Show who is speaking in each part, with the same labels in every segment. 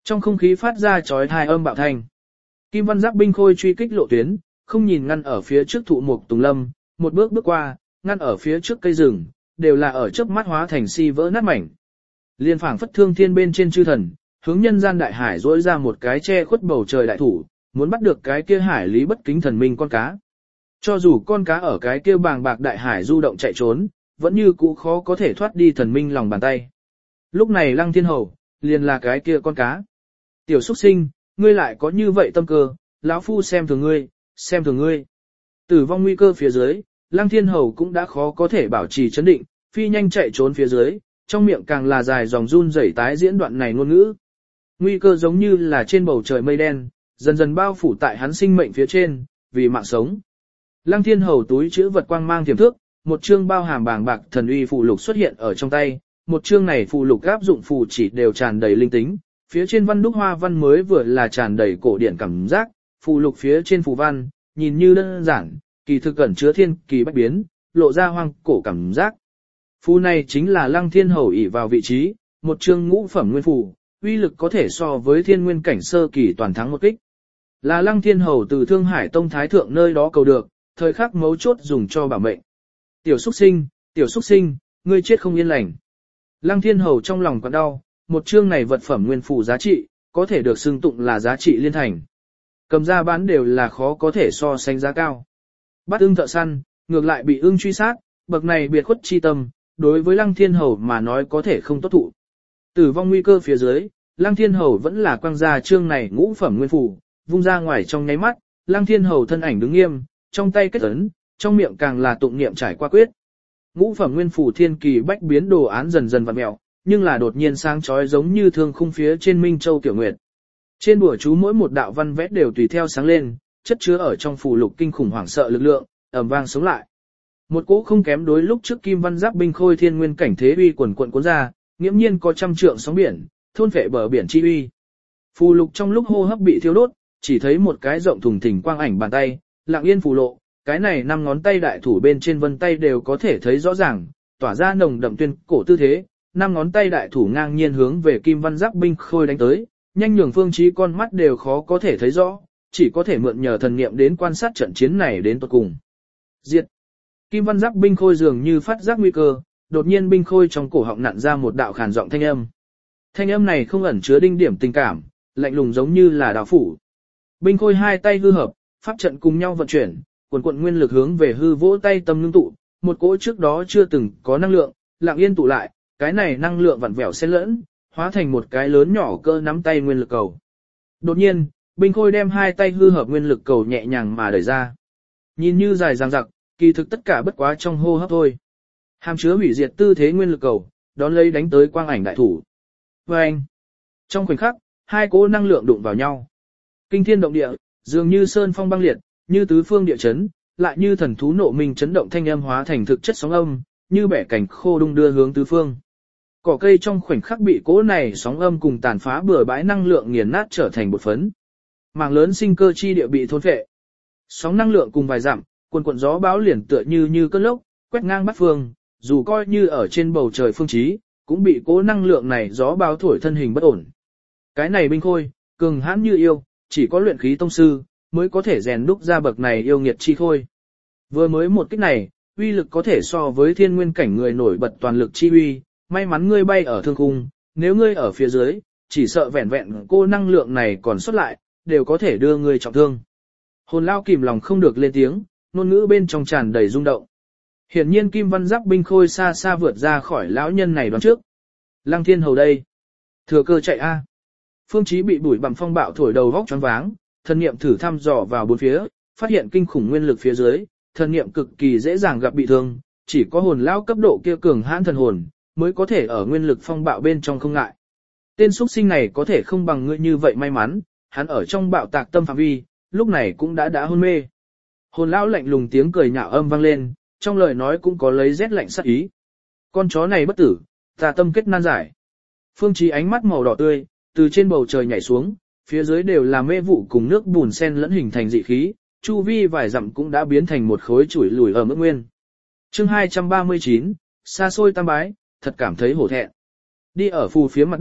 Speaker 1: Trong không khí phát ra chói tai âm bạo thanh. Kim Văn Giáp binh khôi truy kích lộ tuyến, không nhìn ngăn ở phía trước thụ mục tùng lâm, một bước bước qua, ngăn ở phía trước cây rừng, đều là ở chớp mắt hóa thành si vỡ nát mảnh. Liên phảng phất thương thiên bên trên chư thần, hướng nhân gian đại hải rỗi ra một cái che khuất bầu trời đại thủ, muốn bắt được cái kia hải lý bất kính thần minh con cá. Cho dù con cá ở cái kia bàng bạc đại hải du động chạy trốn, vẫn như cũ khó có thể thoát đi thần minh lòng bàn tay. Lúc này Lăng Thiên Hầu, liền là cái kia con cá. Tiểu xuất sinh, ngươi lại có như vậy tâm cơ, lão phu xem thường ngươi, xem thường ngươi. Tử vong nguy cơ phía dưới, Lăng Thiên Hầu cũng đã khó có thể bảo trì chấn định, phi nhanh chạy trốn phía dưới, trong miệng càng là dài dòng run rẩy tái diễn đoạn này ngôn ngữ. Nguy cơ giống như là trên bầu trời mây đen, dần dần bao phủ tại hắn sinh mệnh phía trên, vì mạng sống. Lăng Thiên Hầu túi chữ vật quang mang tiềm thước, một chương bao hàm bàng bạc thần uy phù lục xuất hiện ở trong tay, một chương này phù lục áp dụng phù chỉ đều tràn đầy linh tính, phía trên văn đúc hoa văn mới vừa là tràn đầy cổ điển cảm giác, phù lục phía trên phù văn, nhìn như đơn giản, kỳ thực ẩn chứa thiên kỳ bách biến, lộ ra hoang cổ cảm giác. Phù này chính là Lăng Thiên Hầu ỷ vào vị trí, một chương ngũ phẩm nguyên phù, uy lực có thể so với thiên nguyên cảnh sơ kỳ toàn thắng một kích. Là Lăng Thiên Hầu từ Thương Hải Tông Thái Thượng nơi đó cầu được, thời khắc mấu chốt dùng cho bảo mệnh. Tiểu xuất sinh, ngươi chết không yên lành. Lăng Thiên Hầu trong lòng còn đau, một chương này vật phẩm nguyên phù giá trị, có thể được xưng tụng là giá trị liên thành. Cầm ra bán đều là khó có thể so sánh giá cao. Bắt ưng thợ săn, ngược lại bị ưng truy sát, bậc này biệt khuất chi tâm, đối với Lăng Thiên Hầu mà nói có thể không tốt thụ. Tử vong nguy cơ phía dưới, Lăng Thiên Hầu vẫn là quang ra chương này ngũ phẩm nguyên phù, vung ra ngoài trong nháy mắt, Lăng Thiên Hầu thân ảnh đứng nghiêm, trong tay kết ấn, trong miệng càng là tụng niệm trải qua quyết. Ngũ phẩm nguyên phù thiên kỳ bách biến đồ án dần dần vặn mèo, nhưng là đột nhiên sáng chói giống như thương khung phía trên Minh Châu Tiểu Nguyệt. Trên bùa chú mỗi một đạo văn vẽ đều tùy theo sáng lên, chất chứa ở trong phù lục kinh khủng hoảng sợ lực lượng, ầm vang sống lại. Một cỗ không kém đối lúc trước Kim Văn Giáp binh khôi thiên nguyên cảnh thế uy quần quận cuốn ra, nghiễm nhiên có trăm trượng sóng biển, thôn phệ bờ biển chi uy. Phù lục trong lúc hô hấp bị thiêu đốt, chỉ thấy một cái rộng thùng thình quang ảnh bàn tay, lặng yên phù lộ, cái này 5 ngón tay đại thủ bên trên vân tay đều có thể thấy rõ ràng, tỏa ra nồng đậm tuyên cổ tư thế, 5 ngón tay đại thủ ngang nhiên hướng về Kim Văn Giáp binh khôi đánh tới, nhanh nhường Phương Chí con mắt đều khó có thể thấy rõ, chỉ có thể mượn nhờ thần niệm đến quan sát trận chiến này đến tận cùng. Diệt. Kim Văn Giáp binh khôi dường như phát giác nguy cơ, đột nhiên binh khôi trong cổ họng nặn ra một đạo khàn giọng thanh âm. Thanh âm này không ẩn chứa đinh điểm tình cảm, lạnh lùng giống như là đạo phủ. Binh khôi hai tay hư hợp, pháp trận cùng nhau vận chuyển, quần nguyên lực hướng về hư vỗ tay tâm ngưng tụ, một cỗ trước đó chưa từng có năng lượng, lặng yên tụ lại, cái này năng lượng vặn vẹo xen lẫn, hóa thành một cái lớn nhỏ cơ nắm tay nguyên lực cầu. Đột nhiên, binh khôi đem hai tay hư hợp nguyên lực cầu nhẹ nhàng mà đẩy ra. Nhìn như dài dằng dặc, kỳ thực tất cả bất quá trong hô hấp thôi. Hàm chứa hủy diệt tư thế nguyên lực cầu, đón lấy đánh tới quang ảnh đại thủ. Và anh, trong khoảnh khắc, hai cỗ năng lượng đụng vào nhau. Kinh thiên động địa, dường như sơn phong băng liệt, như tứ phương địa chấn, lại như thần thú nộ minh chấn động thanh âm hóa thành thực chất sóng âm, như bẻ cảnh khô đung đưa hướng tứ phương. Cỏ cây trong khoảnh khắc bị cỗ này sóng âm cùng tàn phá bừa bãi năng lượng nghiền nát trở thành bột phấn. Mảng lớn sinh cơ chi địa bị thôn phệ. Sóng năng lượng cùng vài dặm, cuồn gió bão liền tựa như cơn lốc, quét ngang bát phương, dù coi như ở trên bầu trời phương chí, cũng bị cỗ năng lượng này gió bão thổi thân hình bất ổn. Cái này binh khôi, cường hãn như yêu, chỉ có luyện khí tông sư mới có thể rèn đúc ra bậc này yêu nghiệt chi khôi. Vừa mới một kích này, uy lực có thể so với thiên nguyên cảnh người nổi bật toàn lực chi uy, may mắn ngươi bay ở thương cung, nếu ngươi ở phía dưới, chỉ sợ vẹn vẹn cô năng lượng này còn xuất lại, đều có thể đưa ngươi trọng thương. Hồn lao kìm lòng không được lên tiếng, ngôn ngữ bên trong tràn đầy rung động. Hiển nhiên Kim Văn Giáp binh khôi xa xa vượt ra khỏi lão nhân này đoán trước. Lăng Thiên Hầu đây, thừa cơ chạy a. Phương Chí bị bụi bặm phong bạo thổi đầu vóc choáng váng, thần niệm thử thăm dò vào bốn phía, phát hiện kinh khủng nguyên lực phía dưới, thần niệm cực kỳ dễ dàng gặp bị thương, chỉ có hồn lão cấp độ kia cường hãn thần hồn mới có thể ở nguyên lực phong bạo bên trong không ngại. Tên xuất sinh này có thể không bằng ngươi như vậy may mắn, hắn ở trong bạo tạc tâm phạm vi, lúc này cũng đã hôn mê. Hồn lão lạnh lùng tiếng cười nhạo âm vang lên, trong lời nói cũng có lấy rét lạnh sát ý. Con chó này bất tử, ta tâm kết nan giải. Phương Chí ánh mắt màu đỏ tươi, từ trên bầu trời nhảy xuống, phía dưới đều là mê vụ cùng nước bùn xen lẫn hình thành dị khí, chu vi vài dặm cũng đã biến thành một khối chuỗi lùi ở mức nguyên. Chương 239, xa xôi tam bái, thật cảm thấy hổ thẹn. Đi ở phù phía mặt đất,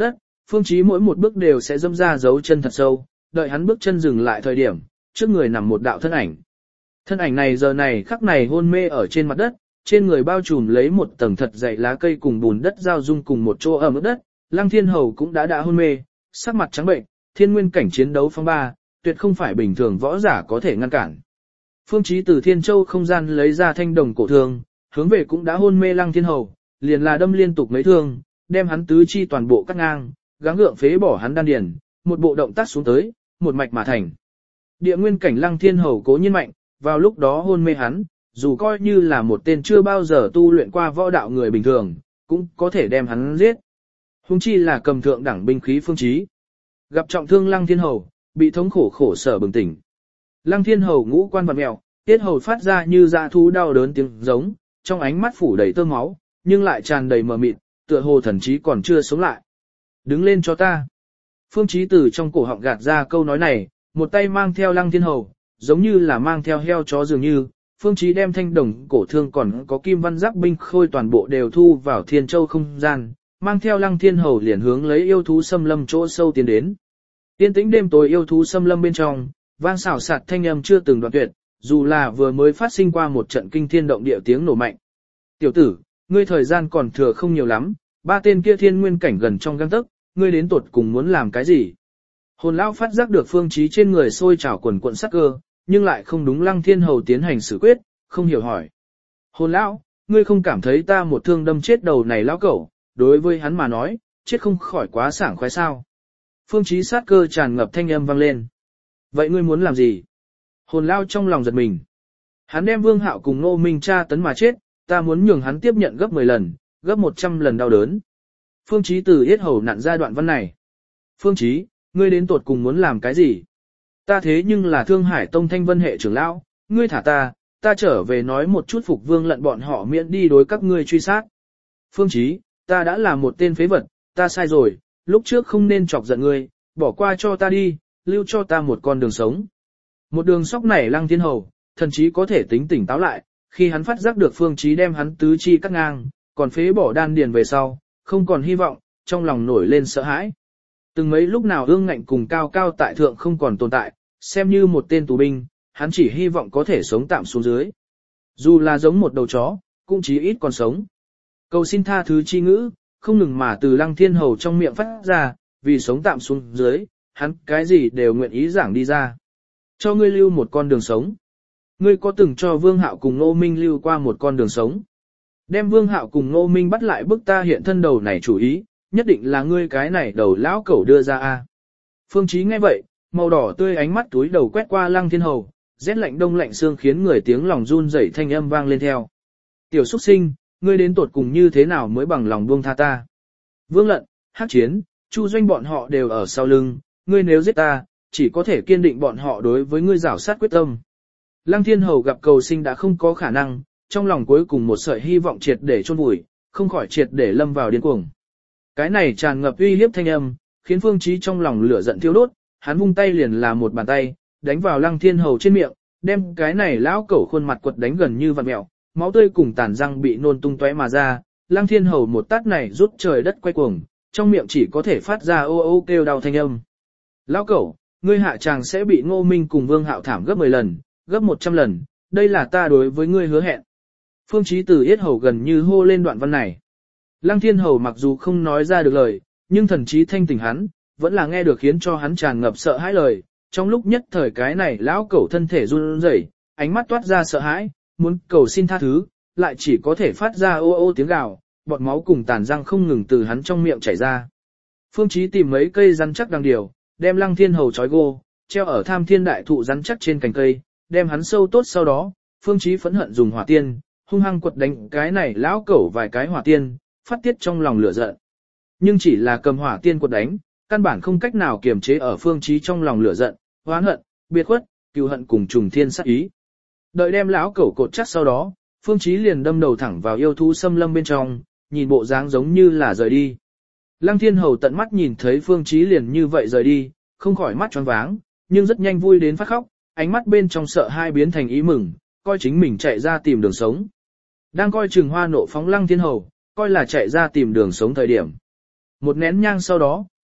Speaker 1: Phương Chí mỗi một bước đều sẽ dẫm ra dấu chân thật sâu, đợi hắn bước chân dừng lại thời điểm, trước người nằm một đạo thân ảnh. Thân ảnh này giờ này khắc này hôn mê ở trên mặt đất, trên người bao trùm lấy một tầng thật dày lá cây cùng bùn đất giao dung cùng một chỗ ẩm ướt đất, Lăng Thiên Hầu cũng đã hôn mê, sắc mặt trắng bệnh, thiên nguyên cảnh chiến đấu phong ba, tuyệt không phải bình thường võ giả có thể ngăn cản. Phương Chí từ Thiên Châu không gian lấy ra thanh đồng cổ thương, hướng về cũng đã hôn mê Lăng Thiên Hầu, liền là đâm liên tục mấy thương, đem hắn tứ chi toàn bộ cắt ngang, gắng gượng phế bỏ hắn đan điền, một bộ động tác xuống tới, một mạch mà thành. Địa nguyên cảnh Lăng Thiên Hầu cố nhiên mạnh, vào lúc đó hôn mê hắn, dù coi như là một tên chưa bao giờ tu luyện qua võ đạo người bình thường, cũng có thể đem hắn giết. Huống chi là cầm thượng đẳng binh khí Phương Chí. Gặp trọng thương Lăng Thiên Hầu, bị thống khổ sở bừng tỉnh. Lăng Thiên Hầu ngũ quan vặn mèo, tiết hầu phát ra như dã thú đau đớn tiếng giống, trong ánh mắt phủ đầy tơ máu, nhưng lại tràn đầy mờ mịt, tựa hồ thần trí còn chưa sống lại. Đứng lên cho ta. Phương Chí từ trong cổ họng gạt ra câu nói này, một tay mang theo Lăng Thiên Hầu, giống như là mang theo heo chó dường như. Phương Chí đem thanh đồng cổ thương còn có kim văn giáp binh khôi toàn bộ đều thu vào Thiên Châu không gian, mang theo Lăng Thiên Hầu liền hướng lấy yêu thú xâm lâm chỗ sâu tiến đến. Tiên tĩnh đêm tối yêu thú xâm lâm bên trong, vang xào xạc thanh âm chưa từng đoạn tuyệt, dù là vừa mới phát sinh qua một trận kinh thiên động địa tiếng nổ mạnh. Tiểu tử, ngươi thời gian còn thừa không nhiều lắm, ba tên kia thiên nguyên cảnh gần trong gang tấc, ngươi đến tột cùng muốn làm cái gì? Hồn lão phát giác được Phương Chí trên người sôi trào quần cuộn sắc cơ, nhưng lại không đúng Lăng Thiên Hầu tiến hành xử quyết, không hiểu hỏi. Hồn lão, ngươi không cảm thấy ta một thương đâm chết đầu này lão cẩu, đối với hắn mà nói, chết không khỏi quá sảng khoái sao? Phương Chí sát cơ tràn ngập thanh âm vang lên. Vậy ngươi muốn làm gì? Hồn lão trong lòng giật mình. Hắn đem Vương Hạo cùng Ngô Minh tra tấn mà chết, ta muốn nhường hắn tiếp nhận gấp 10 lần, gấp 100 lần đau đớn. Phương Chí từ yết hầu nặn ra đoạn văn này. Phương Chí, ngươi đến tột cùng muốn làm cái gì? Ta thế nhưng là Thương Hải Tông Thanh Vân hệ trưởng lão, ngươi thả ta trở về nói một chút Phục Vương lận bọn họ miễn đi đối các ngươi truy sát. Phương Chí, ta đã là một tên phế vật, ta sai rồi, lúc trước không nên chọc giận ngươi, bỏ qua cho ta đi, lưu cho ta một con đường sống. Một đường sóc nảy Lăng Thiên Hầu, thần chí có thể tính tỉnh táo lại, khi hắn phát giác được Phương Chí đem hắn tứ chi cắt ngang, còn phế bỏ đan điền về sau, không còn hy vọng, trong lòng nổi lên sợ hãi. Từng mấy lúc nào ương ngạnh cùng cao cao tại thượng không còn tồn tại, xem như một tên tù binh, hắn chỉ hy vọng có thể sống tạm xuống dưới. Dù là giống một đầu chó, cũng chí ít còn sống. Cầu xin tha thứ chi ngữ, không ngừng mà từ Lăng Thiên Hầu trong miệng phát ra, vì sống tạm xuống dưới, hắn cái gì đều nguyện ý giảng đi ra. Cho ngươi lưu một con đường sống. Ngươi có từng cho Vương Hạo cùng Ngô Minh lưu qua một con đường sống? Đem Vương Hạo cùng Ngô Minh bắt lại bức ta hiện thân đầu này chủ ý, nhất định là ngươi cái này đầu lão cẩu đưa ra a. Phương Chí nghe vậy, màu đỏ tươi ánh mắt túi đầu quét qua Lăng Thiên Hầu, rét lạnh đông lạnh xương khiến người tiếng lòng run rẩy thanh âm vang lên theo. Tiểu xuất sinh, ngươi đến tột cùng như thế nào mới bằng lòng buông tha ta? Vương Lận, Hắc Chiến, Chu Doanh bọn họ đều ở sau lưng, ngươi nếu giết ta, chỉ có thể kiên định bọn họ đối với ngươi giảo sát quyết tâm. Lăng Thiên Hầu gặp cầu sinh đã không có khả năng, trong lòng cuối cùng một sợi hy vọng triệt để chôn vùi, không khỏi triệt để lâm vào điên cuồng. Cái này tràn ngập uy hiếp thanh âm, khiến Phương Chí trong lòng lửa giận thiêu đốt, hắn vung tay liền là một bàn tay, đánh vào Lăng Thiên Hầu trên miệng, đem cái này lão cẩu khuôn mặt quật đánh gần như vặn mèo, máu tươi cùng tàn răng bị nôn tung tóe mà ra, Lăng Thiên Hầu một tát này rút trời đất quay cuồng, trong miệng chỉ có thể phát ra ô ô kêu đau thanh âm. Lão cẩu, ngươi hạ chàng sẽ bị Ngô Minh cùng Vương Hạo thảm gấp 10 lần, gấp 100 lần, đây là ta đối với ngươi hứa hẹn. Phương Chí từ yết hầu gần như hô lên đoạn văn này. Lăng Thiên Hầu mặc dù không nói ra được lời, nhưng thần trí thanh tỉnh hắn, vẫn là nghe được khiến cho hắn tràn ngập sợ hãi lời. Trong lúc nhất thời cái này lão cẩu thân thể run rẩy, ánh mắt toát ra sợ hãi, muốn cầu xin tha thứ, lại chỉ có thể phát ra ô ô tiếng gào, bọt máu cùng tàn răng không ngừng từ hắn trong miệng chảy ra. Phương Chí tìm mấy cây rắn chắc đằng điều, đem Lăng Thiên Hầu trói gô, treo ở Tham Thiên đại thụ rắn chắc trên cành cây, đem hắn sâu tốt sau đó, Phương Chí phẫn hận dùng hỏa tiên, hung hăng quật đánh cái này lão cẩu vài cái hỏa tiên, phát tiết trong lòng lửa giận. Nhưng chỉ là cầm hỏa tiên quật đánh, căn bản không cách nào kiềm chế ở Phương Chí trong lòng lửa giận, oán hận, biệt khuất, cừu hận cùng trùng thiên sát ý. Đợi đem lão cẩu cột chắc sau đó, Phương Chí liền đâm đầu thẳng vào yêu thú xâm lâm bên trong, nhìn bộ dáng giống như là rời đi. Lăng Thiên Hầu tận mắt nhìn thấy Phương Chí liền như vậy rời đi, không khỏi mắt tròn váng, nhưng rất nhanh vui đến phát khóc, ánh mắt bên trong sợ hai biến thành ý mừng, coi chính mình chạy ra tìm đường sống. Đang coi Trừng Hoa nộ phóng Lăng Thiên Hầu, coi là chạy ra tìm đường sống thời điểm. Một nén nhang sau đó,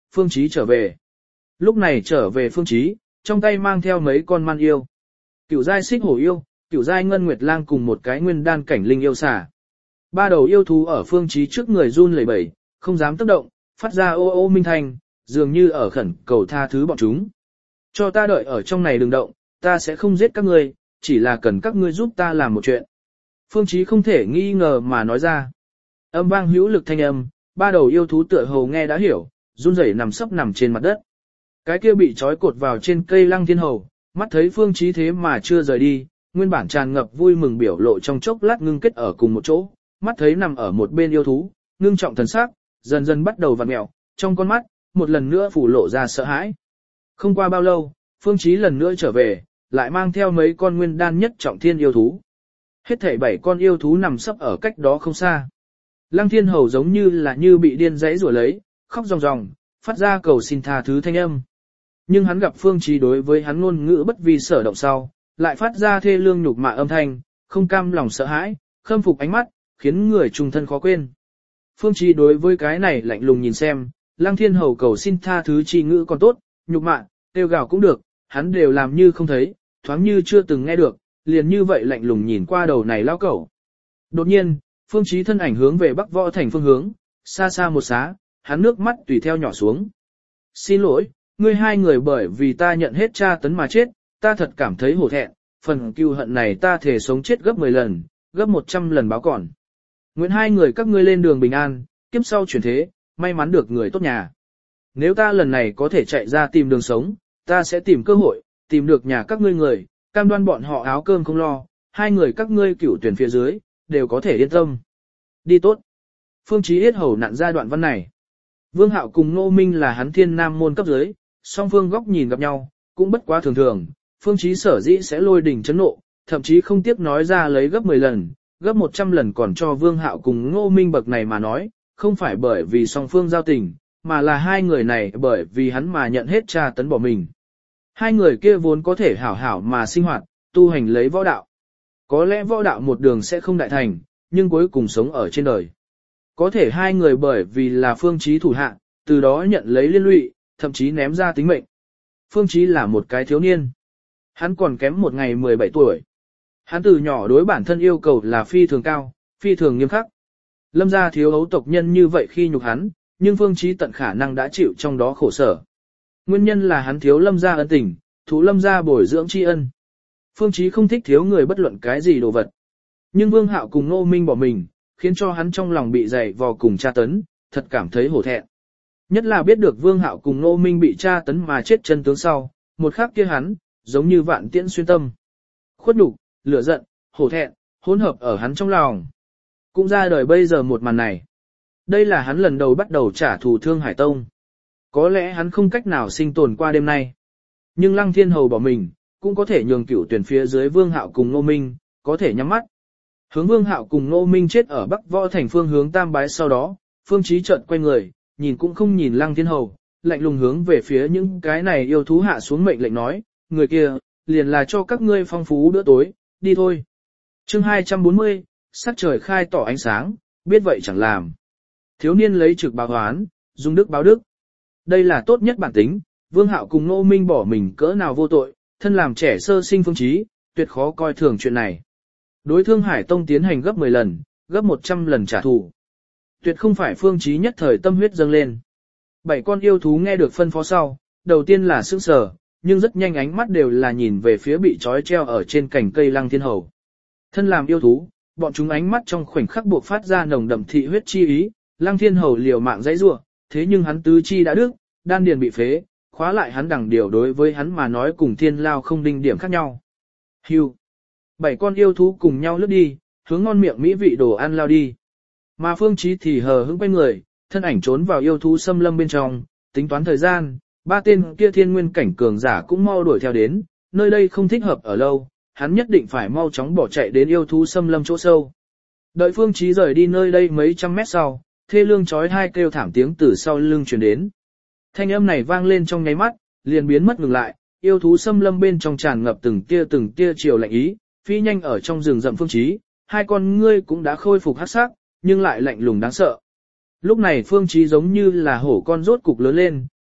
Speaker 1: Phương Chí trở về. Lúc này trở về Phương Chí, trong tay mang theo mấy con man yêu. Cửu giai xích hổ yêu, cửu giai ngân nguyệt lang cùng một cái nguyên đan cảnh linh yêu xà. Ba đầu yêu thú ở Phương Chí trước người run lẩy bẩy, không dám tác động, phát ra ô ô minh thanh, dường như ở khẩn cầu tha thứ bọn chúng. Cho ta đợi ở trong này đừng động, ta sẽ không giết các ngươi, chỉ là cần các ngươi giúp ta làm một chuyện. Phương Chí không thể nghi ngờ mà nói ra. Âm vang hữu lực thanh âm, ba đầu yêu thú tựa hồ nghe đã hiểu, run rẩy nằm sấp nằm trên mặt đất. Cái kia bị trói cột vào trên cây lăng thiên hầu, mắt thấy Phương Chí thế mà chưa rời đi, nguyên bản tràn ngập vui mừng biểu lộ trong chốc lát ngưng kết ở cùng một chỗ, mắt thấy nằm ở một bên yêu thú, ngưng trọng thần sắc, dần dần bắt đầu vặn mèo, trong con mắt, một lần nữa phủ lộ ra sợ hãi. Không qua bao lâu, Phương Chí lần nữa trở về, lại mang theo mấy con nguyên đan nhất trọng thiên yêu thú. Hết thảy 7 con yêu thú nằm sấp ở cách đó không xa. Lăng Thiên Hầu giống như bị điên dãy rủa lấy, khóc ròng ròng, phát ra cầu xin tha thứ thanh âm. Nhưng hắn gặp Phương Chí đối với hắn ngôn ngữ bất vi sở động sau, lại phát ra thê lương nhục mạ âm thanh, không cam lòng sợ hãi, khâm phục ánh mắt, khiến người trùng thân khó quên. Phương Chí đối với cái này lạnh lùng nhìn xem, Lăng Thiên Hầu cầu xin tha thứ chi ngữ còn tốt, nhục mạ, kêu gào cũng được, hắn đều làm như không thấy, thoáng như chưa từng nghe được, liền như vậy lạnh lùng nhìn qua đầu này lao cẩu. Đột nhiên, Phương Chí thân ảnh hướng về Bắc Võ Thành phương hướng, xa xa một xá, hắn nước mắt tùy theo nhỏ xuống. Xin lỗi, ngươi hai người bởi vì ta nhận hết tra tấn mà chết, ta thật cảm thấy hổ thẹn, phần cừu hận này ta thề sống chết gấp 10 lần, gấp 100 lần báo còn. Nguyện hai người các ngươi lên đường bình an, kiếp sau chuyển thế, may mắn được người tốt nhà. Nếu ta lần này có thể chạy ra tìm đường sống, ta sẽ tìm cơ hội, tìm được nhà các ngươi người, cam đoan bọn họ áo cơm không lo, hai người các ngươi cửu tuyển phía dưới, đều có thể yên tâm. Đi tốt. Phương Chí yết hầu nặn ra đoạn văn này. Vương Hạo cùng Ngô Minh là hắn Thiên Nam môn cấp dưới, song phương góc nhìn gặp nhau, cũng bất quá thường thường, Phương Chí sở dĩ sẽ lôi đỉnh chấn nộ, thậm chí không tiếc nói ra lấy gấp 10 lần, gấp 100 lần còn cho Vương Hạo cùng Ngô Minh bậc này mà nói, không phải bởi vì song phương giao tình, mà là hai người này bởi vì hắn mà nhận hết tra tấn bỏ mình. Hai người kia vốn có thể hảo hảo mà sinh hoạt, tu hành lấy võ đạo. Có lẽ võ đạo một đường sẽ không đại thành, nhưng cuối cùng sống ở trên đời. Có thể hai người bởi vì là Phương Chí thủ hạ, từ đó nhận lấy liên lụy, thậm chí ném ra tính mệnh. Phương Chí là một cái thiếu niên. Hắn còn kém một ngày 17 tuổi. Hắn từ nhỏ đối bản thân yêu cầu là phi thường cao, phi thường nghiêm khắc. Lâm gia thiếu ấu tộc nhân như vậy khi nhục hắn, nhưng Phương Chí tận khả năng đã chịu trong đó khổ sở. Nguyên nhân là hắn thiếu Lâm gia ân tình, thú Lâm gia bồi dưỡng tri ân. Phương Chí không thích thiếu người bất luận cái gì đồ vật. Nhưng Vương Hạo cùng Ngô Minh bỏ mình, khiến cho hắn trong lòng bị dày vò cùng tra tấn, thật cảm thấy hổ thẹn. Nhất là biết được Vương Hạo cùng Ngô Minh bị tra tấn mà chết chân tướng sau, một khắc kia hắn, giống như vạn tiễn xuyên tâm. Khuất nhục, lửa giận, hổ thẹn, hỗn hợp ở hắn trong lòng. Cũng ra đời bây giờ một màn này. Đây là hắn lần đầu bắt đầu trả thù Thương Hải Tông. Có lẽ hắn không cách nào sinh tồn qua đêm nay. Nhưng Lăng Thiên Hầu bỏ mình, cũng có thể nhường cửu tuyển phía dưới Vương Hạo cùng Ngô Minh, có thể nhắm mắt. Hướng Vương Hạo cùng Ngô Minh chết ở Bắc Võ Thành phương hướng Tam Bái sau đó, Phương Chí chợt quay người, nhìn cũng không nhìn Lăng Thiên Hầu, lạnh lùng hướng về phía những cái này yêu thú hạ xuống mệnh lệnh nói, người kia, liền là cho các ngươi phong phú bữa tối, đi thôi. Chương 240, sắc trời khai tỏ ánh sáng, biết vậy chẳng làm. Thiếu niên lấy trực báo hoán, dùng đức báo đức. Đây là tốt nhất bản tính, Vương Hạo cùng Ngô Minh bỏ mình cỡ nào vô tội, thân làm trẻ sơ sinh Phương Chí, tuyệt khó coi thường chuyện này. Đối Thương Hải Tông tiến hành gấp 10 lần, gấp 100 lần trả thù. Tuyệt không phải Phương Chí nhất thời tâm huyết dâng lên. 7 con yêu thú nghe được phân phó sau, đầu tiên là sững sờ, nhưng rất nhanh ánh mắt đều là nhìn về phía bị trói treo ở trên cành cây Lăng Thiên Hầu. Thân làm yêu thú, bọn chúng ánh mắt trong khoảnh khắc buộc phát ra nồng đậm thị huyết chi ý, Lăng Thiên Hầu liều mạng dãy rủa, thế nhưng hắn tứ chi đã đứt, đan điền bị phế, khóa lại hắn đẳng điều đối với hắn mà nói cùng thiên lao không đinh điểm khác nhau. Hưu. 7 con yêu thú cùng nhau lướt đi, hướng ngon miệng mỹ vị đồ ăn lao đi. Mà Phương Chí thì hờ hững quay người, thân ảnh trốn vào yêu thú xâm lâm bên trong, tính toán thời gian, ba tên kia thiên nguyên cảnh cường giả cũng mau đuổi theo đến, nơi đây không thích hợp ở lâu, hắn nhất định phải mau chóng bỏ chạy đến yêu thú xâm lâm chỗ sâu. Đợi Phương Chí rời đi nơi đây mấy trăm mét sau, thê lương chói tai kêu thảm tiếng từ sau lưng truyền đến. Thanh âm này vang lên trong nháy mắt, liền biến mất ngừng lại, yêu thú xâm lâm bên trong tràn ngập từng tia chiều lạnh ý, phi nhanh ở trong rừng rậm Phương Chí, hai con ngươi cũng đã khôi phục hắc sắc, nhưng lại lạnh lùng đáng sợ. Lúc này Phương Chí giống như là hổ con rốt cục lớn lên,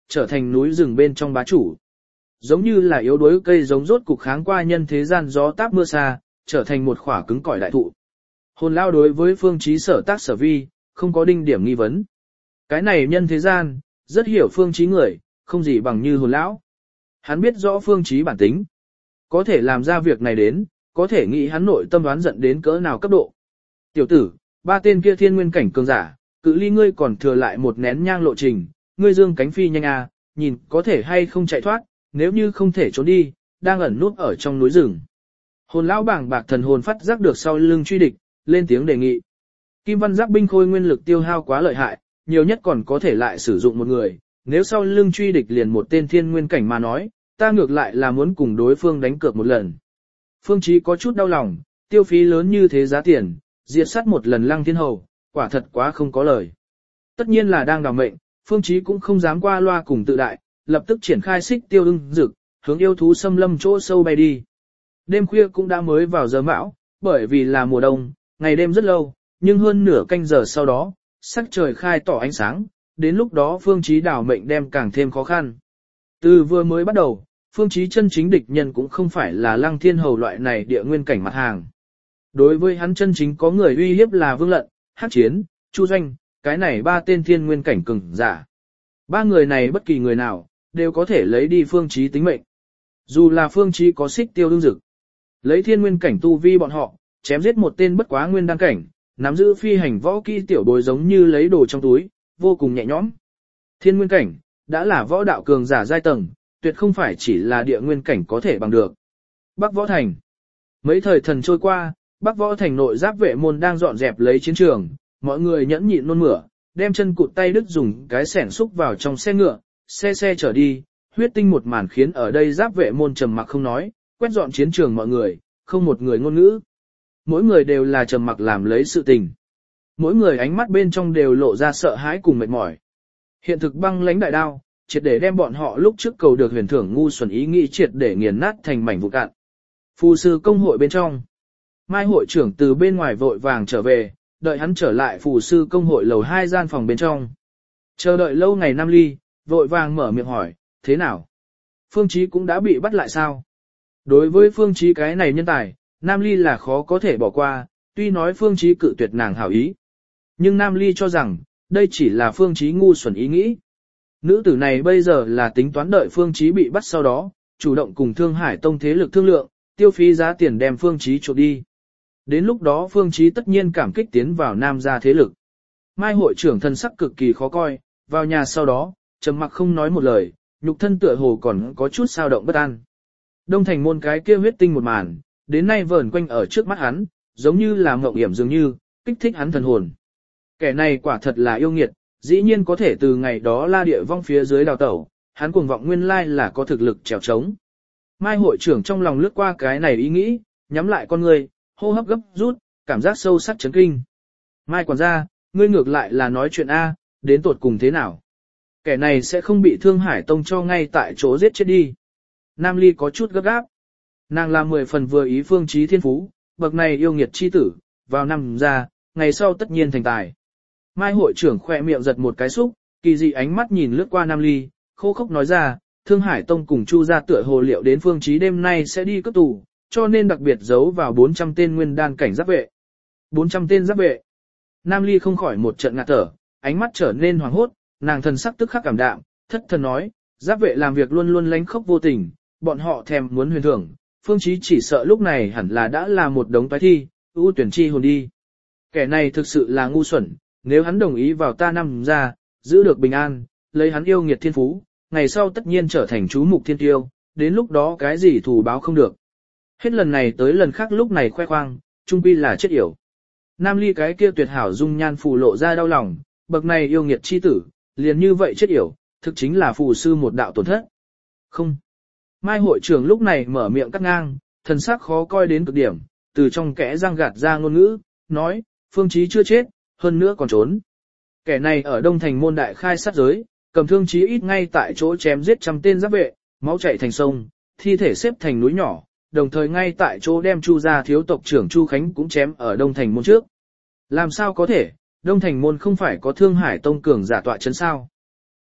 Speaker 1: trở thành núi rừng bên trong bá chủ. Giống như là yếu đuối cây giống rốt cục kháng qua nhân thế gian gió táp mưa xa, trở thành một khỏa cứng cỏi đại thụ. Hồn lao đối với Phương Chí sở tác sở vi, không có đinh điểm nghi vấn. Cái này nhân thế gian, rất hiểu Phương Chí người, không gì bằng như hồn lão. Hắn biết rõ Phương Chí bản tính. Có thể làm ra việc này đến, có thể nghĩ hắn nội tâm đoán giận đến cỡ nào cấp độ. Tiểu tử, ba tên kia thiên nguyên cảnh cường giả, cự ly ngươi còn thừa lại một nén nhang lộ trình, ngươi dương cánh phi nhanh à, nhìn có thể hay không chạy thoát, nếu như không thể trốn đi, đang ẩn nút ở trong núi rừng. Hồn lão bảng bạc thần hồn phát giác được sau lưng truy địch, lên tiếng đề nghị. Kim Văn Giác binh khôi nguyên lực tiêu hao quá lợi hại, nhiều nhất còn có thể lại sử dụng một người, nếu sau lưng truy địch liền một tên thiên nguyên cảnh mà nói, ta ngược lại là muốn cùng đối phương đánh cược một lần. Phương Chí có chút đau lòng, tiêu phí lớn như thế giá tiền, diệt sát một lần Lăng Thiên Hầu, quả thật quá không có lời. Tất nhiên là đang đào mệnh, Phương Chí cũng không dám qua loa cùng tự đại, lập tức triển khai xích tiêu ưng dực, hướng yêu thú xâm lâm chỗ sâu bay đi. Đêm khuya cũng đã mới vào giờ mão, bởi vì là mùa đông, ngày đêm rất lâu, nhưng hơn nửa canh giờ sau đó, sắc trời khai tỏ ánh sáng, đến lúc đó Phương Chí đào mệnh đem càng thêm khó khăn. Từ vừa mới bắt đầu, Phương Chí chân chính địch nhân cũng không phải là Lăng Thiên Hầu loại này địa nguyên cảnh mặt hàng. Đối với hắn chân chính có người uy hiếp là Vương Lận, Hắc Chiến, Chu Doanh, cái này ba tên thiên nguyên cảnh cường giả. Ba người này bất kỳ người nào, đều có thể lấy đi Phương Chí tính mệnh. Dù là Phương Chí có xích tiêu đương dực, lấy thiên nguyên cảnh tu vi bọn họ, chém giết một tên bất quá nguyên đăng cảnh, nắm giữ phi hành võ kỹ tiểu bối giống như lấy đồ trong túi, vô cùng nhẹ nhõm. Thiên nguyên cảnh, đã là võ đạo cường giả giai tầng, tuyệt không phải chỉ là địa nguyên cảnh có thể bằng được. Bắc Võ Thành. Mấy thời thần trôi qua, Bắc Võ Thành nội giáp vệ môn đang dọn dẹp lấy chiến trường, mọi người nhẫn nhịn nôn mửa, đem chân cụt tay đứt dùng cái xẻng xúc vào trong xe ngựa, xe chở đi, huyết tinh một màn khiến ở đây giáp vệ môn trầm mặc không nói, quét dọn chiến trường mọi người, không một người ngôn ngữ. Mỗi người đều là trầm mặc làm lấy sự tình. Mỗi người ánh mắt bên trong đều lộ ra sợ hãi cùng mệt mỏi. Hiện thực băng lãnh đại đao, triệt để đem bọn họ lúc trước cầu được huyền thưởng ngu xuẩn ý nghĩ triệt để nghiền nát thành mảnh vụn cạn. Phù sư công hội bên trong. Mai hội trưởng từ bên ngoài vội vàng trở về, đợi hắn trở lại phù sư công hội lầu 2 gian phòng bên trong. Chờ đợi lâu ngày Nam Ly, vội vàng mở miệng hỏi, thế nào? Phương Chí cũng đã bị bắt lại sao? Đối với Phương Chí cái này nhân tài, Nam Ly là khó có thể bỏ qua, tuy nói Phương Chí cự tuyệt nàng hảo ý. Nhưng Nam Ly cho rằng, đây chỉ là Phương Chí ngu xuẩn ý nghĩ. Nữ tử này bây giờ là tính toán đợi Phương Chí bị bắt sau đó, chủ động cùng Thương Hải Tông thế lực thương lượng, tiêu phí giá tiền đem Phương Chí chuộc đi. Đến lúc đó Phương Chí tất nhiên cảm kích tiến vào Nam gia thế lực. Mai hội trưởng thân sắc cực kỳ khó coi, vào nhà sau đó, trầm mặc không nói một lời, nhục thân tựa hồ còn có chút sao động bất an. Đông thành môn cái kia huyết tinh một màn, đến nay vờn quanh ở trước mắt hắn, giống như là mộng hiểm dường như, kích thích hắn thần hồn. Kẻ này quả thật là yêu nghiệt, dĩ nhiên có thể từ ngày đó la địa vong phía dưới đào tẩu, hắn cuồng vọng nguyên lai là có thực lực trèo trống. Mai hội trưởng trong lòng lướt qua cái này ý nghĩ, nhắm lại con người, hô hấp gấp rút, cảm giác sâu sắc chấn kinh. Mai quản gia, ngươi ngược lại là nói chuyện A, đến tột cùng thế nào? Kẻ này sẽ không bị Thương Hải Tông cho ngay tại chỗ giết chết đi. Nam Ly có chút gấp gáp. Nàng là 10 phần vừa ý Phương Chí thiên phú, bậc này yêu nghiệt chi tử, vào năm ra, ngày sau tất nhiên thành tài. Mai hội trưởng khỏe miệng giật một cái xúc, kỳ dị ánh mắt nhìn lướt qua Nam Ly, khô khốc nói ra, Thương Hải Tông cùng Chu gia tựa hồ liệu đến Phương Chí đêm nay sẽ đi cướp tù, cho nên đặc biệt giấu vào 400 tên nguyên đan cảnh giáp vệ. 400 tên giáp vệ. Nam Ly không khỏi một trận ngạt thở, ánh mắt trở nên hoảng hốt, nàng thần sắc tức khắc cảm đạm, thất thần nói, giáp vệ làm việc luôn luôn lánh khốc vô tình, bọn họ thèm muốn huyền thưởng, Phương Chí chỉ sợ lúc này hẳn là đã là một đống toái thi, ưu tuyển chi hồn đi. Kẻ này thực sự là ngu xuẩn, nếu hắn đồng ý vào ta Nam gia, giữ được bình an, lấy hắn yêu nghiệt thiên phú, ngày sau tất nhiên trở thành chú mục thiên tiêu, đến lúc đó cái gì thù báo không được. Hết lần này tới lần khác lúc này khoe khoang, trung quy là chết yểu. Nam Ly cái kia tuyệt hảo dung nhan phù lộ ra đau lòng, bậc này yêu nghiệt chi tử, liền như vậy chết yểu, thực chính là phù sư một đạo tổn thất. Không. Mai hội trưởng lúc này mở miệng cắt ngang, thần sắc khó coi đến cực điểm, từ trong kẽ răng gạt ra ngôn ngữ, nói, Phương Chí chưa chết, hơn nữa còn trốn. Kẻ này ở Đông Thành môn đại khai sát giới, cầm thương chí ít ngay tại chỗ chém giết trăm tên giáp vệ, máu chảy thành sông, thi thể xếp thành núi nhỏ, đồng thời ngay tại chỗ đem Chu gia thiếu tộc trưởng Chu Khánh cũng chém ở Đông Thành môn trước. Làm sao có thể, Đông Thành môn không phải có Thương Hải Tông cường giả tọa chấn sao?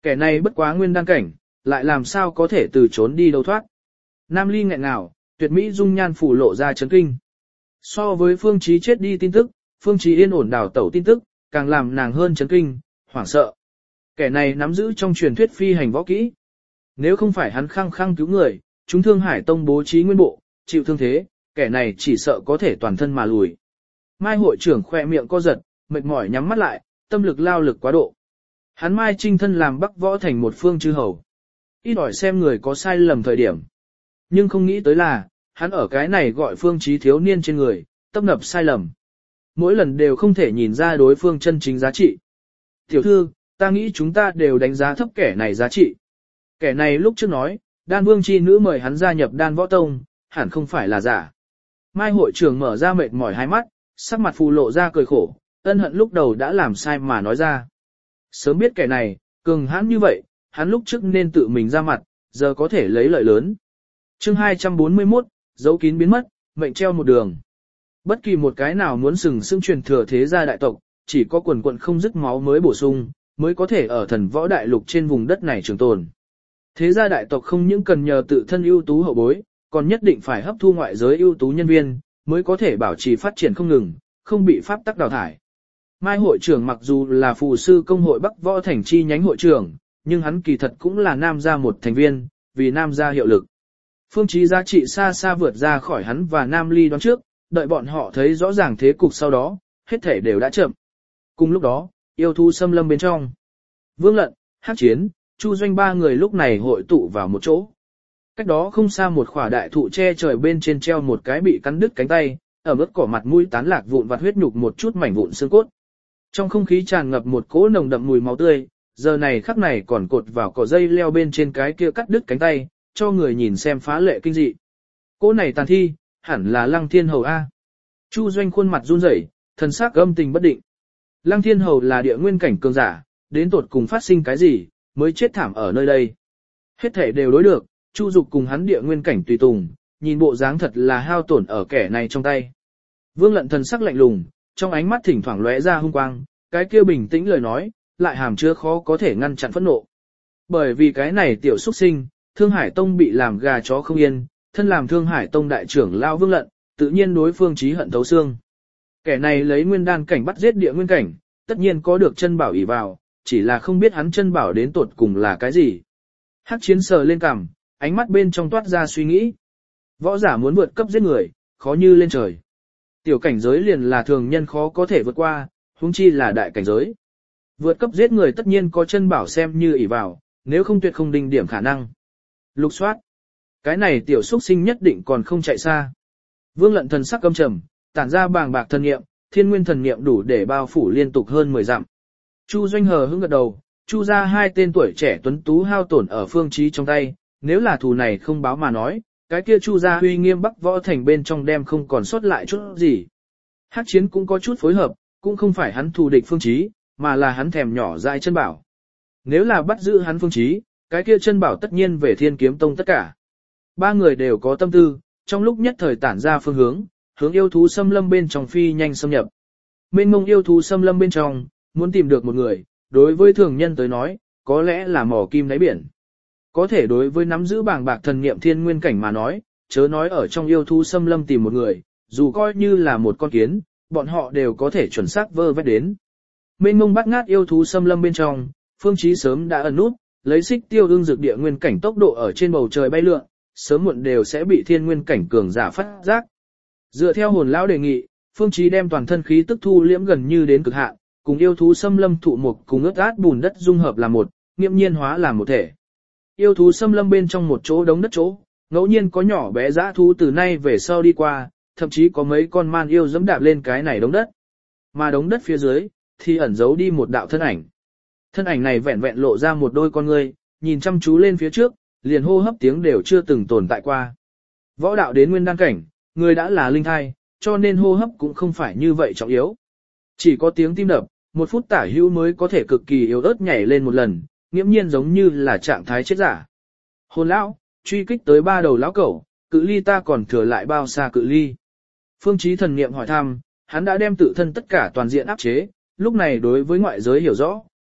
Speaker 1: Kẻ này bất quá nguyên đan cảnh, lại làm sao có thể từ trốn đi đâu thoát. Nam Ly nghẹn ngào, tuyệt mỹ dung nhan phủ lộ ra chấn kinh. So với Phương Chí chết đi tin tức, Phương Chí yên ổn đào tẩu tin tức, càng làm nàng hơn chấn kinh, hoảng sợ. Kẻ này nắm giữ trong truyền thuyết phi hành võ kỹ. Nếu không phải hắn khăng khăng cứu người, chúng Thương Hải Tông bố trí nguyên bộ, chịu thương thế, kẻ này chỉ sợ có thể toàn thân mà lùi. Mai hội trưởng khoe miệng co giật, mệt mỏi nhắm mắt lại, tâm lực lao lực quá độ. Hắn Mai Trinh thân làm Bắc Võ thành một phương chư hầu. Ít ỏi xem người có sai lầm thời điểm. Nhưng không nghĩ tới là, hắn ở cái này gọi Phương Chí thiếu niên trên người, tấp nập sai lầm. Mỗi lần đều không thể nhìn ra đối phương chân chính giá trị. Tiểu thư, ta nghĩ chúng ta đều đánh giá thấp kẻ này giá trị. Kẻ này lúc trước nói, đan vương chi nữ mời hắn gia nhập đan võ tông, hẳn không phải là giả. Mai hội trưởng mở ra mệt mỏi hai mắt, sắc mặt phù lộ ra cười khổ, ân hận lúc đầu đã làm sai mà nói ra. Sớm biết kẻ này, cường hãn như vậy, hắn lúc trước nên tự mình ra mặt, giờ có thể lấy lợi lớn. Chương 241, dấu kín biến mất, mệnh treo một đường. Bất kỳ một cái nào muốn sừng sững truyền thừa thế gia đại tộc, chỉ có quần quận không dứt máu mới bổ sung, mới có thể ở thần võ đại lục trên vùng đất này trường tồn. Thế gia đại tộc không những cần nhờ tự thân ưu tú hậu bối, còn nhất định phải hấp thu ngoại giới ưu tú nhân viên, mới có thể bảo trì phát triển không ngừng, không bị pháp tắc đào thải. Mai hội trưởng mặc dù là phù sư công hội Bắc Võ thành chi nhánh hội trưởng, nhưng hắn kỳ thật cũng là nam gia một thành viên, vì nam gia hiệu lực. Phương Chí giá trị xa xa vượt ra khỏi hắn và Nam Ly đoán trước, đợi bọn họ thấy rõ ràng thế cục sau đó, hết thể đều đã chậm. Cùng lúc đó, yêu thú xâm lâm bên trong. Vương Lận, Hắc Chiến, Chu Doanh ba người lúc này hội tụ vào một chỗ. Cách đó không xa một khỏa đại thụ che trời bên trên treo một cái bị cắn đứt cánh tay, ở mức cỏ mặt mũi tán lạc vụn vặt huyết nhục một chút mảnh vụn xương cốt. Trong không khí tràn ngập một cỗ nồng đậm mùi máu tươi, giờ này khắc này còn cột vào cỏ dây leo bên trên cái kia cắt đứt cánh tay, cho người nhìn xem phá lệ kinh dị. Cỗ này tàn thi, hẳn là Lăng Thiên Hầu A. Chu Doanh khuôn mặt run rẩy, thần sắc âm tình bất định. Lăng Thiên Hầu là địa nguyên cảnh cường giả, đến tột cùng phát sinh cái gì, mới chết thảm ở nơi đây. Hết thể đều đối được, Chu Dục cùng hắn địa nguyên cảnh tùy tùng, nhìn bộ dáng thật là hao tổn ở kẻ này trong tay. Vương Lận thần sắc lạnh lùng, trong ánh mắt thỉnh thoảng lóe ra hung quang, cái kia bình tĩnh lời nói, lại hàm chứa khó có thể ngăn chặn phẫn nộ. Bởi vì cái này tiểu xuất sinh, Thương Hải Tông bị làm gà chó không yên, thân làm Thương Hải Tông đại trưởng lao Vương Lận, tự nhiên đối phương chí hận thấu xương. Kẻ này lấy nguyên đan cảnh bắt giết địa nguyên cảnh, tất nhiên có được chân bảo ỷ vào, chỉ là không biết hắn chân bảo đến tột cùng là cái gì. Hắc Chiến sờ lên cằm, ánh mắt bên trong toát ra suy nghĩ. Võ giả muốn vượt cấp giết người, khó như lên trời. Tiểu cảnh giới liền là thường nhân khó có thể vượt qua, huống chi là đại cảnh giới. Vượt cấp giết người tất nhiên có chân bảo xem như ỷ vào, nếu không tuyệt không đinh điểm khả năng. Lục soát. Cái này tiểu xuất sinh nhất định còn không chạy xa. Vương Lận thần sắc căm trầm, tản ra bàng bạc thần niệm, thiên nguyên thần niệm đủ để bao phủ liên tục hơn 10 dặm. Chu Doanh hờ hững gật đầu, Chu ra hai tên tuổi trẻ tuấn tú hao tổn ở Phương Chí trong tay, nếu là thù này không báo mà nói, cái kia Chu ra uy nghiêm Bắc Võ thành bên trong đem không còn sót lại chút gì. Hắc Chiến cũng có chút phối hợp, cũng không phải hắn thù địch Phương Chí, mà là hắn thèm nhỏ dại chân bảo. Nếu là bắt giữ hắn Phương Chí, cái kia chân bảo tất nhiên về Thiên Kiếm Tông tất cả. Ba người đều có tâm tư, trong lúc nhất thời tản ra phương hướng yêu thú xâm lâm bên trong phi nhanh xâm nhập. Mênh mông yêu thú xâm lâm bên trong, muốn tìm được một người, đối với thường nhân tới nói, có lẽ là mỏ kim đáy biển. Có thể đối với nắm giữ bảng bạc thần niệm thiên nguyên cảnh mà nói, chớ nói ở trong yêu thú xâm lâm tìm một người, dù coi như là một con kiến, bọn họ đều có thể chuẩn xác vơ vét đến. Mênh mông bắt ngát yêu thú xâm lâm bên trong, Phương Chí sớm đã ẩn nút, lấy xích tiêu ương dược địa nguyên cảnh tốc độ ở trên bầu trời bay lượn, sớm muộn đều sẽ bị thiên nguyên cảnh cường giả phát giác. Dựa theo hồn lão đề nghị, Phương Chí đem toàn thân khí tức thu liễm gần như đến cực hạn, cùng yêu thú xâm lâm thụ mục cùng ướt át bùn đất dung hợp làm một, nghiêm nhiên hóa làm một thể. Yêu thú xâm lâm bên trong một chỗ đống đất chỗ, ngẫu nhiên có nhỏ bé dã thú từ nay về sau đi qua, thậm chí có mấy con man yêu dẫm đạp lên cái này đống đất. Mà đống đất phía dưới, thì ẩn giấu đi một đạo thân ảnh. Thân ảnh này vẹn vẹn lộ ra một đôi con ngươi, nhìn chăm chú lên phía trước, liền hô hấp tiếng đều chưa từng tồn tại qua. Võ đạo đến nguyên đan cảnh, người đã là linh thai, cho nên hô hấp cũng không phải như vậy trọng yếu. Chỉ có tiếng tim đập, một phút tả hữu mới có thể cực kỳ yếu ớt nhảy lên một lần, nghiễm nhiên giống như là trạng thái chết giả. Hồn lão, truy kích tới ba đầu lão cẩu, cự ly ta còn thừa lại bao xa cự ly. Phương Chí thần niệm hỏi thăm, hắn đã đem tự thân tất cả toàn diện áp chế, lúc này đối với ngoại giới hiểu rõ,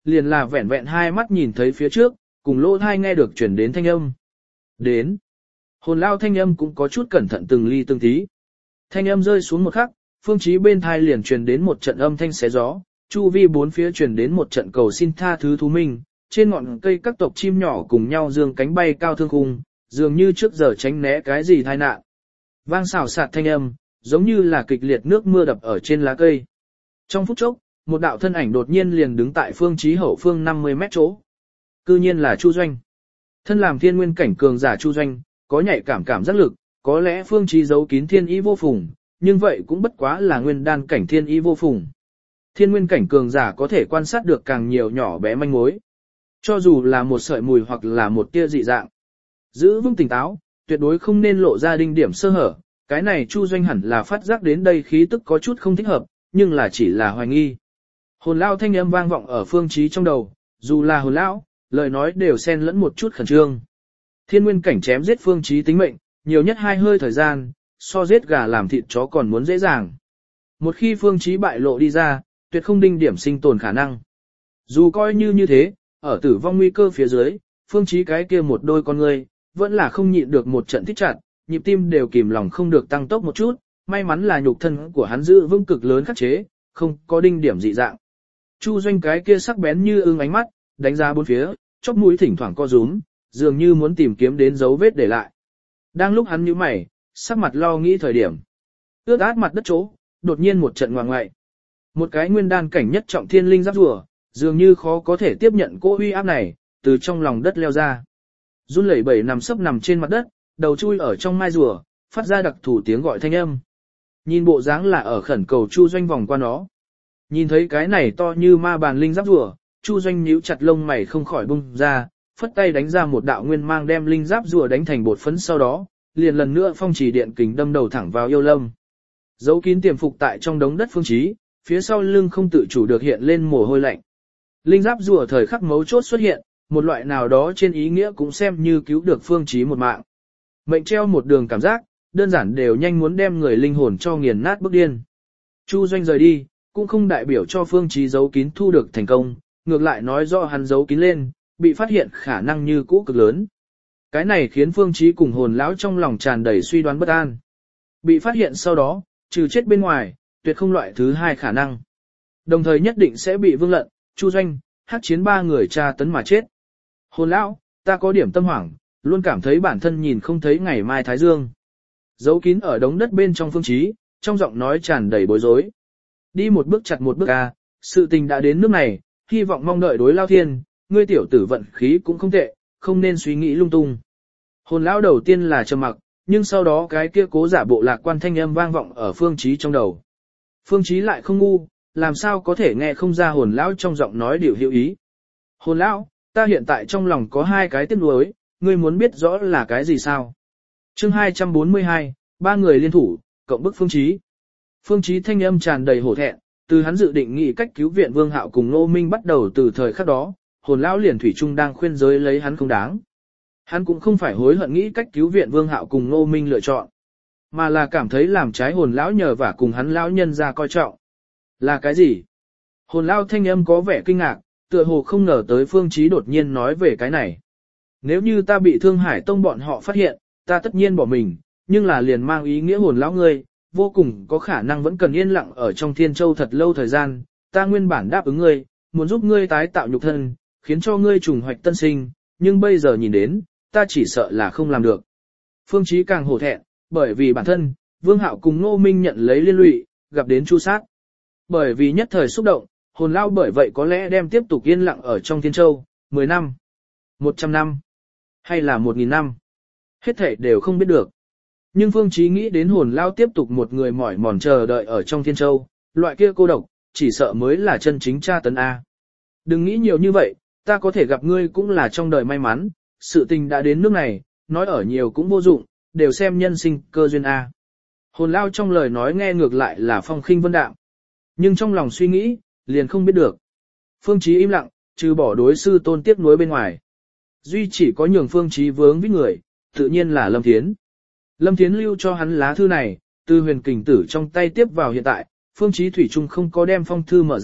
Speaker 1: liền là vẹn vẹn hai mắt nhìn thấy phía trước, cùng lỗ thai nghe được chuyển đến thanh âm. Đến. Hồn lao thanh âm cũng có chút cẩn thận từng ly từng tí. Thanh âm rơi xuống một khắc, Phương Chí bên thai liền truyền đến một trận âm thanh xé gió, chu vi bốn phía truyền đến một trận cầu xin tha thứ thú minh, trên ngọn cây các tộc chim nhỏ cùng nhau dương cánh bay cao thương khung, dường như trước giờ tránh né cái gì tai nạn. Vang xào xạc thanh âm, giống như là kịch liệt nước mưa đập ở trên lá cây. Trong phút chốc, một đạo thân ảnh đột nhiên liền đứng tại Phương Chí hậu phương 50 mét chỗ. Cư nhiên là Chu Doanh. Thân làm thiên nguyên cảnh cường giả Chu Doanh, có nhạy cảm giác lực, có lẽ Phương Chí giấu kín thiên ý vô phùng, nhưng vậy cũng bất quá là nguyên đan cảnh thiên ý vô phùng. Thiên nguyên cảnh cường giả có thể quan sát được càng nhiều nhỏ bé manh mối. Cho dù là một sợi mùi hoặc là một tia dị dạng. Giữ vững tỉnh táo, tuyệt đối không nên lộ ra đinh điểm sơ hở. Cái này Chu Doanh hẳn là phát giác đến đây khí tức có chút không thích hợp, nhưng là chỉ là hoài nghi. Hồn lao thanh âm vang vọng ở Phương Chí trong đầu, dù là hồn lão, lời nói đều xen lẫn một chút khẩn trương. Thiên nguyên cảnh chém giết Phương Chí tính mệnh, nhiều nhất 2 hơi thời gian, so giết gà làm thịt chó còn muốn dễ dàng. Một khi Phương Chí bại lộ đi ra, tuyệt không đinh điểm sinh tồn khả năng. Dù coi như thế, ở tử vong nguy cơ phía dưới, Phương Chí cái kia một đôi con ngươi, vẫn là không nhịn được một trận thích chặt, nhịp tim đều kìm lòng không được tăng tốc một chút, may mắn là nhục thân của hắn giữ vững cực lớn khắc chế, không có đinh điểm dị dạng. Chu Doanh cái kia sắc bén như ưng ánh mắt, đánh ra bốn phía, chóp mũi thỉnh thoảng co rúm, dường như muốn tìm kiếm đến dấu vết để lại. Đang lúc hắn nhíu mày, sắc mặt lo nghĩ thời điểm, ướt át mặt đất chỗ, đột nhiên một trận ngoạng ngoại. Một cái nguyên đan cảnh nhất trọng thiên linh giáp rùa, dường như khó có thể tiếp nhận cỗ uy áp này, từ trong lòng đất leo ra. Run lẩy bẩy nằm sấp nằm trên mặt đất, đầu chui ở trong mai rùa, phát ra đặc thủ tiếng gọi thanh âm. Nhìn bộ dáng là ở khẩn cầu Chu Doanh vòng qua nó. Nhìn thấy cái này to như ma bàn linh giáp rùa, Chu Doanh nhíu chặt lông mày không khỏi bung ra, phất tay đánh ra một đạo nguyên mang đem linh giáp rùa đánh thành bột phấn, sau đó, liền lần nữa phong chỉ điện kình đâm đầu thẳng vào yêu lâm. Giấu kín tiềm phục tại trong đống đất Phương Chí, phía sau lưng không tự chủ được hiện lên mồ hôi lạnh. Linh giáp rùa thời khắc mấu chốt xuất hiện, một loại nào đó trên ý nghĩa cũng xem như cứu được Phương Chí một mạng. Mệnh treo một đường cảm giác, đơn giản đều nhanh muốn đem người linh hồn cho nghiền nát bức điên. Chu Doanh rời đi, cũng không đại biểu cho Phương Chí giấu kín thu được thành công, ngược lại nói rõ hắn giấu kín lên, bị phát hiện khả năng như cũ cực lớn. Cái này khiến Phương Chí cùng hồn lão trong lòng tràn đầy suy đoán bất an. Bị phát hiện sau đó, trừ chết bên ngoài, tuyệt không loại thứ hai khả năng. Đồng thời nhất định sẽ bị Vương Lận, Chu Doanh, Hắc Chiến ba người tra tấn mà chết. Hồn lão, ta có điểm tâm hoảng, luôn cảm thấy bản thân nhìn không thấy ngày mai thái dương. Giấu kín ở đống đất bên trong Phương Chí, trong giọng nói tràn đầy bối rối. Đi một bước chặt một bước a, sự tình đã đến nước này, hy vọng mong đợi đối lao thiên, ngươi tiểu tử vận khí cũng không tệ, không nên suy nghĩ lung tung. Hồn lão đầu tiên là trầm mặc, nhưng sau đó cái kia cố giả bộ lạc quan thanh âm vang vọng ở Phương Chí trong đầu. Phương Chí lại không ngu, làm sao có thể nghe không ra hồn lão trong giọng nói điều hiệu ý. Hồn lão, ta hiện tại trong lòng có hai cái tiếc nuối, ngươi muốn biết rõ là cái gì sao? Chương 242, ba người liên thủ, cộng bức Phương Chí. Phương Chí thanh âm tràn đầy hổ thẹn, từ hắn dự định nghị cách cứu viện Vương Hạo cùng Ngô Minh bắt đầu từ thời khắc đó, hồn lão liền thủy chung đang khuyên giới lấy hắn không đáng. Hắn cũng không phải hối hận nghĩ cách cứu viện Vương Hạo cùng Ngô Minh lựa chọn, mà là cảm thấy làm trái hồn lão nhờ vả cùng hắn lão nhân ra coi trọng. Là cái gì? Hồn lão thanh âm có vẻ kinh ngạc, tựa hồ không ngờ tới Phương Chí đột nhiên nói về cái này. Nếu như ta bị Thương Hải Tông bọn họ phát hiện, ta tất nhiên bỏ mình, nhưng là liền mang ý nghĩa hồn lão ngươi, vô cùng có khả năng vẫn cần yên lặng ở trong Thiên Châu thật lâu thời gian, ta nguyên bản đáp ứng ngươi, muốn giúp ngươi tái tạo nhục thân, khiến cho ngươi trùng hoạch tân sinh, nhưng bây giờ nhìn đến, ta chỉ sợ là không làm được. Phương Chí càng hổ thẹn, bởi vì bản thân, Vương Hạo cùng Ngô Minh nhận lấy liên lụy, gặp đến chu sát. Bởi vì nhất thời xúc động, hồn lao bởi vậy có lẽ đem tiếp tục yên lặng ở trong Thiên Châu, 10 năm, 100 năm, hay là 1000 năm. Hết thảy đều không biết được. Nhưng Phương Chí nghĩ đến hồn lao tiếp tục một người mỏi mòn chờ đợi ở trong Thiên Châu, loại kia cô độc, chỉ sợ mới là chân chính tra tấn A. Đừng nghĩ nhiều như vậy, ta có thể gặp ngươi cũng là trong đời may mắn, sự tình đã đến nước này, nói ở nhiều cũng vô dụng, đều xem nhân sinh cơ duyên A. Hồn lao trong lời nói nghe ngược lại là phong khinh vân đạm, nhưng trong lòng suy nghĩ, liền không biết được. Phương Chí im lặng, trừ bỏ đối sư tôn tiếc nuối bên ngoài. Duy chỉ có nhường Phương Chí vướng với người, tự nhiên là Lâm Thiến. Lâm Thiến lưu cho hắn lá thư này, từ huyền kình tử trong tay tiếp vào hiện tại, Phương Chí thủy chung không có đem phong thư mở ra,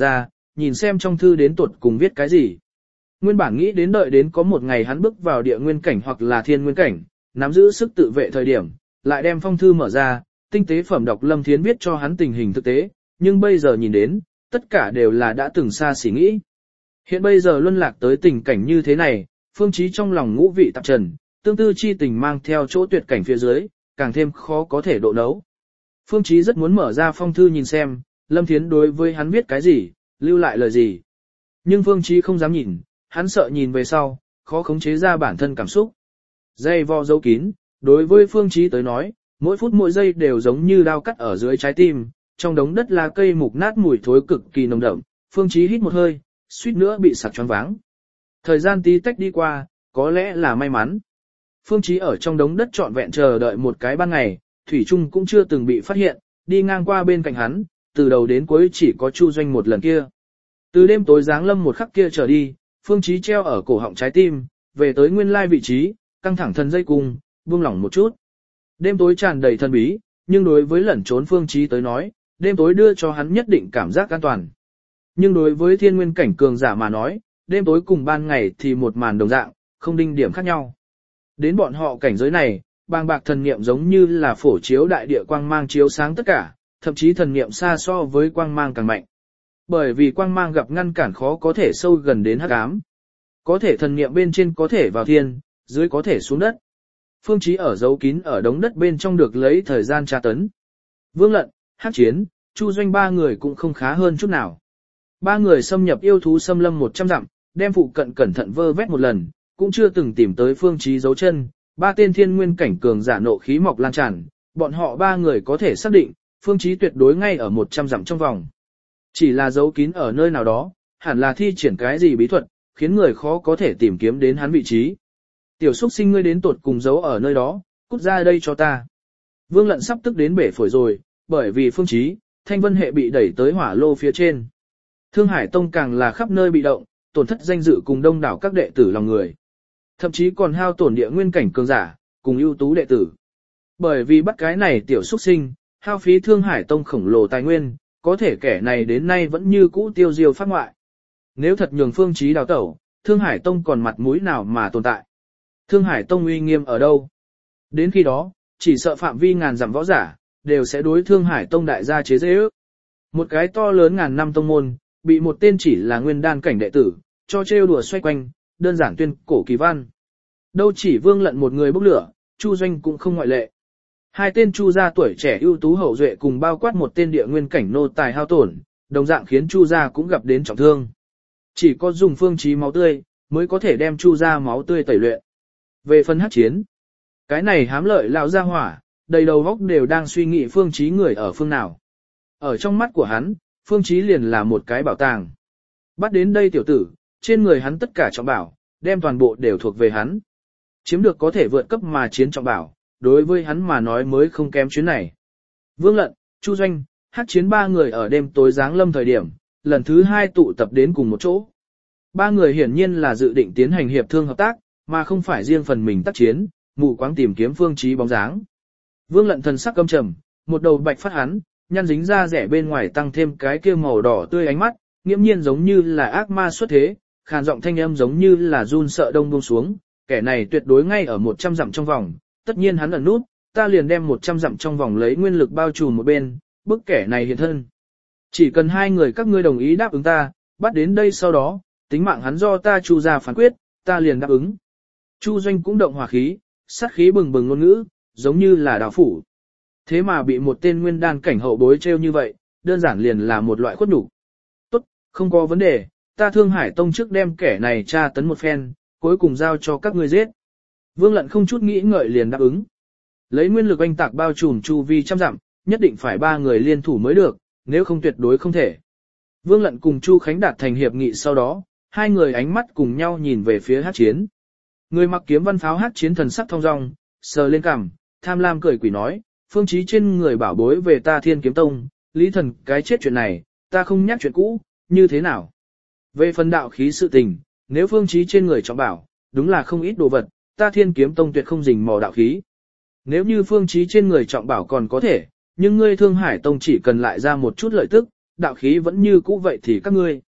Speaker 1: nhìn xem trong thư đến tuột cùng viết cái gì. Nguyên bản nghĩ đến đợi đến có một ngày hắn bước vào địa nguyên cảnh hoặc là thiên nguyên cảnh, nắm giữ sức tự vệ thời điểm, lại đem phong thư mở ra, tinh tế phẩm đọc Lâm Thiến viết cho hắn tình hình thực tế, nhưng bây giờ nhìn đến, tất cả đều là đã từng xa xỉ nghĩ. Hiện bây giờ luân lạc tới tình cảnh như thế này, Phương Chí trong lòng ngũ vị tạp trần, tương tư chi tình mang theo chỗ tuyệt cảnh phía dưới, càng thêm khó có thể độ nấu. Phương Chí rất muốn mở ra phong thư nhìn xem, Lâm Thiến đối với hắn viết cái gì, lưu lại lời gì. Nhưng Phương Chí không dám nhìn, hắn sợ nhìn về sau, khó khống chế ra bản thân cảm xúc. Dây vo dấu kín, đối với Phương Chí tới nói, mỗi phút mỗi giây đều giống như đao cắt ở dưới trái tim, trong đống đất lá cây mục nát mùi thối cực kỳ nồng đậm, Phương Chí hít một hơi, suýt nữa bị sặc choáng váng. Thời gian tí tách đi qua, có lẽ là may mắn. Phương Chí ở trong đống đất trọn vẹn chờ đợi một cái ban ngày, Thủy Trung cũng chưa từng bị phát hiện, đi ngang qua bên cạnh hắn, từ đầu đến cuối chỉ có Chu Doanh một lần kia. Từ đêm tối giáng lâm một khắc kia trở đi, Phương Chí treo ở cổ họng trái tim, về tới nguyên lai vị trí, căng thẳng thân dây cung, buông lỏng một chút. Đêm tối tràn đầy thần bí, nhưng đối với lẩn trốn Phương Chí tới nói, đêm tối đưa cho hắn nhất định cảm giác an toàn. Nhưng đối với thiên nguyên cảnh cường giả mà nói, đêm tối cùng ban ngày thì một màn đồng dạng, không đinh điểm khác nhau. Đến bọn họ cảnh giới này, bàng bạc thần niệm giống như là phổ chiếu đại địa quang mang chiếu sáng tất cả, thậm chí thần niệm xa so với quang mang càng mạnh. Bởi vì quang mang gặp ngăn cản khó có thể sâu gần đến hắc ám. Có thể thần niệm bên trên có thể vào thiên, dưới có thể xuống đất. Phương Chí ở giấu kín ở đống đất bên trong được lấy thời gian tra tấn. Vương Lận, Hắc Chiến, Chu Doanh ba người cũng không khá hơn chút nào. Ba người xâm nhập yêu thú xâm lâm 100 dặm, đem phụ cận cẩn thận vơ vét một lần, cũng chưa từng tìm tới Phương Chí dấu chân. Ba tên thiên nguyên cảnh cường giả nộ khí mọc lan tràn, bọn họ ba người có thể xác định, Phương Chí tuyệt đối ngay ở 100 dặm trong vòng. Chỉ là giấu kín ở nơi nào đó, hẳn là thi triển cái gì bí thuật, khiến người khó có thể tìm kiếm đến hắn vị trí. Tiểu xuất sinh ngươi đến tột cùng giấu ở nơi đó, cút ra đây cho ta. Vương Lận sắp tức đến bể phổi rồi, bởi vì Phương Chí, Thanh Vân hệ bị đẩy tới hỏa lô phía trên. Thương Hải Tông càng là khắp nơi bị động, tổn thất danh dự cùng đông đảo các đệ tử lòng người. Thậm chí còn hao tổn địa nguyên cảnh cường giả, cùng ưu tú đệ tử. Bởi vì bắt cái này tiểu xuất sinh, hao phí Thương Hải Tông khổng lồ tài nguyên, có thể kẻ này đến nay vẫn như cũ tiêu diêu phát ngoại. Nếu thật nhường Phương Chí đào tẩu, Thương Hải Tông còn mặt mũi nào mà tồn tại? Thương Hải Tông uy nghiêm ở đâu? Đến khi đó, chỉ sợ phạm vi ngàn dặm võ giả, đều sẽ đối Thương Hải Tông đại gia chế giễu. Một cái to lớn ngàn năm tông môn, bị một tên chỉ là nguyên đan cảnh đệ tử, cho trêu đùa xoay quanh, đơn giản tuyên cổ kỳ văn. Đâu chỉ Vương Lận một người bốc lửa, Chu Doanh cũng không ngoại lệ. Hai tên Chu gia tuổi trẻ ưu tú hậu duệ cùng bao quát một tên địa nguyên cảnh nô tài hao tổn, đồng dạng khiến Chu gia cũng gặp đến trọng thương. Chỉ có dùng Phương Chí máu tươi, mới có thể đem Chu gia máu tươi tẩy luyện. Về phần Hắc Chiến, cái này hám lợi lão gia hỏa, đầy đầu óc đều đang suy nghĩ Phương Chí người ở phương nào. Ở trong mắt của hắn, Phương Chí liền là một cái bảo tàng. Bắt đến đây tiểu tử, trên người hắn tất cả trọng bảo, đem toàn bộ đều thuộc về hắn. Chiếm được có thể vượt cấp mà chiến trọng bảo, đối với hắn mà nói mới không kém chuyến này. Vương Lận, Chu Doanh, Hắc Chiến ba người ở đêm tối giáng lâm thời điểm, lần thứ hai tụ tập đến cùng một chỗ. Ba người hiển nhiên là dự định tiến hành hiệp thương hợp tác, mà không phải riêng phần mình tác chiến, mù quáng tìm kiếm Phương Chí bóng dáng. Vương Lận thần sắc căm trầm, một đầu bạch phát hắn, nhăn dính ra rẻ bên ngoài tăng thêm cái kia màu đỏ tươi ánh mắt, nghiễm nhiên giống như là ác ma xuất thế, khàn giọng thanh âm giống như là run sợ đông buông xuống, kẻ này tuyệt đối ngay ở 100 dặm trong vòng, tất nhiên hắn ẩn nút, ta liền đem 100 dặm trong vòng lấy nguyên lực bao trùm một bên, bức kẻ này hiện thân. Chỉ cần hai người các ngươi đồng ý đáp ứng ta, bắt đến đây sau đó, tính mạng hắn do ta Chu gia phán quyết, ta liền đáp ứng. Chu Doanh cũng động hỏa khí, sát khí bừng bừng ngôn ngữ, giống như là đào phủ. Thế mà bị một tên nguyên đan cảnh hậu bối trêu như vậy, đơn giản liền là một loại khuất nhục. Tốt, không có vấn đề, ta Thương Hải Tông trước đem kẻ này tra tấn một phen, cuối cùng giao cho các ngươi giết. Vương Lận không chút nghĩ ngợi liền đáp ứng. Lấy nguyên lực oanh tạc bao trùm chu vi trăm dặm, nhất định phải ba người liên thủ mới được, nếu không tuyệt đối không thể. Vương Lận cùng Chu Khánh đạt thành hiệp nghị sau đó, hai người ánh mắt cùng nhau nhìn về phía Hắc Chiến. Người mặc kiếm văn pháo Hắc Chiến thần sắc thong dong, sờ lên cằm, tham lam cười quỷ nói, Phương Chí trên người bảo bối về ta Thiên Kiếm Tông, Lý Thần cái chết chuyện này, ta không nhắc chuyện cũ, như thế nào? Về phần đạo khí sự tình, nếu Phương Chí trên người trọng bảo, đúng là không ít đồ vật, ta Thiên Kiếm Tông tuyệt không rình mò đạo khí. Nếu như Phương Chí trên người trọng bảo còn có thể, nhưng ngươi Thương Hải Tông chỉ cần lại ra một chút lợi tức, đạo khí vẫn như cũ vậy thì các ngươi.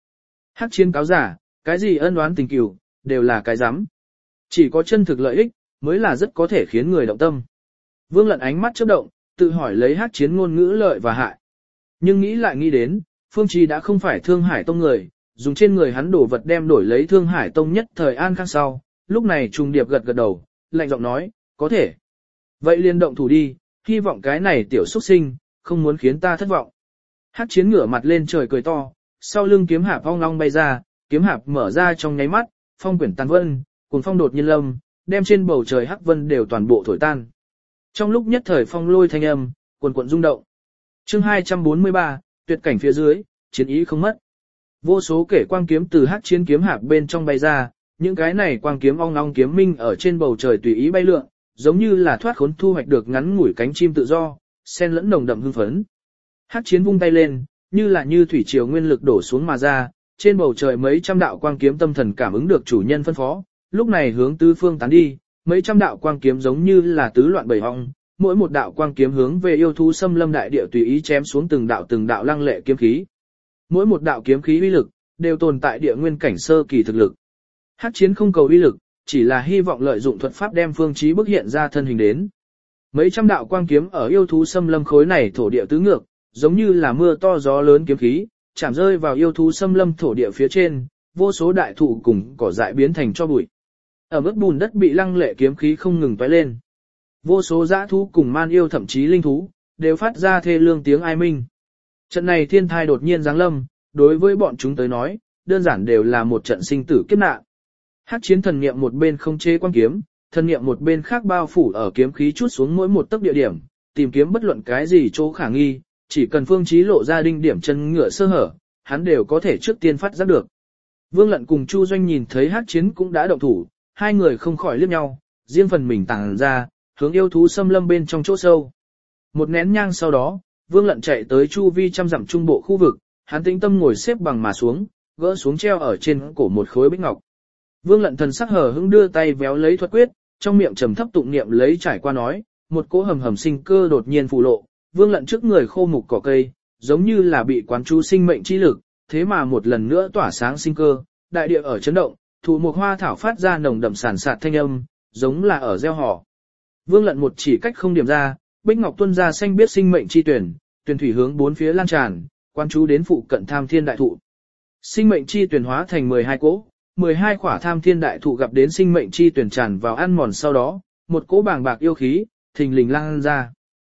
Speaker 1: Hắc chiến cáo giả, cái gì ân oán tình cừu, đều là cái rắm. Chỉ có chân thực lợi ích, mới là rất có thể khiến người động tâm. Vương Lận ánh mắt chớp động, tự hỏi lấy Hắc chiến ngôn ngữ lợi và hại. Nhưng nghĩ lại nghĩ đến, Phương Chí đã không phải Thương Hải Tông người, dùng trên người hắn đổ vật đem đổi lấy Thương Hải Tông nhất thời an khang sau, lúc này trùng điệp gật gật đầu, lạnh giọng nói, có thể. Vậy liền động thủ đi, hy vọng cái này tiểu xuất sinh, không muốn khiến ta thất vọng. Hắc chiến ngửa mặt lên trời cười to, sau lưng kiếm hạp ong long bay ra, kiếm hạp mở ra trong nháy mắt, phong quyển tàn vân, cuồng phong đột nhiên lâm, đem trên bầu trời hắc vân đều toàn bộ thổi tan. Trong lúc nhất thời phong lôi thanh âm, cuồn cuộn rung động. Chương 243, tuyệt cảnh phía dưới, chiến ý không mất. Vô số kể quang kiếm từ hắc chiến kiếm hạp bên trong bay ra, những cái này quang kiếm ong long kiếm minh ở trên bầu trời tùy ý bay lượn, giống như là thoát khốn thu hoạch được ngắn ngủi cánh chim tự do, xen lẫn nồng đậm hưng phấn. Hắc chiến vung tay lên, như thủy triều nguyên lực đổ xuống mà ra, trên bầu trời mấy trăm đạo quang kiếm tâm thần cảm ứng được chủ nhân phân phó, lúc này hướng tứ phương tán đi, mấy trăm đạo quang kiếm giống như là tứ loạn bầy ong, mỗi một đạo quang kiếm hướng về yêu thú xâm lâm đại địa tùy ý chém xuống từng đạo lăng lệ kiếm khí. Mỗi một đạo kiếm khí uy lực đều tồn tại địa nguyên cảnh sơ kỳ thực lực. Hắc chiến không cầu uy lực, chỉ là hy vọng lợi dụng thuật pháp đem Phương Chí bức hiện ra thân hình đến. Mấy trăm đạo quang kiếm ở yêu thú xâm lâm khối này thổ địa tứ ngược, giống như là mưa to gió lớn kiếm khí, chạm rơi vào yêu thú xâm lâm thổ địa phía trên, vô số đại thụ cùng cỏ dại biến thành cho bụi. Ở mức bùn đất bị lăng lệ kiếm khí không ngừng tóe lên. Vô số dã thú cùng man yêu thậm chí linh thú, đều phát ra thê lương tiếng ai minh. Trận này thiên thai đột nhiên giáng lâm, đối với bọn chúng tới nói, đơn giản đều là một trận sinh tử kiếp nạn. Hắc chiến thần niệm một bên không chế quang kiếm, thần niệm một bên khác bao phủ ở kiếm khí chút xuống mỗi một tấc địa điểm, tìm kiếm bất luận cái gì chỗ khả nghi, chỉ cần Phương Chí lộ ra đinh điểm chân ngựa sơ hở, hắn đều có thể trước tiên phát giác được. Vương Lận cùng Chu Doanh nhìn thấy Hắc chiến cũng đã động thủ, hai người không khỏi liếc nhau, riêng phần mình tàng ra, hướng yêu thú xâm lâm bên trong chỗ sâu. Một nén nhang sau đó, Vương Lận chạy tới chu vi trăm dặm trung bộ khu vực, hắn tĩnh tâm ngồi xếp bằng mà xuống, gỡ xuống treo ở trên cổ một khối bích ngọc. Vương Lận thần sắc hờ hững đưa tay véo lấy thuật quyết, trong miệng trầm thấp tụng niệm lấy trải qua nói, một cỗ hầm hầm sinh cơ đột nhiên phù lộ, Vương Lận trước người khô mục cỏ cây, giống như là bị quán chú sinh mệnh chi lực, thế mà một lần nữa tỏa sáng sinh cơ, đại địa ở chấn động, thụ mục hoa thảo phát ra nồng đậm sản sạt thanh âm, giống là ở gieo họ. Vương Lận một chỉ cách không điểm ra, bích ngọc tuôn ra xanh biết sinh mệnh chi tuyển, tuyển thủy hướng bốn phía lan tràn, quán chú đến phụ cận tham thiên đại thụ. Sinh mệnh chi tuyển hóa thành 12 cỗ, 12 khỏa tham thiên đại thụ gặp đến sinh mệnh chi tuyển tràn vào ăn mòn sau đó, một cỗ bàng bạc yêu khí, thình lình lan ra.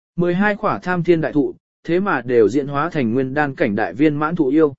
Speaker 1: 12 khỏa tham thiên đại thụ, thế mà đều diễn hóa thành nguyên đan cảnh đại viên mãn thụ yêu.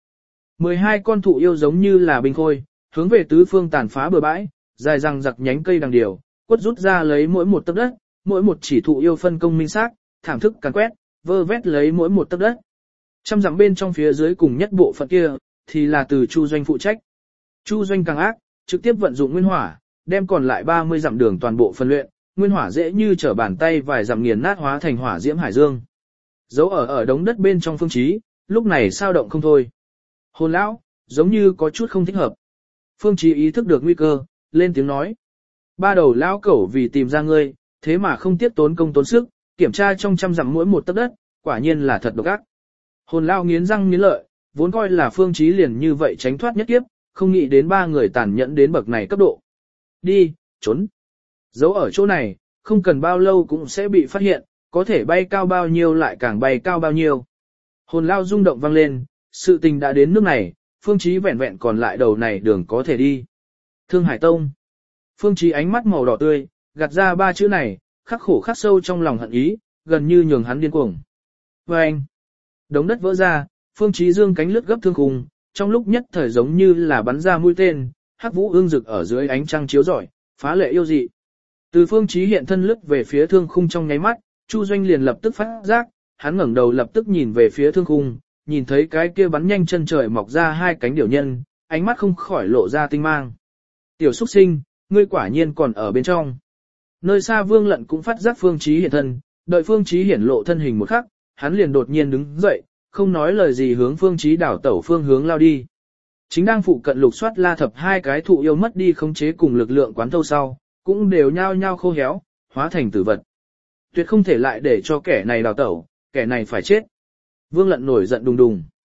Speaker 1: 12 con thụ yêu giống như là binh khôi, hướng về tứ phương tàn phá bờ bãi, dài răng giặc nhánh cây đằng điều, quất rút ra lấy mỗi một tấc đất, mỗi một chỉ thụ yêu phân công minh xác, thảm thức càn quét, vơ vét lấy mỗi một tấc đất. Trăm dặm bên trong phía dưới cùng nhất bộ phận kia, thì là từ Chu Doanh phụ trách. Chu Doanh càng ác, trực tiếp vận dụng nguyên hỏa, đem còn lại 30 dặm đường toàn bộ phân luyện, nguyên hỏa dễ như trở bàn tay vài dặm nghiền nát hóa thành hỏa diễm hải dương. Dấu ở đống đất bên trong Phương Chí, lúc này sao động không thôi. Hồn lão, giống như có chút không thích hợp. Phương Chí ý thức được nguy cơ, lên tiếng nói. Ba đầu lão cẩu vì tìm ra ngươi, thế mà không tiếc tốn công tốn sức, kiểm tra trong trăm dặm mỗi một tấc đất, quả nhiên là thật độc ác. Hồn lão nghiến răng nghiến lợi, vốn coi là Phương Chí liền như vậy tránh thoát nhất kiếp, không nghĩ đến ba người tàn nhẫn đến bậc này cấp độ. Đi, trốn. Giấu ở chỗ này, không cần bao lâu cũng sẽ bị phát hiện, có thể bay cao bao nhiêu lại càng bay cao bao nhiêu. Hồn lão rung động vang lên, sự tình đã đến nước này, Phương Chí vẹn vẹn còn lại đầu này đường có thể đi. Thương Hải Tông. Phương Chí ánh mắt màu đỏ tươi, gạt ra ba chữ này, khắc khổ khắc sâu trong lòng hận ý, gần như nhường hắn điên cuồng. Và anh, đống đất vỡ ra, Phương Chí dương cánh lướt gấp thương khung, trong lúc nhất thời giống như là bắn ra mũi tên, hắc vũ ương rực ở dưới ánh trăng chiếu rọi, phá lệ yêu dị. Từ Phương Chí hiện thân lướt về phía thương khung trong nháy mắt, Chu Doanh liền lập tức phát giác, hắn ngẩng đầu lập tức nhìn về phía thương khung, nhìn thấy cái kia bắn nhanh chân trời mọc ra hai cánh điểu nhân, ánh mắt không khỏi lộ ra tinh mang. Tiểu xuất sinh, ngươi quả nhiên còn ở bên trong. Nơi xa Vương Lận cũng phát giác Phương Chí hiện thân, đợi Phương Chí hiển lộ thân hình một khắc, hắn liền đột nhiên đứng dậy, không nói lời gì hướng Phương Chí đảo tẩu phương hướng lao đi. Chính đang phụ cận lục soát La Thập hai cái thụ yêu mất đi khống chế cùng lực lượng quán thâu sau, cũng đều nhao nhao khô héo, hóa thành tử vật. Tuyệt không thể lại để cho kẻ này đào tẩu, kẻ này phải chết. Vương Lận nổi giận đùng đùng.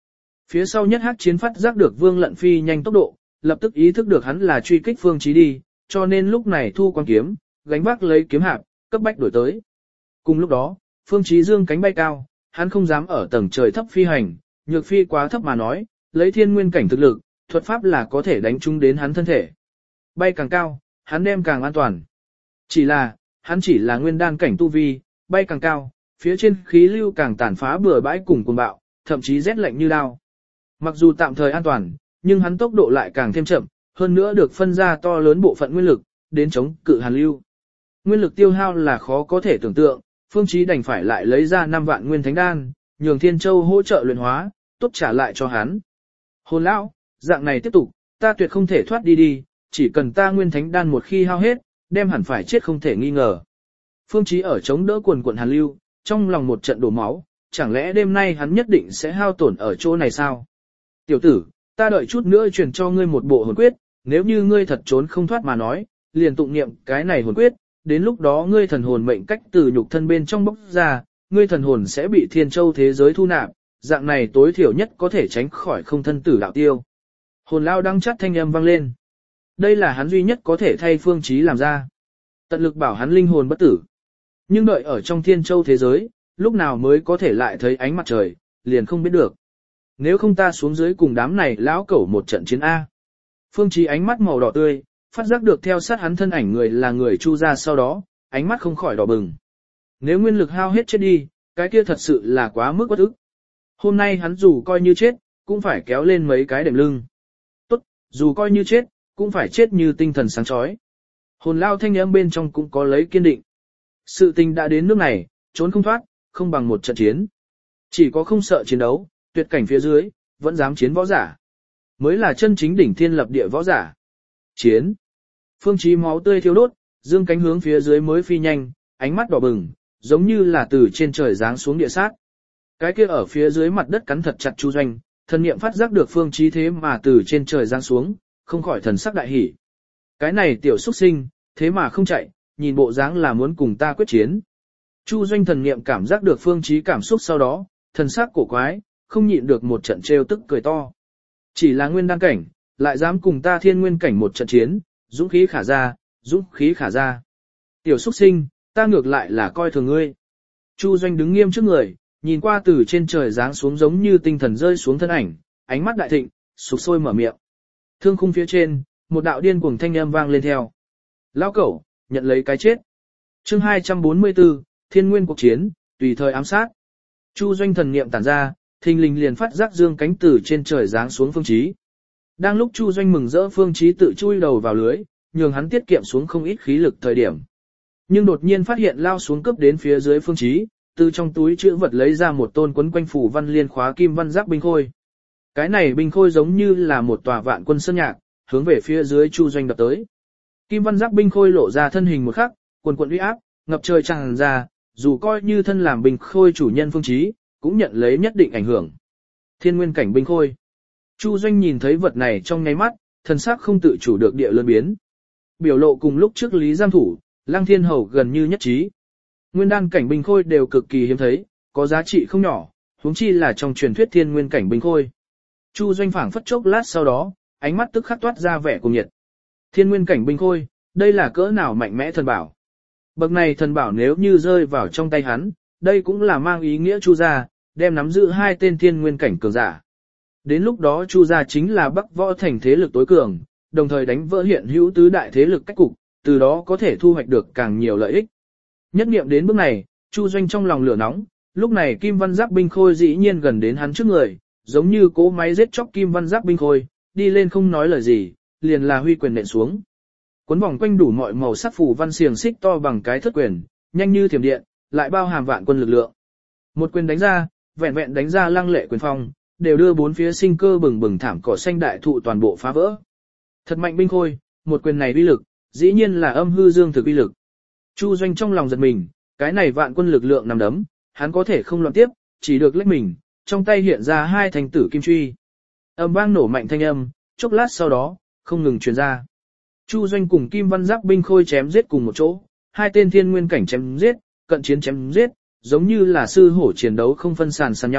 Speaker 1: Phía sau nhất hắc chiến phát giác được Vương Lận phi nhanh tốc độ, lập tức ý thức được hắn là truy kích Phương Chí đi, cho nên lúc này thu quan kiếm, gánh vác lấy kiếm hạp, cấp bách đuổi tới. Cùng lúc đó, Phương Chí dương cánh bay cao, hắn không dám ở tầng trời thấp phi hành, nhược phi quá thấp mà nói, lấy thiên nguyên cảnh thực lực, thuật pháp là có thể đánh trúng đến hắn thân thể. Bay càng cao, hắn đem càng an toàn. Chỉ là, hắn chỉ là nguyên đan cảnh tu vi, bay càng cao, phía trên khí lưu càng tàn phá bừa bãi cùng cuồng bạo, thậm chí rét lạnh như đao. Mặc dù tạm thời an toàn, nhưng hắn tốc độ lại càng thêm chậm, hơn nữa được phân ra to lớn bộ phận nguyên lực, đến chống cự hàn lưu. Nguyên lực tiêu hao là khó có thể tưởng tượng, Phương Chí đành phải lại lấy ra 5 vạn nguyên thánh đan, nhường Thiên Châu hỗ trợ luyện hóa, tốt trả lại cho hắn. Hồn lão, dạng này tiếp tục, ta tuyệt không thể thoát đi, chỉ cần ta nguyên thánh đan một khi hao hết, đem hẳn phải chết không thể nghi ngờ. Phương Chí ở chống đỡ quần quần hàn lưu, trong lòng một trận đổ máu, chẳng lẽ đêm nay hắn nhất định sẽ hao tổn ở chỗ này sao? Tiểu tử, ta đợi chút nữa truyền cho ngươi một bộ hồn quyết, nếu như ngươi thật trốn không thoát mà nói, liền tụng niệm cái này hồn quyết, đến lúc đó ngươi thần hồn mệnh cách từ nhục thân bên trong bốc ra, ngươi thần hồn sẽ bị Thiên Châu thế giới thu nạp, dạng này tối thiểu nhất có thể tránh khỏi không thân tử đạo tiêu. Hồn lao đăng chắt thanh âm vang lên. Đây là hắn duy nhất có thể thay Phương Chí làm ra. Tận lực bảo hắn linh hồn bất tử. Nhưng đợi ở trong Thiên Châu thế giới, lúc nào mới có thể lại thấy ánh mặt trời, liền không biết được. Nếu không ta xuống dưới cùng đám này lão cẩu một trận chiến A. Phương Chí ánh mắt màu đỏ tươi, phát giác được theo sát hắn thân ảnh người là người Chu gia sau đó, ánh mắt không khỏi đỏ bừng. Nếu nguyên lực hao hết chết đi, cái kia thật sự là quá mức bất ức. Hôm nay hắn dù coi như chết, cũng phải kéo lên mấy cái đệm lưng. Tốt, dù coi như chết, cũng phải chết như tinh thần sáng chói. Hồn lao thanh âm bên trong cũng có lấy kiên định. Sự tình đã đến nước này, trốn không thoát, không bằng một trận chiến. Chỉ có không sợ chiến đấu, tuyệt cảnh phía dưới, vẫn dám chiến võ giả. Mới là chân chính đỉnh thiên lập địa võ giả. Chiến. Phương Chí máu tươi thiêu đốt, dương cánh hướng phía dưới mới phi nhanh, ánh mắt đỏ bừng, giống như là từ trên trời giáng xuống địa sát. Cái kia ở phía dưới mặt đất cắn thật chặt Chu Doanh, thần niệm phát giác được Phương Chí thế mà từ trên trời giáng xuống, không khỏi thần sắc đại hỉ. Cái này tiểu xuất sinh, thế mà không chạy, nhìn bộ dáng là muốn cùng ta quyết chiến. Chu Doanh thần niệm cảm giác được Phương Chí cảm xúc sau đó, thần sắc cổ quái, không nhịn được một trận trêu tức cười to. Chỉ là nguyên đan cảnh, lại dám cùng ta thiên nguyên cảnh một trận chiến, dũng khí khả ra, dũng khí khả ra. Tiểu xuất sinh, ta ngược lại là coi thường ngươi. Chu Doanh đứng nghiêm trước người, nhìn qua từ trên trời giáng xuống giống như tinh thần rơi xuống thân ảnh, ánh mắt đại thịnh, sục sôi mở miệng. Thương khung phía trên, một đạo điên cuồng thanh âm vang lên theo. Lão cẩu, nhận lấy cái chết. Chương 244, Thiên Nguyên cuộc chiến, tùy thời ám sát. Chu Doanh thần niệm tản ra, thình lình liền phát giác dương cánh từ trên trời giáng xuống Phương Chí. Đang lúc Chu Doanh mừng rỡ Phương Chí tự chui đầu vào lưới, nhường hắn tiết kiệm xuống không ít khí lực thời điểm. Nhưng đột nhiên phát hiện lao xuống cấp đến phía dưới Phương Chí, từ trong túi trữ vật lấy ra một tôn quấn quanh phủ văn liên khóa kim văn giáp binh khôi. Cái này binh khôi giống như là một tòa vạn quân sơn nhạc, hướng về phía dưới Chu Doanh đập tới. Kim văn giáp binh khôi lộ ra thân hình một khắc, quần quần uy áp, ngập trời tràn ra, dù coi như thân làm binh khôi chủ nhân Phương Chí, cũng nhận lấy nhất định ảnh hưởng. Thiên nguyên cảnh binh khôi. Chu Doanh nhìn thấy vật này trong nháy mắt, thần sắc không tự chủ được địa lớn biến. Biểu lộ cùng lúc trước Lý Giang Thủ, Lăng Thiên Hầu gần như nhất trí. Nguyên đan cảnh binh khôi đều cực kỳ hiếm thấy, có giá trị không nhỏ, huống chi là trong truyền thuyết thiên nguyên cảnh binh khôi. Chu Doanh phảng phất chốc lát sau đó, ánh mắt tức khắc toát ra vẻ cuồng nhiệt. Thiên nguyên cảnh binh khôi, đây là cỡ nào mạnh mẽ thần bảo. Bậc này thần bảo nếu như rơi vào trong tay hắn, đây cũng là mang ý nghĩa Chu gia đem nắm giữ 2 tên thiên nguyên cảnh cường giả. Đến lúc đó Chu gia chính là Bắc Võ thành thế lực tối cường, đồng thời đánh vỡ hiện hữu tứ đại thế lực cách cục, từ đó có thể thu hoạch được càng nhiều lợi ích. Nhất niệm đến bước này, Chu Doanh trong lòng lửa nóng, lúc này Kim Văn Giáp binh khôi dĩ nhiên gần đến hắn trước người, giống như cỗ máy giết chóc Kim Văn Giáp binh khôi, đi lên không nói lời gì, liền là huy quyền nện xuống. Cuốn vòng quanh đủ mọi màu sắc phù văn xiềng xích to bằng cái thất quyền, nhanh như thiểm điện, lại bao hàm vạn quân lực lượng. Một quyền đánh ra, vẹn vẹn đánh ra lăng lệ quyền phong, đều đưa bốn phía sinh cơ bừng bừng thảm cỏ xanh đại thụ toàn bộ phá vỡ. Thật mạnh binh khôi, một quyền này uy lực, dĩ nhiên là âm hư dương thực uy lực. Chu Doanh trong lòng giật mình, cái này vạn quân lực lượng nằm đấm, hắn có thể không loạn tiếp, chỉ được lách mình, trong tay hiện ra 2 thanh tử kim truy. Âm vang nổ mạnh thanh âm, chốc lát sau đó, không ngừng truyền ra. Chu Doanh cùng Kim Văn Giáp binh khôi chém giết cùng một chỗ, 2 tên thiên nguyên cảnh chém giết, cận chiến chém giết, giống như là sư hổ chiến đấu không phân sàn nhau,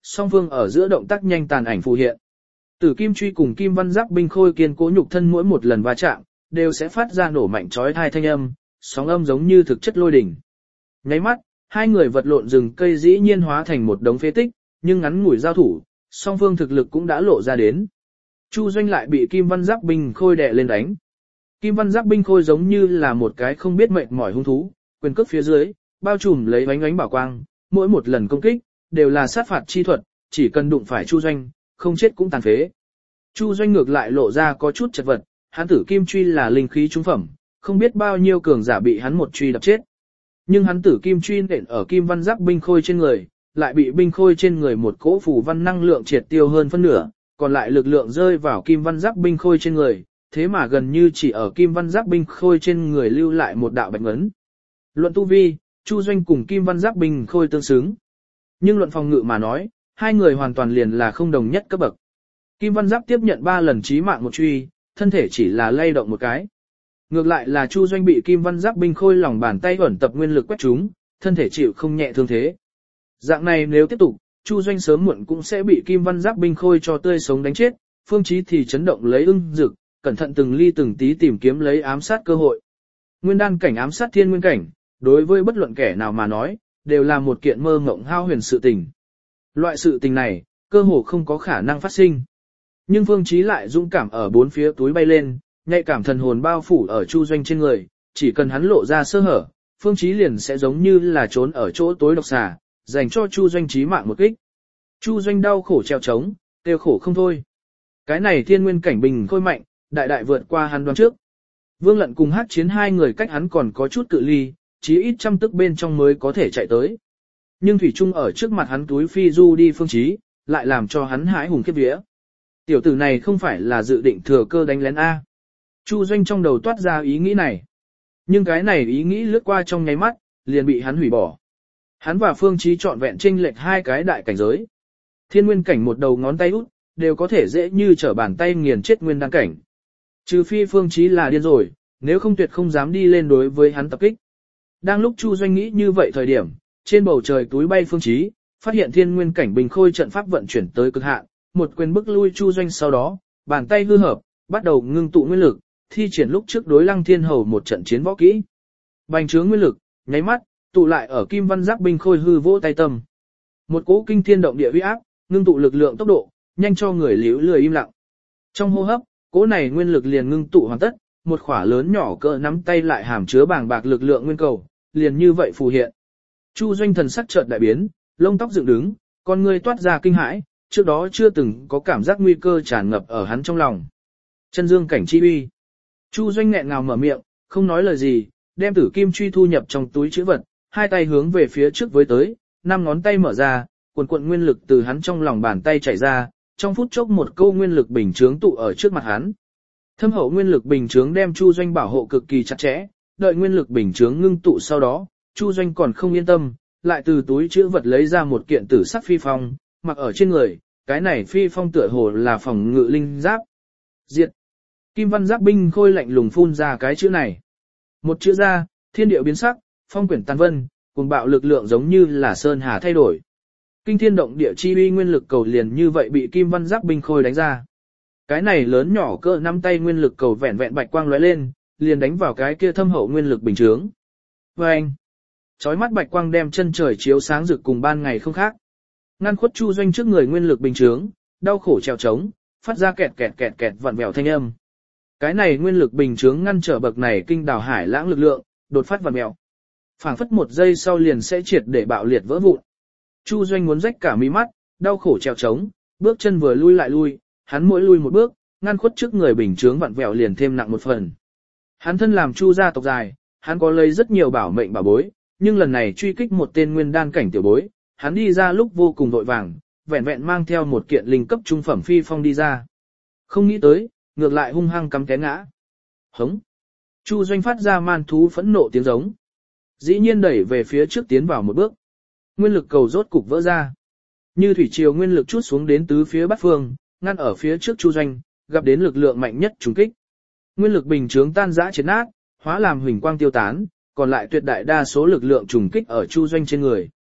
Speaker 1: song phương ở giữa động tác nhanh tàn ảnh phù hiện. Tử kim truy cùng kim văn giáp binh khôi kiên cố nhục thân mỗi một lần va chạm, đều sẽ phát ra nổ mạnh chói tai thanh âm, sóng âm giống như thực chất lôi đỉnh. Nháy mắt, hai người vật lộn rừng cây dĩ nhiên hóa thành một đống phế tích, nhưng ngắn ngủi giao thủ, song phương thực lực cũng đã lộ ra đến. Chu Doanh lại bị kim văn giáp binh khôi đè lên đánh. Kim văn giáp binh khôi giống như là một cái không biết mệt mỏi hung thú, quyền cước phía dưới, bao trùm lấy ánh ánh bảo quang, mỗi một lần công kích, đều là sát phạt chi thuật, chỉ cần đụng phải Chu Doanh, không chết cũng tàn phế. Chu Doanh ngược lại lộ ra có chút chật vật, hắn tử kim truy là linh khí trung phẩm, không biết bao nhiêu cường giả bị hắn một truy đập chết. Nhưng hắn tử kim truy nện ở kim văn giáp binh khôi trên người, lại bị binh khôi trên người một cỗ phù văn năng lượng triệt tiêu hơn phân nửa, còn lại lực lượng rơi vào kim văn giáp binh khôi trên người, thế mà gần như chỉ ở kim văn giáp binh khôi trên người lưu lại một đạo bạch ngấn. Luận tu vi, Chu Doanh cùng kim văn giáp binh khôi tương xứng. Nhưng luận phòng ngự mà nói, hai người hoàn toàn liền là không đồng nhất cấp bậc. Kim văn giáp tiếp nhận 3 lần chí mạng một truy, thân thể chỉ là lay động một cái. Ngược lại là Chu Doanh bị kim văn giáp binh khôi lòng bàn tay ẩn tập nguyên lực quét trúng, thân thể chịu không nhẹ thương thế. Dạng này nếu tiếp tục, Chu Doanh sớm muộn cũng sẽ bị kim văn giáp binh khôi cho tươi sống đánh chết, Phương Chí thì chấn động lấy ưng dực, cẩn thận từng ly từng tí tìm kiếm lấy ám sát cơ hội. Nguyên đan cảnh ám sát thiên nguyên cảnh, đối với bất luận kẻ nào mà nói, đều là một kiện mơ ngộng hao huyền sự tình. Loại sự tình này, cơ hồ không có khả năng phát sinh. Nhưng Phương Chí lại dũng cảm ở bốn phía túi bay lên, nhạy cảm thần hồn bao phủ ở Chu Doanh trên người, chỉ cần hắn lộ ra sơ hở, Phương Chí liền sẽ giống như là trốn ở chỗ tối độc xà, dành cho Chu Doanh chí mạng một kích. Chu Doanh đau khổ treo chống, tiêu khổ không thôi. Cái này thiên nguyên cảnh bình khôi mạnh, đại đại vượt qua hắn đoán trước. Vương Lận cùng Hắc Chiến hai người cách hắn còn có chút cự ly, chí ít trăm tức bên trong mới có thể chạy tới. Nhưng thủy chung ở trước mặt hắn túi phi du đi Phương Chí, lại làm cho hắn hãi hùng khiếp vía. Tiểu tử này không phải là dự định thừa cơ đánh lén A. Chu Doanh trong đầu toát ra ý nghĩ này. Nhưng cái này ý nghĩ lướt qua trong nháy mắt, liền bị hắn hủy bỏ. Hắn và Phương Chí trọn vẹn chênh lệch hai cái đại cảnh giới. Thiên nguyên cảnh một đầu ngón tay út, đều có thể dễ như trở bàn tay nghiền chết nguyên đan cảnh. Trừ phi Phương Chí là điên rồi, nếu không tuyệt không dám đi lên đối với hắn tập kích. Đang lúc Chu Doanh nghĩ như vậy thời điểm, trên bầu trời túi bay Phương Chí, phát hiện thiên nguyên cảnh bình khôi trận pháp vận chuyển tới cực hạn, một quyền bức lui Chu Doanh sau đó, bàn tay hư hợp, bắt đầu ngưng tụ nguyên lực, thi triển lúc trước đối Lăng Thiên Hầu một trận chiến võ kỹ. Bành trướng nguyên lực, nháy mắt, tụ lại ở kim văn giác binh khôi hư vỗ tay tâm. Một cỗ kinh thiên động địa uy áp, ngưng tụ lực lượng tốc độ, nhanh cho người liễu lười im lặng. Trong hô hấp, cỗ này nguyên lực liền ngưng tụ hoàn tất, một khỏa lớn nhỏ cỡ nắm tay lại hàm chứa bàng bạc lực lượng nguyên cầu, liền như vậy phù hiện. Chu Doanh thần sắc chợt đại biến, lông tóc dựng đứng, con người toát ra kinh hãi, trước đó chưa từng có cảm giác nguy cơ tràn ngập ở hắn trong lòng. Chân dương cảnh chi uy. Chu Doanh nghẹn ngào mở miệng, không nói lời gì, đem tử kim truy thu nhập trong túi trữ vật, hai tay hướng về phía trước với tới, 5 ngón tay mở ra, cuồn cuộn nguyên lực từ hắn trong lòng bàn tay chảy ra, trong phút chốc một câu nguyên lực bình chướng tụ ở trước mặt hắn. Thâm hậu nguyên lực bình chướng đem Chu Doanh bảo hộ cực kỳ chặt chẽ, đợi nguyên lực bình chướng ngưng tụ sau đó, Chu Doanh còn không yên tâm, lại từ túi trữ vật lấy ra một kiện tử sắc phi phong, mặc ở trên người, cái này phi phong tựa hồ là phòng ngự linh giáp. Diệt. Kim văn giáp binh khôi lạnh lùng phun ra cái chữ này. Một chữ ra, thiên địa biến sắc, phong quyển tàn vân, cùng bạo lực lượng giống như là sơn hà thay đổi. Kinh thiên động địa chi uy nguyên lực cầu liền như vậy bị kim văn giáp binh khôi đánh ra. Cái này lớn nhỏ cỡ nắm tay nguyên lực cầu vẹn vẹn bạch quang lóe lên, liền đánh vào cái kia thâm hậu nguyên lực bình chướng. Và anh, chói mắt bạch quang đem chân trời chiếu sáng rực cùng ban ngày không khác. Ngăn khuất Chu Doanh trước người nguyên lực bình chướng, đau khổ trèo trống, phát ra kẹt kẹt kẹt kẹt vặn vẹo thanh âm. Cái này nguyên lực bình chướng ngăn trở bậc này kinh đảo hải lãng lực lượng, đột phát vặn vẹo. Phảng phất một giây sau liền sẽ triệt để bạo liệt vỡ vụn. Chu Doanh muốn rách cả mí mắt, đau khổ trèo trống, bước chân vừa lui lại lui, hắn mỗi lui một bước, ngăn khuất trước người bình chướng vặn vẹo liền thêm nặng một phần. Hắn thân làm Chu gia tộc dài, hắn có lấy rất nhiều bảo mệnh bảo bối, nhưng lần này truy kích một tên nguyên đan cảnh tiểu bối, hắn đi ra lúc vô cùng vội vàng, vẹn vẹn mang theo một kiện linh cấp trung phẩm phi phong đi ra. Không nghĩ tới, ngược lại hung hăng cắm té ngã. Hống! Chu Doanh phát ra man thú phẫn nộ tiếng giống. Dĩ nhiên đẩy về phía trước tiến vào một bước. Nguyên lực cầu rốt cục vỡ ra. Như thủy triều nguyên lực chút xuống đến tứ phía bát phương, ngăn ở phía trước Chu Doanh, gặp đến lực lượng mạnh nhất trùng kích. Nguyên lực bình chướng tan rã triệt nát, hóa làm huỳnh quang tiêu tán, còn lại tuyệt đại đa số lực lượng trùng kích ở Chu Doanh trên người.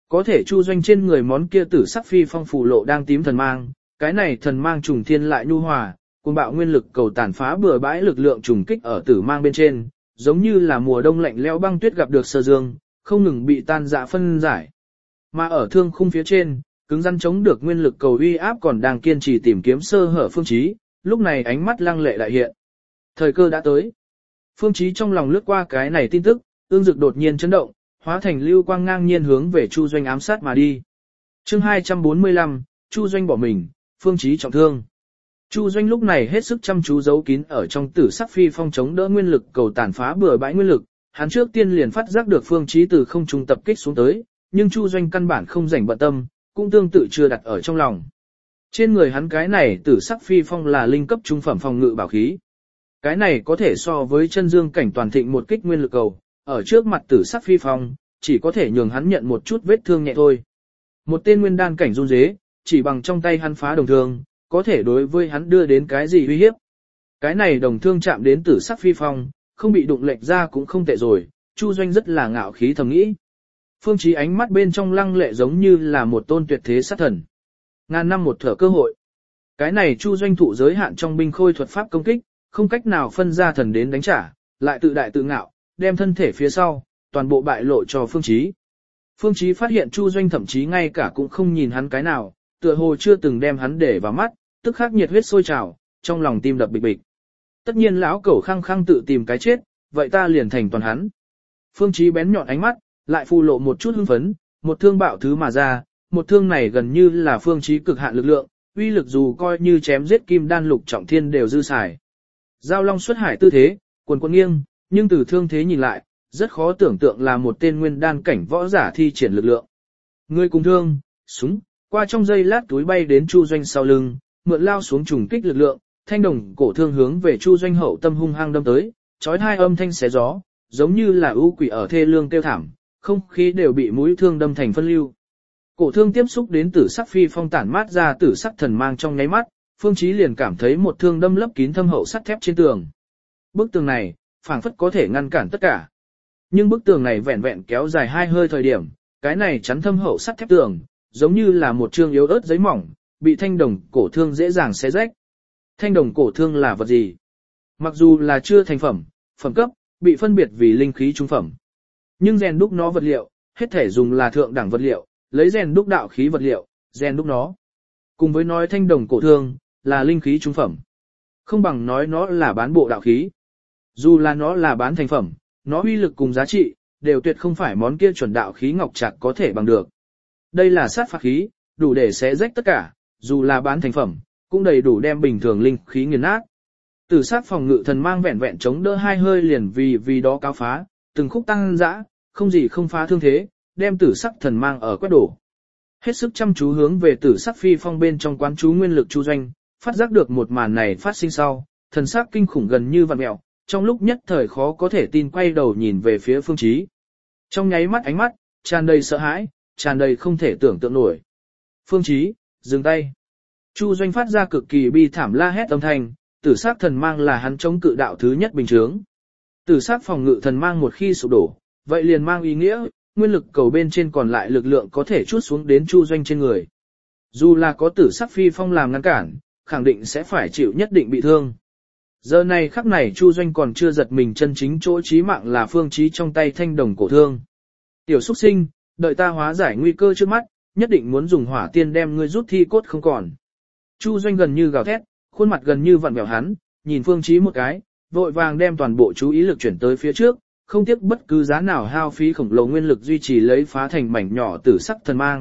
Speaker 1: Có thể Chu Doanh trên người món kia tử sắc phi phong phù lộ đang tím thần mang, cái này thần mang trùng thiên lại nhu hòa, cuồng bạo nguyên lực cầu tàn phá bừa bãi lực lượng trùng kích ở tử mang bên trên, giống như là mùa đông lạnh lẽo băng tuyết gặp được sơ dương, không ngừng bị tan rã phân giải. Mà ở thương khung phía trên, cứng rắn chống được nguyên lực cầu uy áp còn đang kiên trì tìm kiếm sơ hở Phương Chí, lúc này ánh mắt lăng lệ đại hiện. Thời cơ đã tới. Phương Chí trong lòng lướt qua cái này tin tức, ương dực đột nhiên chấn động, hóa thành lưu quang ngang nhiên hướng về Chu Doanh ám sát mà đi. Chương 245, Chu Doanh bỏ mình, Phương Chí trọng thương. Chu Doanh lúc này hết sức chăm chú giấu kín ở trong tử sắc phi phong chống đỡ nguyên lực cầu tàn phá bừa bãi nguyên lực, hắn trước tiên liền phát giác được Phương Chí từ không trung tập kích xuống tới, nhưng Chu Doanh căn bản không rảnh bận tâm, cũng tương tự chưa đặt ở trong lòng. Trên người hắn cái này tử sắc phi phong là linh cấp trung phẩm phòng ngự bảo khí. Cái này có thể so với chân dương cảnh toàn thịnh một kích nguyên lực cầu, ở trước mặt tử sắc phi phong, chỉ có thể nhường hắn nhận một chút vết thương nhẹ thôi. Một tên nguyên đan cảnh run rế, chỉ bằng trong tay hắn phá đồng thương, có thể đối với hắn đưa đến cái gì uy hiếp. Cái này đồng thương chạm đến tử sắc phi phong, không bị đụng lệch ra cũng không tệ rồi, Chu Doanh rất là ngạo khí thầm nghĩ. Phương Chí ánh mắt bên trong lăng lệ giống như là một tôn tuyệt thế sát thần. Ngàn năm một thở cơ hội. Cái này Chu Doanh thụ giới hạn trong binh khôi thuật pháp công kích, không cách nào phân ra thần đến đánh trả, lại tự đại tự ngạo, đem thân thể phía sau, toàn bộ bại lộ cho Phương Chí. Phương Chí phát hiện Chu Doanh thậm chí ngay cả cũng không nhìn hắn cái nào, tựa hồ chưa từng đem hắn để vào mắt, tức khắc nhiệt huyết sôi trào, trong lòng tim đập bịch bịch. Tất nhiên lão cẩu khăng khăng tự tìm cái chết, vậy ta liền thành toàn hắn. Phương Chí bén nhọn ánh mắt, lại phù lộ một chút hưng phấn, một thương bạo thứ mà ra, một thương này gần như là Phương Chí cực hạn lực lượng, uy lực dù coi như chém giết kim đan lục trọng thiên đều dư xài. Giao long xuất hải tư thế, quần quần nghiêng, nhưng từ thương thế nhìn lại, rất khó tưởng tượng là một tên nguyên đan cảnh võ giả thi triển lực lượng. Người cùng thương, súng, qua trong giây lát túi bay đến Chu Doanh sau lưng, mượn lao xuống trùng kích lực lượng, thanh đồng cổ thương hướng về Chu Doanh hậu tâm hung hăng đâm tới, chói tai âm thanh xé gió, giống như là ưu quỷ ở thê lương kêu thảm, không khí đều bị mũi thương đâm thành phân lưu. Cổ thương tiếp xúc đến tử sắc phi phong tản mát ra tử sắc thần mang trong nháy mắt, Phương Chí liền cảm thấy một thương đâm lấp kín thâm hậu sắt thép trên tường. Bức tường này, phảng phất có thể ngăn cản tất cả. Nhưng bức tường này vẹn vẹn kéo dài 2 hơi thời điểm, cái này chắn thâm hậu sắt thép tường, giống như là một trương yếu ớt giấy mỏng, bị thanh đồng cổ thương dễ dàng xé rách. Thanh đồng cổ thương là vật gì? Mặc dù là chưa thành phẩm, phẩm cấp, bị phân biệt vì linh khí trung phẩm. Nhưng rèn đúc nó vật liệu, hết thể dùng là thượng đẳng vật liệu, lấy rèn đúc đạo khí vật liệu, rèn đúc nó. Cùng với nói thanh đồng cổ thương, là linh khí trung phẩm. Không bằng nói nó là bán bộ đạo khí. Dù là nó là bán thành phẩm, nó uy lực cùng giá trị, đều tuyệt không phải món kia chuẩn đạo khí ngọc trạc có thể bằng được. Đây là sát phạt khí, đủ để xé rách tất cả, dù là bán thành phẩm, cũng đầy đủ đem bình thường linh khí nghiền nát. Tử sát phòng ngự thần mang vẹn vẹn chống đỡ 2 hơi liền vì đó cáo phá, từng khúc tăng dã, không gì không phá thương thế, đem tử sắc thần mang ở quét đổ. Hết sức chăm chú hướng về tử sắc phi phong bên trong quán chú nguyên lực Chu Doanh, phát giác được một màn này phát sinh sau, thần sắc kinh khủng gần như vặn mèo, trong lúc nhất thời khó có thể tin quay đầu nhìn về phía Phương Chí. Trong nháy mắt ánh mắt, tràn đầy sợ hãi, tràn đầy không thể tưởng tượng nổi. Phương Chí, dừng tay. Chu Doanh phát ra cực kỳ bi thảm la hét âm thanh, tử sắc thần mang là hắn chống cự đạo thứ nhất bình chướng. Tử sắc phòng ngự thần mang một khi sụp đổ, vậy liền mang ý nghĩa, nguyên lực cầu bên trên còn lại lực lượng có thể trút xuống đến Chu Doanh trên người. Dù là có tử sắc phi phong làm ngăn cản, khẳng định sẽ phải chịu nhất định bị thương. Giờ này khắc này Chu Doanh còn chưa giật mình chân chính chỗ chí mạng là Phương Chí trong tay thanh đồng cổ thương. Tiểu xuất sinh, đợi ta hóa giải nguy cơ trước mắt, nhất định muốn dùng hỏa tiên đem ngươi rút thi cốt không còn. Chu Doanh gần như gào thét, khuôn mặt gần như vặn vẹo hắn, nhìn Phương Chí một cái, vội vàng đem toàn bộ chú ý lực chuyển tới phía trước, không tiếc bất cứ giá nào hao phí khổng lồ nguyên lực duy trì lấy phá thành mảnh nhỏ tử sắc thần mang.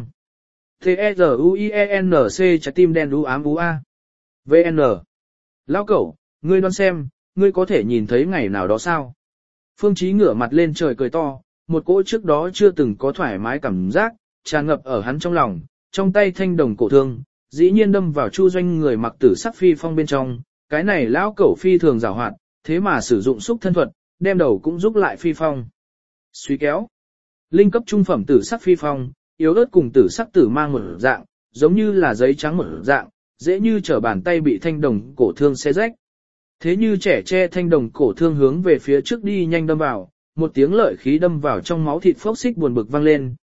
Speaker 1: T-E-Z-U-I-E-N-C trái tim đen u ám u a. VN. Lão cẩu, ngươi đoán xem, ngươi có thể nhìn thấy ngày nào đó sao? Phương Chí ngửa mặt lên trời cười to, một cỗ trước đó chưa từng có thoải mái cảm giác, tràn ngập ở hắn trong lòng, trong tay thanh đồng cổ thương, dĩ nhiên đâm vào Chu Doanh người mặc tử sắc phi phong bên trong, cái này lão cẩu phi thường giàu hoạt, thế mà sử dụng xúc thân thuật, đem đầu cũng giúp lại phi phong. Suy kéo. Linh cấp trung phẩm tử sắc phi phong, yếu ớt cùng tử sắc tử mang một dạng, giống như là giấy trắng một dạng, dễ như trở bàn tay bị thanh đồng cổ thương xé rách. Thế như trẻ che thanh đồng cổ thương hướng về phía trước đi nhanh đâm vào, một tiếng lợi khí đâm vào trong máu thịt phốc xích buồn bực vang lên,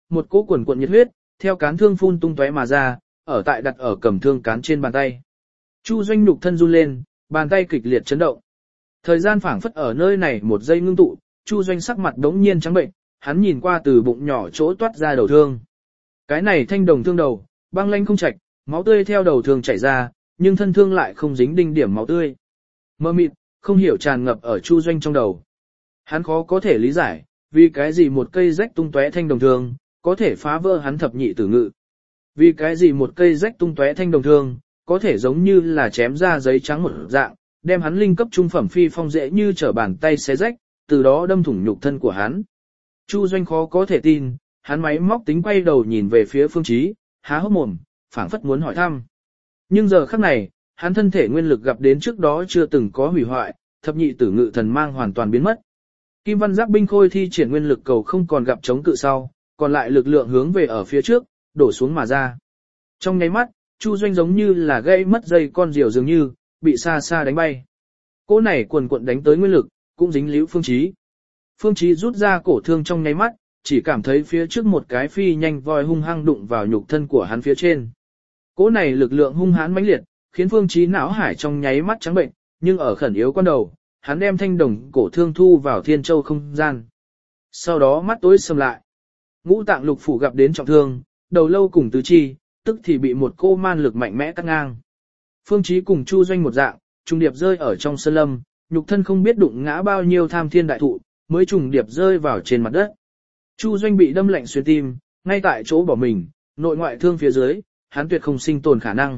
Speaker 1: một cỗ quần cuộn nhiệt huyết, theo cán thương phun tung tóe mà ra, ở tại đặt ở cầm thương cán trên bàn tay. Chu Doanh nhục thân run lên, bàn tay kịch liệt chấn động. Thời gian phảng phất ở nơi này một giây ngưng tụ, Chu Doanh sắc mặt đống nhiên trắng bệnh, hắn nhìn qua từ bụng nhỏ chỗ toát ra đầu thương. Cái này thanh đồng thương đầu, băng lanh không chạch, máu tươi theo đầu thương chảy ra, nhưng thân thương lại không dính đinh điểm máu tươi. Mơ mịt, không hiểu tràn ngập ở Chu Doanh trong đầu. Hắn khó có thể lý giải, vì cái gì một cây rách tung tóe thanh đồng thương, có thể phá vỡ hắn thập nhị tử ngự. Vì cái gì một cây rách tung tóe thanh đồng thương, có thể giống như là chém ra giấy trắng một dạng, đem hắn linh cấp trung phẩm phi phong dễ như trở bàn tay xé rách, từ đó đâm thủng nhục thân của hắn. Chu Doanh khó có thể tin, hắn máy móc tính quay đầu nhìn về phía Phương Chí, há hốc mồm, phảng phất muốn hỏi thăm. Nhưng giờ khắc này, hắn thân thể nguyên lực gặp đến trước đó chưa từng có hủy hoại, thập nhị tử ngự thần mang hoàn toàn biến mất. Kim Văn Giáp binh khôi thi triển nguyên lực cầu không còn gặp chống cự sau, còn lại lực lượng hướng về ở phía trước, đổ xuống mà ra. Trong nháy mắt, Chu Doanh giống như là gãy mất dây con diều dường như, bị xa xa đánh bay. Cỗ này quần cuộn đánh tới nguyên lực, cũng dính líu Phương Chí. Phương Chí rút ra cổ thương trong nháy mắt, chỉ cảm thấy phía trước một cái phi nhanh voi hung hăng đụng vào nhục thân của hắn phía trên. Cỗ này lực lượng hung hãn mãnh liệt, khiến Phương Chí não hải trong nháy mắt trắng bệnh, nhưng ở khẩn yếu quan đầu, hắn đem thanh đồng cổ thương thu vào thiên châu không gian. Sau đó mắt tối sầm lại. Ngũ tạng lục phủ gặp đến trọng thương, đầu lâu cùng tứ chi, tức thì bị một cô man lực mạnh mẽ cắt ngang. Phương Chí cùng Chu Doanh một dạng, trùng điệp rơi ở trong sơn lâm, nhục thân không biết đụng ngã bao nhiêu tham thiên đại thụ, mới trùng điệp rơi vào trên mặt đất. Chu Doanh bị đâm lạnh xuyên tim, ngay tại chỗ bỏ mình, nội ngoại thương phía dưới, hắn tuyệt không sinh tồn khả năng.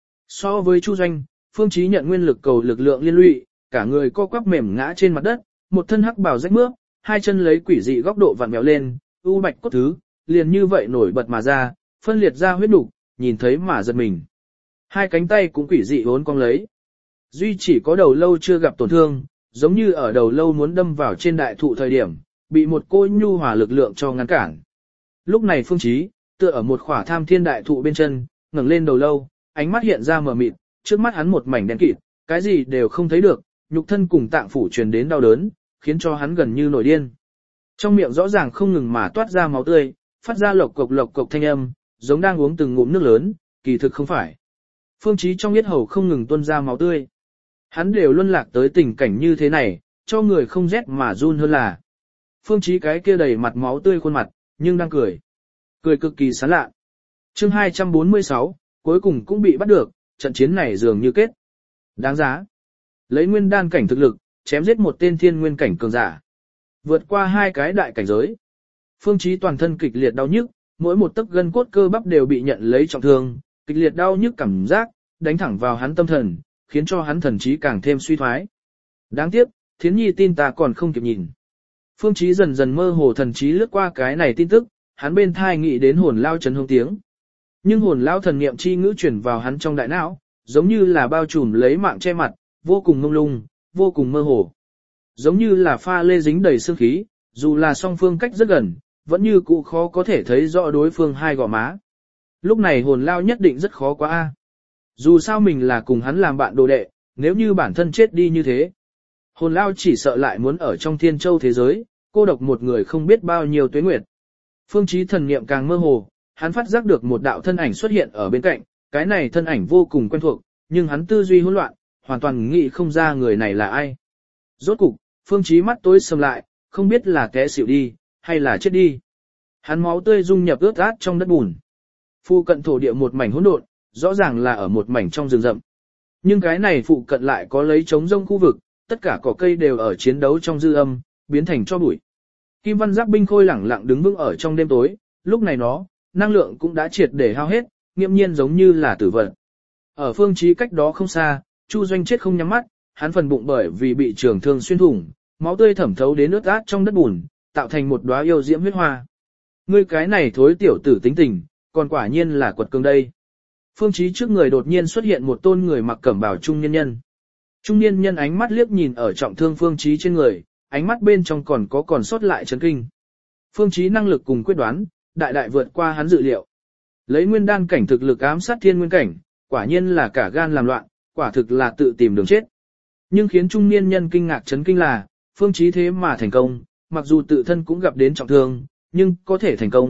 Speaker 1: So với Chu Doanh, Phương Chí nhận nguyên lực cầu lực lượng liên lụy, cả người co quắp mềm ngã trên mặt đất, một thân hắc bào rách mướp, hai chân lấy quỷ dị góc độ vặn vẹo lên, u bạch cốt thứ, liền như vậy nổi bật mà ra, phân liệt ra huyết nục, nhìn thấy mà giật mình. Hai cánh tay cũng quỷ dị uốn cong lấy. Duy chỉ có đầu lâu chưa gặp tổn thương, giống như ở đầu lâu muốn đâm vào trên đại thụ thời điểm, bị một cô nhu hòa lực lượng cho ngăn cản. Lúc này Phương Chí, tựa ở một khỏa tham thiên đại thụ bên chân, ngẩng lên đầu lâu, ánh mắt hiện ra mờ mịt, trước mắt hắn một mảnh đen kịt, cái gì đều không thấy được, nhục thân cùng tạng phủ truyền đến đau đớn, khiến cho hắn gần như nổi điên. Trong miệng rõ ràng không ngừng mà toát ra máu tươi, phát ra lộc cộc thanh âm, giống đang uống từng ngụm nước lớn, kỳ thực không phải. Phương Chí trong yết hầu không ngừng tuôn ra máu tươi. Hắn đều luân lạc tới tình cảnh như thế này, cho người không rét mà run hơn là. Phương Chí cái kia đầy mặt máu tươi khuôn mặt, nhưng đang cười. Cười cực kỳ sán lạ. Chương 246, cuối cùng cũng bị bắt được, trận chiến này dường như kết. Đáng giá. Lấy nguyên đan cảnh thực lực, chém giết một tên thiên nguyên cảnh cường giả. Vượt qua hai cái đại cảnh giới. Phương Chí toàn thân kịch liệt đau nhức, mỗi một tấc gân cốt cơ bắp đều bị nhận lấy trọng thương, kịch liệt đau nhức cảm giác, đánh thẳng vào hắn tâm thần, khiến cho hắn thần trí càng thêm suy thoái. Đáng tiếc, Thiến Nhi tin ta còn không kịp nhìn. Phương Chí dần dần mơ hồ thần trí lướt qua cái này tin tức, hắn bên thai nghĩ đến hồn lao chấn hương tiếng. Nhưng hồn lao thần niệm chi ngữ truyền vào hắn trong đại não, giống như là bao trùm lấy mạng che mặt, vô cùng mông lung, vô cùng mơ hồ. Giống như là pha lê dính đầy sương khí, dù là song phương cách rất gần, vẫn như cũ khó có thể thấy rõ đối phương hai gò má. Lúc này hồn lao nhất định rất khó quá a. Dù sao mình là cùng hắn làm bạn đồ đệ, nếu như bản thân chết đi như thế. Hồn lao chỉ sợ lại muốn ở trong thiên châu thế giới, cô độc một người không biết bao nhiêu tuế nguyệt. Phương Chí thần niệm càng mơ hồ, hắn phát giác được một đạo thân ảnh xuất hiện ở bên cạnh, cái này thân ảnh vô cùng quen thuộc, nhưng hắn tư duy hỗn loạn, hoàn toàn nghĩ không ra người này là ai. Rốt cục, Phương Chí mắt tối sầm lại, không biết là té xỉu đi, hay là chết đi. Hắn máu tươi dung nhập ướt át trong đất bùn. Phụ cận thổ địa một mảnh hỗn độn, rõ ràng là ở một mảnh trong rừng rậm. Nhưng cái này phụ cận lại có lấy trống rông khu vực, tất cả cỏ cây đều ở chiến đấu trong dư âm, biến thành cho bụi. Kim Văn Giáp binh khôi lẳng lặng đứng vững ở trong đêm tối, lúc này nó, năng lượng cũng đã triệt để hao hết, nghiêm nhiên giống như là tử vật. Ở Phương Chí cách đó không xa, Chu Doanh chết không nhắm mắt, hắn phần bụng bởi vì bị trường thương xuyên thủng, máu tươi thẩm thấu đến ướt át trong đất bùn, tạo thành một đóa yêu diễm huyết hoa. Ngươi cái này thối tiểu tử tính tình, còn quả nhiên là quật cường đây. Phương Chí trước người đột nhiên xuất hiện một tôn người mặc cẩm bào trung niên nhân. Trung niên nhân ánh mắt liếc nhìn ở trọng thương Phương Chí trên người, ánh mắt bên trong còn sót lại chấn kinh. Phương Chí năng lực cùng quyết đoán, đại đại vượt qua hắn dự liệu. Lấy nguyên đan cảnh thực lực ám sát thiên nguyên cảnh, quả nhiên là cả gan làm loạn, quả thực là tự tìm đường chết. Nhưng khiến trung niên nhân kinh ngạc chấn kinh là, Phương Chí thế mà thành công, mặc dù tự thân cũng gặp đến trọng thương, nhưng có thể thành công,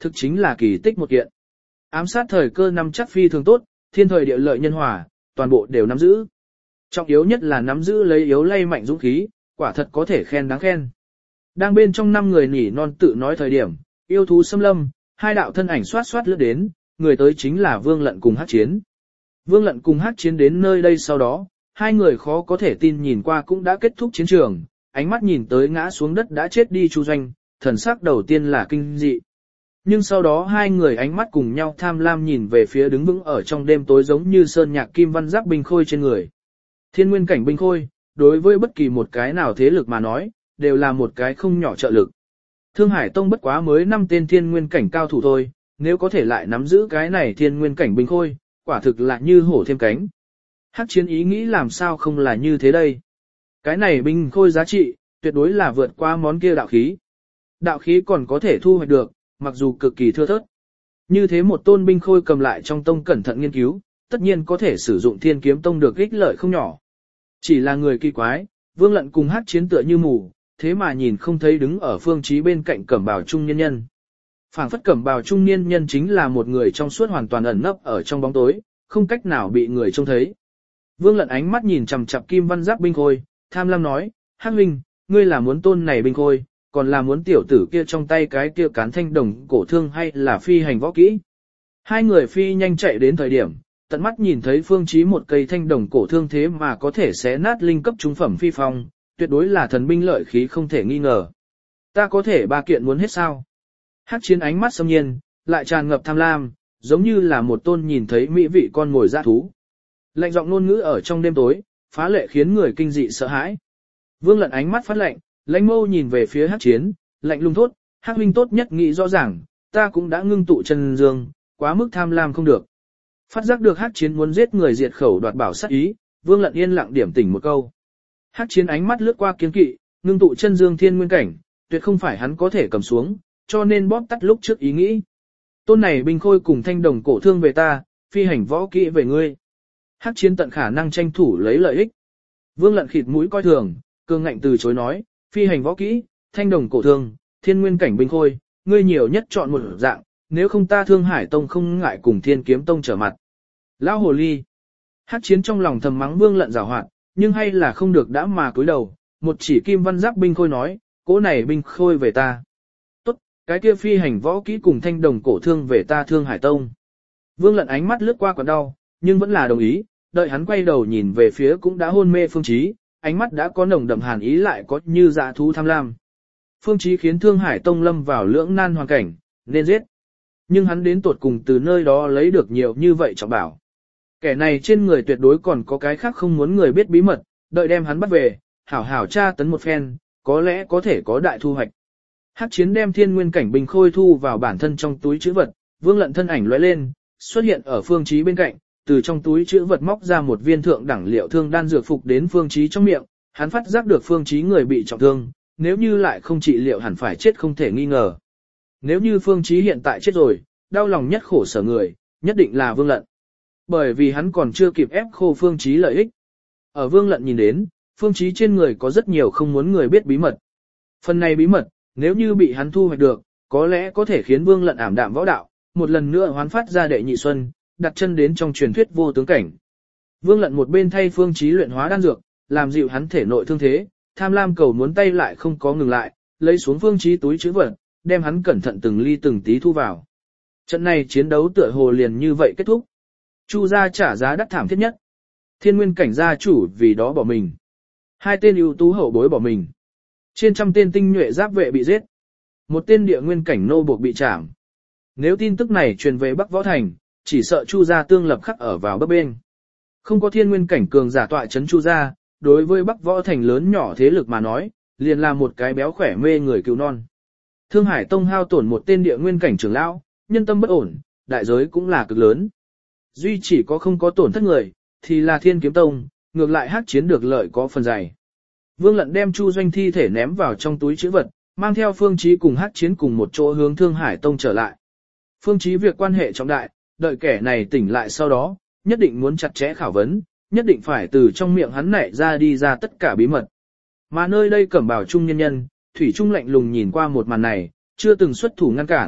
Speaker 1: thực chính là kỳ tích một kiện. Ám sát thời cơ nắm chắc phi thường tốt, thiên thời địa lợi nhân hòa, toàn bộ đều nắm giữ. Trọng yếu nhất là nắm giữ lấy yếu lay mạnh dũng khí, quả thật có thể khen đáng khen. Đang bên trong 5 người nỉ non tự nói thời điểm, yêu thú xâm lâm, hai đạo thân ảnh xoát xoát lướt đến, người tới chính là Vương Lận cùng Hắc Chiến. Vương Lận cùng Hắc Chiến đến nơi đây sau đó, hai người khó có thể tin nhìn qua cũng đã kết thúc chiến trường, ánh mắt nhìn tới ngã xuống đất đã chết đi Chu Doanh, thần sắc đầu tiên là kinh dị. Nhưng sau đó hai người ánh mắt cùng nhau tham lam nhìn về phía đứng vững ở trong đêm tối giống như sơn nhạc kim văn giáp binh khôi trên người. Thiên nguyên cảnh binh khôi, đối với bất kỳ một cái nào thế lực mà nói, đều là một cái không nhỏ trợ lực. Thương Hải Tông bất quá mới 5 tên thiên nguyên cảnh cao thủ thôi, nếu có thể lại nắm giữ cái này thiên nguyên cảnh binh khôi, quả thực là như hổ thêm cánh. Hắc Chiến ý nghĩ làm sao không là như thế đây. Cái này binh khôi giá trị, tuyệt đối là vượt qua món kia đạo khí. Đạo khí còn có thể thu hoạch được, mặc dù cực kỳ thưa thớt. Như thế một tôn binh khôi cầm lại trong tông cẩn thận nghiên cứu, tất nhiên có thể sử dụng thiên kiếm tông được ích lợi không nhỏ. Chỉ là người kỳ quái, Vương Lận cùng Hắc Chiến tựa như mù, thế mà nhìn không thấy đứng ở phương chí bên cạnh cẩm bào trung niên nhân. Phảng phất cẩm bào trung niên nhân chính là một người trong suốt hoàn toàn ẩn nấp ở trong bóng tối, không cách nào bị người trông thấy. Vương Lận ánh mắt nhìn chằm chằm kim văn giáp binh khôi, tham lam nói, Hắc huynh, ngươi là muốn tôn này binh khôi, còn là muốn tiểu tử kia trong tay cái kia cán thanh đồng cổ thương hay là phi hành võ kỹ. Hai người phi nhanh chạy đến thời điểm, tận mắt nhìn thấy phương chí một cây thanh đồng cổ thương thế mà có thể xé nát linh cấp trung phẩm phi phong, tuyệt đối là thần binh lợi khí không thể nghi ngờ. Ta có thể 3 kiện muốn hết sao? Hắc Chiến ánh mắt xâm nhiên, lại tràn ngập tham lam, giống như là một tôn nhìn thấy mỹ vị con ngồi dã thú. Lạnh giọng ngôn ngữ ở trong đêm tối, phá lệ khiến người kinh dị sợ hãi. Vương Lận ánh mắt phát lạnh, lãnh mâu nhìn về phía Hắc Chiến, lạnh lùng thốt, Hắc huynh tốt nhất nghĩ rõ ràng, ta cũng đã ngưng tụ chân dương, quá mức tham lam không được. Phát giác được Hắc Chiến muốn giết người diệt khẩu đoạt bảo sát ý, Vương Lận yên lặng điểm tỉnh một câu. Hắc Chiến ánh mắt lướt qua kiên kỵ, ngưng tụ chân dương thiên nguyên cảnh, tuyệt không phải hắn có thể cầm xuống, cho nên bóp tắt lúc trước ý nghĩ. Tôn này binh khôi cùng thanh đồng cổ thương về ta, phi hành võ kỹ về ngươi. Hắc Chiến tận khả năng tranh thủ lấy lợi ích. Vương Lận khịt mũi coi thường, cương ngạnh từ chối nói, phi hành võ kỹ, thanh đồng cổ thương, thiên nguyên cảnh binh khôi, ngươi nhiều nhất chọn một dạng, nếu không ta Thương Hải Tông không ngại cùng Thiên Kiếm Tông trở mặt. Lão hồ ly. Hắc Chiến trong lòng thầm mắng Vương Lận giảo hoạt, nhưng hay là không được đã mà cúi đầu, một chỉ kim văn giáp binh khôi nói, cỗ này binh khôi về ta. Tốt, cái kia phi hành võ kỹ cùng thanh đồng cổ thương về ta Thương Hải Tông. Vương Lận ánh mắt lướt qua còn đau, nhưng vẫn là đồng ý, đợi hắn quay đầu nhìn về phía cũng đã hôn mê Phương Chí, ánh mắt đã có nồng đậm hàn ý lại có như dã thú tham lam. Phương Chí khiến Thương Hải Tông lâm vào lưỡng nan hoàn cảnh, nên giết. Nhưng hắn đến tuột cùng từ nơi đó lấy được nhiều như vậy trọng bảo. Kẻ này trên người tuyệt đối còn có cái khác không muốn người biết bí mật, đợi đem hắn bắt về, hảo hảo tra tấn một phen, có lẽ có thể có đại thu hoạch. Hắc Chiến đem thiên nguyên cảnh bình khôi thu vào bản thân trong túi trữ vật, Vương Lận thân ảnh lóe lên, xuất hiện ở Phương Chí bên cạnh, từ trong túi trữ vật móc ra một viên thượng đẳng liệu thương đan dược phục đến Phương Chí trong miệng, hắn phát giác được Phương Chí người bị trọng thương, nếu như lại không trị liệu hẳn phải chết không thể nghi ngờ. Nếu như Phương Chí hiện tại chết rồi, đau lòng nhất khổ sở người, nhất định là Vương Lận. Bởi vì hắn còn chưa kịp ép khô Phương Chí lợi ích. Ở Vương Lận nhìn đến, Phương Chí trên người có rất nhiều không muốn người biết bí mật. Phần này bí mật, nếu như bị hắn thu hoạch được, có lẽ có thể khiến Vương Lận ảm đạm võ đạo, một lần nữa hoán phát ra đệ nhị xuân, đặt chân đến trong truyền thuyết vô tướng cảnh. Vương Lận một bên thay Phương Chí luyện hóa đan dược, làm dịu hắn thể nội thương thế, tham lam cầu muốn tay lại không có ngừng lại, lấy xuống Phương Chí túi trữ vật, đem hắn cẩn thận từng ly từng tí thu vào. Trận này chiến đấu tựa hồ liền như vậy kết thúc. Chu gia trả giá đắt thảm thiết nhất. Thiên nguyên cảnh gia chủ vì đó bỏ mình. 2 tên ưu tú hậu bối bỏ mình. Trên trăm tên tinh nhuệ giáp vệ bị giết. 1 tên địa nguyên cảnh nô buộc bị trảm. Nếu tin tức này truyền về Bắc Võ Thành, chỉ sợ Chu gia tương lập khắc ở vào bấp bên. Không có thiên nguyên cảnh cường giả tọa chấn Chu gia, đối với Bắc Võ Thành lớn nhỏ thế lực mà nói, liền là một cái béo khỏe mê người cứu non. Thương Hải Tông hao tổn 1 tên địa nguyên cảnh trưởng lão, nhân tâm bất ổn, đại giới cũng là cực lớn. Duy chỉ có không có tổn thất người, thì là Thiên Kiếm Tông, ngược lại Hắc Chiến được lợi có phần dày. Vương Lận đem Chu Doanh thi thể ném vào trong túi trữ vật, mang theo Phương Chí cùng Hắc Chiến cùng một chỗ hướng Thương Hải Tông trở lại. Phương Chí việc quan hệ trọng đại, đợi kẻ này tỉnh lại sau đó, nhất định muốn chặt chẽ khảo vấn, nhất định phải từ trong miệng hắn nảy ra đi ra tất cả bí mật. Mà nơi đây cẩm bào trung nhân nhân, thủy trung lạnh lùng nhìn qua một màn này, chưa từng xuất thủ ngăn cản,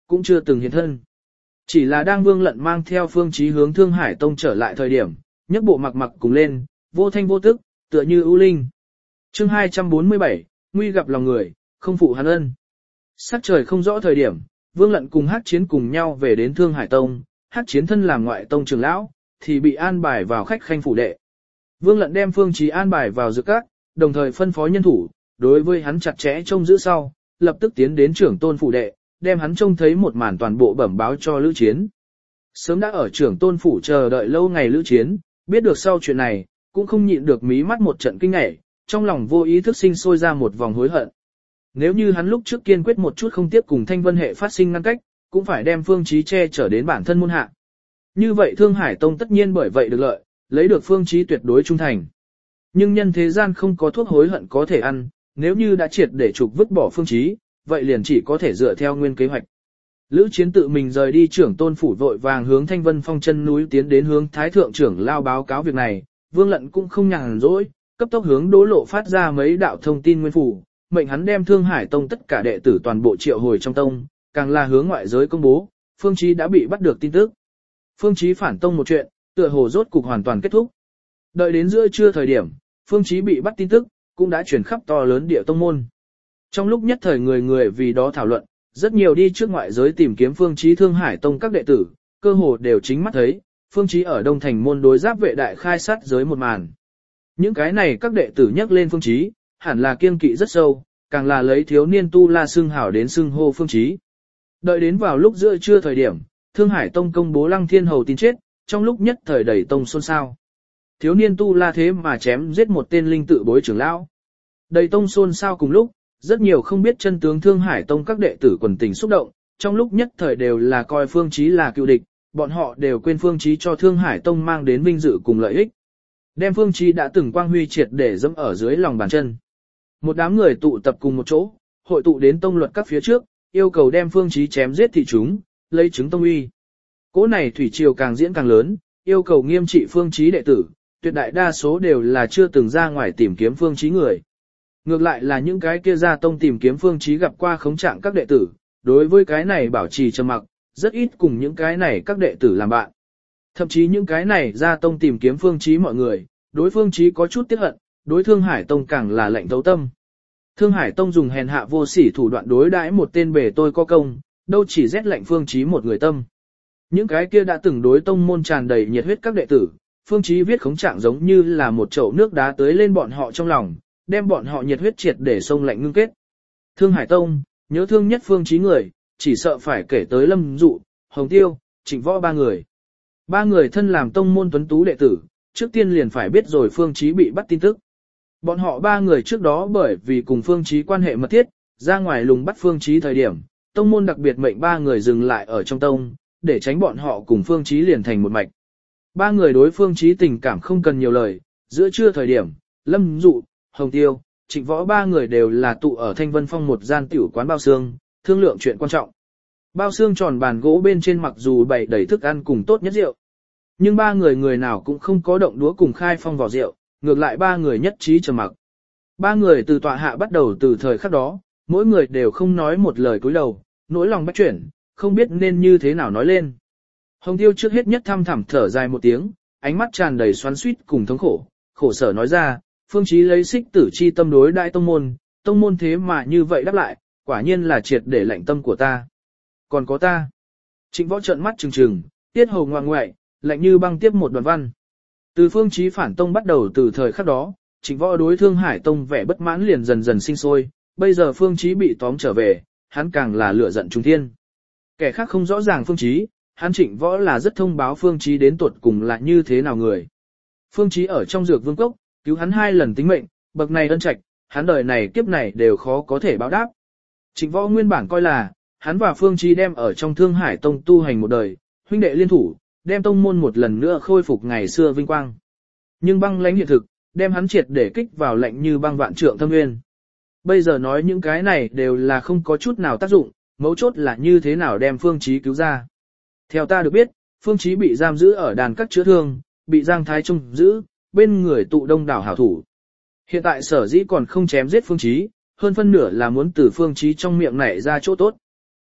Speaker 1: cũng chưa từng hiện thân. Chỉ là đang Vương Lận mang theo Phương Chí hướng Thương Hải Tông trở lại thời điểm, nhấc bộ mặc mặc cùng lên, vô thanh vô tức, tựa như ưu linh. Chương 247, nguy gặp lòng người, không phụ hắn ân. Sắc trời không rõ thời điểm, Vương Lận cùng Hắc Chiến cùng nhau về đến Thương Hải Tông, Hắc Chiến thân làm ngoại tông trưởng lão, thì bị an bài vào khách khanh phủ đệ. Vương Lận đem Phương Chí an bài vào dược các, đồng thời phân phó nhân thủ, đối với hắn chặt chẽ trông giữ sau, lập tức tiến đến trưởng tôn phủ đệ, đem hắn trông thấy một màn toàn bộ bẩm báo cho Lữ Chiến. Sớm đã ở trưởng tôn phủ chờ đợi lâu ngày Lữ Chiến, biết được sau chuyện này, cũng không nhịn được mí mắt một trận kinh ngạc, trong lòng vô ý thức sinh sôi ra một vòng hối hận. Nếu như hắn lúc trước kiên quyết một chút không tiếp cùng Thanh Vân hệ phát sinh ngăn cách, cũng phải đem Phương Chí che chở đến bản thân môn hạ. Như vậy Thương Hải Tông tất nhiên bởi vậy được lợi, lấy được Phương Chí tuyệt đối trung thành. Nhưng nhân thế gian không có thuốc hối hận có thể ăn, nếu như đã triệt để trục vứt bỏ Phương Chí, vậy liền chỉ có thể dựa theo nguyên kế hoạch. Lữ Chiến tự mình rời đi trưởng tôn phủ vội vàng hướng Thanh Vân Phong chân núi tiến đến hướng Thái thượng trưởng lao báo cáo việc này, Vương Lận cũng không nhàn rỗi, cấp tốc hướng Đỗ Lộ phát ra mấy đạo thông tin nguyên phủ, mệnh hắn đem Thương Hải Tông tất cả đệ tử toàn bộ triệu hồi trong tông, càng là hướng ngoại giới công bố, Phương Chí đã bị bắt được tin tức. Phương Chí phản tông một chuyện, tựa hồ rốt cục hoàn toàn kết thúc. Đợi đến giữa trưa thời điểm, Phương Chí bị bắt tin tức, cũng đã truyền khắp to lớn địa tông môn. Trong lúc nhất thời người người vì đó thảo luận, rất nhiều đi trước ngoại giới tìm kiếm Phương Chí Thương Hải Tông các đệ tử, cơ hồ đều chính mắt thấy, Phương Chí ở Đông Thành môn đối giáp vệ đại khai sát giới một màn. Những cái này các đệ tử nhắc lên Phương Chí, hẳn là kiêng kỵ rất sâu, càng là lấy thiếu niên tu la xưng hảo đến xưng hô Phương Chí. Đợi đến vào lúc giữa trưa thời điểm, Thương Hải Tông công bố Lăng Thiên Hầu tin chết, trong lúc nhất thời đầy tông xôn xao. Thiếu niên tu la thế mà chém giết một tên linh tự bối trưởng lão. Đầy tông xôn xao cùng lúc, rất nhiều không biết chân tướng Thương Hải Tông các đệ tử quần tình xúc động, trong lúc nhất thời đều là coi Phương Chí là cựu địch, bọn họ đều quên Phương Chí cho Thương Hải Tông mang đến vinh dự cùng lợi ích. Đem Phương Chí đã từng quang huy triệt để dẫm ở dưới lòng bàn chân. Một đám người tụ tập cùng một chỗ, hội tụ đến tông luật các phía trước, yêu cầu đem Phương Chí chém giết thị chúng, lấy chứng tông uy. Cỗ này thủy triều càng diễn càng lớn, yêu cầu nghiêm trị Phương Chí đệ tử, tuyệt đại đa số đều là chưa từng ra ngoài tìm kiếm Phương Chí người. Ngược lại là những cái kia ra tông tìm kiếm Phương Chí gặp qua khống trạng các đệ tử, đối với cái này bảo trì trầm mặc, rất ít cùng những cái này các đệ tử làm bạn. Thậm chí những cái này ra tông tìm kiếm Phương Chí mọi người, đối Phương Chí có chút tiếc hận, đối Thương Hải Tông càng là lạnh thấu tâm. Thương Hải Tông dùng hèn hạ vô sỉ thủ đoạn đối đãi một tên bề tôi có công, đâu chỉ rét lạnh Phương Chí một người tâm. Những cái kia đã từng đối tông môn tràn đầy nhiệt huyết các đệ tử, Phương Chí viết khống trạng giống như là một chậu nước đá tưới lên bọn họ trong lòng, đem bọn họ nhiệt huyết triệt để sông lạnh ngưng kết. Thương Hải Tông, nhớ thương nhất Phương Chí người, chỉ sợ phải kể tới Lâm Dụ, Hồng Tiêu, Trịnh Võ ba người. Ba người thân làm tông môn tuấn tú đệ tử, trước tiên liền phải biết rồi Phương Chí bị bắt tin tức. Bọn họ ba người trước đó bởi vì cùng Phương Chí quan hệ mật thiết, ra ngoài lùng bắt Phương Chí thời điểm, tông môn đặc biệt mệnh ba người dừng lại ở trong tông, để tránh bọn họ cùng Phương Chí liền thành một mạch. Ba người đối Phương Chí tình cảm không cần nhiều lời, giữa trưa thời điểm, Lâm Dụ, Hồng Tiêu, Trịnh Võ ba người đều là tụ ở Thanh Vân Phong một gian tiểu quán bao xương, thương lượng chuyện quan trọng. Bao xương tròn bàn gỗ bên trên mặc dù bày đầy thức ăn cùng tốt nhất rượu, nhưng ba người người nào cũng không có động đũa cùng khai phong vỏ rượu, ngược lại ba người nhất trí trầm mặc. Ba người từ tọa hạ bắt đầu từ thời khắc đó, mỗi người đều không nói một lời cúi đầu, nỗi lòng bách chuyển, không biết nên như thế nào nói lên. Hồng Tiêu trước hết nhất thăm thẳm thở dài một tiếng, ánh mắt tràn đầy xoắn xuýt cùng thống khổ, khổ sở nói ra, Phương Chí lấy xích tử chi tâm đối đại tông môn thế mà như vậy đáp lại, quả nhiên là triệt để lạnh tâm của ta. Còn có ta. Trịnh Võ trợn mắt trừng trừng, tiết hầu ngoan ngoại, lạnh như băng tiếp một đoạn văn. Từ Phương Chí phản tông bắt đầu từ thời khắc đó, Trịnh Võ đối Thương Hải Tông vẻ bất mãn liền dần dần sinh sôi, bây giờ Phương Chí bị tóm trở về, hắn càng là lửa giận trung thiên. Kẻ khác không rõ ràng Phương Chí, hắn Trịnh Võ là rất thông báo Phương Chí đến tuột cùng là như thế nào người. Phương Chí ở trong dược vương cốc, cứu hắn 2 lần tính mệnh, bậc này ân trạch, hắn đời này kiếp này đều khó có thể báo đáp. Trịnh Võ nguyên bản coi là, hắn và Phương Chí đem ở trong Thương Hải Tông tu hành một đời, huynh đệ liên thủ, đem tông môn một lần nữa khôi phục ngày xưa vinh quang. Nhưng băng lãnh hiện thực, đem hắn triệt để kích vào lạnh như băng vạn trượng thâm nguyên. Bây giờ nói những cái này đều là không có chút nào tác dụng, mấu chốt là như thế nào đem Phương Chí cứu ra. Theo ta được biết, Phương Chí bị giam giữ ở đàn các chữa thương, bị Giang Thái Trung giữ, bên người tụ đông đảo hảo thủ. Hiện tại sở dĩ còn không chém giết Phương Chí, hơn phân nửa là muốn từ Phương Chí trong miệng nảy ra chỗ tốt.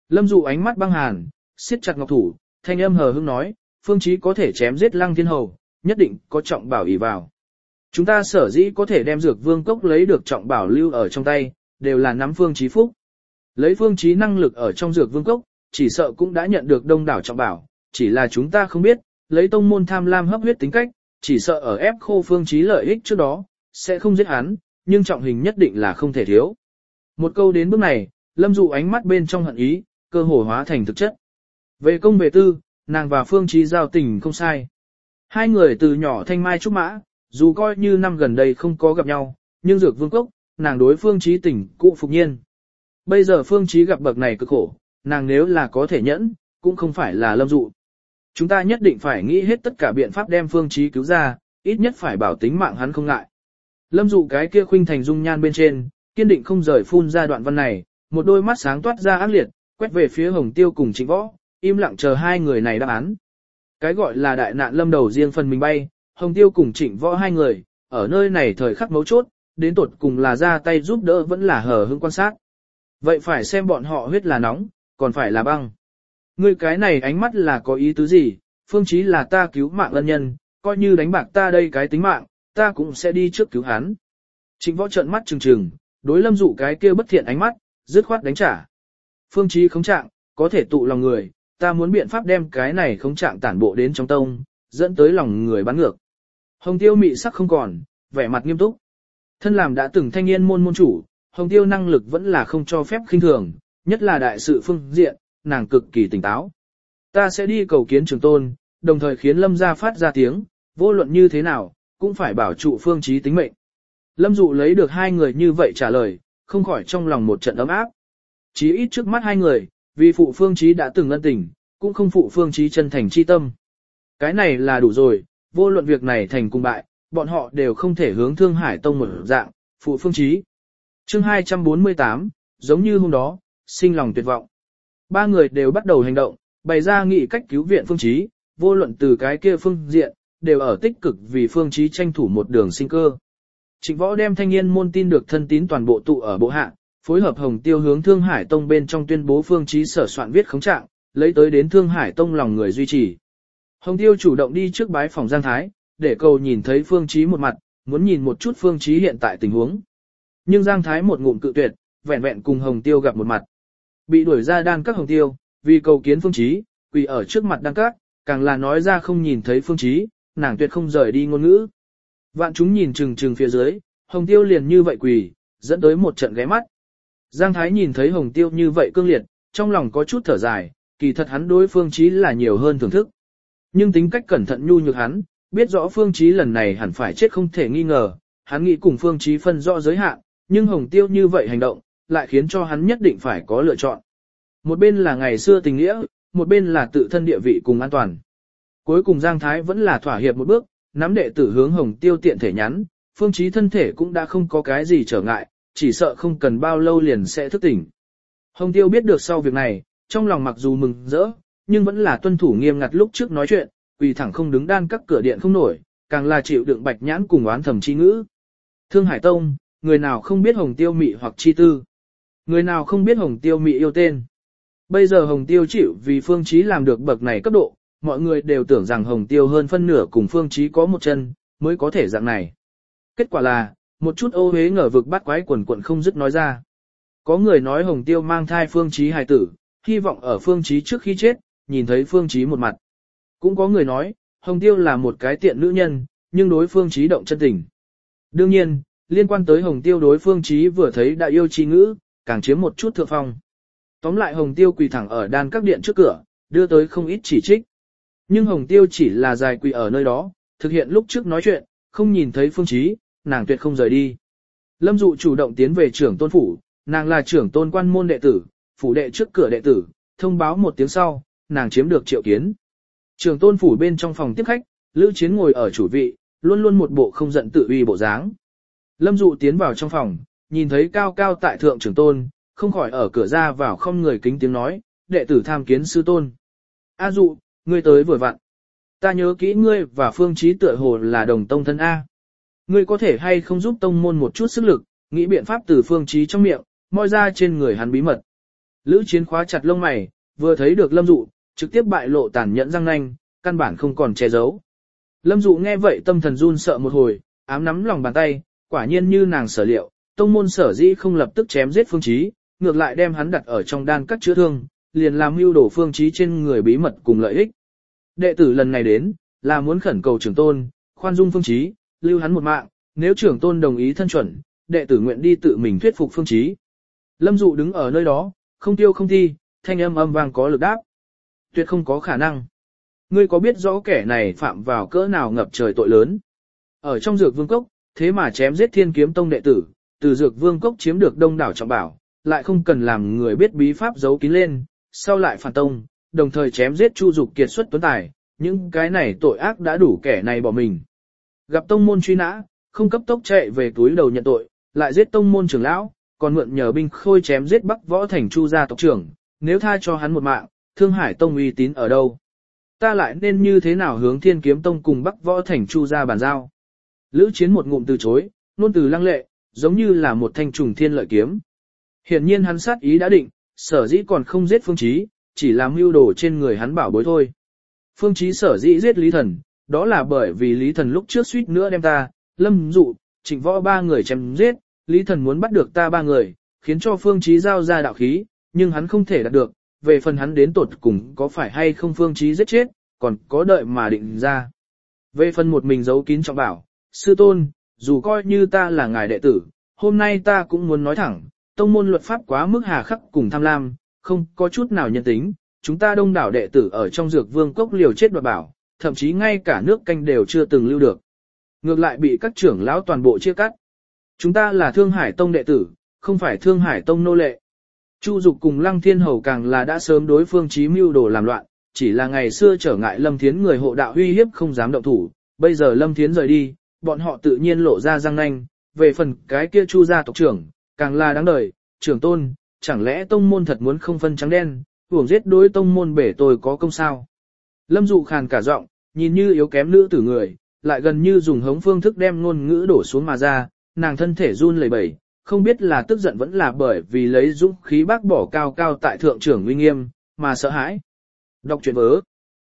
Speaker 1: Lâm Dụ ánh mắt băng hàn, siết chặt ngọc thủ, thanh âm hờ hững nói, Phương Chí có thể chém giết Lăng Thiên Hầu, nhất định có trọng bảo ỷ vào. Chúng ta sở dĩ có thể đem Dược Vương cốc lấy được trọng bảo lưu ở trong tay, đều là nắm Phương Chí phúc. Lấy Phương Chí năng lực ở trong Dược Vương cốc, chỉ sợ cũng đã nhận được đông đảo trọng bảo, chỉ là chúng ta không biết, lấy tông môn tham lam hấp huyết tính cách, chỉ sợ ở ép khô Phương Chí lợi ích trước đó, sẽ không giết hắn, nhưng trọng hình nhất định là không thể thiếu. Một câu đến bước này, Lâm Dụ ánh mắt bên trong hận ý, cơ hồ hóa thành thực chất. Về công về tư, nàng và Phương Chí giao tình không sai. Hai người từ nhỏ thanh mai trúc mã, dù coi như năm gần đây không có gặp nhau, nhưng Dược Vương cốc, nàng đối Phương Chí tình cũ phục nhiên. Bây giờ Phương Chí gặp bậc này cực khổ, nàng nếu là có thể nhẫn, cũng không phải là Lâm Dụ. Chúng ta nhất định phải nghĩ hết tất cả biện pháp đem Phương Chí cứu ra, ít nhất phải bảo tính mạng hắn không ngại. Lâm Dụ cái kia khuynh thành dung nhan bên trên, kiên định không rời phun ra đoạn văn này, một đôi mắt sáng toát ra ác liệt, quét về phía Hồng Tiêu cùng Trịnh Võ, im lặng chờ hai người này đáp án. Cái gọi là đại nạn lâm đầu riêng phần mình bay, Hồng Tiêu cùng Trịnh Võ hai người, ở nơi này thời khắc mấu chốt, đến tột cùng là ra tay giúp đỡ vẫn là hờ hững quan sát. Vậy phải xem bọn họ huyết là nóng, còn phải là băng. Ngươi cái này ánh mắt là có ý tứ gì, Phương Chí là ta cứu mạng ân nhân, coi như đánh bạc ta đây cái tính mạng, ta cũng sẽ đi trước cứu hắn. Trịnh Võ trợn mắt trừng trừng, đối Lâm Dụ cái kia bất thiện ánh mắt, dứt khoát đánh trả. Phương Chí không trạng, có thể tụ lòng người, ta muốn biện pháp đem cái này không trạng tản bộ đến trong tông, dẫn tới lòng người bắn ngược. Hồng Tiêu mị sắc không còn, vẻ mặt nghiêm túc. Thân làm đã từng thanh niên môn chủ, Hồng Tiêu năng lực vẫn là không cho phép khinh thường, nhất là đại sự phương diện, nàng cực kỳ tỉnh táo. Ta sẽ đi cầu kiến Trường Tôn, đồng thời khiến Lâm gia phát ra tiếng, vô luận như thế nào, cũng phải bảo trụ Phương Chí tính mệnh. Lâm Dụ lấy được hai người như vậy trả lời, không khỏi trong lòng một trận ấm áp. Chí ít trước mắt hai người, vì phụ Phương Chí đã từng ân tình, cũng không phụ Phương Chí chân thành chi tâm. Cái này là đủ rồi, vô luận việc này thành cùng bại, bọn họ đều không thể hướng Thương Hải Tông một dạng, phụ Phương Chí. Chương 248, giống như hôm đó, sinh lòng tuyệt vọng. Ba người đều bắt đầu hành động, bày ra nghị cách cứu viện Phương Chí, vô luận từ cái kia phương diện, đều ở tích cực vì Phương Chí tranh thủ một đường sinh cơ. Trịnh Võ đem thanh niên môn tin được thân tín toàn bộ tụ ở bộ hạ, phối hợp Hồng Tiêu hướng Thương Hải Tông bên trong tuyên bố Phương Chí sở soạn viết khống trạng, lấy tới đến Thương Hải Tông lòng người duy trì. Hồng Tiêu chủ động đi trước bái phòng Giang Thái, để cầu nhìn thấy Phương Chí một mặt, muốn nhìn một chút Phương Chí hiện tại tình huống. Nhưng Giang Thái một ngụm cự tuyệt, vẹn vẹn cùng Hồng Tiêu gặp một mặt. Bị đuổi ra đan các Hồng Tiêu, vì cầu kiến Phương Chí, quỳ ở trước mặt đan các, càng là nói ra không nhìn thấy Phương Chí, nàng tuyệt không rời đi ngôn ngữ. Vạn chúng nhìn chừng chừng phía dưới, Hồng Tiêu liền như vậy quỳ, dẫn tới một trận ghé mắt. Giang Thái nhìn thấy Hồng Tiêu như vậy cương liệt, trong lòng có chút thở dài, kỳ thật hắn đối Phương Chí là nhiều hơn thưởng thức. Nhưng tính cách cẩn thận nhu nhược hắn, biết rõ Phương Chí lần này hẳn phải chết không thể nghi ngờ, hắn nghĩ cùng Phương Chí phân rõ giới hạn, nhưng Hồng Tiêu như vậy hành động, lại khiến cho hắn nhất định phải có lựa chọn. Một bên là ngày xưa tình nghĩa, một bên là tự thân địa vị cùng an toàn. Cuối cùng Giang Thái vẫn là thỏa hiệp một bước, nắm đệ tử hướng Hồng Tiêu tiện thể nhắn, Phương Chí thân thể cũng đã không có cái gì trở ngại, chỉ sợ không cần bao lâu liền sẽ thức tỉnh. Hồng Tiêu biết được sau việc này, trong lòng mặc dù mừng rỡ, nhưng vẫn là tuân thủ nghiêm ngặt lúc trước nói chuyện, quỳ thẳng không đứng đan các cửa điện không nổi, càng là chịu đựng Bạch Nhãn cùng oán thầm chi ngữ. Thương Hải Tông, người nào không biết Hồng Tiêu mị hoặc chi tư, người nào không biết Hồng Tiêu mị yêu tên. Bây giờ Hồng Tiêu chịu vì Phương Chí làm được bậc này cấp độ, mọi người đều tưởng rằng Hồng Tiêu hơn phân nửa cùng Phương Chí có một chân, mới có thể dạng này. Kết quả là, một chút ô hế ngờ vực bắt quái quần quận không dứt nói ra. Có người nói Hồng Tiêu mang thai Phương Chí hài tử, hy vọng ở Phương Chí trước khi chết, nhìn thấy Phương Chí một mặt. Cũng có người nói, Hồng Tiêu là một cái tiện nữ nhân, nhưng đối Phương Chí động chân tình. Đương nhiên, liên quan tới Hồng Tiêu đối Phương Chí vừa thấy đã yêu chi ngữ, càng chiếm một chút thượng phong. Tóm lại Hồng Tiêu quỳ thẳng ở đan các điện trước cửa, đưa tới không ít chỉ trích. Nhưng Hồng Tiêu chỉ là dài quỳ ở nơi đó, thực hiện lúc trước nói chuyện, không nhìn thấy Phương Chí, nàng tuyệt không rời đi. Lâm Dụ chủ động tiến về trưởng tôn phủ, nàng là trưởng tôn quan môn đệ tử, phủ đệ trước cửa đệ tử, thông báo một tiếng sau, nàng chiếm được triệu kiến. Trưởng tôn phủ bên trong phòng tiếp khách, Lữ Chiến ngồi ở chủ vị, luôn luôn một bộ không giận tự uy bộ dáng. Lâm Dụ tiến vào trong phòng, nhìn thấy cao cao tại thượng trưởng tôn, không khỏi ở cửa ra vào không người kính tiếng nói, đệ tử tham kiến sư tôn. A Dụ, ngươi tới vừa vặn. Ta nhớ kỹ ngươi và Phương Chí tựa hồ là đồng tông thân A. Ngươi có thể hay không giúp tông môn một chút sức lực, nghĩ biện pháp từ Phương Chí trong miệng, moi ra trên người hắn bí mật. Lữ Chiến khóa chặt lông mày, vừa thấy được Lâm Dụ, trực tiếp bại lộ tàn nhẫn răng nanh, căn bản không còn che giấu. Lâm Dụ nghe vậy tâm thần run sợ một hồi, ám nắm lòng bàn tay, quả nhiên như nàng sở liệu, tông môn sở dĩ không lập tức chém giết Phương Chí, ngược lại đem hắn đặt ở trong đan cắt chữa thương, liền làm mưu đổ Phương Chí trên người bí mật cùng lợi ích. Đệ tử lần này đến, là muốn khẩn cầu trưởng tôn, khoan dung Phương Chí, lưu hắn một mạng, nếu trưởng tôn đồng ý thân chuẩn, đệ tử nguyện đi tự mình thuyết phục Phương Chí. Lâm Dụ đứng ở nơi đó, không tiêu không thi, thanh âm âm vang có lực đáp. Tuyệt không có khả năng. Ngươi có biết rõ kẻ này phạm vào cỡ nào ngập trời tội lớn? Ở trong Dược Vương Cốc, thế mà chém giết Thiên Kiếm Tông đệ tử, từ Dược Vương Cốc chiếm được đông đảo trọng bảo, lại không cần làm người biết bí pháp giấu kín lên, sau lại phản tông, đồng thời chém giết Chu Dục kiệt xuất tuấn tài, những cái này tội ác đã đủ kẻ này bỏ mình. Gặp tông môn truy nã, không cấp tốc chạy về túi đầu nhận tội, lại giết tông môn trưởng lão, còn mượn nhờ binh khôi chém giết Bắc Võ Thành Chu gia tộc trưởng, nếu tha cho hắn một mạng, Thương Hải Tông uy tín ở đâu? Ta lại nên như thế nào hướng Thiên Kiếm Tông cùng Bắc Võ Thành Chu gia bàn giao? Lữ Chiến một ngụm từ chối, nôn từ lăng lệ, giống như là một thanh trùng thiên lợi kiếm. Hiển nhiên hắn sát ý đã định, sở dĩ còn không giết Phương Chí, chỉ làm mưu đồ trên người hắn bảo bối thôi. Phương Chí sở dĩ giết Lý Thần, đó là bởi vì Lý Thần lúc trước suýt nữa đem ta, Lâm Dụ, Trịnh Võ ba người chém giết, Lý Thần muốn bắt được ta ba người, khiến cho Phương Chí giao ra đạo khí, nhưng hắn không thể đạt được, về phần hắn đến tột cùng có phải hay không Phương Chí giết chết, còn có đợi mà định ra. Về phần một mình giấu kín trọng bảo, sư tôn, dù coi như ta là ngài đệ tử, hôm nay ta cũng muốn nói thẳng, tông môn luật pháp quá mức hà khắc cùng tham lam, không có chút nào nhân tính, chúng ta đông đảo đệ tử ở trong Dược Vương Cốc liều chết đoạt bảo, thậm chí ngay cả nước canh đều chưa từng lưu được. Ngược lại bị các trưởng lão toàn bộ chia cắt. Chúng ta là Thương Hải Tông đệ tử, không phải Thương Hải Tông nô lệ. Chu Dục cùng Lăng Thiên Hầu càng là đã sớm đối Phương Chí mưu đồ làm loạn, chỉ là ngày xưa trở ngại Lâm Thiến người hộ đạo uy hiếp không dám động thủ, bây giờ Lâm Thiến rời đi, bọn họ tự nhiên lộ ra răng nanh, về phần cái kia Chu gia tộc trưởng, càng là đáng đời, trưởng tôn, chẳng lẽ tông môn thật muốn không phân trắng đen, uổng giết đối tông môn bể tôi có công sao? Lâm Dụ khàn cả giọng, nhìn như yếu kém nữ tử người, lại gần như dùng hống phương thức đem ngôn ngữ đổ xuống mà ra, nàng thân thể run lẩy bẩy, không biết là tức giận vẫn là bởi vì lấy dũng khí bác bỏ cao cao tại thượng trưởng uy nghiêm, mà sợ hãi. Đọc truyện vớ.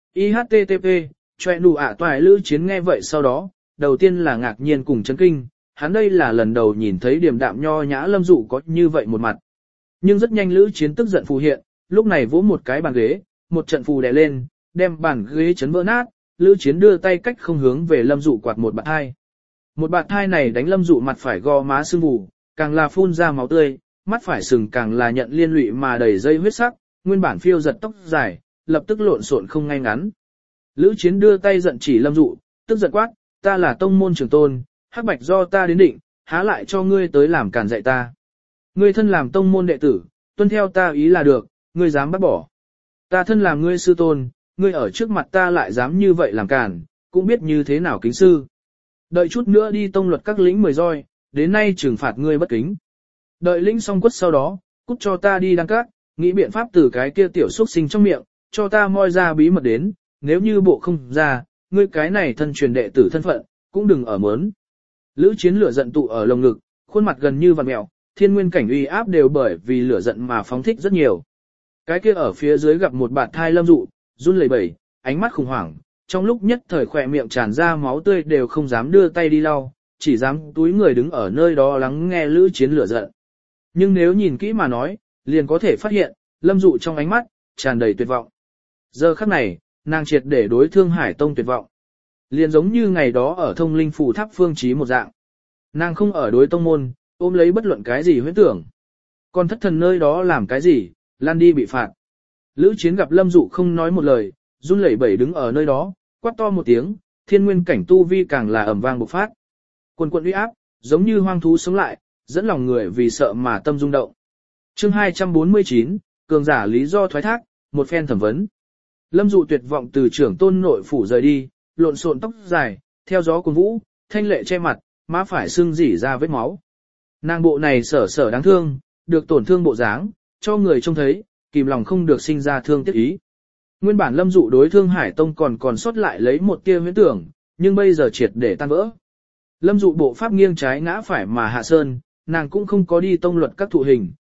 Speaker 1: IHTTP, choe nụ ả toài Lữ Chiến nghe vậy sau đó, đầu tiên là ngạc nhiên cùng chấn kinh, hắn đây là lần đầu nhìn thấy điềm đạm nho nhã Lâm Dụ có như vậy một mặt. Nhưng rất nhanh Lữ Chiến tức giận phù hiện, lúc này vỗ một cái bàn ghế, một trận phù đè lên, đem bàn ghế chấn vỡ nát, Lữ Chiến đưa tay cách không hướng về Lâm Dụ quạt một bạt hai. Một bạt hai này đánh Lâm Dụ mặt phải gò má sưng vù, càng là phun ra máu tươi, mắt phải sừng càng là nhận liên lụy mà đầy dây huyết sắc, nguyên bản phiêu giật tóc dài, lập tức lộn xộn không ngay ngắn. Lữ Chiến đưa tay giận chỉ Lâm Dụ, tức giận quát, ta là tông môn trưởng tôn, hắc bạch do ta đến định, há lại cho ngươi tới làm cản dạy ta. Ngươi thân làm tông môn đệ tử, tuân theo ta ý là được, ngươi dám bắt bỏ. Ta thân làm ngươi sư tôn, ngươi ở trước mặt ta lại dám như vậy làm cản, cũng biết như thế nào kính sư. Đợi chút nữa đi tông luật các lĩnh 10 roi, đến nay trừng phạt ngươi bất kính. Đợi lĩnh xong quất sau đó, cút cho ta đi đăng các, nghĩ biện pháp từ cái kia tiểu xuất sinh trong miệng, cho ta moi ra bí mật đến, nếu như bộ không ra, ngươi cái này thân truyền đệ tử thân phận, cũng đừng ở mớn. Lữ Chiến lửa giận tụ ở lồng ngực, khuôn mặt gần như vặn mèo, thiên nguyên cảnh uy áp đều bởi vì lửa giận mà phóng thích rất nhiều. Cái kia ở phía dưới gặp một bạt thai Lâm Dụ, run lẩy bẩy, ánh mắt khủng hoảng, trong lúc nhất thời khỏe miệng tràn ra máu tươi đều không dám đưa tay đi lau, chỉ dám túi người đứng ở nơi đó lắng nghe Lữ Chiến lửa giận. Nhưng nếu nhìn kỹ mà nói, liền có thể phát hiện, Lâm Dụ trong ánh mắt, tràn đầy tuyệt vọng. Giờ khắc này, nàng triệt để đối Thương Hải Tông tuyệt vọng. Liền giống như ngày đó ở Thông Linh Phủ Tháp Phương Chí một dạng. Nàng không ở đối tông môn, ôm lấy bất luận cái gì huyễn tưởng. Còn thất thần nơi đó làm cái gì, lan đi bị phạt. Lữ Chiến gặp Lâm Dụ không nói một lời, run lẩy bẩy đứng ở nơi đó, quát to một tiếng, thiên nguyên cảnh tu vi càng là ầm vang bộc phát. Quần quần uy áp, giống như hoang thú sống lại, dẫn lòng người vì sợ mà tâm rung động. Chương 249, cường giả lý do thoái thác, một phen thẩm vấn. Lâm Dụ tuyệt vọng từ trưởng tôn nội phủ rời đi, lộn xộn tóc dài, theo gió cuốn vũ, thanh lệ che mặt, má phải sưng rỉ ra vết máu. Nàng bộ này sở sở đáng thương, được tổn thương bộ dáng, cho người trông thấy, kìm lòng không được sinh ra thương tiếc ý. Nguyên bản Lâm Dụ đối Thương Hải Tông còn sót lại lấy một tia huyễn tưởng, nhưng bây giờ triệt để tan vỡ. Lâm Dụ bộ pháp nghiêng trái ngã phải mà hạ sơn, nàng cũng không có đi tông luật các thụ hình,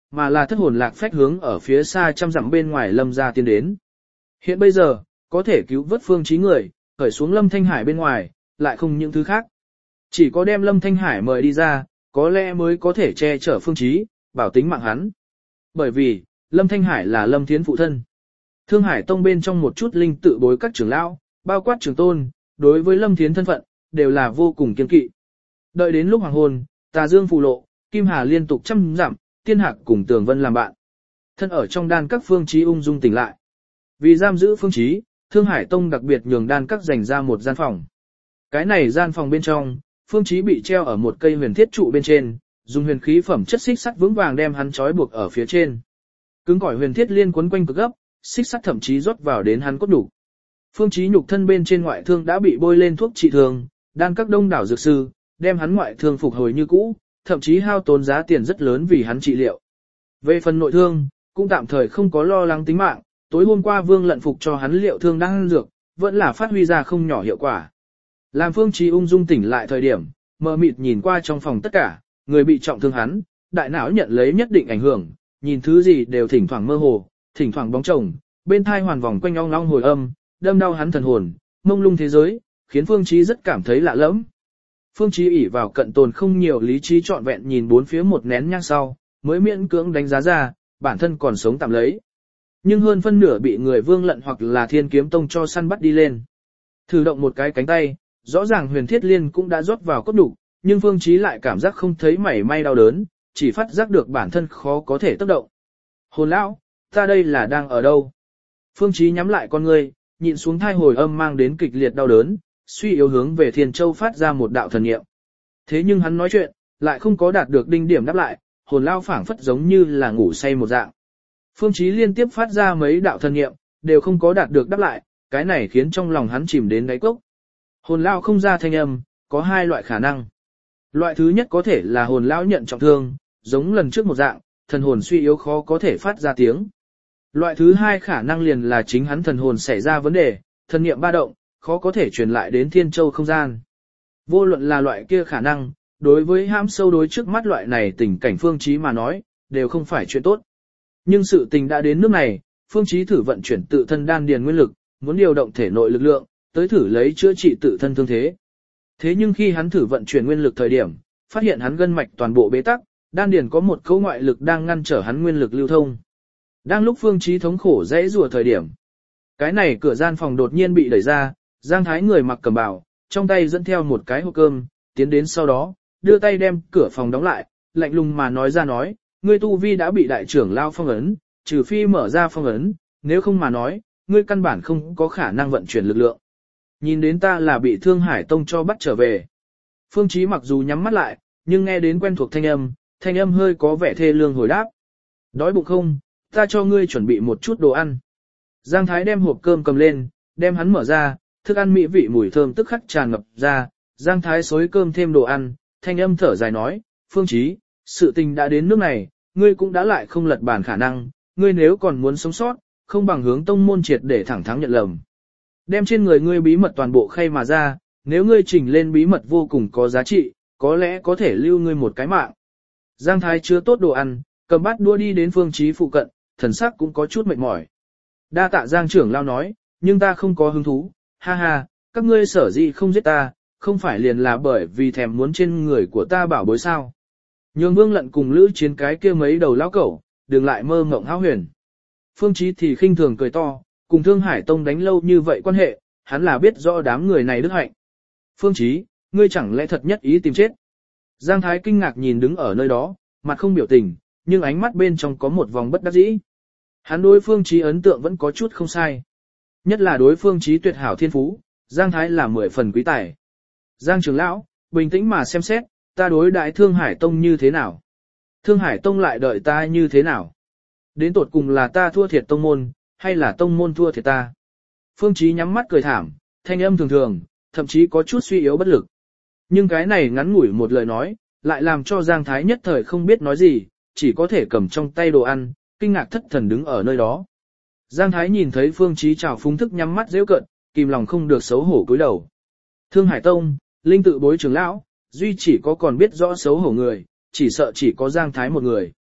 Speaker 1: mà là thất hồn lạc phách hướng ở phía xa trăm dặm bên ngoài Lâm gia tiến đến. Hiện bây giờ, có thể cứu vớt Phương Chí người, khởi xuống Lâm Thanh Hải bên ngoài, lại không những thứ khác. Chỉ có đem Lâm Thanh Hải mời đi ra, có lẽ mới có thể che chở Phương Chí, bảo tính mạng hắn. Bởi vì, Lâm Thanh Hải là Lâm Thiến phụ thân. Thương Hải Tông bên trong một chút linh tự bối các trưởng lão, bao quát trưởng tôn, đối với Lâm Thiến thân phận, đều là vô cùng kiên kỵ. Đợi đến lúc hoàng hôn, Tà Dương phù lộ, Kim Hà liên tục trăm dặm, Tiên Hạc cùng Tường Vân làm bạn. Thân ở trong đan các Phương Chí ung dung tỉnh lại. Vì giam giữ Phương Chí, Thương Hải Tông đặc biệt nhường đan các dành ra một gian phòng. Cái này gian phòng bên trong, Phương Chí bị treo ở một cây huyền thiết trụ bên trên, dùng huyền khí phẩm chất xích sắt vững vàng đem hắn trói buộc ở phía trên. Cứng cỏi huyền thiết liên quấn quanh cực gấp, xích sắt thậm chí rót vào đến hắn cốt đủ. Phương Chí nhục thân bên trên ngoại thương đã bị bôi lên thuốc trị thương, đan các đông đảo dược sư, đem hắn ngoại thương phục hồi như cũ, thậm chí hao tốn giá tiền rất lớn vì hắn trị liệu. Về phần nội thương, cũng tạm thời không có lo lắng tính mạng, tối hôm qua Vương Lận phục cho hắn liệu thương đang dược, vẫn là phát huy ra không nhỏ hiệu quả. Làm Phương Chí ung dung tỉnh lại thời điểm, mờ mịt nhìn qua trong phòng tất cả, người bị trọng thương hắn, đại não nhận lấy nhất định ảnh hưởng, nhìn thứ gì đều thỉnh thoảng mơ hồ, thỉnh thoảng bóng chồng, bên thai hoàn vòng quanh ong ong hồi âm, đâm đau hắn thần hồn, mông lung thế giới, khiến Phương Chí rất cảm thấy lạ lẫm. Phương Chí ỷ vào cận tồn không nhiều lý trí trọn vẹn nhìn bốn phía một nén nhang sau, mới miễn cưỡng đánh giá ra, bản thân còn sống tạm lấy. Nhưng hơn phân nửa bị người Vương Lận hoặc là Thiên Kiếm Tông cho săn bắt đi lên. Thử động một cái cánh tay, rõ ràng huyền thiết liên cũng đã rót vào cốt đủ, nhưng Phương Chí lại cảm giác không thấy mảy may đau đớn, chỉ phát giác được bản thân khó có thể tác động. Hồn lão, ta đây là đang ở đâu? Phương Chí nhắm lại con ngươi, nhịn xuống thai hồi âm mang đến kịch liệt đau đớn, suy yếu hướng về Thiên Châu phát ra một đạo thần niệm. Thế nhưng hắn nói chuyện, lại không có đạt được đinh điểm đáp lại, hồn lão phảng phất giống như là ngủ say một dạng. Phương Chí liên tiếp phát ra mấy đạo thần niệm, đều không có đạt được đáp lại, cái này khiến trong lòng hắn chìm đến đáy cốc. Hồn lão không ra thanh âm, có hai loại khả năng. Loại thứ nhất có thể là hồn lão nhận trọng thương, giống lần trước một dạng, thần hồn suy yếu khó có thể phát ra tiếng. Loại thứ hai khả năng liền là chính hắn thần hồn xảy ra vấn đề, thần niệm ba động, khó có thể truyền lại đến Thiên Châu không gian. Vô luận là loại kia khả năng, đối với hãm sâu đối trước mắt loại này tình cảnh Phương Chí mà nói, đều không phải chuyện tốt. Nhưng sự tình đã đến nước này, Phương Chí thử vận chuyển tự thân đan điền nguyên lực, muốn điều động thể nội lực lượng, tới thử lấy chữa trị tự thân thương thế. Thế nhưng khi hắn thử vận chuyển nguyên lực thời điểm, phát hiện hắn gân mạch toàn bộ bế tắc, đan điền có một cấu ngoại lực đang ngăn trở hắn nguyên lực lưu thông. Đang lúc Phương Chí thống khổ dãy rủa thời điểm, cái này cửa gian phòng đột nhiên bị đẩy ra, Giang Thái người mặc cẩm bào, trong tay dẫn theo một cái hộp cơm, tiến đến sau đó, đưa tay đem cửa phòng đóng lại, lạnh lùng mà nói ra nói, ngươi tu vi đã bị đại trưởng lao phong ấn, trừ phi mở ra phong ấn, nếu không mà nói, ngươi căn bản không có khả năng vận chuyển lực lượng. Nhìn đến ta là bị Thương Hải Tông cho bắt trở về. Phương Chí mặc dù nhắm mắt lại, nhưng nghe đến quen thuộc thanh âm hơi có vẻ thê lương hồi đáp. Đói bụng không, ta cho ngươi chuẩn bị một chút đồ ăn. Giang Thái đem hộp cơm cầm lên, đem hắn mở ra, thức ăn mỹ vị mùi thơm tức khắc tràn ngập ra. Giang Thái xối cơm thêm đồ ăn, thanh âm thở dài nói, Phương Chí, sự tình đã đến nước này, ngươi cũng đã lại không lật bàn khả năng, ngươi nếu còn muốn sống sót, không bằng hướng tông môn triệt để thẳng thắn nhận lầm. Đem trên người ngươi bí mật toàn bộ khay mà ra, nếu ngươi trình lên bí mật vô cùng có giá trị, có lẽ có thể lưu ngươi một cái mạng. Giang Thái chứa tốt đồ ăn, cầm bát đũa đi đến Phương Chí phụ cận, thần sắc cũng có chút mệt mỏi. Đa tạ Giang trưởng lao nói, nhưng ta không có hứng thú, ha ha, các ngươi sở dĩ không giết ta, không phải liền là bởi vì thèm muốn trên người của ta bảo bối sao. Nhường Vương Lận cùng Lữ Chiến cái kia mấy đầu lão cẩu, đừng lại mơ mộng hão huyền. Phương Chí thì khinh thường cười to, cùng Thương Hải Tông đánh lâu như vậy quan hệ, hắn là biết rõ đám người này đức hạnh. Phương Chí, ngươi chẳng lẽ thật nhất ý tìm chết? Giang Thái kinh ngạc nhìn đứng ở nơi đó, mặt không biểu tình, nhưng ánh mắt bên trong có một vòng bất đắc dĩ. Hắn đối Phương Chí ấn tượng vẫn có chút không sai. Nhất là đối Phương Chí tuyệt hảo thiên phú, Giang Thái là 10 phần quý tài. Giang trưởng lão, bình tĩnh mà xem xét, ta đối đãi Thương Hải Tông như thế nào? Thương Hải Tông lại đợi ta như thế nào? Đến tột cùng là ta thua thiệt tông môn, hay là tông môn thua thiệt ta? Phương Chí nhắm mắt cười thảm, thanh âm thường thường, thậm chí có chút suy yếu bất lực. Nhưng cái này ngắn ngủi một lời nói, lại làm cho Giang Thái nhất thời không biết nói gì, chỉ có thể cầm trong tay đồ ăn, kinh ngạc thất thần đứng ở nơi đó. Giang Thái nhìn thấy Phương Chí trào phúng thức nhắm mắt giễu cợt, kìm lòng không được xấu hổ cúi đầu. Thương Hải Tông, linh tự bối trưởng lão, duy chỉ có còn biết rõ xấu hổ người, chỉ sợ chỉ có Giang Thái một người.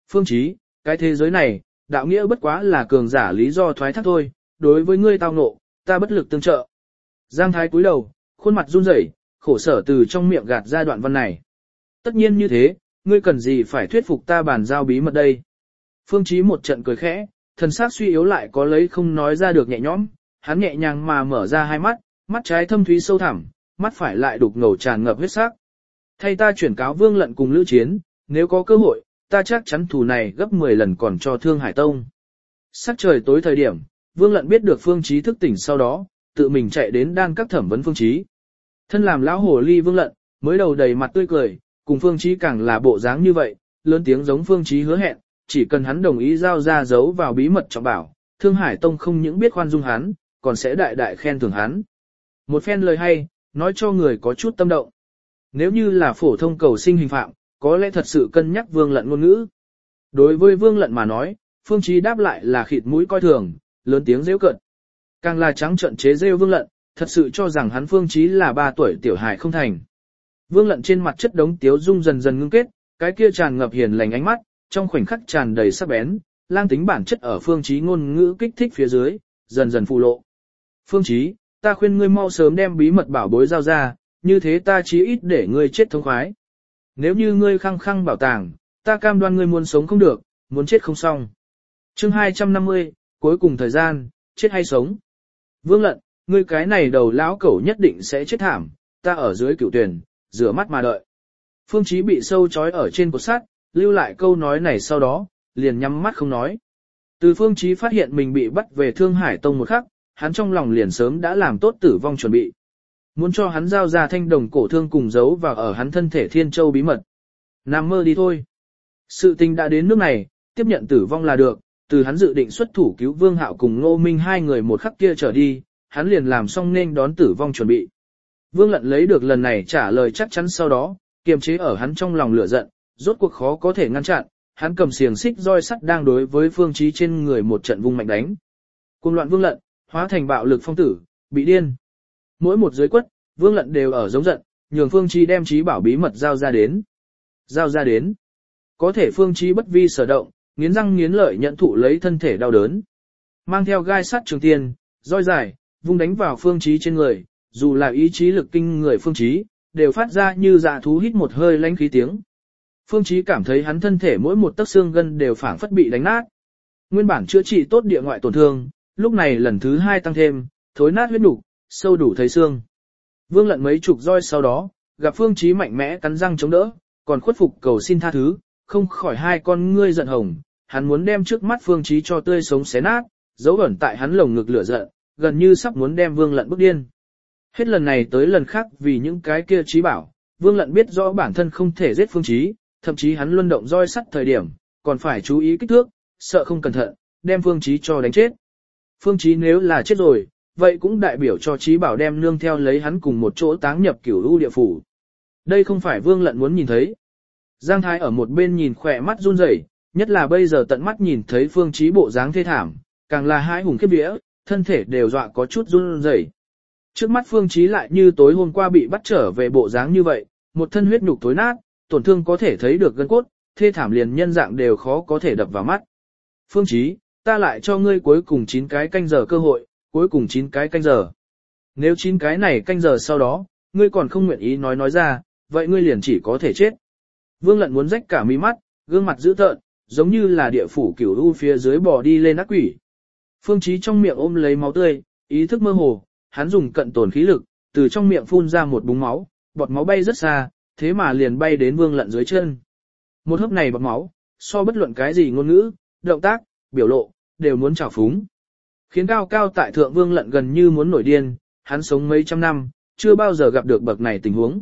Speaker 1: Phương Chí, cái thế giới này, đạo nghĩa bất quá là cường giả lý do thoái thác thôi, đối với ngươi tao ngộ, ta bất lực tương trợ. Giang Thái cúi đầu, khuôn mặt run rẩy, khổ sở từ trong miệng gạt ra đoạn văn này. Tất nhiên như thế, ngươi cần gì phải thuyết phục ta bàn giao bí mật đây? Phương Chí một trận cười khẽ, thần sắc suy yếu lại có lấy không nói ra được nhẹ nhõm, hắn nhẹ nhàng mà mở ra hai mắt, mắt trái thâm thúy sâu thẳm, mắt phải lại đục ngầu tràn ngập huyết sắc. Thay ta chuyển cáo Vương Lận cùng Lữ Chiến, nếu có cơ hội, ta chắc chắn thù này gấp 10 lần còn cho Thương Hải Tông. Sắc trời tối thời điểm, Vương Lận biết được Phương Chí thức tỉnh sau đó, tự mình chạy đến đan các thẩm vấn Phương Chí. Thân làm lão hồ ly Vương Lận, mới đầu đầy mặt tươi cười, cùng Phương Chí càng là bộ dáng như vậy, lớn tiếng giống Phương Chí hứa hẹn, chỉ cần hắn đồng ý giao ra giấu vào bí mật trọng bảo, Thương Hải Tông không những biết khoan dung hắn, còn sẽ đại đại khen thưởng hắn. Một phen lời hay, nói cho người có chút tâm động. Nếu như là phổ thông cầu sinh hình phạm, có lẽ thật sự cân nhắc Vương Lận ngôn ngữ. Đối với Vương Lận mà nói, Phương Chí đáp lại là khịt mũi coi thường, lớn tiếng giễu cợt. Càng là trắng trợn chế giễu Vương Lận, thật sự cho rằng hắn Phương Chí là 3 tuổi tiểu hài không thành. Vương Lận trên mặt chất đống tiếu dung dần dần ngưng kết, cái kia tràn ngập hiền lành ánh mắt, trong khoảnh khắc tràn đầy sắc bén, lang tính bản chất ở Phương Chí ngôn ngữ kích thích phía dưới, dần dần phù lộ. Phương Chí, ta khuyên ngươi mau sớm đem bí mật bảo bối giao ra, như thế ta chí ít để ngươi chết thống khoái. Nếu như ngươi khăng khăng bảo tàng, ta cam đoan ngươi muốn sống không được, muốn chết không xong. Chương 250, cuối cùng thời gian, chết hay sống. Vương Lận, ngươi cái này đầu lão cẩu nhất định sẽ chết thảm, ta ở dưới cửu tuyển, rửa mắt mà đợi. Phương Chí bị sâu trói ở trên cột sắt, lưu lại câu nói này sau đó, liền nhắm mắt không nói. Từ Phương Chí phát hiện mình bị bắt về Thương Hải Tông một khắc, hắn trong lòng liền sớm đã làm tốt tử vong chuẩn bị. Muốn cho hắn giao ra thanh đồng cổ thương cùng giấu vào ở hắn thân thể Thiên Châu bí mật. Nằm mơ đi thôi. Sự tình đã đến nước này, tiếp nhận tử vong là được, từ hắn dự định xuất thủ cứu Vương Hạo cùng Ngô Minh hai người một khắc kia trở đi, hắn liền làm xong nên đón tử vong chuẩn bị. Vương Lận lấy được lần này trả lời chắc chắn sau đó, kiềm chế ở hắn trong lòng lửa giận, rốt cuộc khó có thể ngăn chặn, hắn cầm xiềng xích roi sắt đang đối với Phương Chí trên người một trận vung mạnh đánh. Cuồng loạn Vương Lận, hóa thành bạo lực phong tử, bị điên. Mỗi một giới quất, Vương Lận đều ở giống giận, nhường Phương Chí đem trí bảo bí mật giao ra đến. Giao ra đến. Có thể Phương Chí bất vi sở động, nghiến răng nghiến lợi nhận thụ lấy thân thể đau đớn. Mang theo gai sắt trường tiên, roi dài, vung đánh vào Phương Chí trên người, dù là ý chí lực kinh người Phương Chí, đều phát ra như dạ thú hít một hơi lãnh khí tiếng. Phương Chí cảm thấy hắn thân thể mỗi một tấc xương gân đều phảng phất bị đánh nát. Nguyên bản chữa trị tốt địa ngoại tổn thương, lúc này lần thứ 2 tăng thêm, thối nát huyết nục, sâu đủ thấy xương. Vương Lận mấy chục roi sau đó, gặp Phương Chí mạnh mẽ cắn răng chống đỡ, còn khuất phục cầu xin tha thứ, không khỏi hai con ngươi giận hồng, hắn muốn đem trước mắt Phương Chí cho tươi sống xé nát, dấu ẩn tại hắn lồng ngực lửa giận, gần như sắp muốn đem Vương Lận bức điên. Hết lần này tới lần khác vì những cái kia trí bảo, Vương Lận biết rõ bản thân không thể giết Phương Chí, thậm chí hắn luân động roi sắt thời điểm, còn phải chú ý kích thước, sợ không cẩn thận, đem Phương Chí cho đánh chết. Phương Chí nếu là chết rồi, vậy cũng đại biểu cho trí bảo đem nương theo lấy hắn cùng một chỗ táng nhập cửu u địa phủ. Đây không phải Vương Lận muốn nhìn thấy. Giang Thái ở một bên nhìn khỏe mắt run rẩy, nhất là bây giờ tận mắt nhìn thấy Phương Chí bộ dáng thê thảm, càng là hai hùng khiếp vía, thân thể đều dọa có chút run rẩy. Trước mắt Phương Chí lại như tối hôm qua bị bắt trở về bộ dáng như vậy, một thân huyết nhục tối nát, tổn thương có thể thấy được gân cốt, thê thảm liền nhân dạng đều khó có thể đập vào mắt. Phương Chí, ta lại cho ngươi cuối cùng 9 cái canh giờ cơ hội, cuối cùng 9 cái canh giờ. Nếu 9 cái này canh giờ sau đó, ngươi còn không nguyện ý nói ra, vậy ngươi liền chỉ có thể chết. Vương Lận muốn rách cả mí mắt, gương mặt dữ tợn, giống như là địa phủ cửu u phía dưới bò đi lên ác quỷ. Phương Chí trong miệng ôm lấy máu tươi, ý thức mơ hồ, hắn dùng cận tồn khí lực, từ trong miệng phun ra một búng máu, bọt máu bay rất xa, thế mà liền bay đến Vương Lận dưới chân. Một hớp này bọt máu, so bất luận cái gì ngôn ngữ, động tác, biểu lộ, đều muốn trào phúng. Khiến cao cao tại thượng Vương Lận gần như muốn nổi điên, hắn sống mấy trăm năm, chưa bao giờ gặp được bậc này tình huống.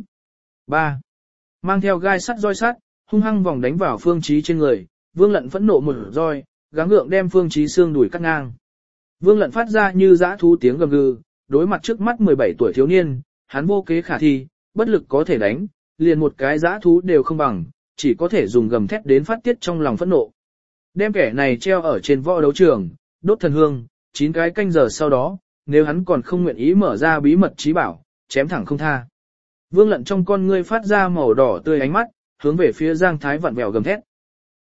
Speaker 1: 3. Mang theo gai sắt roi sắt, hung hăng vòng đánh vào Phương Chí trên người, Vương Lận phẫn nộ một roi, gắng gượng đem Phương Chí xương đùi cắt ngang. Vương Lận phát ra như dã thú tiếng gầm gừ, đối mặt trước mắt 17 tuổi thiếu niên, hắn vô kế khả thi, bất lực có thể đánh, liền một cái dã thú đều không bằng, chỉ có thể dùng gầm thét đến phát tiết trong lòng phẫn nộ. Đem kẻ này treo ở trên võ đấu trường, đốt thần hương, 9 cái canh giờ sau đó, nếu hắn còn không nguyện ý mở ra bí mật trí bảo, chém thẳng không tha. Vương Lận trong con ngươi phát ra màu đỏ tươi ánh mắt, hướng về phía Giang Thái vặn vẹo gầm thét.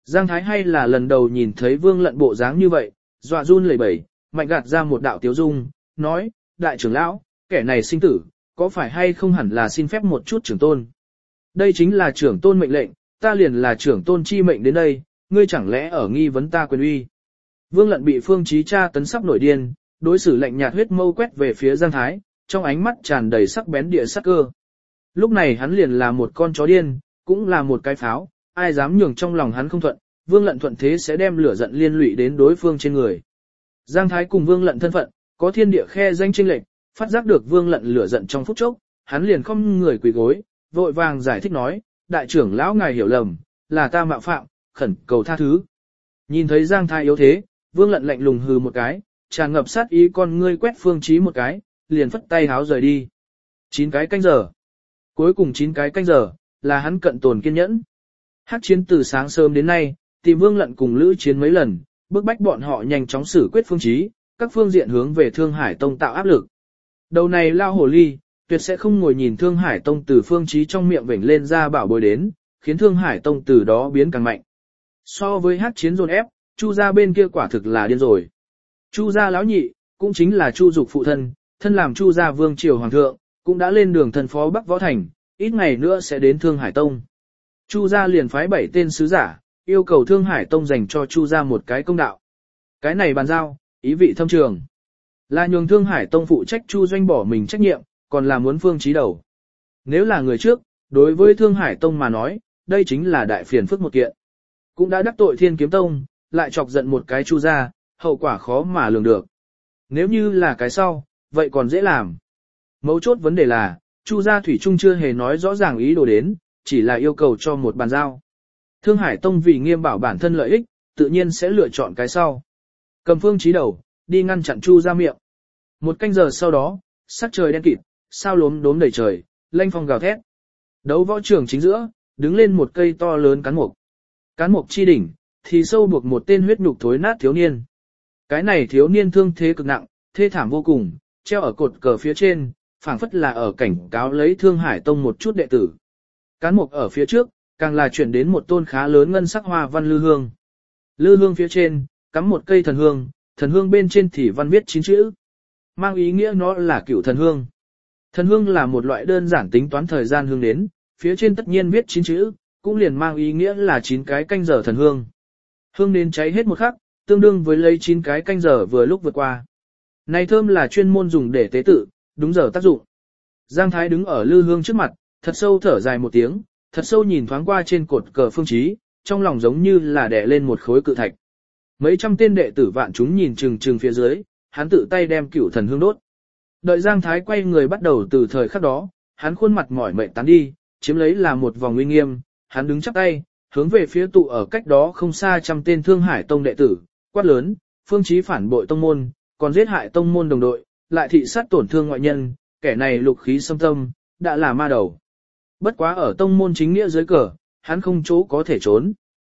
Speaker 1: Giang Thái hay là lần đầu nhìn thấy Vương Lận bộ dáng như vậy, dọa run lẩy bẩy, mạnh gạt ra một đạo tiếu dung, nói, đại trưởng lão, kẻ này sinh tử, có phải hay không hẳn là xin phép một chút trưởng tôn. Đây chính là trưởng tôn mệnh lệnh, ta liền là trưởng tôn chi mệnh đến đây, ngươi chẳng lẽ ở nghi vấn ta quyền uy. Vương Lận bị Phương Chí tra tấn sắp nổi điên, đối xử lạnh nhạt huyết mâu quét về phía Giang Thái, trong ánh mắt tràn đầy sắc bén địa sắc cơ. Lúc này hắn liền là một con chó điên, cũng là một cái pháo, ai dám nhường trong lòng hắn không thuận, Vương Lận thuận thế sẽ đem lửa giận liên lụy đến đối phương trên người. Giang Thái cùng Vương Lận thân phận, có thiên địa khe danh chênh lệch, phát giác được Vương Lận lửa giận trong phút chốc, hắn liền không người quỳ gối, vội vàng giải thích nói, đại trưởng lão ngài hiểu lầm, là ta mạo phạm, khẩn cầu tha thứ. Nhìn thấy Giang Thái yếu thế, Vương Lận lạnh lùng hừ một cái, tràn ngập sát ý con ngươi quét Phương Chí một cái, liền phất tay háo rời đi. 9 cái canh giờ. Cuối cùng 9 cái canh giờ, là hắn cận tồn kiên nhẫn. Hắc Chiến từ sáng sớm đến nay, tìm Vương Lận cùng Lữ Chiến mấy lần, bức bách bọn họ nhanh chóng xử quyết Phương Chí, các phương diện hướng về Thương Hải Tông tạo áp lực. Đầu này lao hồ ly, tuyệt sẽ không ngồi nhìn Thương Hải Tông từ Phương Chí trong miệng vểnh lên ra bảo bối đến, khiến Thương Hải Tông từ đó biến càng mạnh. So với Hắc Chiến dồn ép, Chu gia bên kia quả thực là điên rồi. Chu gia lão nhị, cũng chính là Chu Dục phụ thân, thân làm Chu gia vương triều hoàng thượng, cũng đã lên đường thần phó Bắc Võ Thành, ít ngày nữa sẽ đến Thương Hải Tông. Chu gia liền phái 7 tên sứ giả, yêu cầu Thương Hải Tông dành cho Chu gia một cái công đạo. Cái này bàn giao, ý vị thâm trường. Là nhường Thương Hải Tông phụ trách Chu doanh bỏ mình trách nhiệm, còn là muốn Phương Chí đầu. Nếu là người trước, đối với Thương Hải Tông mà nói, đây chính là đại phiền phức một kiện. Cũng đã đắc tội Thiên Kiếm Tông, lại chọc giận một cái Chu gia, hậu quả khó mà lường được. Nếu như là cái sau, vậy còn dễ làm. Mấu chốt vấn đề là, Chu gia thủy chung chưa hề nói rõ ràng ý đồ đến, chỉ là yêu cầu cho một bàn giao. Thương Hải Tông vì nghiêm bảo bản thân lợi ích, tự nhiên sẽ lựa chọn cái sau. Cầm Phương Chí đầu, đi ngăn chặn Chu gia miệng. 1 canh giờ sau đó, sắc trời đen kịt, sao lốm đốm đầy trời, lênh phong gào thét. Đấu võ trường chính giữa, đứng lên một cây to lớn cán mục. Cán mục chi đỉnh, thì sâu buộc một tên huyết nhục thối nát thiếu niên. Cái này thiếu niên thương thế cực nặng, thê thảm vô cùng, treo ở cột cờ phía trên, phảng phất là ở cảnh cáo lấy Thương Hải Tông một chút đệ tử. Cán mục ở phía trước, càng là chuyển đến một tôn khá lớn ngân sắc hoa văn lư hương. Lư hương phía trên, cắm một cây thần hương bên trên thì văn viết 9 chữ. Mang ý nghĩa nó là cửu thần hương. Thần hương là một loại đơn giản tính toán thời gian hương đến, phía trên tất nhiên viết 9 chữ, cũng liền mang ý nghĩa là 9 cái canh giờ thần hương. Hương đến cháy hết một khắc, tương đương với lấy 9 cái canh giờ vừa lúc vượt qua. Này thơm là chuyên môn dùng để tế tự, đúng giờ tác dụng. Giang Thái đứng ở lư hương trước mặt, thật sâu thở dài một tiếng, thật sâu nhìn thoáng qua trên cột cờ Phương Chí, trong lòng giống như là đè lên một khối cự thạch. Mấy trăm tên đệ tử vạn chúng nhìn chừng chừng phía dưới, hắn tự tay đem cửu thần hương đốt. Đợi Giang Thái quay người bắt đầu từ thời khắc đó, hắn khuôn mặt mỏi mệt tán đi, chiếm lấy là một vòng uy nghiêm, hắn đứng chắp tay, hướng về phía tụ ở cách đó không xa trăm tên Thương Hải Tông đệ tử, quát lớn, Phương Chí phản bội tông môn, còn giết hại tông môn đồng đội, lại thị sát tổn thương ngoại nhân, kẻ này lục khí xâm tâm, đã là ma đầu. Bất quá ở tông môn chính nghĩa dưới cờ, hắn không chỗ có thể trốn.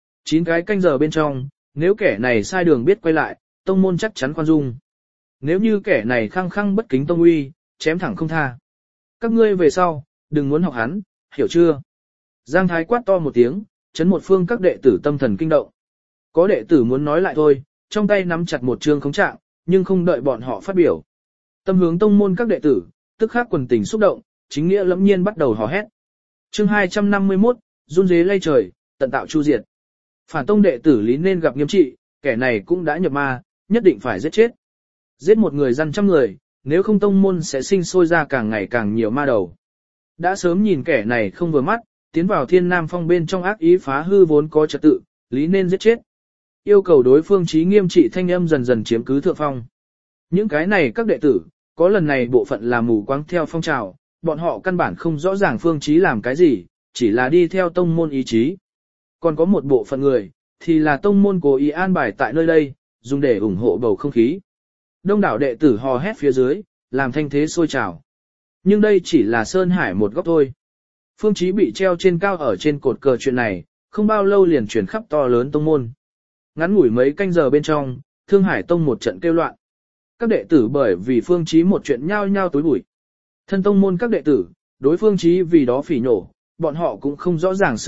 Speaker 1: 9 cái canh giờ bên trong, nếu kẻ này sai đường biết quay lại, tông môn chắc chắn khoan dung. Nếu như kẻ này khăng khăng bất kính tông uy, chém thẳng không tha. Các ngươi về sau, đừng muốn học hắn, hiểu chưa? Giang Thái quát to một tiếng, chấn một phương các đệ tử tâm thần kinh động. Có đệ tử muốn nói lại thôi, trong tay nắm chặt một chương khống trạng, nhưng không đợi bọn họ phát biểu. Tâm hướng tông môn các đệ tử, tức khắc quần tình xúc động, chính nghĩa lẫm nhiên bắt đầu hò hét. Chương 251, run rế lay trời, tận tạo chu diệt. Phản tông đệ tử lý nên gặp nghiêm trị, kẻ này cũng đã nhập ma, nhất định phải giết chết. Giết một người dân trăm người, nếu không tông môn sẽ sinh sôi ra càng ngày càng nhiều ma đầu. Đã sớm nhìn kẻ này không vừa mắt, tiến vào Thiên Nam Phong bên trong ác ý phá hư vốn có trật tự, lý nên giết chết. Yêu cầu đối phương chí nghiêm trị thanh âm dần dần chiếm cứ thượng phong. Những cái này các đệ tử, có lần này bộ phận là mù quáng theo phong trào, bọn họ căn bản không rõ ràng phương chí làm cái gì, chỉ là đi theo tông môn ý chí. Còn có một bộ phận người, thì là tông môn cố ý an bài tại nơi đây, dùng để ủng hộ bầu không khí. Đông đảo đệ tử hò hét phía dưới, làm thanh thế sôi trào. Nhưng đây chỉ là Sơn Hải một góc thôi. Phương chí bị treo trên cao ở trên cột cờ chuyện này, không bao lâu liền truyền khắp to lớn tông môn. Ngắn ngủi mấy canh giờ bên trong, Thương Hải Tông một trận kêu loạn. Các đệ tử bởi vì Phương Chí một chuyện nhao nhao tối bụi. Thân tông môn các đệ tử, đối Phương Chí vì đó phỉ nhổ, bọn họ cũng không rõ ràng sự thật,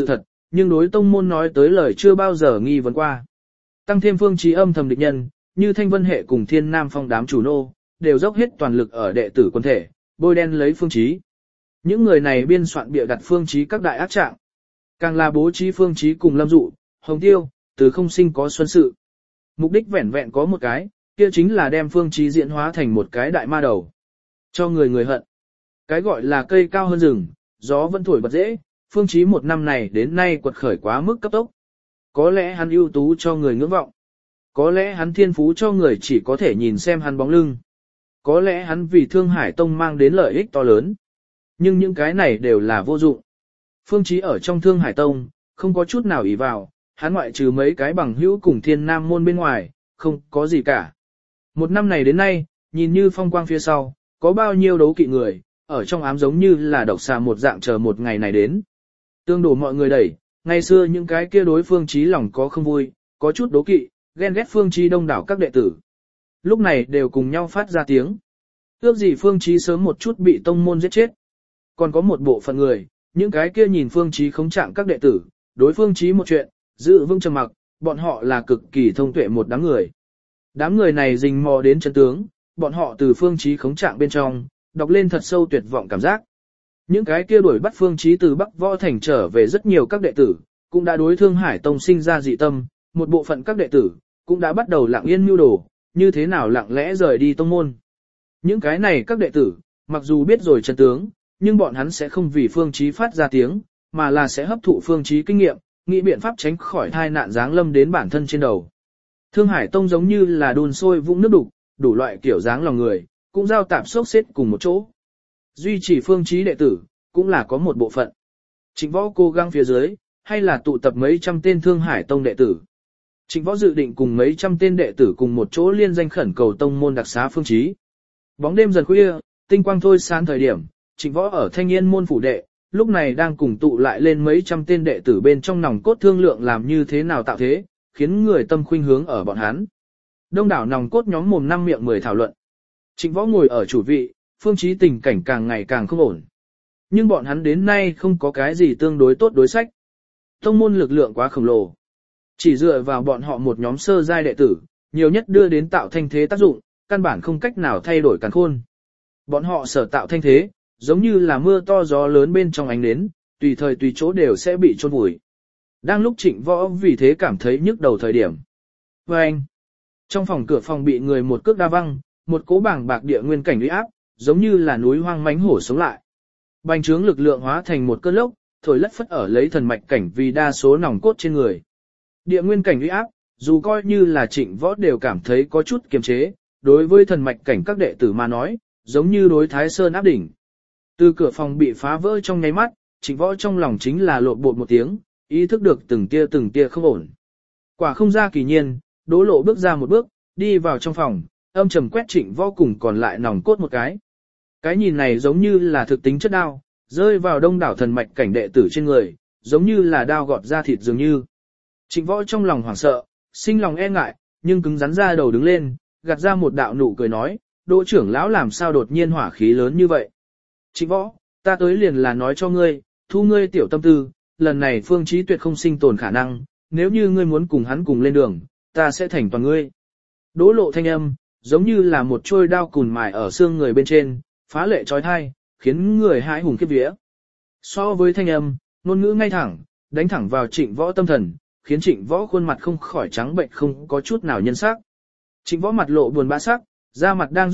Speaker 1: nhưng đối tông môn nói tới lời chưa bao giờ nghi vấn qua. Tăng thêm Phương Chí âm thầm địch nhân, như Thanh Vân hệ cùng Thiên Nam Phong đám chủ nô, đều dốc hết toàn lực ở đệ tử quân thể, bôi đen lấy Phương Chí. Những người này biên soạn bịa đặt Phương Chí các đại ác trạng, càng là bố trí Phương Chí cùng Lâm Dụ, Hồng Tiêu, từ không sinh có xuân sự. Mục đích vẻn vẹn có một cái, kia chính là đem Phương Chí diễn hóa thành một cái đại ma đầu, cho người người hận. Cái gọi là cây cao hơn rừng, gió vẫn thổi bật dễ, Phương Chí một năm này đến nay quật khởi quá mức cấp tốc. Có lẽ hắn ưu tú cho người ngưỡng vọng, có lẽ hắn thiên phú cho người chỉ có thể nhìn xem hắn bóng lưng, có lẽ hắn vì Thương Hải Tông mang đến lợi ích to lớn. Nhưng những cái này đều là vô dụng. Phương Chí ở trong Thương Hải Tông, không có chút nào ỷ vào, hắn ngoại trừ mấy cái bằng hữu cùng Thiên Nam môn bên ngoài, không có gì cả. Một năm này đến nay, nhìn như phong quang phía sau, có bao nhiêu đấu kỵ người, ở trong ám giống như là độc xà một dạng chờ một ngày này đến. Tương đổ mọi người đẩy, ngày xưa những cái kia đối Phương Chí lòng có không vui, có chút đố kỵ, ghen ghét Phương Chí đông đảo các đệ tử. Lúc này đều cùng nhau phát ra tiếng. Ước gì Phương Chí sớm một chút bị tông môn giết chết. Còn có một bộ phận người, những cái kia nhìn Phương Chí khống trạng các đệ tử, đối Phương Chí một chuyện, giữ vững trầm mặc, bọn họ là cực kỳ thông tuệ một đám người. Đám người này rình mò đến chân tướng, bọn họ từ Phương Chí khống trạng bên trong, đọc lên thật sâu tuyệt vọng cảm giác. Những cái kia đuổi bắt Phương Chí từ Bắc Võ Thành trở về rất nhiều các đệ tử, cũng đã đối Thương Hải Tông sinh ra dị tâm, một bộ phận các đệ tử, cũng đã bắt đầu lặng yên mưu đồ, như thế nào lặng lẽ rời đi tông môn. Những cái này các đệ tử, mặc dù biết rồi chân tướng, nhưng bọn hắn sẽ không vì Phương Chí phát ra tiếng, mà là sẽ hấp thụ Phương Chí kinh nghiệm, nghĩ biện pháp tránh khỏi tai nạn giáng lâm đến bản thân trên đầu. Thương Hải Tông giống như là đun sôi vũng nước đục, đủ loại kiểu dáng lòng người, cũng giao tạp xốc xếp cùng một chỗ. Duy trì Phương Chí đệ tử, cũng là có một bộ phận. Trịnh Võ cố gắng phía dưới, hay là tụ tập mấy trăm tên Thương Hải Tông đệ tử. Trịnh Võ dự định cùng mấy trăm tên đệ tử cùng một chỗ liên danh khẩn cầu tông môn đặc xá Phương Chí. Bóng đêm dần khuya, tinh quang thôi sáng thời điểm, Trịnh Võ ở Thanh Yên môn phủ đệ, lúc này đang cùng tụ lại lên mấy trăm tên đệ tử bên trong nòng cốt thương lượng làm như thế nào tạo thế, khiến người tâm khuynh hướng ở bọn hắn. Đông đảo nòng cốt nhóm mồm năm miệng mười thảo luận. Trịnh Võ ngồi ở chủ vị, Phương Chí tình cảnh càng ngày càng không ổn. Nhưng bọn hắn đến nay không có cái gì tương đối tốt đối sách. Tông môn lực lượng quá khổng lồ. Chỉ dựa vào bọn họ một nhóm sơ giai đệ tử, nhiều nhất đưa đến tạo thanh thế tác dụng, căn bản không cách nào thay đổi càn khôn. Bọn họ sở tạo thanh thế, giống như là mưa to gió lớn bên trong ánh nến, tùy thời tùy chỗ đều sẽ bị chôn vùi. Đang lúc Trịnh Võ vì thế cảm thấy nhức đầu thời điểm. Và anh, trong phòng cửa phòng bị người một cước đa văng, một cỗ bảng bạc địa nguyên cảnh uy áp, giống như là núi hoang mãnh hổ sống lại. Bành trướng lực lượng hóa thành một cơn lốc, thổi lất phất ở lấy thần mạch cảnh vì đa số nòng cốt trên người. Địa nguyên cảnh uy áp, dù coi như là Trịnh Võ đều cảm thấy có chút kiềm chế, đối với thần mạch cảnh các đệ tử mà nói, giống như đối Thái Sơn áp đỉnh. Từ cửa phòng bị phá vỡ trong nháy mắt, Trịnh Võ trong lòng chính là lộn bột một tiếng, ý thức được từng tia không ổn. Quả không ra kỳ nhiên, Đỗ Lộ bước ra một bước, đi vào trong phòng, âm trầm quét Trịnh Võ cùng còn lại nòng cốt một cái. Cái nhìn này giống như là thực tính chất đao, rơi vào đông đảo thần mạch cảnh đệ tử trên người, giống như là đao gọt ra thịt dường như. Trịnh Võ trong lòng hoảng sợ, sinh lòng e ngại, nhưng cứng rắn ra đầu đứng lên, gạt ra một đạo nụ cười nói, Đỗ trưởng lão làm sao đột nhiên hỏa khí lớn như vậy. Trịnh Võ, ta tới liền là nói cho ngươi, thu ngươi tiểu tâm tư, lần này Phương Chí tuyệt không sinh tồn khả năng, nếu như ngươi muốn cùng hắn cùng lên đường, ta sẽ thành toàn ngươi. Đỗ Lộ thanh âm, giống như là một trôi đao cùn mài ở xương người bên trên, phá lệ chói tai, khiến người hãi hùng khiếp vía. So với thanh âm, ngôn ngữ ngay thẳng, đánh thẳng vào Trịnh Võ tâm thần, khiến Trịnh Võ khuôn mặt không khỏi trắng bệnh không có chút nào nhân sắc. Trịnh Võ mặt lộ buồn bã sắc, da mặt đang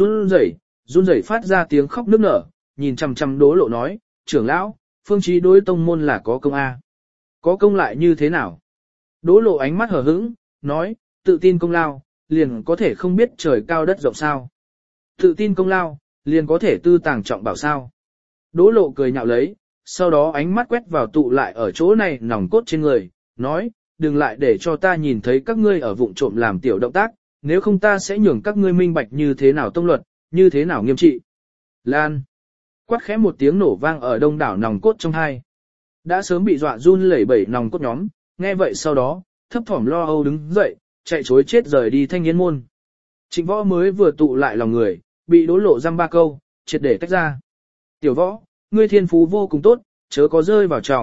Speaker 1: run rẩy phát ra tiếng khóc nức nở, nhìn chằm chằm Đỗ Lộ nói, trưởng lão, Phương Chí đối tông môn là có công a. Có công lại như thế nào? Đỗ Lộ ánh mắt hờ hững, nói, tự tin công lao, liền có thể không biết trời cao đất rộng sao. Tự tin công lao, liền có thể tư tàng trọng bảo sao. Đỗ Lộ cười nhạo lấy, sau đó ánh mắt quét vào tụ lại ở chỗ này nòng cốt trên người, nói, đừng lại để cho ta nhìn thấy các ngươi ở vụng trộm làm tiểu động tác, nếu không ta sẽ nhường các ngươi minh bạch như thế nào tông luật, như thế nào nghiêm trị. Lan. Quát khẽ một tiếng nổ vang ở đông đảo nòng cốt trong hai. Đã sớm bị dọa run lẩy bẩy nòng cốt nhóm, nghe vậy sau đó, thấp thỏm lo âu đứng dậy, chạy chối chết rời đi Thanh Yên môn. Trịnh Võ mới vừa tụ lại lòng người, bị Đỗ Lộ dăm ba câu, triệt để tách ra. Tiểu Võ, ngươi thiên phú vô cùng tốt, chớ có rơi vào tròng,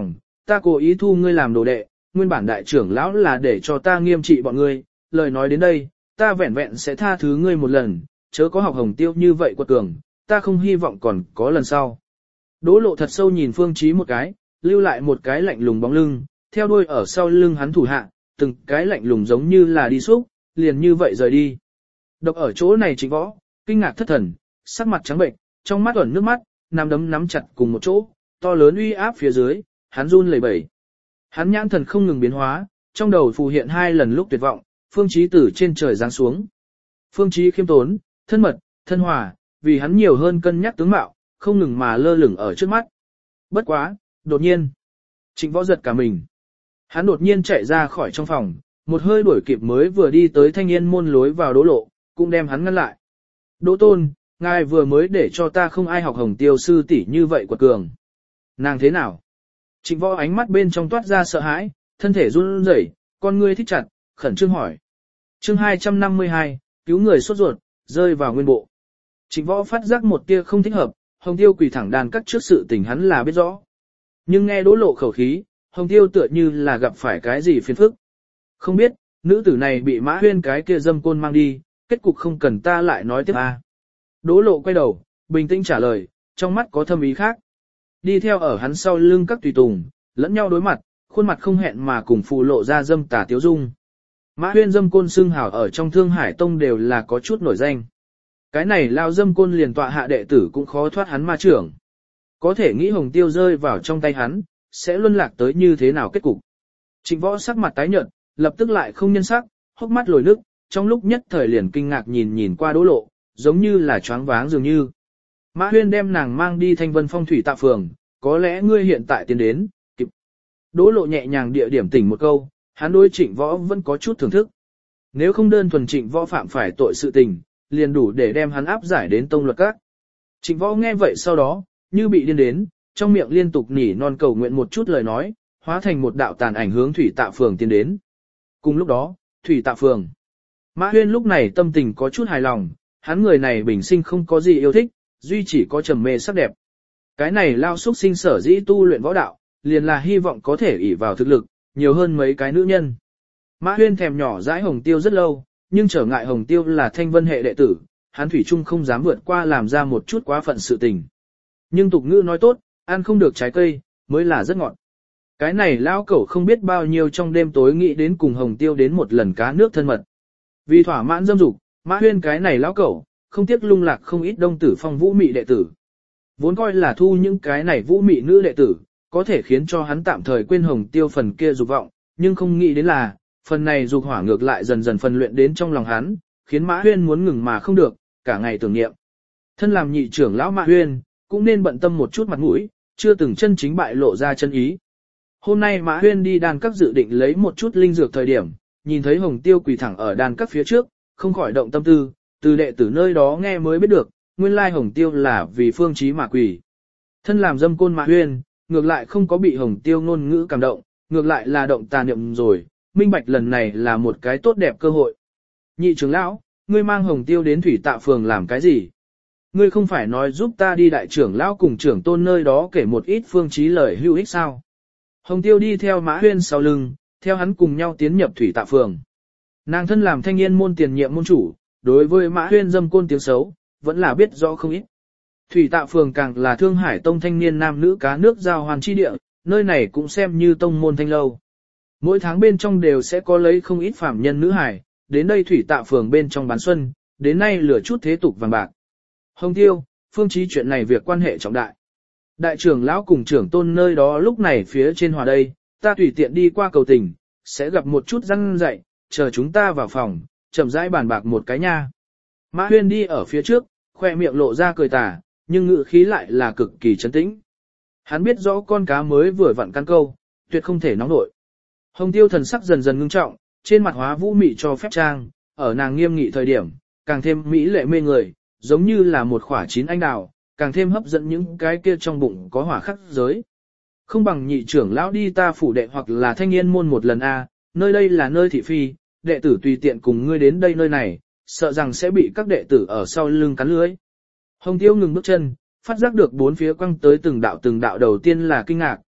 Speaker 1: ta cố ý thu ngươi làm đồ đệ, nguyên bản đại trưởng lão là để cho ta nghiêm trị bọn ngươi, lời nói đến đây, ta vẹn vẹn sẽ tha thứ ngươi một lần, chớ có học Hồng Tiêu như vậy quật cường, ta không hy vọng còn có lần sau. Đỗ Lộ thật sâu nhìn Phương Chí một cái, lưu lại một cái lạnh lùng bóng lưng, theo đuôi ở sau lưng hắn thủ hạ, từng cái lạnh lùng giống như là đi xúc, liền như vậy rời đi. Độc ở chỗ này Trịnh Võ, kinh ngạc thất thần, sắc mặt trắng bệnh, trong mắt ẩn nước mắt, nắm đấm nắm chặt cùng một chỗ, to lớn uy áp phía dưới, hắn run lẩy bẩy. Hắn nhãn thần không ngừng biến hóa, trong đầu phù hiện 2 lần lúc tuyệt vọng, Phương Chí từ trên trời giáng xuống. Phương Chí khiêm tốn, thân mật, thân hòa, vì hắn nhiều hơn cân nhắc tướng mạo, không ngừng mà lơ lửng ở trước mắt. Bất quá, đột nhiên, Trịnh Võ giật cả mình. Hắn đột nhiên chạy ra khỏi trong phòng, một hơi đuổi kịp mới vừa đi tới Thanh Yên môn lối vào Đỗ Lộ, cũng đem hắn ngăn lại. Đỗ Tôn, ngài vừa mới để cho ta không ai học Hồng Tiêu sư tỷ như vậy quật cường. Nàng thế nào? Trịnh Võ ánh mắt bên trong toát ra sợ hãi, thân thể run rẩy, con ngươi thích chặt, khẩn trương hỏi. Chương 252, cứu người sốt ruột, rơi vào nguyên bộ. Trịnh Võ phát giác một tia không thích hợp, Hồng Tiêu quỳ thẳng đàn cắt trước sự tình hắn là biết rõ. Nhưng nghe Đỗ Lộ khẩu khí, Hồng Tiêu tựa như là gặp phải cái gì phiền phức. Không biết, nữ tử này bị Mã Huyên cái kia dâm côn mang đi, kết cục không cần ta lại nói tiếp à. Đỗ Lộ quay đầu, bình tĩnh trả lời, trong mắt có thâm ý khác. Đi theo ở hắn sau lưng các tùy tùng, lẫn nhau đối mặt, khuôn mặt không hẹn mà cùng phù lộ ra dâm tà tiếu dung. Mã Huyên dâm côn xưng hào ở trong Thương Hải Tông đều là có chút nổi danh. Cái này lao dâm côn liền tọa hạ đệ tử cũng khó thoát hắn ma trưởng. Có thể nghĩ Hồng Tiêu rơi vào trong tay hắn, sẽ luân lạc tới như thế nào kết cục. Trịnh Võ sắc mặt tái nhợt, lập tức lại không nhân sắc, hốc mắt lồi nước, trong lúc nhất thời liền kinh ngạc nhìn qua Đỗ Lộ, giống như là choáng váng dường như. Mã Huyên đem nàng mang đi Thanh Vân Phong thủy tạ phường, có lẽ ngươi hiện tại tiến đến, kịp. Đỗ Lộ nhẹ nhàng địa điểm tỉnh một câu, hắn đối Trịnh Võ vẫn có chút thưởng thức. Nếu không đơn thuần Trịnh Võ phạm phải tội sự tình, liền đủ để đem hắn áp giải đến tông luật các. Trịnh Võ nghe vậy sau đó, như bị điên đến, trong miệng liên tục nỉ non cầu nguyện một chút lời nói, hóa thành một đạo tàn ảnh hướng thủy tạ phường tiến đến. Cùng lúc đó, thủy tạ phường. Mã Huyên lúc này tâm tình có chút hài lòng, hắn người này bình sinh không có gì yêu thích, duy chỉ có trầm mê sắc đẹp. Cái này lao xuất sinh sở dĩ tu luyện võ đạo, liền là hy vọng có thể ỷ vào thực lực, nhiều hơn mấy cái nữ nhân. Mã Huyên thèm nhỏ dãi Hồng Tiêu rất lâu, nhưng trở ngại Hồng Tiêu là Thanh Vân hệ đệ tử, hắn thủy chung không dám vượt qua làm ra một chút quá phận sự tình. Nhưng tục ngữ nói tốt, ăn không được trái cây, mới là rất ngọt. Cái này lao cẩu không biết bao nhiêu trong đêm tối nghĩ đến cùng Hồng Tiêu đến một lần cá nước thân mật. Vì thỏa mãn dâm dục, Mã Huyên cái này lao cẩu, không tiếc lung lạc không ít đông tử phong vũ mị đệ tử. Vốn coi là thu những cái này vũ mị nữ đệ tử, có thể khiến cho hắn tạm thời quên Hồng Tiêu phần kia dục vọng, nhưng không nghĩ đến là, phần này dục hỏa ngược lại dần dần phần luyện đến trong lòng hắn, khiến Mã Huyên muốn ngừng mà không được, cả ngày tưởng niệm. Thân làm nhị trưởng lão Mã Huyên, cũng nên bận tâm một chút mặt mũi, chưa từng chân chính bại lộ ra chân ý. Hôm nay Mã Huyên đi đàn các dự định lấy một chút linh dược thời điểm, nhìn thấy Hồng Tiêu quỳ thẳng ở đàn các phía trước, không khỏi động tâm tư, từ đệ tử nơi đó nghe mới biết được, nguyên lai Hồng Tiêu là vì Phương Chí mà quỳ. Thân làm dâm côn Mã Huyên, ngược lại không có bị Hồng Tiêu ngôn ngữ cảm động, ngược lại là động tà niệm rồi, minh bạch lần này là một cái tốt đẹp cơ hội. Nhị trưởng lão, ngươi mang Hồng Tiêu đến thủy tạ phường làm cái gì? Ngươi không phải nói giúp ta đi đại trưởng lão cùng trưởng tôn nơi đó kể một ít Phương Chí lời hữu ích sao? Hồng Tiêu đi theo Mã Huyên sau lưng, theo hắn cùng nhau tiến nhập thủy tạ phường. Nàng thân làm Thanh Yên môn tiền nhiệm môn chủ, đối với Mã Huyên dâm côn tiếng xấu, vẫn là biết rõ không ít. Thủy tạ phường càng là Thương Hải Tông thanh niên nam nữ cá nước giao hoàn chi địa, nơi này cũng xem như tông môn thanh lâu. Mỗi tháng bên trong đều sẽ có lấy không ít phạm nhân nữ hải, đến đây thủy tạ phường bên trong bán xuân, đến nay lửa chút thế tục vàng bạc. Hồng Tiêu, Phương Chí chuyện này việc quan hệ trọng đại. Đại trưởng lão cùng trưởng tôn nơi đó lúc này phía trên hòa đây, ta tùy tiện đi qua cầu tình, sẽ gặp một chút răn dạy, chờ chúng ta vào phòng, chậm rãi bàn bạc một cái nha. Mã Huyên đi ở phía trước, khoe miệng lộ ra cười tà, nhưng ngữ khí lại là cực kỳ trấn tĩnh. Hắn biết rõ con cá mới vừa vặn căn câu, tuyệt không thể nóng nổi. Hồng Tiêu thần sắc dần dần ngưng trọng, trên mặt hóa vũ mị cho phép trang, ở nàng nghiêm nghị thời điểm, càng thêm mỹ lệ mê người, giống như là một quả chín anh đào, càng thêm hấp dẫn những cái kia trong bụng có hỏa khắc giới. Không bằng nhị trưởng lão đi ta phủ đệ hoặc là Thanh Yên môn một lần a, nơi đây là nơi thị phi, đệ tử tùy tiện cùng ngươi đến đây nơi này, sợ rằng sẽ bị các đệ tử ở sau lưng cắn lưới. Hồng Tiêu ngừng bước chân, phát giác được bốn phía quăng tới từng đạo đầu tiên là kinh ngạc,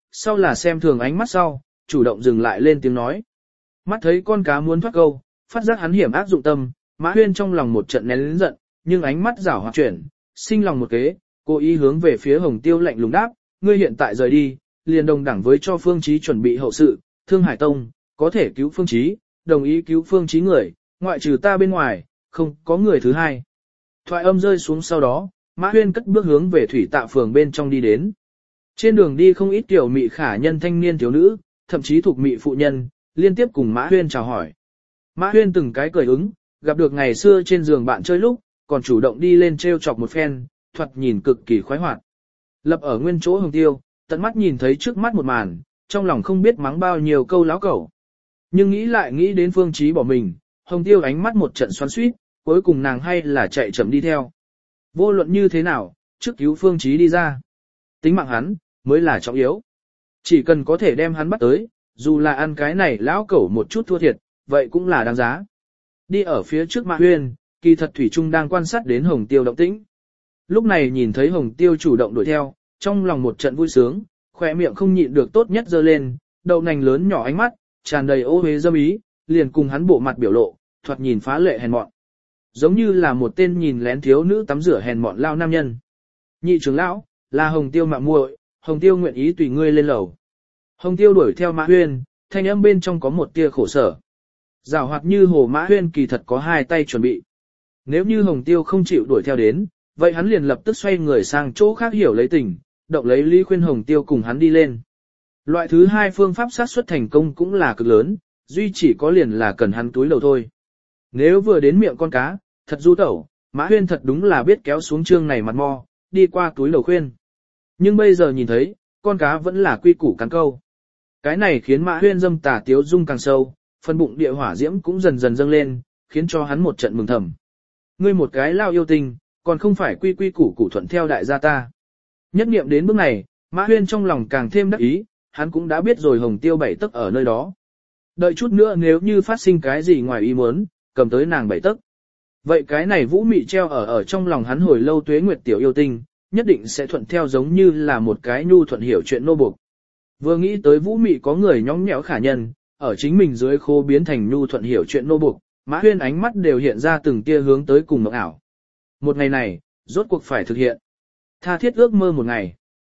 Speaker 1: sau là xem thường ánh mắt sau, chủ động dừng lại lên tiếng nói. Mắt thấy con cá muốn thoát câu, phát giác hắn hiểm ác dụng tâm, Mã Huyên trong lòng một trận nén giận, nhưng ánh mắt giảo hoạt chuyển, sinh lòng một kế, cố ý hướng về phía Hồng Tiêu lạnh lùng đáp, ngươi hiện tại rời đi, liền đồng đẳng với cho Phương Chí chuẩn bị hậu sự, Thương Hải Tông, có thể cứu Phương Chí, đồng ý cứu Phương Chí người, ngoại trừ ta bên ngoài, không có người thứ hai. Thoại âm rơi xuống sau đó, Mã Huyên cất bước hướng về thủy tạ phường bên trong đi đến. Trên đường đi không ít tiểu mị khả nhân thanh niên thiếu nữ, thậm chí thuộc mị phụ nhân, liên tiếp cùng Mã Huyên chào hỏi. Mã Huyên từng cái cười ứng, gặp được ngày xưa trên giường bạn chơi lúc, còn chủ động đi lên treo chọc một phen, thoạt nhìn cực kỳ khoái hoạt. Lập ở nguyên chỗ Hồng Tiêu, tận mắt nhìn thấy trước mắt một màn, trong lòng không biết mắng bao nhiêu câu láo cẩu. Nhưng nghĩ lại nghĩ đến Phương Chí bỏ mình, Hồng Tiêu ánh mắt một trận xoắn xuýt, cuối cùng nàng hay là chạy chậm đi theo. Vô luận như thế nào, trước cứu Phương Chí đi ra. Tính mạng hắn, mới là trọng yếu. Chỉ cần có thể đem hắn bắt tới, dù là ăn cái này lão cẩu một chút thua thiệt, vậy cũng là đáng giá. Đi ở phía trước Mã Huyên, kỳ thật Thủy Trung đang quan sát đến Hồng Tiêu động tĩnh. Lúc này nhìn thấy Hồng Tiêu chủ động đuổi theo, trong lòng một trận vui sướng, khỏe miệng không nhịn được tốt nhất giơ lên, đậu nành lớn nhỏ ánh mắt, tràn đầy ô uế dâm ý, liền cùng hắn bộ mặt biểu lộ, thoạt nhìn phá lệ hèn mọn. Giống như là một tên nhìn lén thiếu nữ tắm rửa hèn mọn lao nam nhân. Nhị trưởng lão, là Hồng Tiêu mạ muội, Hồng Tiêu nguyện ý tùy ngươi lên lầu. Hồng Tiêu đuổi theo Mã Huyên, thanh âm bên trong có một tia khổ sở. Giảo hoạt như hồ Mã Huyên kỳ thật có hai tay chuẩn bị. Nếu như Hồng Tiêu không chịu đuổi theo đến, vậy hắn liền lập tức xoay người sang chỗ khác hiểu lấy tình, động lấy Lý khuyên Hồng Tiêu cùng hắn đi lên. Loại thứ hai phương pháp sát xuất thành công cũng là cực lớn, duy chỉ có liền là cần hắn túi đầu thôi. Nếu vừa đến miệng con cá, thật du tẩu, Mã Huyên thật đúng là biết kéo xuống trương này mặt mo, đi qua túi đầu khuyên. Nhưng bây giờ nhìn thấy, con cá vẫn là quy củ cắn câu. Cái này khiến Mã Huyên dâm tà tiếu dung càng sâu, phần bụng địa hỏa diễm cũng dần dần dâng lên, khiến cho hắn một trận mừng thầm. Ngươi một cái lao yêu tình, còn không phải quy quy củ củ thuận theo đại gia ta. Nhất niệm đến bước này, Mã Huyên trong lòng càng thêm đắc ý, hắn cũng đã biết rồi Hồng Tiêu bảy tấc ở nơi đó. Đợi chút nữa nếu như phát sinh cái gì ngoài ý muốn, cầm tới nàng bảy tấc. Vậy cái này vũ mị treo ở trong lòng hắn hồi lâu tuế nguyệt tiểu yêu tinh, nhất định sẽ thuận theo giống như là một cái nhu thuận hiểu chuyện nô buộc. Vừa nghĩ tới vũ mị có người nhõng nhẽo khả nhân, ở chính mình dưới khô biến thành nhu thuận hiểu chuyện nô buộc, Mã Huyên ánh mắt đều hiện ra từng tia hướng tới cùng mộng ảo. Một ngày này, rốt cuộc phải thực hiện. Tha thiết ước mơ một ngày.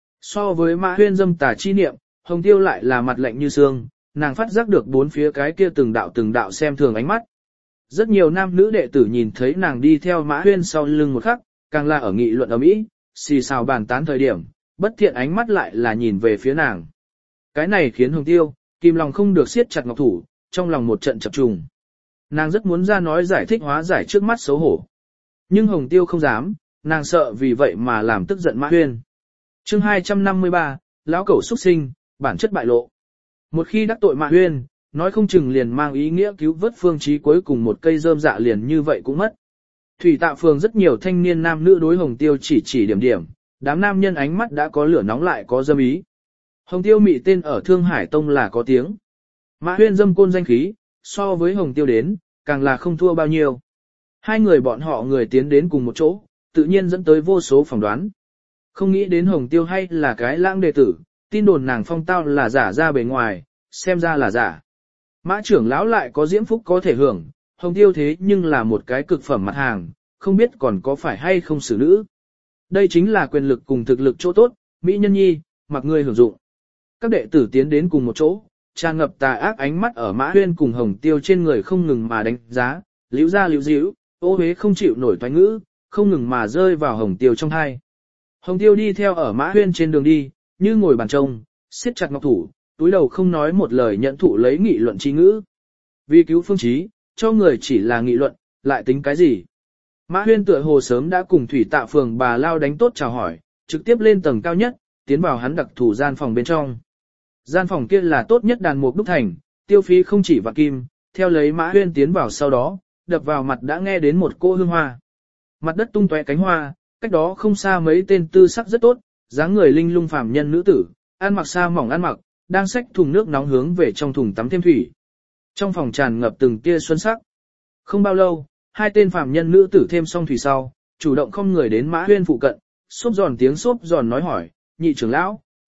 Speaker 1: So với Mã Huyên dâm tà chi niệm, Hồng Tiêu lại là mặt lạnh như xương, nàng phát giác được bốn phía cái kia từng đạo xem thường ánh mắt. Rất nhiều nam nữ đệ tử nhìn thấy nàng đi theo Mã Huyên sau lưng một khắc, càng là ở nghị luận ầm ĩ, xì xào bàn tán thời điểm, bất thiện ánh mắt lại là nhìn về phía nàng. Cái này khiến Hồng Tiêu, kìm lòng không được siết chặt ngọc thủ, trong lòng một trận chập trùng. Nàng rất muốn ra nói giải thích hóa giải trước mắt xấu hổ. Nhưng Hồng Tiêu không dám, nàng sợ vì vậy mà làm tức giận Mã Huyên. Chương 253, lão cẩu xuất sinh, bản chất bại lộ. Một khi đắc tội Mã Huyên, nói không chừng liền mang ý nghĩa cứu vớt Phương Chí cuối cùng một cây rơm dạ liền như vậy cũng mất. Thủy Tạ phường rất nhiều thanh niên nam nữ đối Hồng Tiêu chỉ điểm điểm, đám nam nhân ánh mắt đã có lửa nóng lại có dâm ý. Hồng Tiêu mị tên ở Thương Hải Tông là có tiếng. Mã Huyên dâm côn danh khí, so với Hồng Tiêu đến, càng là không thua bao nhiêu. Hai người bọn họ người tiến đến cùng một chỗ, tự nhiên dẫn tới vô số phỏng đoán. Không nghĩ đến Hồng Tiêu hay là cái lãng đệ tử, tin đồn nàng phong tao là giả ra bề ngoài, xem ra là giả. Mã trưởng lão lại có diễm phúc có thể hưởng, Hồng Tiêu thế nhưng là một cái cực phẩm mặt hàng, không biết còn có phải hay không xử nữ. Đây chính là quyền lực cùng thực lực chỗ tốt, mỹ nhân nhi, mặc ngươi hưởng dụng. Các đệ tử tiến đến cùng một chỗ, tràn ngập tà ác ánh mắt ở Mã Huyên cùng Hồng Tiêu trên người không ngừng mà đánh giá, liễu ra liễu díu, ô hế không chịu nổi toái ngữ, không ngừng mà rơi vào Hồng Tiêu trong hai. Hồng Tiêu đi theo ở Mã Huyên trên đường đi, như ngồi bàn trông, siết chặt ngọc thủ, túi đầu không nói một lời nhận thụ lấy nghị luận chi ngữ. Vì cứu Phương Chí, cho người chỉ là nghị luận, lại tính cái gì? Mã Huyên tựa hồ sớm đã cùng Thủy Tạ phường bà Lao đánh tốt chào hỏi, trực tiếp lên tầng cao nhất, tiến vào hắn đặc thủ gian phòng bên trong. Gian phòng kia là tốt nhất đàn mục đúc thành, tiêu phí không chỉ vạn kim, theo lấy Mã Huyên tiến vào sau đó, đập vào mặt đã nghe đến một cô hương hoa. Mặt đất tung tóe cánh hoa, cách đó không xa mấy tên tư sắc rất tốt, dáng người linh lung phàm nhân nữ tử, ăn mặc sa mỏng ăn mặc, đang xách thùng nước nóng hướng về trong thùng tắm thêm thủy. Trong phòng tràn ngập từng tia xuân sắc. Không bao lâu, hai tên phàm nhân nữ tử thêm xong thủy sau, chủ động không người đến Mã Huyên phụ cận, xốp giòn tiếng xốp giòn nói hỏi, nhị trưởng lão,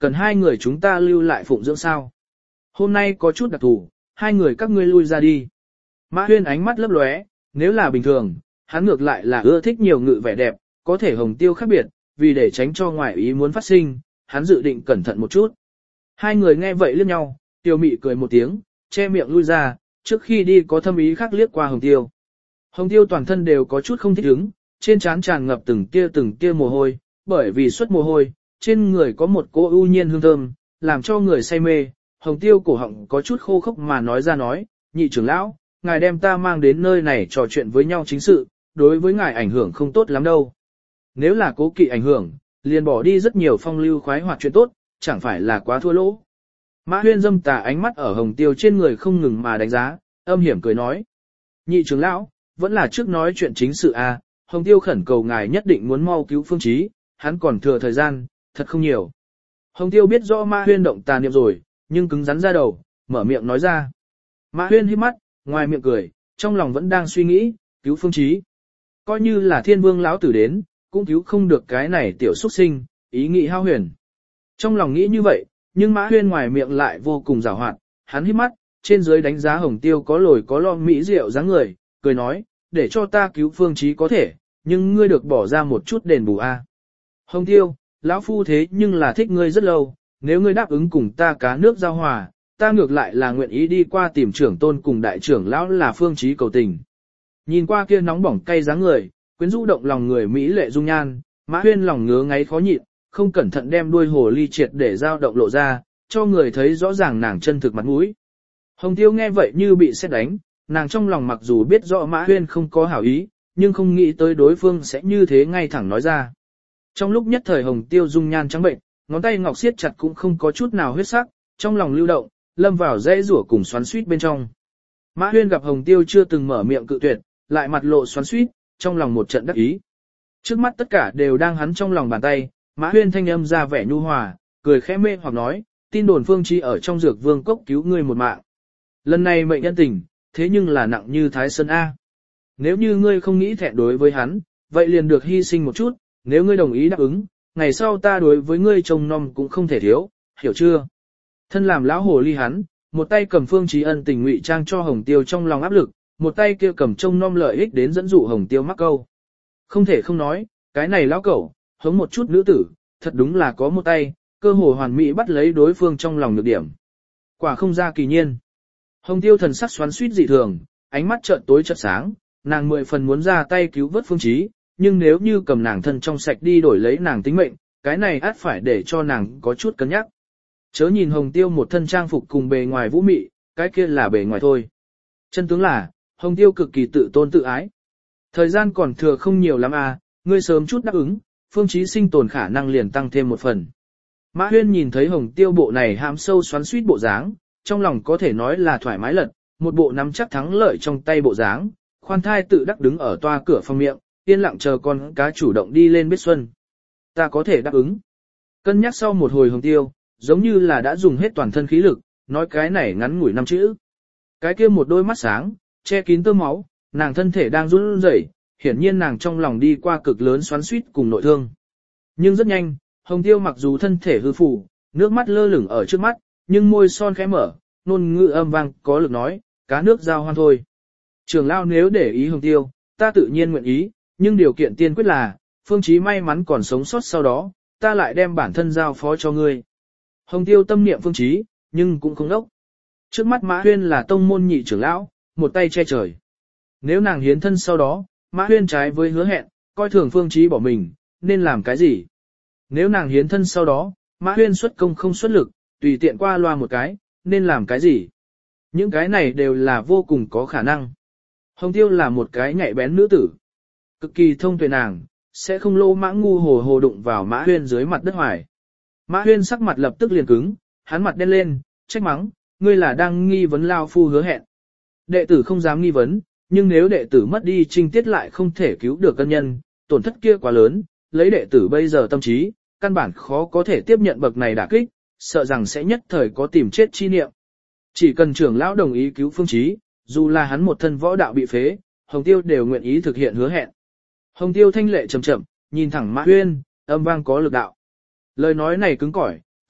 Speaker 1: cần hai người chúng ta lưu lại phụng dưỡng sao. Hôm nay có chút đặc thù, hai người các ngươi lui ra đi. Mã Huyên ánh mắt lấp lóe, nếu là bình thường, hắn ngược lại là ưa thích nhiều ngự vẻ đẹp, có thể Hồng Tiêu khác biệt, vì để tránh cho ngoại ý muốn phát sinh, hắn dự định cẩn thận một chút. Hai người nghe vậy liếc nhau, Tiêu Mị cười một tiếng, che miệng lui ra, trước khi đi có thâm ý khác liếc qua Hồng Tiêu. Hồng Tiêu toàn thân đều có chút không thích ứng, trên trán tràn ngập từng tia mồ hôi, bởi vì xuất mồ hôi, trên người có một cỗ ưu nhiên hương thơm, làm cho người say mê. Hồng Tiêu cổ họng có chút khô khốc mà nói ra nói, nhị trưởng lão, ngài đem ta mang đến nơi này trò chuyện với nhau chính sự, đối với ngài ảnh hưởng không tốt lắm đâu. Nếu là cố kỵ ảnh hưởng, liền bỏ đi rất nhiều phong lưu khoái hoạt chuyện tốt, chẳng phải là quá thua lỗ. Mã Huyên dâm tà ánh mắt ở Hồng Tiêu trên người không ngừng mà đánh giá, âm hiểm cười nói. Nhị trưởng lão, vẫn là trước nói chuyện chính sự a. Hồng Tiêu khẩn cầu ngài nhất định muốn mau cứu Phương Chí, hắn còn thừa thời gian, thật không nhiều. Hồng Tiêu biết rõ Mã Huyên động tà niệm rồi, nhưng cứng rắn ra đầu, mở miệng nói ra. Mã Huyên híp mắt, ngoài miệng cười, trong lòng vẫn đang suy nghĩ, cứu Phương Chí. Coi như là Thiên Vương lão tử đến, cũng cứu không được cái này tiểu xuất sinh, ý nghĩ hao huyền. Trong lòng nghĩ như vậy, nhưng Mã Huyên ngoài miệng lại vô cùng giàu hoạt, hắn híp mắt, trên dưới đánh giá Hồng Tiêu có lồi có lõm mỹ diệu dáng người, cười nói, để cho ta cứu Phương Chí có thể, nhưng ngươi được bỏ ra một chút đền bù a. Hồng Tiêu, lão phu thế nhưng là thích ngươi rất lâu, nếu ngươi đáp ứng cùng ta cá nước giao hòa, ta ngược lại là nguyện ý đi qua tìm trưởng tôn cùng đại trưởng lão là Phương Chí cầu tình. Nhìn qua kia nóng bỏng cay dáng người, quyến rũ động lòng người mỹ lệ dung nhan, Mã Huyên lòng ngứa ngáy khó nhịn, không cẩn thận đem đuôi hồ ly triệt để dao động lộ ra, cho người thấy rõ ràng nàng chân thực mặt mũi. Hồng Tiêu nghe vậy như bị sét đánh, nàng trong lòng mặc dù biết rõ Mã Huyên không có hảo ý, nhưng không nghĩ tới đối phương sẽ như thế ngay thẳng nói ra. Trong lúc nhất thời Hồng Tiêu dung nhan trắng bệnh, ngón tay ngọc siết chặt cũng không có chút nào huyết sắc, trong lòng lưu động, lâm vào dãy rủa cùng xoắn xuýt bên trong. Mã Huyên gặp Hồng Tiêu chưa từng mở miệng cự tuyệt, lại mặt lộ xoắn xuýt, trong lòng một trận đắc ý. Trước mắt tất cả đều đang hắn trong lòng bàn tay, Mã Huyên thanh âm ra vẻ nhu hòa, cười khẽ mê hoặc nói, tin đồn Phương Chí ở trong dược vương cốc cứu ngươi một mạng. Lần này mệnh nhân tình, thế nhưng là nặng như Thái Sơn A. Nếu như ngươi không nghĩ thẹn đối với hắn, vậy liền được hy sinh một chút, nếu ngươi đồng ý đáp ứng, ngày sau ta đối với ngươi trông nom cũng không thể thiếu, hiểu chưa? Thân làm lão hồ ly hắn, một tay cầm Phương Chí ân tình ngụy trang cho Hồng Tiêu trong lòng áp lực, một tay kia cầm trông nom lợi ích đến dẫn dụ Hồng Tiêu mắc câu. Không thể không nói, cái này lão cẩu, hống một chút nữ tử, thật đúng là có một tay, cơ hồ hoàn mỹ bắt lấy đối phương trong lòng nhược điểm. Quả không ra kỳ nhiên. Hồng Tiêu thần sắc xoắn xuýt dị thường, ánh mắt chợt tối chợt sáng, nàng 10 phần muốn ra tay cứu vớt Phương Chí, nhưng nếu như cầm nàng thân trong sạch đi đổi lấy nàng tính mệnh, cái này ắt phải để cho nàng có chút cân nhắc. Chớ nhìn Hồng Tiêu một thân trang phục cùng bề ngoài vũ mị, cái kia là bề ngoài thôi. Chân tướng là, Hồng Tiêu cực kỳ tự tôn tự ái. Thời gian còn thừa không nhiều lắm à, ngươi sớm chút đáp ứng, Phương Chí sinh tồn khả năng liền tăng thêm một phần. Mã Huyên nhìn thấy Hồng Tiêu bộ này hãm sâu xoắn xuýt bộ dáng, trong lòng có thể nói là thoải mái lật, một bộ nắm chắc thắng lợi trong tay bộ dáng, khoan thai tự đắc đứng ở toa cửa phòng miệng, yên lặng chờ con cá chủ động đi lên biết xuân. Ta có thể đáp ứng. Cân nhắc sau một hồi Hồng Tiêu, giống như là đã dùng hết toàn thân khí lực, nói cái này ngắn ngủi 5 chữ. Cái kia một đôi mắt sáng, che kín tơ máu, nàng thân thể đang run rẩy, hiển nhiên nàng trong lòng đi qua cực lớn xoắn xuýt cùng nội thương. Nhưng rất nhanh, Hồng Tiêu mặc dù thân thể hư phù, nước mắt lơ lửng ở trước mắt, nhưng môi son khẽ mở, ngôn ngữ âm vang có lực nói, cá nước giao hoan thôi. Trưởng lão nếu để ý Hồng Tiêu, ta tự nhiên nguyện ý, nhưng điều kiện tiên quyết là, Phương Chí may mắn còn sống sót sau đó, ta lại đem bản thân giao phó cho ngươi. Hồng Tiêu tâm niệm Phương Chí, nhưng cũng không đốc. Trước mắt Mã Huyên là tông môn nhị trưởng lão, một tay che trời. Nếu nàng hiến thân sau đó, Mã Huyên trái với hứa hẹn, coi thường Phương Chí bỏ mình, nên làm cái gì? Nếu nàng hiến thân sau đó, Mã Huyên xuất công không xuất lực, tùy tiện qua loa một cái, nên làm cái gì? Những cái này đều là vô cùng có khả năng. Hồng Tiêu là một cái nhạy bén nữ tử. Cực kỳ thông tuệ nàng, sẽ không lô mãng ngu hồ hồ đụng vào Mã Huyên dưới mặt đất hoài. Mã Huyên sắc mặt lập tức liền cứng, hắn mặt đen lên, trách mắng, ngươi là đang nghi vấn lao phu hứa hẹn. Đệ tử không dám nghi vấn, nhưng nếu đệ tử mất đi trinh tiết lại không thể cứu được ân nhân, tổn thất kia quá lớn, lấy đệ tử bây giờ tâm trí, căn bản khó có thể tiếp nhận bậc này đả kích, sợ rằng sẽ nhất thời có tìm chết chi niệm. Chỉ cần trưởng lão đồng ý cứu Phương Chí, dù là hắn một thân võ đạo bị phế, Hồng Tiêu đều nguyện ý thực hiện hứa hẹn. Hồng Tiêu thanh lệ chậm chậm, nhìn thẳng Mã Huyên, âm vang có lực đạo. Lời nói này cứng cỏi,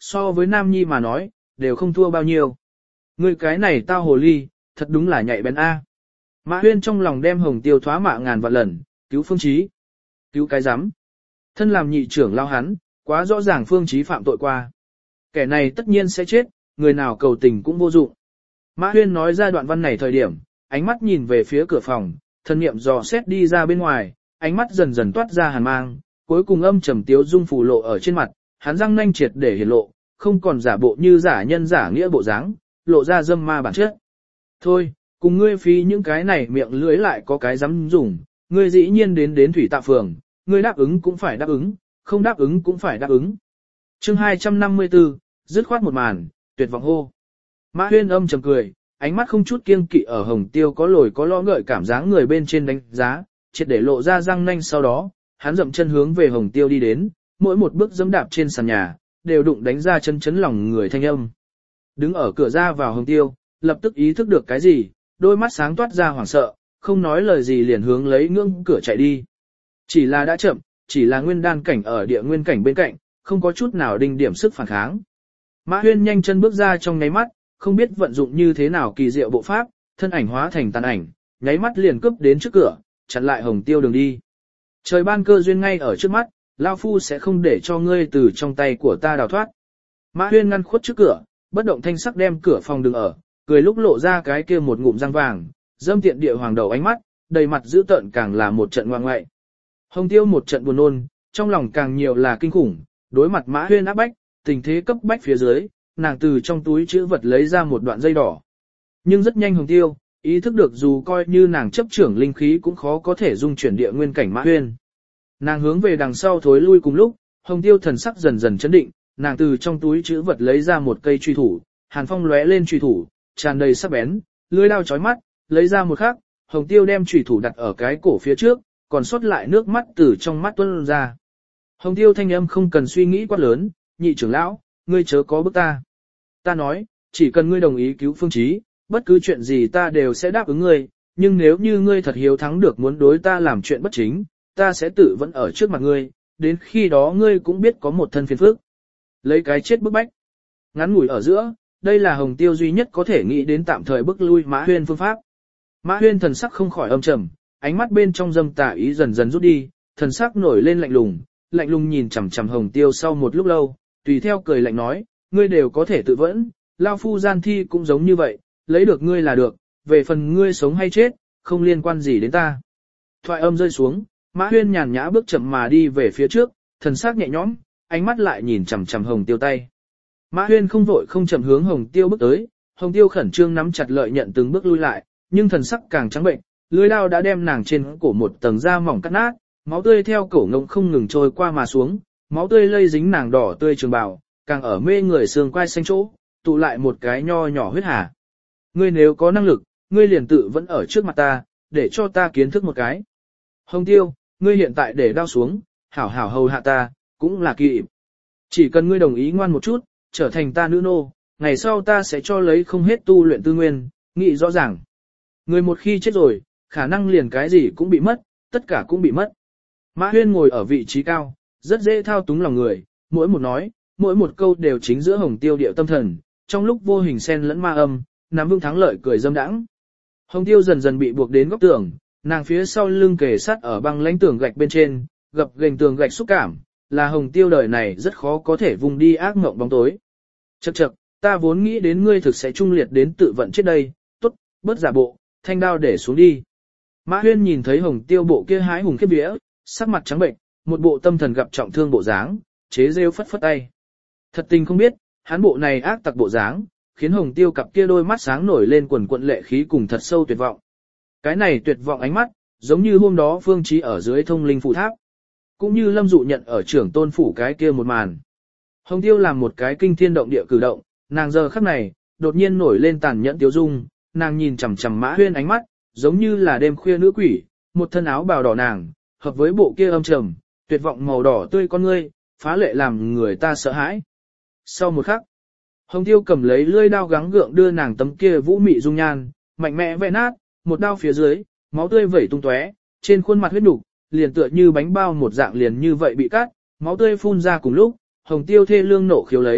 Speaker 1: so với Nam Nhi mà nói, đều không thua bao nhiêu. Ngươi cái này tao hồ ly, thật đúng là nhạy bén a. Mã Huyên trong lòng đem Hồng Tiêu thoá mạ ngàn vạn lần, cứu Phương Chí. Cứu cái rắm. Thân làm nhị trưởng lao hắn, quá rõ ràng Phương Chí phạm tội qua. Kẻ này tất nhiên sẽ chết, người nào cầu tình cũng vô dụng. Mã Huyên nói ra đoạn văn này thời điểm, ánh mắt nhìn về phía cửa phòng, thân niệm dò xét đi ra bên ngoài, ánh mắt dần dần toát ra hàn mang, cuối cùng âm trầm tiếu dung phù lộ ở trên mặt, hắn răng nanh triệt để hiển lộ, không còn giả bộ như giả nhân giả nghĩa bộ dáng, lộ ra dâm ma bản chất. Thôi, cùng ngươi phí những cái này miệng lưỡi lại có cái dám dùng, ngươi dĩ nhiên đến thủy tạ phường, ngươi đáp ứng cũng phải đáp ứng, không đáp ứng cũng phải đáp ứng. Chương 254, dứt khoát một màn, tuyệt vọng hô. Mã Huyên âm trầm cười, ánh mắt không chút kiêng kỵ ở Hồng Tiêu có lồi có lõm ngợi cảm giác người bên trên đánh giá, triệt để lộ ra răng nanh sau đó, hắn dậm chân hướng về Hồng Tiêu đi đến, mỗi một bước giẫm đạp trên sàn nhà, đều đụng đánh ra chân chấn lòng người thanh âm. Đứng ở cửa ra vào Hồng Tiêu, lập tức ý thức được cái gì, đôi mắt sáng toát ra hoảng sợ, không nói lời gì liền hướng lấy ngưỡng cửa chạy đi. Chỉ là đã chậm, chỉ là nguyên đan cảnh ở địa nguyên cảnh bên cạnh, không có chút nào đinh điểm sức phản kháng. Mã Huyên nhanh chân bước ra trong nháy mắt, không biết vận dụng như thế nào kỳ diệu bộ pháp, thân ảnh hóa thành tàn ảnh, nháy mắt liền cướp đến trước cửa, chặn lại Hồng Tiêu đường đi. Trời ban cơ duyên ngay ở trước mắt, lão phu sẽ không để cho ngươi từ trong tay của ta đào thoát. Mã Huyên ngăn khuất trước cửa, bất động thanh sắc đem cửa phòng đứng ở, cười lúc lộ ra cái kia một ngụm răng vàng, dâm tiện địa hoàng đầu ánh mắt, đầy mặt dữ tợn càng là một trận ngoan ngoại. Hồng Tiêu một trận buồn nôn, trong lòng càng nhiều là kinh khủng, đối mặt Mã Huyên áp bách, tình thế cấp bách phía dưới, nàng từ trong túi chữ vật lấy ra một đoạn dây đỏ. Nhưng rất nhanh Hồng Tiêu, ý thức được dù coi như nàng chấp trưởng linh khí cũng khó có thể dung chuyển địa nguyên cảnh Mã Huyên. Nàng hướng về đằng sau thối lui cùng lúc, Hồng Tiêu thần sắc dần dần chấn định, nàng từ trong túi chữ vật lấy ra một cây truy thủ, hàn phong lóe lên truy thủ, tràn đầy sắc bén, lưỡi dao chói mắt, lấy ra một khắc, Hồng Tiêu đem truy thủ đặt ở cái cổ phía trước, còn sót lại nước mắt từ trong mắt tuôn ra. Hồng Tiêu thanh âm không cần suy nghĩ quá lớn, nhị trưởng lão, ngươi chớ có bức ta. Ta nói, chỉ cần ngươi đồng ý cứu Phương Chí, bất cứ chuyện gì ta đều sẽ đáp ứng ngươi, nhưng nếu như ngươi thật hiếu thắng được muốn đối ta làm chuyện bất chính, ta sẽ tự vẫn ở trước mặt ngươi, đến khi đó ngươi cũng biết có một thân phiền phức. Lấy cái chết bức bách. Ngắn ngủi ở giữa, đây là Hồng Tiêu duy nhất có thể nghĩ đến tạm thời bức lui Mã Huyên phương pháp. Mã Huyên thần sắc không khỏi âm trầm, ánh mắt bên trong dâm tà ý dần dần rút đi, thần sắc nổi lên lạnh lùng nhìn chằm chằm Hồng Tiêu sau một lúc lâu, tùy theo cười lạnh nói, ngươi đều có thể tự vẫn, lao phu gian thi cũng giống như vậy, lấy được ngươi là được, về phần ngươi sống hay chết, không liên quan gì đến ta. Thoại âm rơi xuống, Mã Huyên nhàn nhã bước chậm mà đi về phía trước, thần sắc nhẹ nhõm, ánh mắt lại nhìn chằm chằm Hồng Tiêu tay. Mã Huyên không vội không chậm hướng Hồng Tiêu bước tới, Hồng Tiêu khẩn trương nắm chặt lợi nhận từng bước lui lại, nhưng thần sắc càng trắng bệnh, lưỡi dao đã đem nàng trên cổ một tầng da mỏng cắt nát, máu tươi theo cổ ngông không ngừng trôi qua mà xuống, máu tươi lây dính nàng đỏ tươi trường bào, càng ở mê người xương quai xanh chỗ, tụ lại một cái nho nhỏ huyết hà. Ngươi nếu có năng lực, ngươi liền tự vẫn ở trước mặt ta, để cho ta kiến thức một cái. Hồng Tiêu, ngươi hiện tại để đao xuống, hảo hảo hầu hạ ta, cũng là kỵ. Chỉ cần ngươi đồng ý ngoan một chút, trở thành ta nữ nô, ngày sau ta sẽ cho lấy không hết tu luyện tư nguyên, nghĩ rõ ràng. Người một khi chết rồi, khả năng liền cái gì cũng bị mất, tất cả cũng bị mất. Mã Huyên ngồi ở vị trí cao, rất dễ thao túng lòng người, mỗi một nói, mỗi một câu đều chính giữa Hồng Tiêu điệu tâm thần, trong lúc vô hình xen lẫn ma âm, nắm vững thắng lợi cười dâm đãng. Hồng Tiêu dần dần bị buộc đến góc tường, nàng phía sau lưng kề sát ở băng lãnh tường gạch bên trên, gập ghềnh tường gạch xúc cảm, là Hồng Tiêu đời này rất khó có thể vùng đi ác mộng bóng tối. Chậc chậc, ta vốn nghĩ đến ngươi thực sẽ trung liệt đến tự vận chết đây, tốt, bớt giả bộ, thanh đao để xuống đi. Mã Huyên nhìn thấy Hồng Tiêu bộ kia hái hùng khiếp vía, sắc mặt trắng bệnh, một bộ tâm thần gặp trọng thương bộ dáng, chế rêu phất phất tay. Thật tình không biết, hắn bộ này ác tặc bộ dáng, khiến Hồng Tiêu cặp kia đôi mắt sáng nổi lên quần quận lệ khí cùng thật sâu tuyệt vọng. Cái này tuyệt vọng ánh mắt, giống như hôm đó Phương Chí ở dưới thông linh phủ tháp, cũng như Lâm Dụ nhận ở trưởng tôn phủ cái kia một màn. Hồng Tiêu làm một cái kinh thiên động địa cử động, nàng giờ khắc này, đột nhiên nổi lên tàn nhẫn tiêu dung, nàng nhìn chằm chằm Mã Huyên ánh mắt, giống như là đêm khuya nữ quỷ, một thân áo bào đỏ nàng, hợp với bộ kia âm trầm, tuyệt vọng màu đỏ tươi con ngươi, phá lệ làm người ta sợ hãi. Sau một khắc, Hồng Tiêu cầm lấy lưỡi dao gắng gượng đưa nàng tấm kia vũ mị dung nhan, mạnh mẽ vẽ nát, một đao phía dưới, máu tươi vẩy tung tóe, trên khuôn mặt huyết nục, liền tựa như bánh bao một dạng liền như vậy bị cắt, máu tươi phun ra cùng lúc, Hồng Tiêu thê lương nộ khiếu lấy,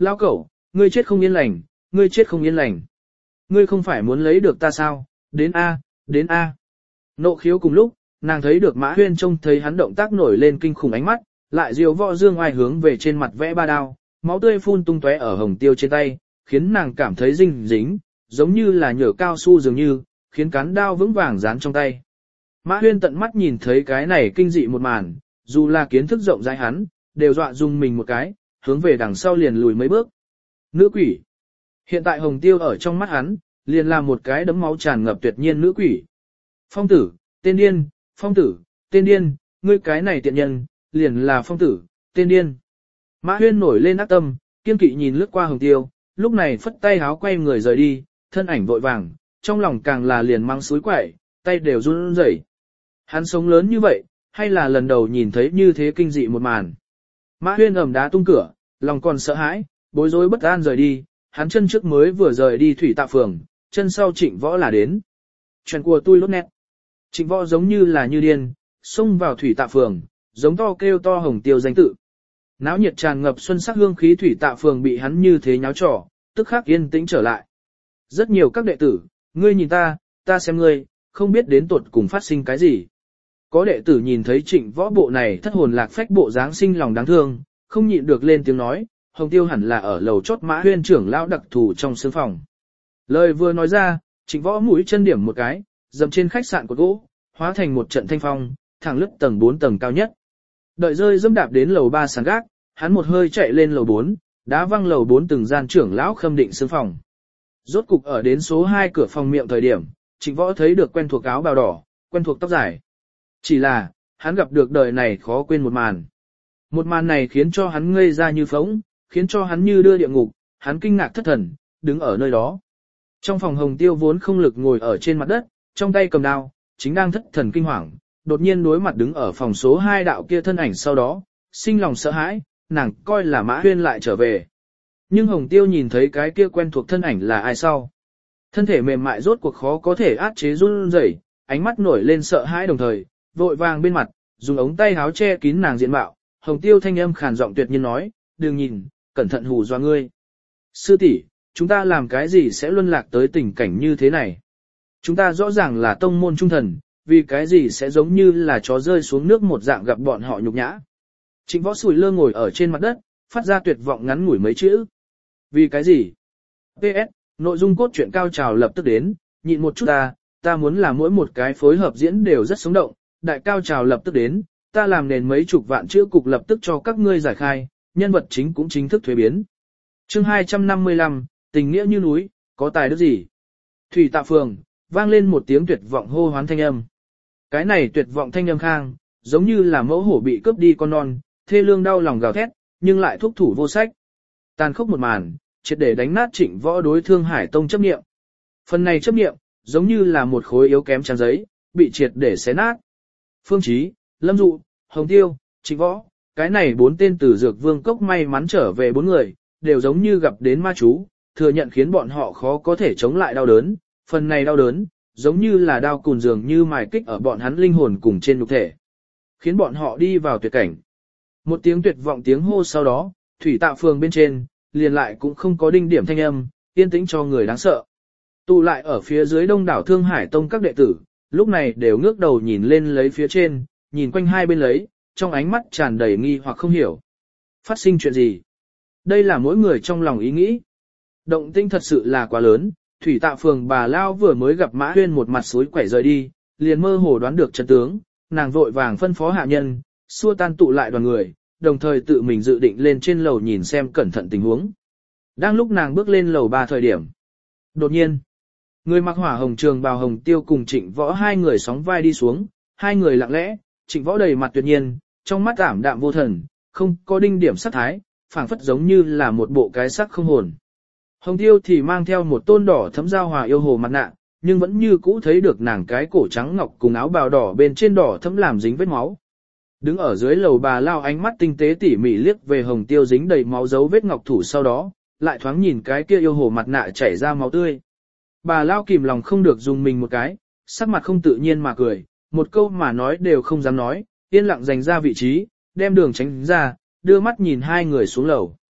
Speaker 1: Lao cẩu, ngươi chết không yên lành, ngươi chết không yên lành. Ngươi không phải muốn lấy được ta sao, đến A, đến A. Nộ khiếu cùng lúc, nàng thấy được Mã Huyên trông thấy hắn động tác nổi lên kinh khủng ánh mắt, lại diều võ dương oai hướng về trên mặt vẽ ba đao, máu tươi phun tung tóe ở hồng tiêu trên tay, khiến nàng cảm thấy dinh dính, giống như là nhở cao su dường như, khiến cán đao vững vàng dán trong tay. Mã Huyên tận mắt nhìn thấy cái này kinh dị một màn, dù là kiến thức rộng rãi hắn, đều dọa dùng mình một cái, hướng về đằng sau liền lùi mấy bước. Nữ quỷ. Hiện tại hồng tiêu ở trong mắt hắn, liền là một cái đấm máu tràn ngập tuyệt nhiên nữ quỷ. Phong tử, tên điên, phong tử, tên điên, ngươi cái này tiện nhân, liền là phong tử, tên điên. Mã Huyên nổi lên ác tâm, kiên kỵ nhìn lướt qua hồng tiêu, lúc này phất tay háo quay người rời đi, thân ảnh vội vàng, trong lòng càng là liền mang suối quậy, tay đều run rẩy. Hắn sống lớn như vậy, hay là lần đầu nhìn thấy như thế kinh dị một màn. Mã Huyên ầm đá tung cửa, lòng còn sợ hãi, bối rối bất an rời đi, hắn chân trước mới vừa rời đi thủy tạ phường, chân sau Trịnh Võ là đến. Chuyện của tôi lốt nét. Trịnh Võ giống như là như điên, xông vào thủy tạ phường, giống to kêu to hồng tiêu danh tự. Náo nhiệt tràn ngập xuân sắc hương khí thủy tạ phường bị hắn như thế nháo trò, tức khắc yên tĩnh trở lại. Rất nhiều các đệ tử, ngươi nhìn ta, ta xem ngươi, không biết đến tuột cùng phát sinh cái gì. Có đệ tử nhìn thấy Trịnh Võ bộ này thất hồn lạc phách bộ dáng sinh lòng đáng thương, không nhịn được lên tiếng nói, hồng tiêu hẳn là ở lầu chót Mã Huyên trưởng lão đặc thù trong sương phòng. Lời vừa nói ra, Trịnh Võ mũi chân điểm một cái, dầm trên khách sạn của gỗ, hóa thành một trận thanh phong, thẳng lướt tầng 4 tầng cao nhất. Đợi rơi dẫm đạp đến lầu 3 sàn gác, hắn một hơi chạy lên lầu 4, đá văng lầu 4 từng gian trưởng lão khâm định sương phòng. Rốt cục ở đến số 2 cửa phòng miệng thời điểm, Trịnh Võ thấy được quen thuộc áo bào đỏ, quen thuộc tóc dài. Chỉ là, hắn gặp được đời này khó quên một màn. Một màn này khiến cho hắn ngây ra như phóng, khiến cho hắn như đưa địa ngục, hắn kinh ngạc thất thần, đứng ở nơi đó. Trong phòng hồng tiêu vốn không lực ngồi ở trên mặt đất, trong tay cầm đao, chính đang thất thần kinh hoàng, đột nhiên đối mặt đứng ở phòng số 2 đạo kia thân ảnh sau đó, sinh lòng sợ hãi, nàng coi là Mã Huyên lại trở về. Nhưng hồng tiêu nhìn thấy cái kia quen thuộc thân ảnh là ai sau. Thân thể mềm mại rốt cuộc khó có thể át chế run rẩy, ánh mắt nổi lên sợ hãi đồng thời, vội vàng bên mặt, dùng ống tay áo che kín nàng diện mạo, hồng tiêu thanh âm khàn giọng tuyệt nhiên nói, đừng nhìn, cẩn thận hù dọa ngươi. Sư tỷ, chúng ta làm cái gì sẽ luân lạc tới tình cảnh như thế này? Chúng ta rõ ràng là tông môn trung thần, vì cái gì sẽ giống như là chó rơi xuống nước một dạng gặp bọn họ nhục nhã. Trịnh Võ sủi lơ ngồi ở trên mặt đất, phát ra tuyệt vọng ngắn ngủi mấy chữ. Vì cái gì? PS, nội dung cốt truyện cao trào lập tức đến, nhịn một chút ta muốn là mỗi một cái phối hợp diễn đều rất sống động, đại cao trào lập tức đến, ta làm nền mấy chục vạn chữ cục lập tức cho các ngươi giải khai, nhân vật chính cũng chính thức thuế biến. Chương 255, tình nghĩa như núi, có tài đức gì? Thủy Tạ Phường, vang lên một tiếng tuyệt vọng hô hoán thanh âm. Cái này tuyệt vọng thanh âm khang, giống như là mẫu hổ bị cướp đi con non, thê lương đau lòng gào thét, nhưng lại thúc thủ vô sách. Tàn khốc một màn, triệt để đánh nát Trịnh Võ đối Thương Hải Tông chấp niệm. Phần này chấp niệm, giống như là một khối yếu kém trang giấy, bị triệt để xé nát. Phương Chí, Lâm Dụ, Hồng Tiêu, Trịnh Võ, cái này 4 tên từ Dược Vương Cốc may mắn trở về 4 người, đều giống như gặp đến ma chú, thừa nhận khiến bọn họ khó có thể chống lại đau đớn, phần này đau đớn, giống như là đao cùn dường như mài kích ở bọn hắn linh hồn cùng trên nhục thể, khiến bọn họ đi vào tuyệt cảnh. Một tiếng tuyệt vọng tiếng hô sau đó, Thủy Tạ Phường bên trên, liền lại cũng không có đinh điểm thanh âm, yên tĩnh cho người đáng sợ. Tụ lại ở phía dưới đông đảo Thương Hải Tông các đệ tử, lúc này đều ngước đầu nhìn lên lấy phía trên, nhìn quanh hai bên lấy, trong ánh mắt tràn đầy nghi hoặc không hiểu. Phát sinh chuyện gì? Đây là mỗi người trong lòng ý nghĩ. Động tinh thật sự là quá lớn, Thủy Tạ Phường bà Lao vừa mới gặp Mã Huyên một mặt suối quẩy rời đi, liền mơ hồ đoán được trận tướng, nàng vội vàng phân phó hạ nhân, xua tan tụ lại đoàn người, đồng thời tự mình dự định lên trên lầu nhìn xem cẩn thận tình huống. Đang lúc nàng bước lên lầu 3 thời điểm. Đột nhiên, người mặc hỏa hồng trường bào hồng tiêu cùng Trịnh Võ hai người sóng vai đi xuống, hai người lặng lẽ, Trịnh Võ đầy mặt tuyệt nhiên, trong mắt ảm đạm vô thần, không có đinh điểm sắc thái, phảng phất giống như là một bộ cái sắc không hồn. Hồng tiêu thì mang theo một tôn đỏ thấm giao hòa yêu hồ mặt nạ, nhưng vẫn như cũ thấy được nàng cái cổ trắng ngọc cùng áo bào đỏ bên trên đỏ thấm làm dính vết máu. Đứng ở dưới lầu bà Lao ánh mắt tinh tế tỉ mỉ liếc về hồng tiêu dính đầy máu dấu vết ngọc thủ sau đó, lại thoáng nhìn cái kia yêu hồ mặt nạ chảy ra máu tươi. Bà Lao kìm lòng không được dùng mình một cái, sắc mặt không tự nhiên mà cười, một câu mà nói đều không dám nói, yên lặng dành ra vị trí, đem đường tránh ra, đưa mắt nhìn hai người xuống lầu.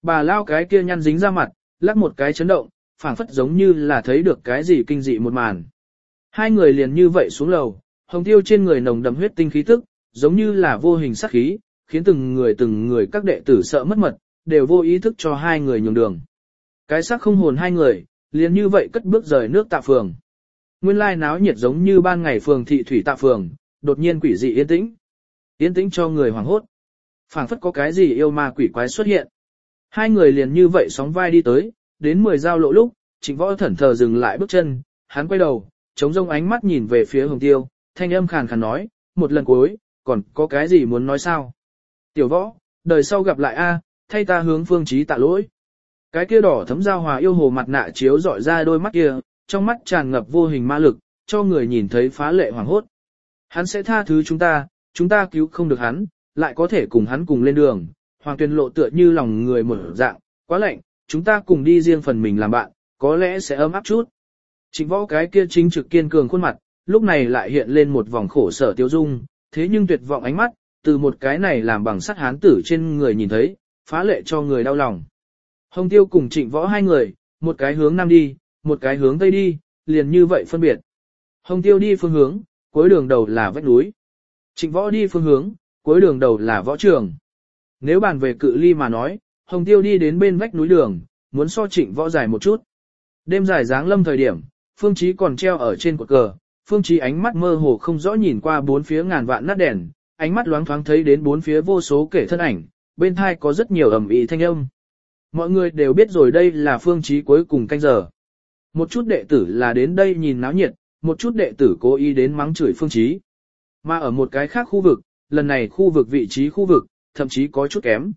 Speaker 1: Bà lao cái kia nhăn dính ra mặt, lắc một cái chấn động, phảng phất giống như là thấy được cái gì kinh dị một màn. Hai người liền như vậy xuống lầu, Hồng Tiêu trên người nồng đậm huyết tinh khí tức, giống như là vô hình sát khí, khiến từng người các đệ tử sợ mất mật, đều vô ý thức cho hai người nhường đường. Cái xác không hồn hai người, liền như vậy cất bước rời nước Tạ Phường. Nguyên lai náo nhiệt giống như ban ngày phường thị thủy Tạ Phường, đột nhiên quỷ dị yên tĩnh. Yên tĩnh cho người hoảng hốt. Phảng phất có cái gì yêu ma quỷ quái xuất hiện. Hai người liền như vậy sóng vai đi tới, đến 10 giao lộ lúc, Trịnh Võ thẫn thờ dừng lại bước chân, hắn quay đầu, chống rông ánh mắt nhìn về phía Hồng Tiêu, thanh âm khàn khàn nói, một lần cuối, còn có cái gì muốn nói sao? Tiểu Võ, đời sau gặp lại a, thay ta hướng Phương Chí tạ lỗi. Cái kia đỏ thấm giao hòa yêu hồ mặt nạ chiếu rọi ra đôi mắt kia, trong mắt tràn ngập vô hình ma lực, cho người nhìn thấy phá lệ hoảng hốt. Hắn sẽ tha thứ chúng ta cứu không được hắn, lại có thể cùng hắn cùng lên đường. Hoàng Tuyền lộ tựa như lòng người mở dạng, quá lạnh, chúng ta cùng đi riêng phần mình làm bạn, có lẽ sẽ ấm áp chút. Trịnh Võ cái kia chính trực kiên cường khuôn mặt, lúc này lại hiện lên một vòng khổ sở tiêu dung, thế nhưng tuyệt vọng ánh mắt, từ một cái này làm bằng sắt hán tử trên người nhìn thấy, phá lệ cho người đau lòng. Hồng Tiêu cùng Trịnh Võ hai người, một cái hướng nam đi, một cái hướng tây đi, liền như vậy phân biệt. Hồng Tiêu đi phương hướng, cuối đường đầu là vách núi. Trịnh Võ đi phương hướng, cuối đường đầu là võ trường. Nếu bàn về cự ly mà nói, Hồng Tiêu đi đến bên vách núi đường, muốn so Trịnh Võ dài một chút. Đêm dài dáng lâm thời điểm, Phương Chí còn treo ở trên cột cờ, Phương Chí ánh mắt mơ hồ không rõ nhìn qua bốn phía ngàn vạn nát đèn, ánh mắt loáng thoáng thấy đến bốn phía vô số kẻ thân ảnh, bên tai có rất nhiều ầm ĩ thanh âm. Mọi người đều biết rồi đây là Phương Chí cuối cùng canh giờ. Một chút đệ tử là đến đây nhìn náo nhiệt, một chút đệ tử cố ý đến mắng chửi Phương Chí. Mà ở một cái khác khu vực, lần này khu vực vị trí khu vực, thậm chí có chút kém.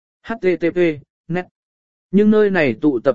Speaker 1: HTTP, net. Nhưng nơi này tụ tập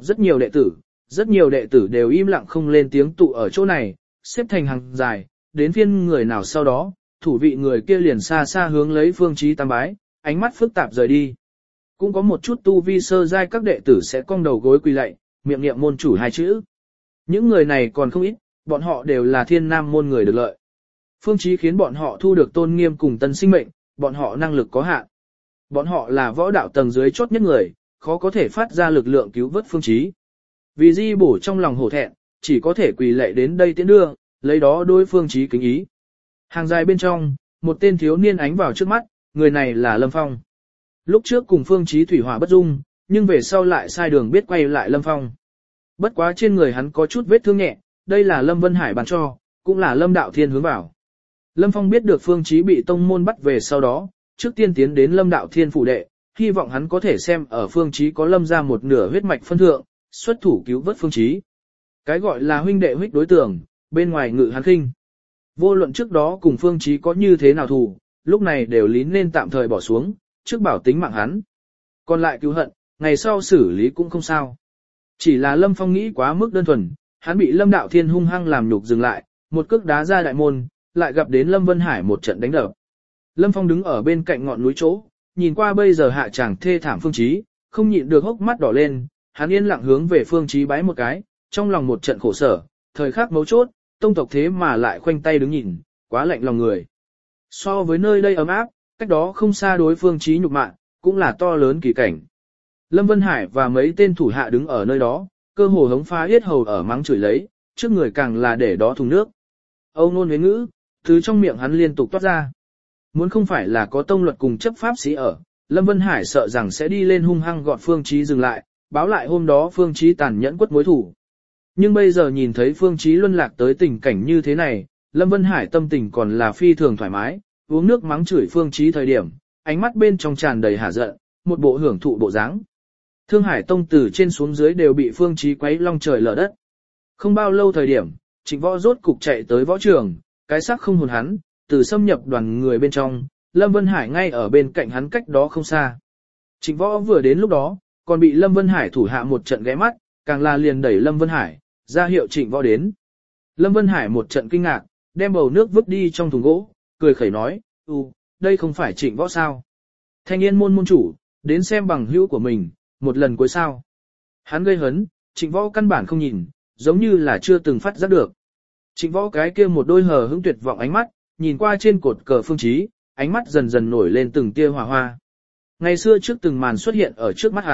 Speaker 1: rất nhiều đệ tử đều im lặng không lên tiếng tụ ở chỗ này, xếp thành hàng dài, đến phiên người nào sau đó, thủ vị người kia liền xa xa hướng lấy Phương Chí tam bái, ánh mắt phức tạp rời đi. Cũng có một chút tu vi sơ giai các đệ tử sẽ cong đầu gối quỳ lạy, miệng niệm môn chủ hai chữ. Những người này còn không ít, bọn họ đều là thiên nam môn người được lợi. Phương Chí khiến bọn họ thu được tôn nghiêm cùng tân sinh mệnh, bọn họ năng lực có hạn. Bọn họ là võ đạo tầng dưới chốt nhất người, khó có thể phát ra lực lượng cứu vớt Phương Chí. Vì Di bổ trong lòng hổ thẹn, chỉ có thể quỳ lạy đến đây tiễn đưa, lấy đó đối Phương Chí kính ý. Hàng dài bên trong, một tên thiếu niên ánh vào trước mắt, người này là Lâm Phong. Lúc trước cùng Phương Chí thủy hỏa bất dung, nhưng về sau lại sai đường biết quay lại Lâm Phong. Bất quá trên người hắn có chút vết thương nhẹ, đây là Lâm Vân Hải bàn cho, cũng là Lâm Đạo Thiên hướng vào. Lâm Phong biết được Phương Chí bị tông môn bắt về sau đó, trước tiên tiến đến Lâm Đạo Thiên phủ đệ, hy vọng hắn có thể xem ở Phương Chí có Lâm ra một nửa huyết mạch phân thượng, xuất thủ cứu vớt Phương Chí. Cái gọi là huynh đệ huyết đối tượng, bên ngoài ngự hắn khinh. Vô luận trước đó cùng Phương Chí có như thế nào thù, lúc này đều lín nên tạm thời bỏ xuống, trước bảo tính mạng hắn. Còn lại cứu hận, ngày sau xử lý cũng không sao. Chỉ là Lâm Phong nghĩ quá mức đơn thuần, hắn bị Lâm Đạo Thiên hung hăng làm nhục dừng lại, một cước đá ra đại môn, lại gặp đến Lâm Vân Hải một trận đánh đập. Lâm Phong đứng ở bên cạnh ngọn núi chỗ, nhìn qua bây giờ hạ chàng thê thảm Phương Chí, không nhịn được hốc mắt đỏ lên, hắn yên lặng hướng về Phương Chí bái một cái, trong lòng một trận khổ sở, thời khắc mấu chốt, tông tộc thế mà lại khoanh tay đứng nhìn, quá lạnh lòng người. So với nơi đây ấm áp, cách đó không xa đối Phương Chí nhục mạ, cũng là to lớn kỳ cảnh. Lâm Vân Hải và mấy tên thủ hạ đứng ở nơi đó, cơ hồ hống phá yết hầu ở mắng chửi lấy, trước người càng là để đó thùng nước. Âu nôn huế ngữ, thứ trong miệng hắn liên tục toát ra. Muốn không phải là có tông luật cùng chấp pháp sĩ ở, Lâm Vân Hải sợ rằng sẽ đi lên hung hăng gọt Phương Chí dừng lại, báo lại hôm đó Phương Chí tàn nhẫn quất mối thủ. Nhưng bây giờ nhìn thấy Phương Chí luân lạc tới tình cảnh như thế này, Lâm Vân Hải tâm tình còn là phi thường thoải mái, uống nước mắng chửi Phương Chí thời điểm, ánh mắt bên trong tràn đầy hả giận, một bộ hưởng thụ bộ dáng. Thương Hải Tông từ trên xuống dưới đều bị Phương Chí quấy long trời lở đất. Không bao lâu thời điểm, Trịnh Võ rốt cục chạy tới võ trường, cái xác không hồn hắn, từ xâm nhập đoàn người bên trong, Lâm Vân Hải ngay ở bên cạnh hắn cách đó không xa. Trịnh Võ vừa đến lúc đó, còn bị Lâm Vân Hải thủ hạ một trận ghé mắt, càng là liền đẩy Lâm Vân Hải, ra hiệu Trịnh Võ đến. Lâm Vân Hải một trận kinh ngạc, đem bầu nước vứt đi trong thùng gỗ, cười khẩy nói, đây không phải Trịnh Võ sao? Thanh Yên môn môn chủ, đến xem bằng hữu của mình, một lần cuối sao. Hắn gây hấn, Trịnh Võ căn bản không nhìn, giống như là chưa từng phát giác được. Trịnh Võ cái kia một đôi hờ hững tuyệt vọng ánh mắt, nhìn qua trên cột cờ Phương Chí, ánh mắt dần dần nổi lên từng tia hỏa hoa. Ngày xưa trước từng màn xuất hiện ở trước mắt hắn,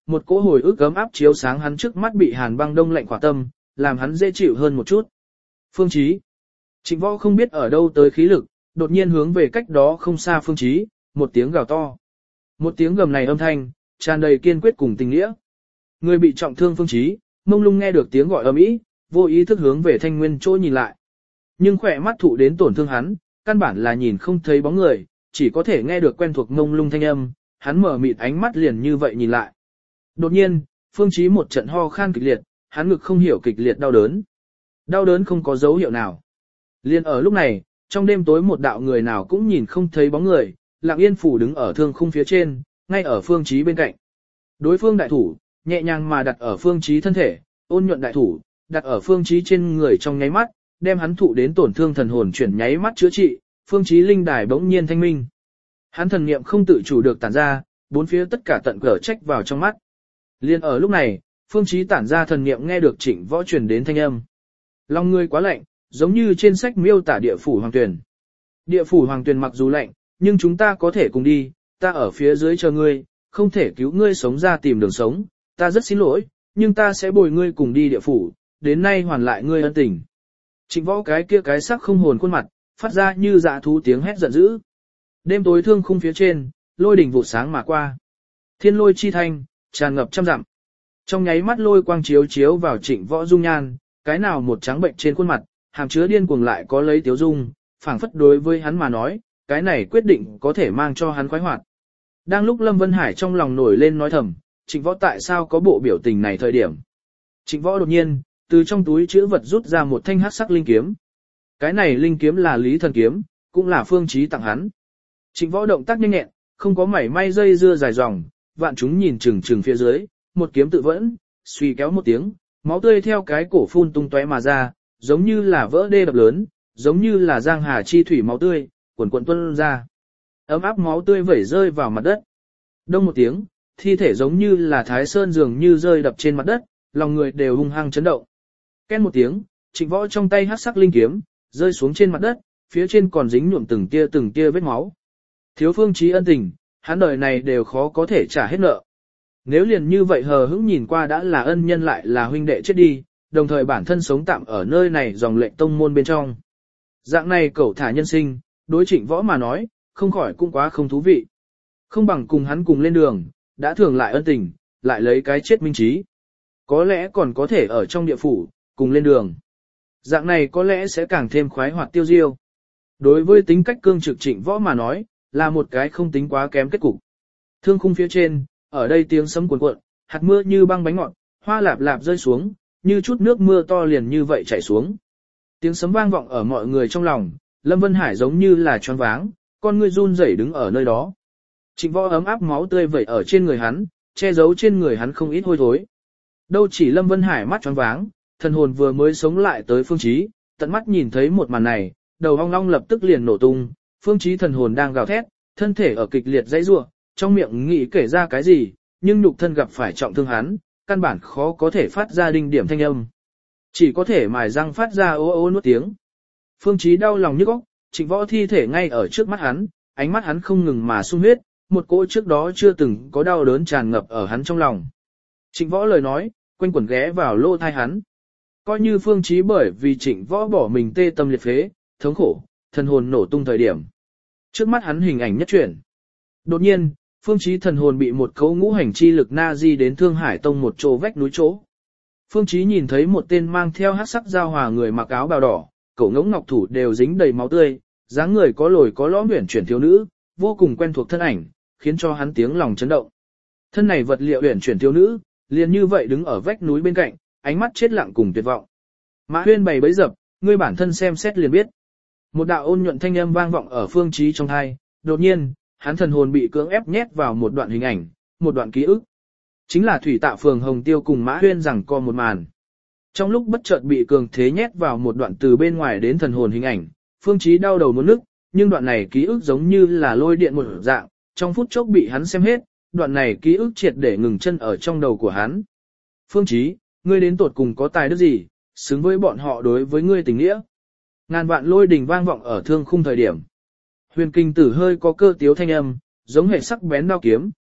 Speaker 1: một cỗ hồi ức ấm áp chiếu sáng hắn trước mắt bị hàn băng đông lạnh khỏa tâm, làm hắn dễ chịu hơn một chút. Phương Chí. Trịnh Võ không biết ở đâu tới khí lực, đột nhiên hướng về cách đó không xa Phương Chí, một tiếng gào to. Một tiếng gầm này âm thanh, tràn đầy kiên quyết cùng tình nghĩa. Người bị trọng thương Phương Chí, mông lung nghe được tiếng gọi ầm ĩ, vô ý thức hướng về Thanh Nguyên chỗ nhìn lại. Nhưng khỏe mắt thụ đến tổn thương hắn, căn bản là nhìn không thấy bóng người, chỉ có thể nghe được quen thuộc mông lung thanh âm, hắn mở mịt ánh mắt liền như vậy nhìn lại. Đột nhiên, Phương Chí một trận ho khan kịch liệt, hắn ngực không hiểu kịch liệt đau đớn. Đau đớn không có dấu hiệu nào. Liên ở lúc này, trong đêm tối một đạo người nào cũng nhìn không thấy bóng người, lặng yên phủ đứng ở thương khung phía trên, ngay ở Phương Chí bên cạnh. Đối phương đại thủ, nhẹ nhàng mà đặt ở Phương Chí thân thể, ôn nhuận đại thủ, đặt ở Phương Chí trên người trong nháy mắt, đem hắn thụ đến tổn thương thần hồn chuyển nháy mắt chữa trị, Phương Chí linh đài bỗng nhiên thanh minh. Hắn thần niệm không tự chủ được tản ra, bốn phía tất cả tận cỡ trách vào trong mắt. Liên ở lúc này, Phương Chí tản ra thần niệm nghe được Trịnh Võ truyền đến thanh âm. Lòng ngươi quá lạnh, giống như trên sách miêu tả địa phủ hoàng tuyển. Địa phủ hoàng tuyển mặc dù lạnh, nhưng chúng ta có thể cùng đi, ta ở phía dưới chờ ngươi, không thể cứu ngươi sống ra tìm đường sống, ta rất xin lỗi, nhưng ta sẽ bồi ngươi cùng đi địa phủ, đến nay hoàn lại ngươi ân tình. Trịnh Võ cái kia cái sắc không hồn khuôn mặt, phát ra như dạ thú tiếng hét giận dữ. Đêm tối thương khung phía trên, lôi đỉnh vụ sáng mà qua. Thiên lôi chi thanh, tràn ngập trăm dặm. Trong nháy mắt lôi quang chiếu chiếu vào Trịnh Võ dung nhan, cái nào một trắng bệnh trên khuôn mặt, hàm chứa điên cuồng lại có lấy tiếu dung, phảng phất đối với hắn mà nói, cái này quyết định có thể mang cho hắn khoái hoạt. Đang lúc Lâm Vân Hải trong lòng nổi lên nói thầm, Trịnh Võ tại sao có bộ biểu tình này thời điểm. Trịnh Võ đột nhiên, từ trong túi chữ vật rút ra một thanh hắc sắc linh kiếm. Cái này linh kiếm là Lý Thần kiếm, cũng là Phương Chí tặng hắn. Trịnh Võ động tác nhanh nhẹn, không có mảy may dây dưa dài dòng, vạn chúng nhìn chừng chừng phía dưới, một kiếm tự vẫn, suy kéo một tiếng, máu tươi theo cái cổ phun tung tóe mà ra, giống như là vỡ đê đập lớn, giống như là giang hà chi thủy máu tươi, cuồn cuộn tuôn ra. Ấm áp máu tươi vẩy rơi vào mặt đất. Đông một tiếng, thi thể giống như là thái sơn dường như rơi đập trên mặt đất, lòng người đều hung hăng chấn động. Ken một tiếng, Trịnh Võ trong tay hắc sắc linh kiếm, rơi xuống trên mặt đất, phía trên còn dính nhuộm từng tia vết máu. Thiếu Phương Chí ân tình, hắn đời này đều khó có thể trả hết nợ. Nếu liền như vậy hờ hững nhìn qua đã là ân nhân lại là huynh đệ chết đi, đồng thời bản thân sống tạm ở nơi này dòng lệnh tông môn bên trong. Dạng này cẩu thả nhân sinh, đối Trịnh Võ mà nói, không khỏi cũng quá không thú vị. Không bằng cùng hắn cùng lên đường, đã thường lại ân tình, lại lấy cái chết minh trí. Có lẽ còn có thể ở trong địa phủ, cùng lên đường. Dạng này có lẽ sẽ càng thêm khoái hoạt tiêu diêu. Đối với tính cách cương trực Trịnh Võ mà nói, là một cái không tính quá kém kết cục. Thương khung phía trên, ở đây tiếng sấm cuồn cuộn, hạt mưa như băng bánh ngọt, hoa lạp lạp rơi xuống, như chút nước mưa to liền như vậy chảy xuống. Tiếng sấm vang vọng ở mọi người trong lòng, Lâm Vân Hải giống như là choáng váng, con ngươi run rẩy đứng ở nơi đó. Trịnh Võ ấm áp máu tươi vẩy ở trên người hắn, che giấu trên người hắn không ít hôi thối. Đâu chỉ Lâm Vân Hải mắt choáng váng, thần hồn vừa mới sống lại tới Phương Chí, tận mắt nhìn thấy một màn này, đầu ong long lập tức liền nổ tung, Phương Chí thần hồn đang gào thét, thân thể ở kịch liệt dãy rủa, trong miệng nghĩ kể ra cái gì, nhưng nhục thân gặp phải trọng thương hắn, căn bản khó có thể phát ra đinh điểm thanh âm. Chỉ có thể mài răng phát ra ô ô nuốt tiếng. Phương Chí đau lòng nhức óc, Trịnh Võ thi thể ngay ở trước mắt hắn, ánh mắt hắn không ngừng mà sung huyết, một cỗ trước đó chưa từng có đau đớn tràn ngập ở hắn trong lòng. Trịnh Võ lời nói, quanh quẩn ghé vào lỗ tai hắn. Coi như Phương Chí bởi vì Trịnh Võ bỏ mình tê tâm liệt phế, thống khổ, thần hồn nổ tung thời điểm. Trước mắt hắn hình ảnh nhất chuyển. Đột nhiên, Phương Chí thần hồn bị một cấu ngũ hành chi lực na di đến Thương Hải Tông một chỗ vách núi chỗ. Phương Chí nhìn thấy một tên mang theo hắc sắc giao hòa người mặc áo bào đỏ, cổ ngỗng ngọc thủ đều dính đầy máu tươi, dáng người có lồi có lõm uyển chuyển thiếu nữ, vô cùng quen thuộc thân ảnh, khiến cho hắn tiếng lòng chấn động. Thân này vật liệu uyển chuyển thiếu nữ, liền như vậy đứng ở vách núi bên cạnh, ánh mắt chết lặng cùng tuyệt vọng. Mã Huyên bày bẫy dập, ngươi bản thân xem xét liền biết. Một đạo ôn nhuận thanh âm vang vọng ở Phương Chí trong tai, đột nhiên, hắn thần hồn bị cưỡng ép nhét vào một đoạn hình ảnh, một đoạn ký ức. Chính là Thủy Tạ Phường Hồng Tiêu cùng Mã Huyên rằng co một màn. Trong lúc bất chợt bị cường thế nhét vào một đoạn từ bên ngoài đến thần hồn hình ảnh, Phương Chí đau đầu muốn nức, nhưng đoạn này ký ức giống như là lôi điện một dạng, trong phút chốc bị hắn xem hết, đoạn này ký ức triệt để ngừng chân ở trong đầu của hắn. Phương Chí, ngươi đến tột cùng có tài đức gì, xứng với bọn họ đối với ngươi tình nghĩa. Ngàn vạn lôi đình vang vọng ở thương khung thời điểm. Huyền Kinh Tử hơi có cơ tiếu thanh âm, giống hệ sắc bén đao kiếm,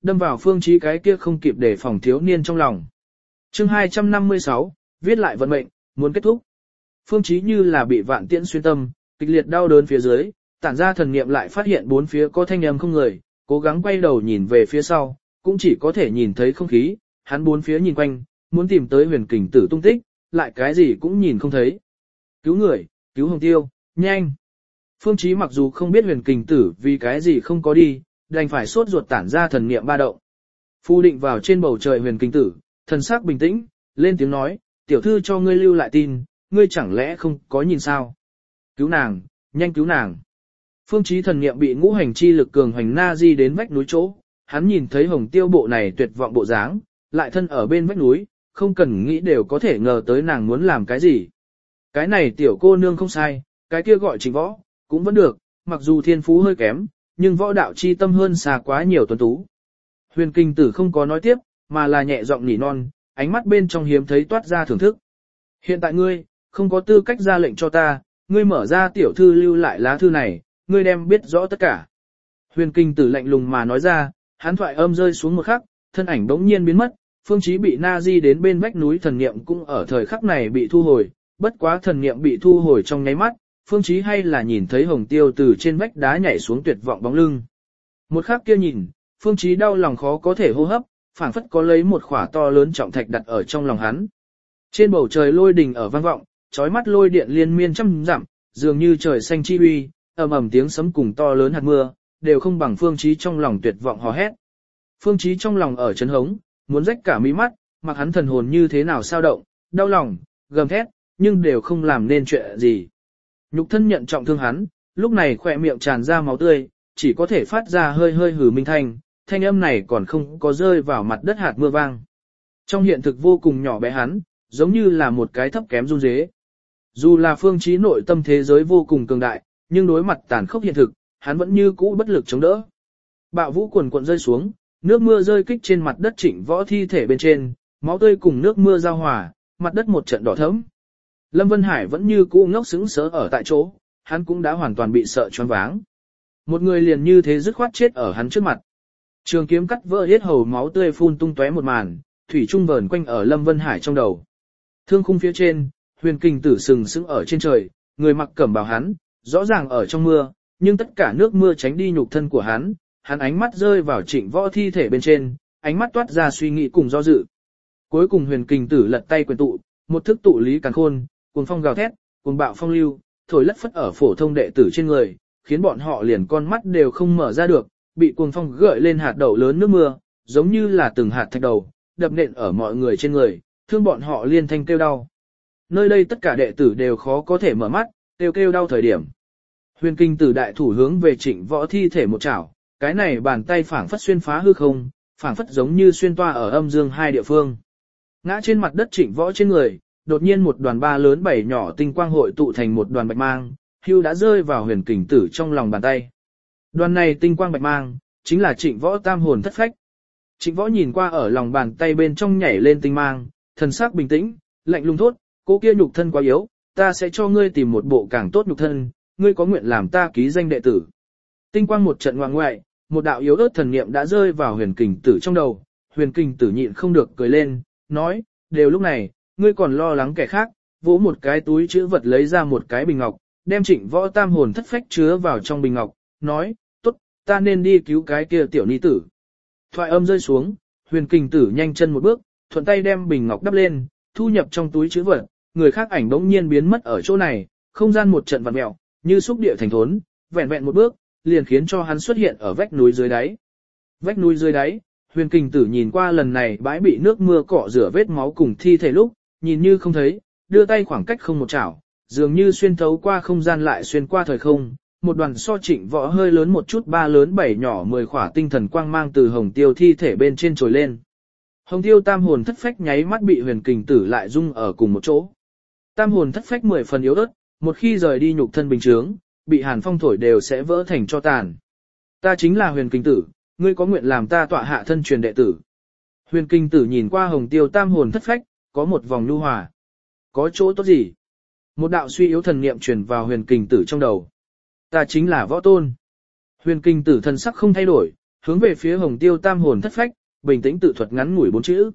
Speaker 1: đâm vào Phương Chí cái kia không kịp để phòng thiếu niên trong lòng. Chương 256, viết lại vận mệnh, muốn kết thúc. Phương Chí như là bị vạn tiễn xuyên tâm, kịch liệt đau đớn phía dưới, tản ra thần niệm lại phát hiện bốn phía có thanh âm không người, cố gắng quay đầu nhìn về phía sau, cũng chỉ có thể nhìn thấy không khí, hắn bốn phía nhìn quanh, muốn tìm tới huyền kình tử tung tích, lại cái gì cũng nhìn không thấy. Cứu người, cứu Hồng Tiêu, nhanh. Phương Chí mặc dù không biết huyền kình tử vì cái gì không có đi, đành phải sốt ruột tản ra thần niệm ba động. Phu định vào trên bầu trời huyền kình tử, thần sắc bình tĩnh, lên tiếng nói, tiểu thư cho ngươi lưu lại tin, ngươi chẳng lẽ không có nhìn sao? Cứu nàng, nhanh cứu nàng. Phương Chí thần niệm bị ngũ hành chi lực cường hoành na di đến vách núi chỗ, hắn nhìn thấy Hồng Tiêu bộ này tuyệt vọng bộ dáng, lại thân ở bên vách núi, không cần nghĩ đều có thể ngờ tới nàng muốn làm cái gì. Cái này tiểu cô nương không sai, cái kia gọi Trịnh Võ, cũng vẫn được, mặc dù thiên phú hơi kém, nhưng võ đạo chi tâm hơn xa quá nhiều tuấn tú. Huyền Kinh Tử không có nói tiếp, mà là nhẹ giọng nỉ non, ánh mắt bên trong hiếm thấy toát ra thưởng thức. Hiện tại ngươi, không có tư cách ra lệnh cho ta, ngươi mở ra tiểu thư lưu lại lá thư này, ngươi đem biết rõ tất cả. Huyền Kinh Tử lạnh lùng mà nói ra, hắn thoại âm rơi xuống một khắc, thân ảnh bỗng nhiên biến mất, Phương Chí bị na di đến bên vách núi thần niệm cũng ở thời khắc này bị thu hồi, bất quá thần niệm bị thu hồi trong nháy mắt, Phương Chí hay là nhìn thấy Hồng Tiêu từ trên vách đá nhảy xuống tuyệt vọng bóng lưng. Một khắc kia nhìn, Phương Chí đau lòng khó có thể hô hấp, phảng phất có lấy một khỏa to lớn trọng thạch đặt ở trong lòng hắn. Trên bầu trời lôi đình ở vang vọng, chói mắt lôi điện liên miên trăm dặm, dường như trời xanh chi uy, ầm ầm tiếng sấm cùng to lớn hạt mưa, đều không bằng Phương Chí trong lòng tuyệt vọng hò hét. Phương Chí trong lòng ở chấn hống, muốn rách cả mí mắt, mặc hắn thần hồn như thế nào sao động, đau lòng, gầm thét, nhưng đều không làm nên chuyện gì. Nhục thân nhận trọng thương hắn, lúc này khỏe miệng tràn ra máu tươi, chỉ có thể phát ra hơi hơi hừ minh thanh âm này còn không có rơi vào mặt đất hạt mưa vang. Trong hiện thực vô cùng nhỏ bé hắn, giống như là một cái thấp kém run rế. Dù là Phương Chí nội tâm thế giới vô cùng cường đại, nhưng đối mặt tàn khốc hiện thực, hắn vẫn như cũ bất lực chống đỡ. Bạo vũ cuồn cuộn rơi xuống, nước mưa rơi kích trên mặt đất Trịnh Võ thi thể bên trên, máu tươi cùng nước mưa giao hòa, mặt đất một trận đỏ thẫm. Lâm Vân Hải vẫn như cũ ngốc sững sờ ở tại chỗ, hắn cũng đã hoàn toàn bị sợ choáng váng. Một người liền như thế dứt khoát chết ở hắn trước mặt. Trường kiếm cắt vỡ hết hầu, máu tươi phun tung tóe một màn, thủy trung vờn quanh ở Lâm Vân Hải trong đầu. Thương khung phía trên, Huyền Kình Tử sừng sững ở trên trời, người mặc cẩm bào hắn, rõ ràng ở trong mưa, nhưng tất cả nước mưa tránh đi nhục thân của hắn, hắn ánh mắt rơi vào Trịnh Võ thi thể bên trên, ánh mắt toát ra suy nghĩ cùng do dự. Cuối cùng Huyền Kình Tử lật tay quyền tụ, một thức tụ lý càn khôn, cuồng phong gào thét, cuồng bạo phong lưu, thổi lất phất ở phổ thông đệ tử trên người, khiến bọn họ liền con mắt đều không mở ra được, bị cuồng phong gợi lên hạt đậu lớn nước mưa, giống như là từng hạt thạch đầu, đập nện ở mọi người trên người, thương bọn họ liên thanh kêu đau. Nơi đây tất cả đệ tử đều khó có thể mở mắt, kêu đau thời điểm. Huyền Kinh Tử đại thủ hướng về Trịnh Võ thi thể một chảo, cái này bàn tay phảng phất xuyên phá hư không, phảng phất giống như xuyên toa ở âm dương hai địa phương. Ngã trên mặt đất Trịnh Võ trên người, đột nhiên một đoàn ba lớn bảy nhỏ tinh quang hội tụ thành một đoàn bạch mang, hưu đã rơi vào Huyền Kình Tử trong lòng bàn tay. Đoàn này tinh quang bạch mang, chính là Trịnh Võ tam hồn thất phách. Trịnh Võ nhìn qua ở lòng bàn tay bên trong nhảy lên tinh mang, thần sắc bình tĩnh, lạnh lùng thốt, cô kia nhục thân quá yếu, ta sẽ cho ngươi tìm một bộ càng tốt nhục thân, ngươi có nguyện làm ta ký danh đệ tử. Tinh quang một trận ngoại ngoại, một đạo yếu ớt thần niệm đã rơi vào Huyền Kình Tử trong đầu, Huyền Kình Tử nhịn không được cười lên, nói, đều lúc này, ngươi còn lo lắng kẻ khác, vỗ một cái túi chữ vật lấy ra một cái bình ngọc, đem Trịnh Võ tam hồn thất phách chứa vào trong bình ngọc, nói, tốt, ta nên đi cứu cái kia tiểu ni tử. Thoại âm rơi xuống, Huyền Kình Tử nhanh chân một bước, thuận tay đem bình ngọc đắp lên, thu nhập trong túi chữ vật, người khác ảnh bỗng nhiên biến mất ở chỗ này, không gian một trận vặn mèo, như xúc địa thành thốn, vẹn vẹn một bước, liền khiến cho hắn xuất hiện ở vách núi dưới đáy. Vách núi dưới đáy, Huyền Kình Tử nhìn qua lần này bãi bị nước mưa cọ rửa vết máu cùng thi thể lúc, nhìn như không thấy, đưa tay khoảng cách không một chảo, dường như xuyên thấu qua không gian lại xuyên qua thời không, một đoàn so Trịnh Võ hơi lớn một chút, ba lớn bảy nhỏ 10 khỏa tinh thần quang mang từ Hồng Tiêu thi thể bên trên trồi lên. Hồng Tiêu tam hồn thất phách nháy mắt bị Huyền Kình Tử lại dung ở cùng một chỗ. Tam hồn thất phách 10 phần yếu ớt, một khi rời đi nhục thân bình chướng, bị hàn phong thổi đều sẽ vỡ thành cho tàn. Ta chính là Huyền Kình Tử, ngươi có nguyện làm ta tọa hạ thân truyền đệ tử. Huyền Kình Tử nhìn qua Hồng Tiêu tam hồn thất phách, có một vòng nhu hòa. Có chỗ tốt gì? Một đạo suy yếu thần niệm truyền vào Huyền Kình Tử trong đầu. Ta chính là Võ Tôn. Huyền Kình Tử thần sắc không thay đổi, hướng về phía Hồng Tiêu tam hồn thất phách, bình tĩnh tự thuật ngắn ngủi 4 chữ.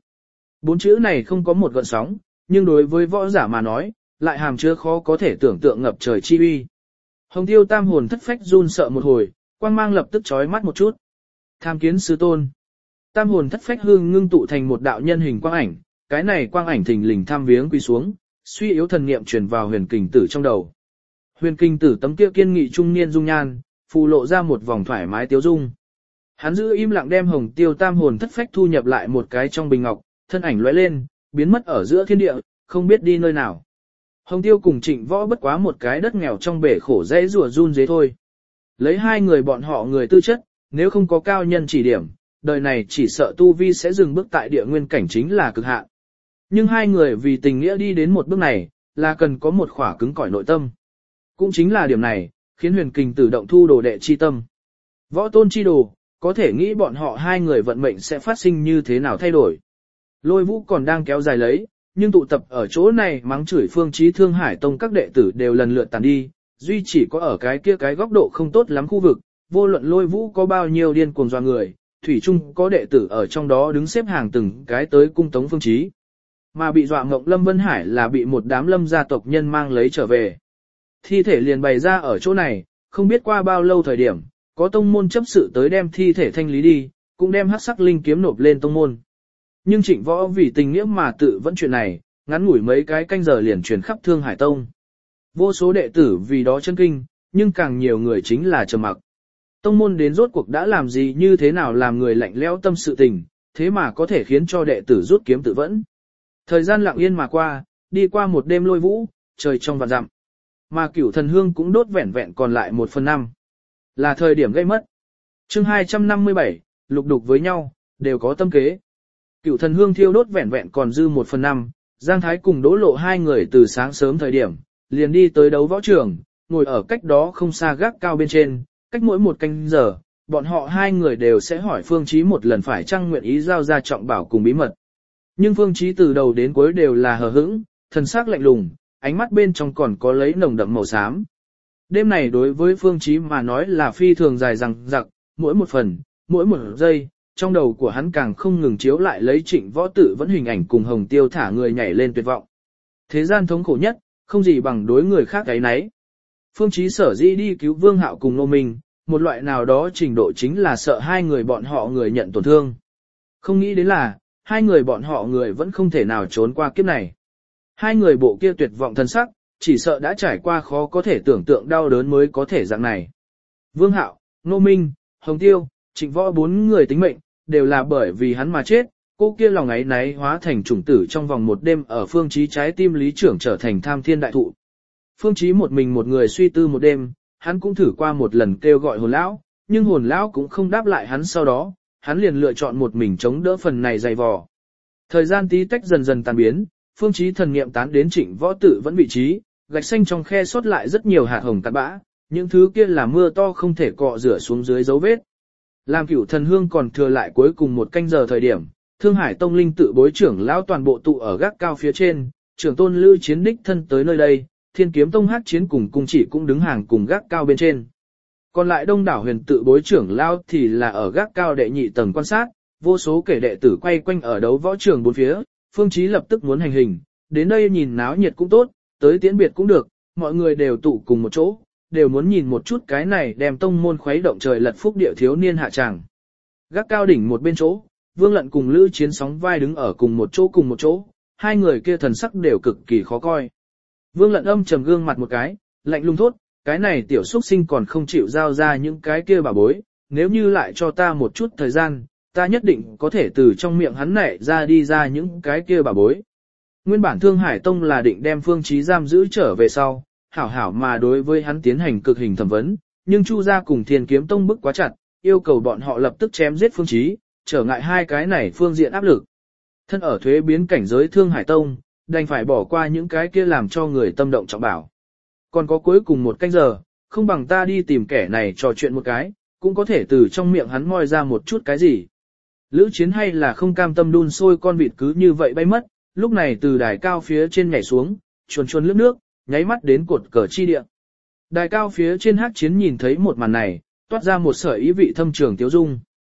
Speaker 1: 4 chữ này không có một gợn sóng, nhưng đối với võ giả mà nói, lại hàm chứa khó có thể tưởng tượng ngập trời chi uy. Hồng Tiêu tam hồn thất phách run sợ một hồi, quang mang lập tức chói mắt một chút. Tham kiến sư tôn. Tam hồn thất phách hương ngưng tụ thành một đạo nhân hình quang ảnh, cái này quang ảnh thình lình tham viếng quy xuống, suy yếu thần niệm truyền vào huyền kình tử trong đầu. Huyền kình tử tấm kia kiên nghị trung niên dung nhan, phù lộ ra một vòng thoải mái tiếu dung. Hắn giữ im lặng đem Hồng Tiêu tam hồn thất phách thu nhập lại một cái trong bình ngọc, thân ảnh lóe lên, biến mất ở giữa thiên địa, không biết đi nơi nào. Hồng Tiêu cùng Trịnh Võ bất quá một cái đất nghèo trong bể khổ dễ rùa run dế thôi. Lấy hai người bọn họ người tư chất, nếu không có cao nhân chỉ điểm, đời này chỉ sợ tu vi sẽ dừng bước tại địa nguyên cảnh chính là cực hạn. Nhưng hai người vì tình nghĩa đi đến một bước này, là cần có một khỏa cứng cỏi nội tâm. Cũng chính là điểm này, khiến huyền kình tử động thu đồ đệ chi tâm. Võ tôn chi đồ, có thể nghĩ bọn họ hai người vận mệnh sẽ phát sinh như thế nào thay đổi. Lôi Vũ còn đang kéo dài lấy, nhưng tụ tập ở chỗ này mắng chửi Phương Chí Thương Hải Tông các đệ tử đều lần lượt tàn đi, duy chỉ có ở cái kia cái góc độ không tốt lắm khu vực, vô luận Lôi Vũ có bao nhiêu điên cuồng doa người, thủy chung có đệ tử ở trong đó đứng xếp hàng từng cái tới cung tống Phương Chí. Mà bị dọa ngộng Lâm Vân Hải là bị một đám Lâm gia tộc nhân mang lấy trở về. Thi thể liền bày ra ở chỗ này, không biết qua bao lâu thời điểm, có tông môn chấp sự tới đem thi thể thanh lý đi, cũng đem hắc sắc linh kiếm nộp lên tông môn. Nhưng Trịnh Võ vì tình nghĩa mà tự vẫn chuyện này, ngắn ngủi mấy cái canh giờ liền truyền khắp Thương Hải Tông. Vô số đệ tử vì đó chân kinh, nhưng càng nhiều người chính là trầm mặc. Tông môn đến rốt cuộc đã làm gì như thế nào làm người lạnh lẽo tâm sự tình, thế mà có thể khiến cho đệ tử rút kiếm tự vẫn. Thời gian lặng yên mà qua, đi qua một đêm Lôi Vũ, trời trong vạn dặm. Mà Cửu Thần Hương cũng đốt vẹn vẹn còn lại 1/5. Là thời điểm gây mất. Chương 257, lục đục với nhau, đều có tâm kế. Cửu Thần Hương thiêu đốt vẹn vẹn còn dư 1/5, Giang Thái cùng Đỗ Lộ hai người từ sáng sớm thời điểm, liền đi tới đấu võ trường, ngồi ở cách đó không xa gác cao bên trên, cách mỗi một canh giờ, bọn họ hai người đều sẽ hỏi Phương Chí một lần phải chăng nguyện ý giao ra trọng bảo cùng bí mật. Nhưng Phương Chí từ đầu đến cuối đều là hờ hững, thần sắc lạnh lùng, ánh mắt bên trong còn có lấy nồng đậm màu xám. Đêm này đối với Phương Chí mà nói là phi thường dài dằng dặc, mỗi một phần, mỗi một giây, trong đầu của hắn càng không ngừng chiếu lại lấy Trịnh Võ tự vẫn hình ảnh cùng Hồng Tiêu thả người nhảy lên tuyệt vọng. Thế gian thống khổ nhất, không gì bằng đối người khác cái nấy. Phương Chí sở dĩ đi cứu Vương Hạo cùng Ngô Minh, một loại nào đó trình độ chính là sợ hai người bọn họ người nhận tổn thương. Không nghĩ đến là, hai người bọn họ người vẫn không thể nào trốn qua kiếp này. Hai người bộ kia tuyệt vọng thân sắc, chỉ sợ đã trải qua khó có thể tưởng tượng đau đớn mới có thể dạng này. Vương Hạo, Ngô Minh, Hồng Tiêu, Trịnh Võ bốn người tính mệnh, đều là bởi vì hắn mà chết, cô kia lòng ấy náy hóa thành chủng tử trong vòng một đêm ở Phương Chí trái tim lý trưởng trở thành tham thiên đại thụ. Phương Chí một mình một người suy tư một đêm, hắn cũng thử qua một lần kêu gọi hồn lão, nhưng hồn lão cũng không đáp lại hắn sau đó, hắn liền lựa chọn một mình chống đỡ phần này dày vò. Thời gian tí tách dần dần tan biến, Phương Chí thần niệm tán đến Trịnh Võ tự vẫn vị trí, gạch xanh trong khe sót lại rất nhiều hạt hồng cát bã, những thứ kia là mưa to không thể cọ rửa xuống dưới dấu vết. Làm Cửu Thần Hương còn thừa lại cuối cùng một canh giờ thời điểm, Thương Hải Tông linh tự bối trưởng lão toàn bộ tụ ở gác cao phía trên, trưởng tôn Lữ Chiến đích thân tới nơi đây, Thiên Kiếm Tông Hắc Chiến cùng cung chỉ cũng đứng hàng cùng gác cao bên trên. Còn lại đông đảo huyền tự bối trưởng lão thì là ở gác cao đệ nhị tầng quan sát, vô số kẻ đệ tử quay quanh ở đấu võ trường bốn phía, Phương Chí lập tức muốn hành hình, đến đây nhìn náo nhiệt cũng tốt, tới tiễn biệt cũng được, mọi người đều tụ cùng một chỗ, đều muốn nhìn một chút cái này đem tông môn khuấy động trời lật phúc địa thiếu niên hạ tràng. Gác cao đỉnh một bên chỗ, Vương Lận cùng Lữ Chiến sóng vai đứng ở cùng một chỗ, hai người kia thần sắc đều cực kỳ khó coi. Vương Lận âm trầm gương mặt một cái, lạnh lùng thốt, cái này tiểu xuất sinh còn không chịu giao ra những cái kia bảo bối, nếu như lại cho ta một chút thời gian, ta nhất định có thể từ trong miệng hắn nảy ra đi ra những cái kia bảo bối. Nguyên bản Thương Hải Tông là định đem Phương Chí giam giữ trở về sau, hảo hảo mà đối với hắn tiến hành cực hình thẩm vấn, nhưng Chu gia cùng Thiên Kiếm Tông bức quá chặt, yêu cầu bọn họ lập tức chém giết Phương Chí, trở ngại hai cái này phương diện áp lực. Thân ở thuế biến cảnh giới Thương Hải Tông, đành phải bỏ qua những cái kia làm cho người tâm động trọng bảo. Còn có cuối cùng một canh giờ, không bằng ta đi tìm kẻ này trò chuyện một cái, cũng có thể từ trong miệng hắn moi ra một chút cái gì. Lữ Chiến hay là không cam tâm đun sôi con vịt cứ như vậy bay mất, lúc này từ đài cao phía trên nhảy xuống, chuồn lướt nước, nháy mắt đến cột cờ chi địa. Đài cao phía trên Hắc Chiến nhìn thấy một màn này, toát ra một sợi ý vị thâm trường tiếu dung.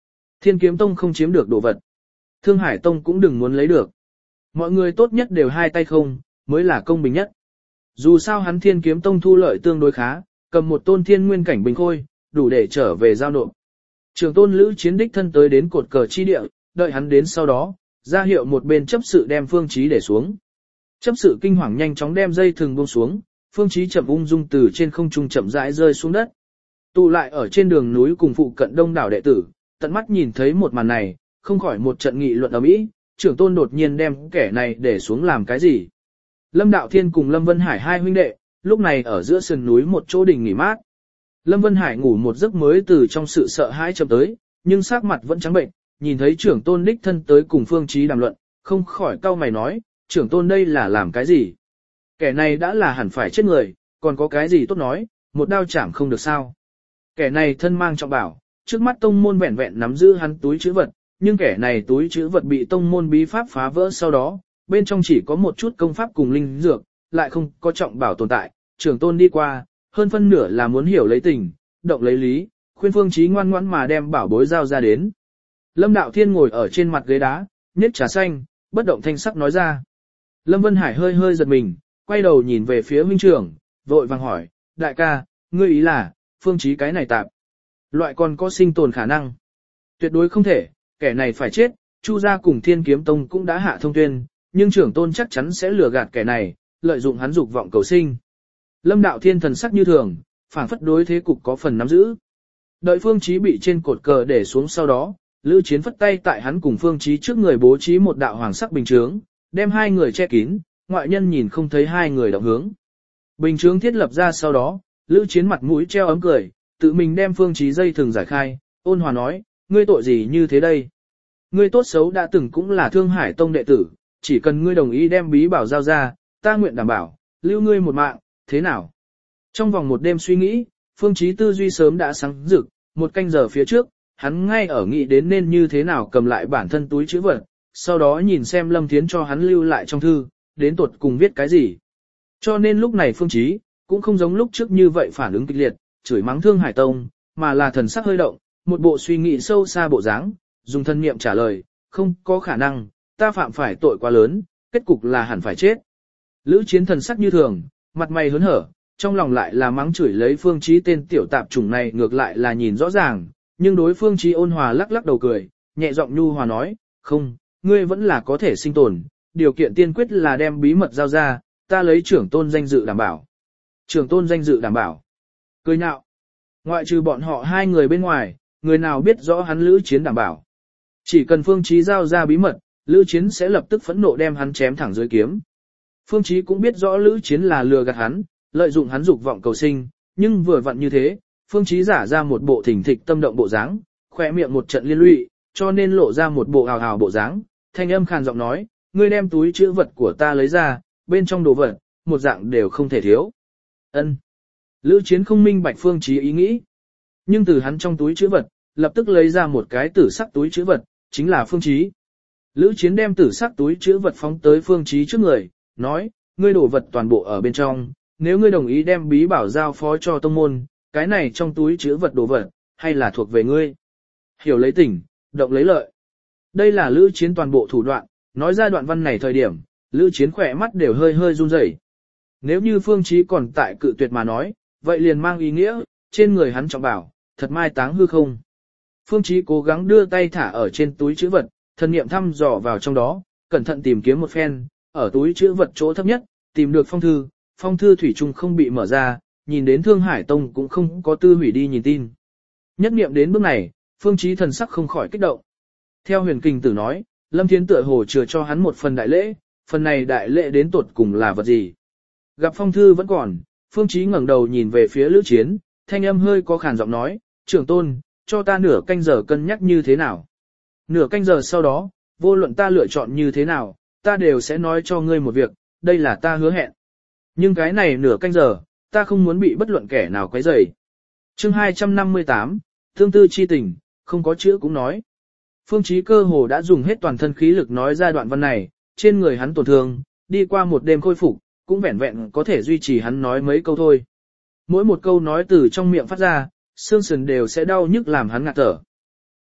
Speaker 1: Thiên Kiếm Tông không chiếm được đồ vật. Thương Hải Tông cũng đừng muốn lấy được. Mọi người tốt nhất đều hai tay không, mới là công bình nhất. Dù sao hắn Thiên Kiếm Tông thu lợi tương đối khá, cầm một tôn thiên nguyên cảnh bình khôi, đủ để trở về giao nộp. Trường tôn Lữ Chiến đích thân tới đến cột cờ chi địa, đợi hắn đến sau đó, ra hiệu một bên chấp sự đem Phương Chí để xuống. Chấp sự kinh hoàng nhanh chóng đem dây thừng buông xuống, Phương Chí chậm ung dung từ trên không trung chậm rãi rơi xuống đất. Tụ lại ở trên đường núi cùng phụ cận đông đảo đệ tử, tận mắt nhìn thấy một màn này, không khỏi một trận nghị luận ầm ĩ, trưởng tôn đột nhiên đem kẻ này để xuống làm cái gì. Lâm Đạo Thiên cùng Lâm Vân Hải hai huynh đệ, lúc này ở giữa sườn núi một chỗ đình nghỉ mát. Lâm Vân Hải ngủ một giấc mới từ trong sự sợ hãi chậm tới, nhưng sắc mặt vẫn trắng bệnh, nhìn thấy trưởng tôn đích thân tới cùng Phương Chí đàm luận, không khỏi cau mày nói, trưởng tôn đây là làm cái gì? Kẻ này đã là hẳn phải chết người, còn có cái gì tốt nói, một đao chạm không được sao? Kẻ này thân mang trọng bảo, trước mắt tông môn vẹn vẹn nắm giữ hắn túi trữ vật, nhưng kẻ này túi trữ vật bị tông môn bí pháp phá vỡ sau đó, bên trong chỉ có một chút công pháp cùng linh dược, lại không có trọng bảo tồn tại, trưởng tôn đi qua, hơn phân nửa là muốn hiểu lấy tình, động lấy lý, khuyên Phương Chí ngoan ngoãn mà đem bảo bối giao ra đến. Lâm Đạo Thiên ngồi ở trên mặt ghế đá, nhếch trà xanh, bất động thanh sắc nói ra. Lâm Vân Hải hơi hơi giật mình, quay đầu nhìn về phía huynh trưởng, vội vàng hỏi, đại ca, ngươi ý là, Phương Chí cái này tạp. Loại còn có sinh tồn khả năng. Tuyệt đối không thể, kẻ này phải chết, Chu gia cùng Thiên Kiếm Tông cũng đã hạ thông tuyên, nhưng trưởng tôn chắc chắn sẽ lừa gạt kẻ này, lợi dụng hắn dục vọng cầu sinh. Lâm Đạo Thiên thần sắc như thường, phảng phất đối thế cục có phần nắm giữ. Đợi Phương Chí bị trên cột cờ để xuống sau đó, Lữ Chiến phất tay tại hắn cùng Phương Chí trước người bố trí một đạo hoàng sắc bình chướng, đem hai người che kín, ngoại nhân nhìn không thấy hai người động hướng. Bình chướng thiết lập ra sau đó, Lữ Chiến mặt mũi treo ấm cười, tự mình đem Phương Chí dây thừng giải khai, ôn hòa nói, ngươi tội gì như thế đây? Ngươi tốt xấu đã từng cũng là Thương Hải Tông đệ tử, chỉ cần ngươi đồng ý đem bí bảo giao ra, ta nguyện đảm bảo, lưu ngươi một mạng, thế nào? Trong vòng một đêm suy nghĩ, Phương Chí tư duy sớm đã sáng rực, một canh giờ phía trước, hắn ngay ở nghĩ đến nên như thế nào cầm lại bản thân túi trữ vật, sau đó nhìn xem Lâm Thiến cho hắn lưu lại trong thư, đến tuột cùng viết cái gì. Cho nên lúc này Phương Chí cũng không giống lúc trước như vậy phản ứng kịch liệt, chửi mắng Thương Hải Tông, mà là thần sắc hơi động, một bộ suy nghĩ sâu xa bộ dáng, dùng thân niệm trả lời, không có khả năng, ta phạm phải tội quá lớn, kết cục là hẳn phải chết. Lữ Chiến thần sắc như thường, mặt mày hớn hở, trong lòng lại là mắng chửi lấy Phương Chí tên tiểu tạp chủng này ngược lại là nhìn rõ ràng, nhưng đối Phương Chí ôn hòa lắc lắc đầu cười, nhẹ giọng nhu hòa nói, không, ngươi vẫn là có thể sinh tồn, điều kiện tiên quyết là đem bí mật giao ra, ta lấy trưởng tôn danh dự đảm bảo. Trưởng tôn danh dự đảm bảo. Cười nhạo. Ngoại trừ bọn họ hai người bên ngoài, người nào biết rõ hắn Lữ Chiến đảm bảo. Chỉ cần Phương Chí giao ra bí mật, Lữ Chiến sẽ lập tức phẫn nộ đem hắn chém thẳng dưới kiếm. Phương Chí cũng biết rõ Lữ Chiến là lừa gạt hắn, lợi dụng hắn dục vọng cầu sinh, nhưng vừa vặn như thế, Phương Chí giả ra một bộ thỉnh thịch tâm động bộ dáng, khỏe miệng một trận liên lụy, cho nên lộ ra một bộ hào hào bộ dáng, thanh âm khàn giọng nói, ngươi đem túi trữ vật của ta lấy ra, bên trong đồ vật, một dạng đều không thể thiếu. Ân. Lữ Chiến không minh bạch Phương Chí ý nghĩ, nhưng từ hắn trong túi trữ vật, lập tức lấy ra một cái tử sắc túi trữ vật, chính là Phương Chí. Lữ Chiến đem tử sắc túi trữ vật phóng tới Phương Chí trước người, nói, ngươi đồ vật toàn bộ ở bên trong, nếu ngươi đồng ý đem bí bảo giao phó cho tông môn, cái này trong túi trữ vật đồ vật, hay là thuộc về ngươi. Hiểu lấy tình, động lấy lợi. Đây là Lữ Chiến toàn bộ thủ đoạn, nói ra đoạn văn này thời điểm, Lữ Chiến khỏe mắt đều hơi hơi run rẩy. Nếu như Phương Chí còn tại cự tuyệt mà nói, vậy liền mang ý nghĩa, trên người hắn trọng bảo, thật mai táng hư không. Phương Chí cố gắng đưa tay thả ở trên túi trữ vật, thần niệm thăm dò vào trong đó, cẩn thận tìm kiếm một phen, ở túi trữ vật chỗ thấp nhất, tìm được phong thư thủy chung không bị mở ra, nhìn đến Thương Hải Tông cũng không có tư hủy đi nhìn tin. Nhất niệm đến bước này, Phương Chí thần sắc không khỏi kích động. Theo Huyền Kình Tử nói, Lâm Thiến tựa hồ chừa cho hắn một phần đại lễ, phần này đại lễ đến tuột cùng là vật gì? Gặp phong thư vẫn còn, Phương Chí ngẩng đầu nhìn về phía Lữ Chiến, thanh âm hơi có khàn giọng nói, trưởng tôn, cho ta nửa canh giờ cân nhắc như thế nào. Nửa canh giờ sau đó, vô luận ta lựa chọn như thế nào, ta đều sẽ nói cho ngươi một việc, đây là ta hứa hẹn. Nhưng cái này nửa canh giờ, ta không muốn bị bất luận kẻ nào quấy rầy. Chương 258, thương tư chi tình, không có chữ cũng nói. Phương Chí cơ hồ đã dùng hết toàn thân khí lực nói ra đoạn văn này, trên người hắn tổn thương, đi qua một đêm khôi phục, cũng vẹn vẹn có thể duy trì hắn nói mấy câu thôi. Mỗi một câu nói từ trong miệng phát ra, xương sườn đều sẽ đau nhức làm hắn ngạt thở.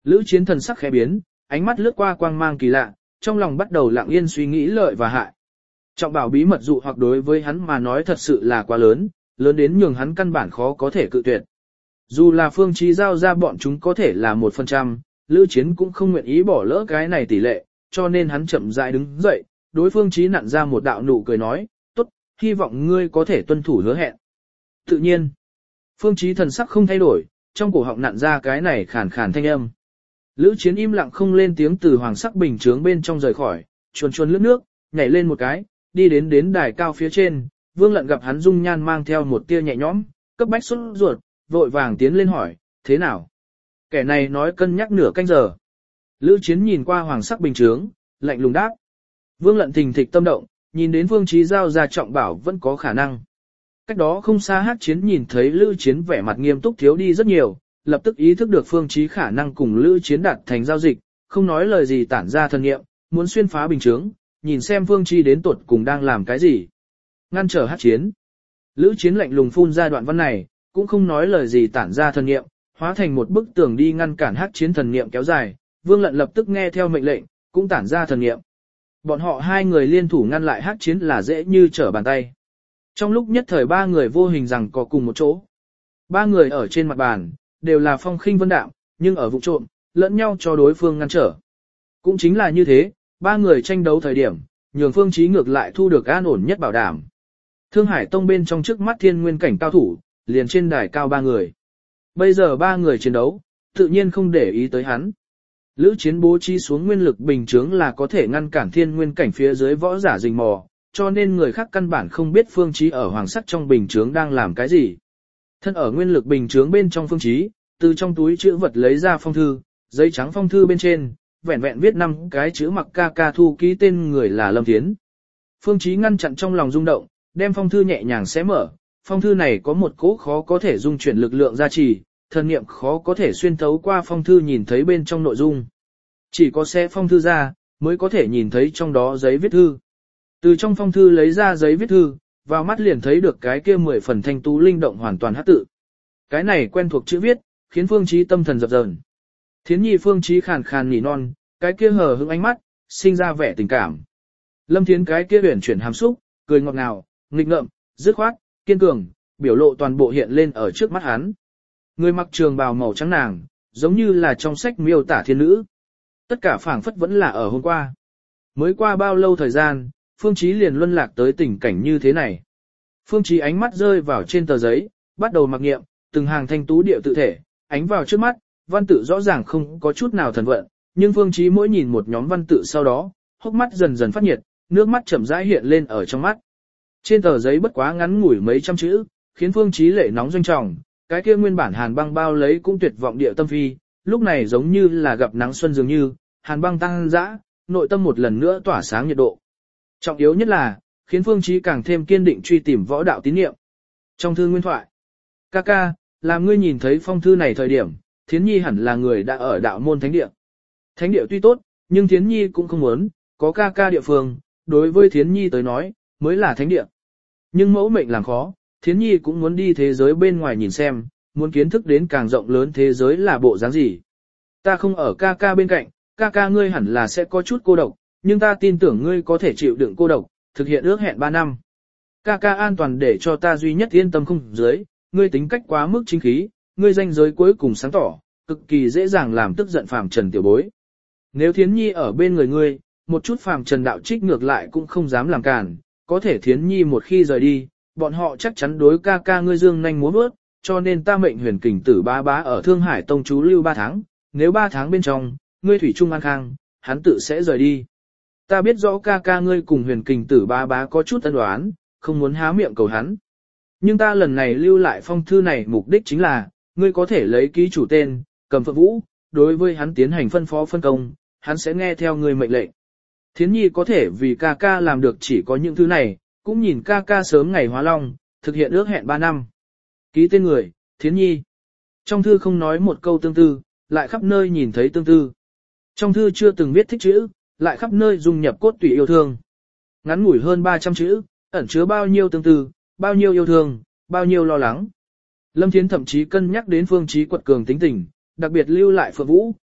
Speaker 1: Lữ Chiến thần sắc khẽ biến, ánh mắt lướt qua quang mang kỳ lạ, trong lòng bắt đầu lặng yên suy nghĩ lợi và hại. Trọng bảo bí mật dụ hoặc đối với hắn mà nói thật sự là quá lớn, lớn đến nhường hắn căn bản khó có thể cự tuyệt. Dù là Phương Chí giao ra bọn chúng có thể là 1%, Lữ Chiến cũng không nguyện ý bỏ lỡ cái này tỷ lệ, cho nên hắn chậm rãi đứng dậy, đối Phương Chí nặn ra một đạo nụ cười nói, tốt, hy vọng ngươi có thể tuân thủ hứa hẹn. Tự nhiên, Phương Chí thần sắc không thay đổi, trong cổ họng nặn ra cái này khàn khàn thanh âm. Lữ Chiến im lặng không lên tiếng từ hoàng sắc bình chướng bên trong rời khỏi, chuồn chuồn lướt nước, nhảy lên một cái, đi đến đài cao phía trên, Vương Lận gặp hắn dung nhan mang theo một tia nhẹ nhõm, cấp bách sốt ruột, vội vàng tiến lên hỏi, thế nào? Kẻ này nói cân nhắc nửa canh giờ. Lữ Chiến nhìn qua hoàng sắc bình chướng, lạnh lùng đáp. Vương Lận thình thịch tâm động, nhìn đến Phương Chí giao ra trọng bảo vẫn có khả năng. Cách đó không xa Hắc Chiến nhìn thấy Lữ Chiến vẻ mặt nghiêm túc thiếu đi rất nhiều, lập tức ý thức được Phương Chí khả năng cùng Lữ Chiến đạt thành giao dịch, không nói lời gì tản ra thần niệm, muốn xuyên phá bình chướng, nhìn xem Phương Chí đến tuột cùng đang làm cái gì. Ngăn trở Hắc Chiến. Lữ Chiến lạnh lùng phun ra đoạn văn này, cũng không nói lời gì tản ra thần niệm, hóa thành một bức tường đi ngăn cản Hắc Chiến thần niệm kéo dài, Vương Lận lập tức nghe theo mệnh lệnh, cũng tản ra thần niệm. Bọn họ hai người liên thủ ngăn lại Hắc Chiến là dễ như trở bàn tay. Trong lúc nhất thời ba người vô hình rằng có cùng một chỗ. Ba người ở trên mặt bàn, đều là phong khinh vân đạm, nhưng ở vụ trộm, lẫn nhau cho đối phương ngăn trở. Cũng chính là như thế, ba người tranh đấu thời điểm, nhường Phương Chí ngược lại thu được an ổn nhất bảo đảm. Thương Hải Tông bên trong trước mắt thiên nguyên cảnh cao thủ, liền trên đài cao ba người. Bây giờ ba người chiến đấu, tự nhiên không để ý tới hắn. Lữ Chiến bố trí xuống nguyên lực bình chướng là có thể ngăn cản thiên nguyên cảnh phía dưới võ giả rình mò, cho nên người khác căn bản không biết Phương Chí ở hoàng sắc trong bình chướng đang làm cái gì. Thân ở nguyên lực bình chướng bên trong Phương Chí, từ trong túi chữ vật lấy ra phong thư, giấy trắng phong thư bên trên, vẹn vẹn viết 5 cái chữ mặc ca ca thu ký tên người là Lâm Thiến. Phương Chí ngăn chặn trong lòng rung động, đem phong thư nhẹ nhàng xé mở, phong thư này có một cỗ khó có thể dung chuyển lực lượng gia trì, thần niệm khó có thể xuyên thấu qua phong thư nhìn thấy bên trong nội dung. Chỉ có xé phong thư ra, mới có thể nhìn thấy trong đó giấy viết thư. Từ trong phong thư lấy ra giấy viết thư, vào mắt liền thấy được cái kia 10 phần thanh tú linh động hoàn toàn hắc tự. Cái này quen thuộc chữ viết, khiến Phương Chí tâm thần dập dờn. Thiến Nhi Phương Chí khàn khàn nỉ non, cái kia hờ hững ánh mắt, sinh ra vẻ tình cảm. Lâm Thiến cái kia uyển chuyển hàm xúc, cười ngọt ngào, nghịch ngợm, dứt khoát, kiên cường, biểu lộ toàn bộ hiện lên ở trước mắt hắn. Người mặc trường bào màu trắng nàng, giống như là trong sách miêu tả thiên nữ. Tất cả phảng phất vẫn là ở hôm qua. Mới qua bao lâu thời gian, Phương Chí liền luân lạc tới tình cảnh như thế này. Phương Chí ánh mắt rơi vào trên tờ giấy, bắt đầu mặc niệm, từng hàng thanh tú điệu tự thể, ánh vào trước mắt, văn tự rõ ràng không có chút nào thần vận, nhưng Phương Chí mỗi nhìn một nhóm văn tự sau đó, hốc mắt dần dần phát nhiệt, nước mắt chậm rãi hiện lên ở trong mắt. Trên tờ giấy bất quá ngắn ngủi mấy trăm chữ, khiến Phương Chí lệ nóng doanh trọng, cái kia nguyên bản hàn băng bao lấy cũng tuyệt vọng địa tâm phi, lúc này giống như là gặp nắng xuân dường như, hàn băng tăng dã, nội tâm một lần nữa tỏa sáng nhiệt độ. Trọng yếu nhất là, khiến Phương Chí càng thêm kiên định truy tìm võ đạo tín niệm. Trong thư nguyên thoại, ca ca, làm ngươi nhìn thấy phong thư này thời điểm, Thiến Nhi hẳn là người đã ở đạo môn thánh địa. Thánh địa tuy tốt, nhưng Thiến Nhi cũng không muốn, có ca ca địa phương, đối với Thiến Nhi tới nói, mới là thánh địa. Nhưng mẫu mệnh làm khó, Thiến Nhi cũng muốn đi thế giới bên ngoài nhìn xem, muốn kiến thức đến càng rộng lớn thế giới là bộ dáng gì. Ta không ở ca ca bên cạnh, ca ca ngươi hẳn là sẽ có chút cô độc, nhưng ta tin tưởng ngươi có thể chịu đựng cô độc, thực hiện ước hẹn 3 năm. Ca ca an toàn để cho ta duy nhất yên tâm không dưới, ngươi tính cách quá mức chính khí, ngươi danh giới cuối cùng sáng tỏ, cực kỳ dễ dàng làm tức giận phàm trần tiểu bối. Nếu Thiến Nhi ở bên người ngươi, một chút phàm trần đạo trích ngược lại cũng không dám làm cản, có thể Thiến Nhi một khi rời đi, bọn họ chắc chắn đối ca ca ngươi dương nhanh múa vớt, cho nên ta mệnh huyền kình tử bá bá ở Thương Hải Tông trú lưu 3 tháng, nếu 3 tháng bên trong, ngươi thủy trung an khang, hắn tự sẽ rời đi. Ta biết rõ ca ca ngươi cùng huyền kình tử bá bá có chút ân oán, không muốn há miệng cầu hắn. Nhưng ta lần này lưu lại phong thư này mục đích chính là, ngươi có thể lấy ký chủ tên, Cầm Phượng Vũ, đối với hắn tiến hành phân phó phân công, hắn sẽ nghe theo ngươi mệnh lệnh. Thiến Nhi có thể vì ca ca làm được chỉ có những thứ này, cũng nhìn ca ca sớm ngày hóa long, thực hiện ước hẹn 3 năm. Ký tên người, Thiến Nhi. Trong thư không nói một câu tương tư, lại khắp nơi nhìn thấy tương tư. Trong thư chưa từng viết thích chữ, lại khắp nơi dung nhập cốt tủy yêu thương. Ngắn ngủi hơn 300 chữ, ẩn chứa bao nhiêu tương tư, bao nhiêu yêu thương, bao nhiêu lo lắng. Lâm Thiến thậm chí cân nhắc đến Phương Chí quật cường tính tình, đặc biệt lưu lại Phượng Vũ,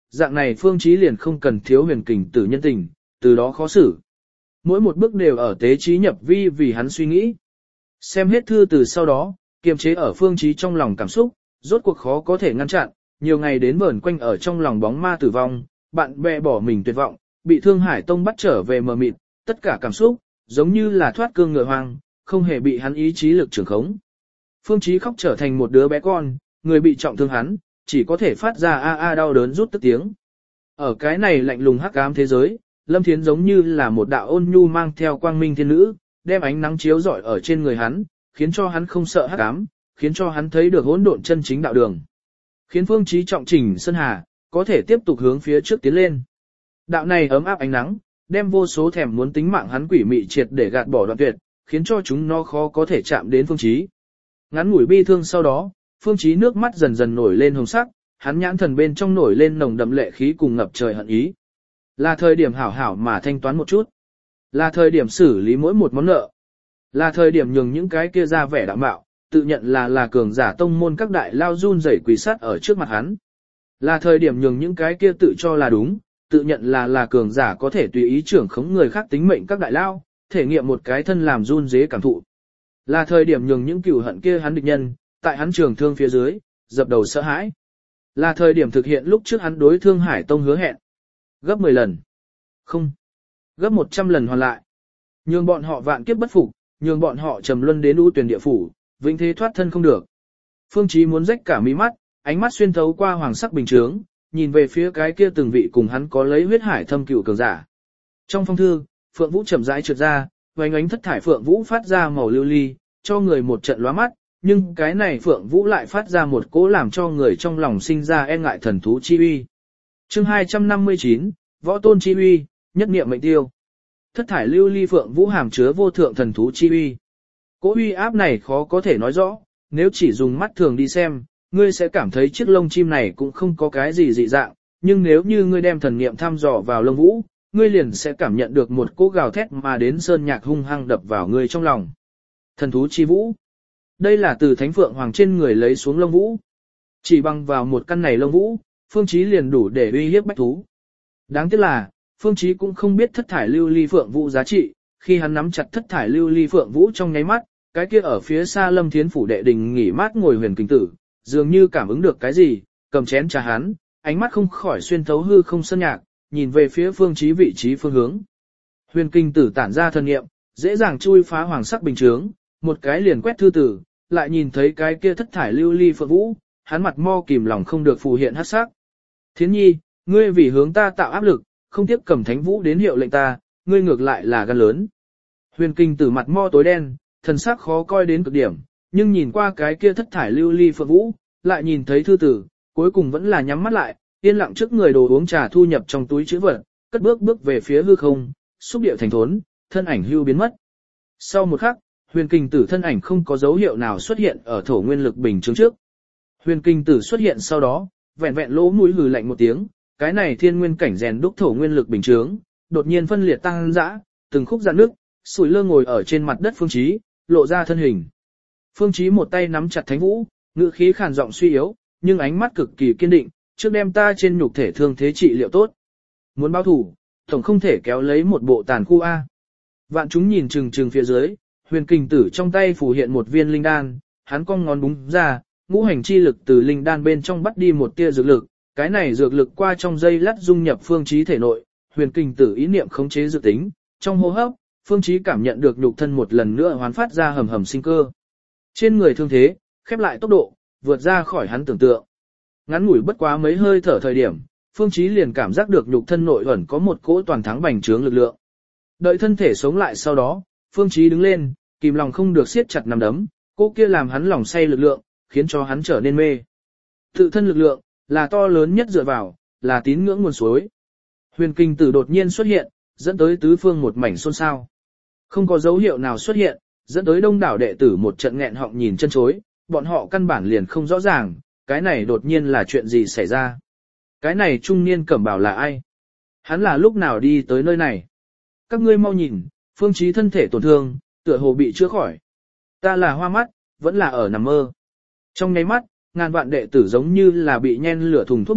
Speaker 1: dạng này Phương Chí liền không cần thiếu Huyền Kình Tử nhân tình, từ đó khó xử. Mỗi một bước đều ở tế trí nhập vi vì hắn suy nghĩ. Xem hết thư từ sau đó, kiềm chế ở Phương Chí trong lòng cảm xúc, rốt cuộc khó có thể ngăn chặn, nhiều ngày đến vờn quanh ở trong lòng bóng ma tử vong, bạn bè bỏ mình tuyệt vọng, bị Thương Hải Tông bắt trở về mờ mịt, tất cả cảm xúc, giống như là thoát cương ngựa hoang, không hề bị hắn ý chí lực trưởng khống. Phương Chí khóc trở thành một đứa bé con, người bị trọng thương hắn, chỉ có thể phát ra a a đau đớn rút tức tiếng. Ở cái này lạnh lùng hắc ám thế giới, Lâm Thiến giống như là một đạo ôn nhu mang theo quang minh thiên nữ, đem ánh nắng chiếu rọi ở trên người hắn, khiến cho hắn không sợ hắc ám, khiến cho hắn thấy được hỗn độn chân chính đạo đường. Khiến Phương Chí trọng chỉnh sơn hà, có thể tiếp tục hướng phía trước tiến lên. Đạo này ấm áp ánh nắng, đem vô số thèm muốn tính mạng hắn quỷ mị triệt để gạt bỏ đoạn tuyệt, khiến cho chúng nó khó có thể chạm đến Phương Chí. Ngắn ngủi bi thương sau đó, Phương Chí nước mắt dần dần nổi lên hồng sắc, hắn nhãn thần bên trong nổi lên nồng đậm lệ khí cùng ngập trời hận ý. Là thời điểm hảo hảo mà thanh toán một chút. Là thời điểm xử lý mỗi một món nợ. Là thời điểm nhường những cái kia ra vẻ đạo mạo, tự nhận là cường giả tông môn các đại lao run rẩy quỳ sát ở trước mặt hắn. Là thời điểm nhường những cái kia tự cho là đúng, tự nhận là cường giả có thể tùy ý trưởng khống người khác tính mệnh các đại lao, thể nghiệm một cái thân làm run rế cảm thụ. Là thời điểm nhường những cừu hận kia hắn địch nhân, tại hắn trường thương phía dưới, dập đầu sợ hãi. Là thời điểm thực hiện lúc trước hắn đối Thương Hải Tông hứa hẹn. Gấp 10 lần. Không. Gấp 100 lần hoàn lại. Nhường bọn họ vạn kiếp bất phục, nhường bọn họ trầm luân đến u tuyển địa phủ, vĩnh thế thoát thân không được. Phương Chí muốn rách cả mí mắt, ánh mắt xuyên thấu qua hoàng sắc bình chướng, nhìn về phía cái kia từng vị cùng hắn có lấy huyết hải thâm cửu cường giả. Trong phong thư, Phượng Vũ chậm rãi trượt ra, oánh ánh thất thải Phượng Vũ phát ra màu lưu ly, cho người một trận lóa mắt, nhưng cái này Phượng Vũ lại phát ra một cỗ làm cho người trong lòng sinh ra e ngại thần thú chi uy. Chương 259, Võ Tôn chi uy, nhất niệm mệnh tiêu. Thất thải lưu ly Phượng Vũ hàm chứa vô thượng thần thú chi uy. Cỗ uy áp này khó có thể nói rõ, nếu chỉ dùng mắt thường đi xem, ngươi sẽ cảm thấy chiếc lông chim này cũng không có cái gì dị dạng, nhưng nếu như ngươi đem thần niệm thăm dò vào lông vũ, ngươi liền sẽ cảm nhận được một cỗ gào thét mà đến sơn nhạc hung hăng đập vào ngươi trong lòng. Thần thú chi vũ. Đây là từ Thánh Phượng Hoàng trên người lấy xuống lông vũ. Chỉ bằng vào một căn này lông vũ, Phương Chí liền đủ để uy hiếp bách thú. Đáng tiếc là, Phương Chí cũng không biết thất thải lưu ly Phượng Vũ giá trị, khi hắn nắm chặt thất thải lưu ly Phượng Vũ trong nháy mắt, cái kia ở phía xa Lâm Thiến phủ đệ đình nghỉ mát ngồi Huyền Kình Tử, dường như cảm ứng được cái gì, cầm chén trà hắn, ánh mắt không khỏi xuyên thấu hư không sơn nhạc, nhìn về phía Phương Chí vị trí phương hướng. Huyền Kình Tử tản ra thần niệm, dễ dàng chui phá hoàng sắc bình chướng, một cái liền quét thư tử, lại nhìn thấy cái kia thất thải lưu ly Phượng Vũ, hắn mặt mo kìm lòng không được phù hiện hắc sắc. Thiến nhi, ngươi vì hướng ta tạo áp lực, không tiếp cầm Thánh Vũ đến hiệu lệnh ta, ngươi ngược lại là gan lớn. Huyền Kình Tử mặt mo tối đen, thần sắc khó coi đến cực điểm, nhưng nhìn qua cái kia thất thải lưu ly Phượng Vũ, lại nhìn thấy thư tử, cuối cùng vẫn là nhắm mắt lại, yên lặng trước người đồ uống trà thu nhập trong túi trữ vật, cất bước về phía hư không, xúc điệu thành thốn, thân ảnh hưu biến mất. Sau một khắc, Huyền Kình Tử thân ảnh không có dấu hiệu nào xuất hiện ở thổ nguyên lực bình chứng trước. Huyền Kình Tử xuất hiện sau đó, vẹn vẹn lỗ mũi hừ lạnh một tiếng, cái này thiên nguyên cảnh rèn đúc thổ nguyên lực bình chứng, đột nhiên phân liệt tăng dã, từng khúc dạn nước, sủi lơ ngồi ở trên mặt đất Phương Chí, lộ ra thân hình. Phương Chí một tay nắm chặt Thánh Vũ, ngữ khí khàn giọng suy yếu, nhưng ánh mắt cực kỳ kiên định, trước đem ta trên nhục thể thương thế trị liệu tốt. Muốn báo thủ, tổng không thể kéo lấy một bộ tàn khu A. Vạn chúng nhìn chừng chừng phía dưới, Huyền Kình Tử trong tay phù hiện một viên linh đan, hắn cong ngón búng ra, ngũ hành chi lực từ linh đan bên trong bắt đi một tia dược lực, cái này dược lực qua trong dây lát dung nhập Phương Chí thể nội, Huyền Kình Tử ý niệm khống chế dược tính, trong hô hấp, Phương Chí cảm nhận được nhục thân một lần nữa hoán phát ra hầm hầm sinh cơ. Trên người thương thế, khép lại tốc độ, vượt ra khỏi hắn tưởng tượng. Ngắn ngủi bất quá mấy hơi thở thời điểm, Phương Chí liền cảm giác được nhục thân nội ẩn có một cỗ toàn thắng bành trướng lực lượng. Đợi thân thể sống lại sau đó, Phương Chí đứng lên, kìm lòng không được siết chặt nắm đấm, cỗ kia làm hắn lòng say lực lượng, khiến cho hắn trở nên mê. Tự thân lực lượng, là to lớn nhất dựa vào, là tín ngưỡng nguồn suối. Huyền Kình Tử đột nhiên xuất hiện, dẫn tới tứ phương một mảnh xôn xao. Không có dấu hiệu nào xuất hiện, dẫn tới đông đảo đệ tử một trận nghẹn họng nhìn chân chối, bọn họ căn bản liền không rõ ràng, cái này đột nhiên là chuyện gì xảy ra. Cái này trung niên cẩm bào là ai? Hắn là lúc nào đi tới nơi này? Các ngươi mau nhìn, Phương Chí thân thể tổn thương, tựa hồ bị chữa khỏi. Ta là hoa mắt, vẫn là ở nằm mơ. Trong nháy mắt, ngàn vạn đệ tử giống như là bị nhen lửa thùng thuốc nổ,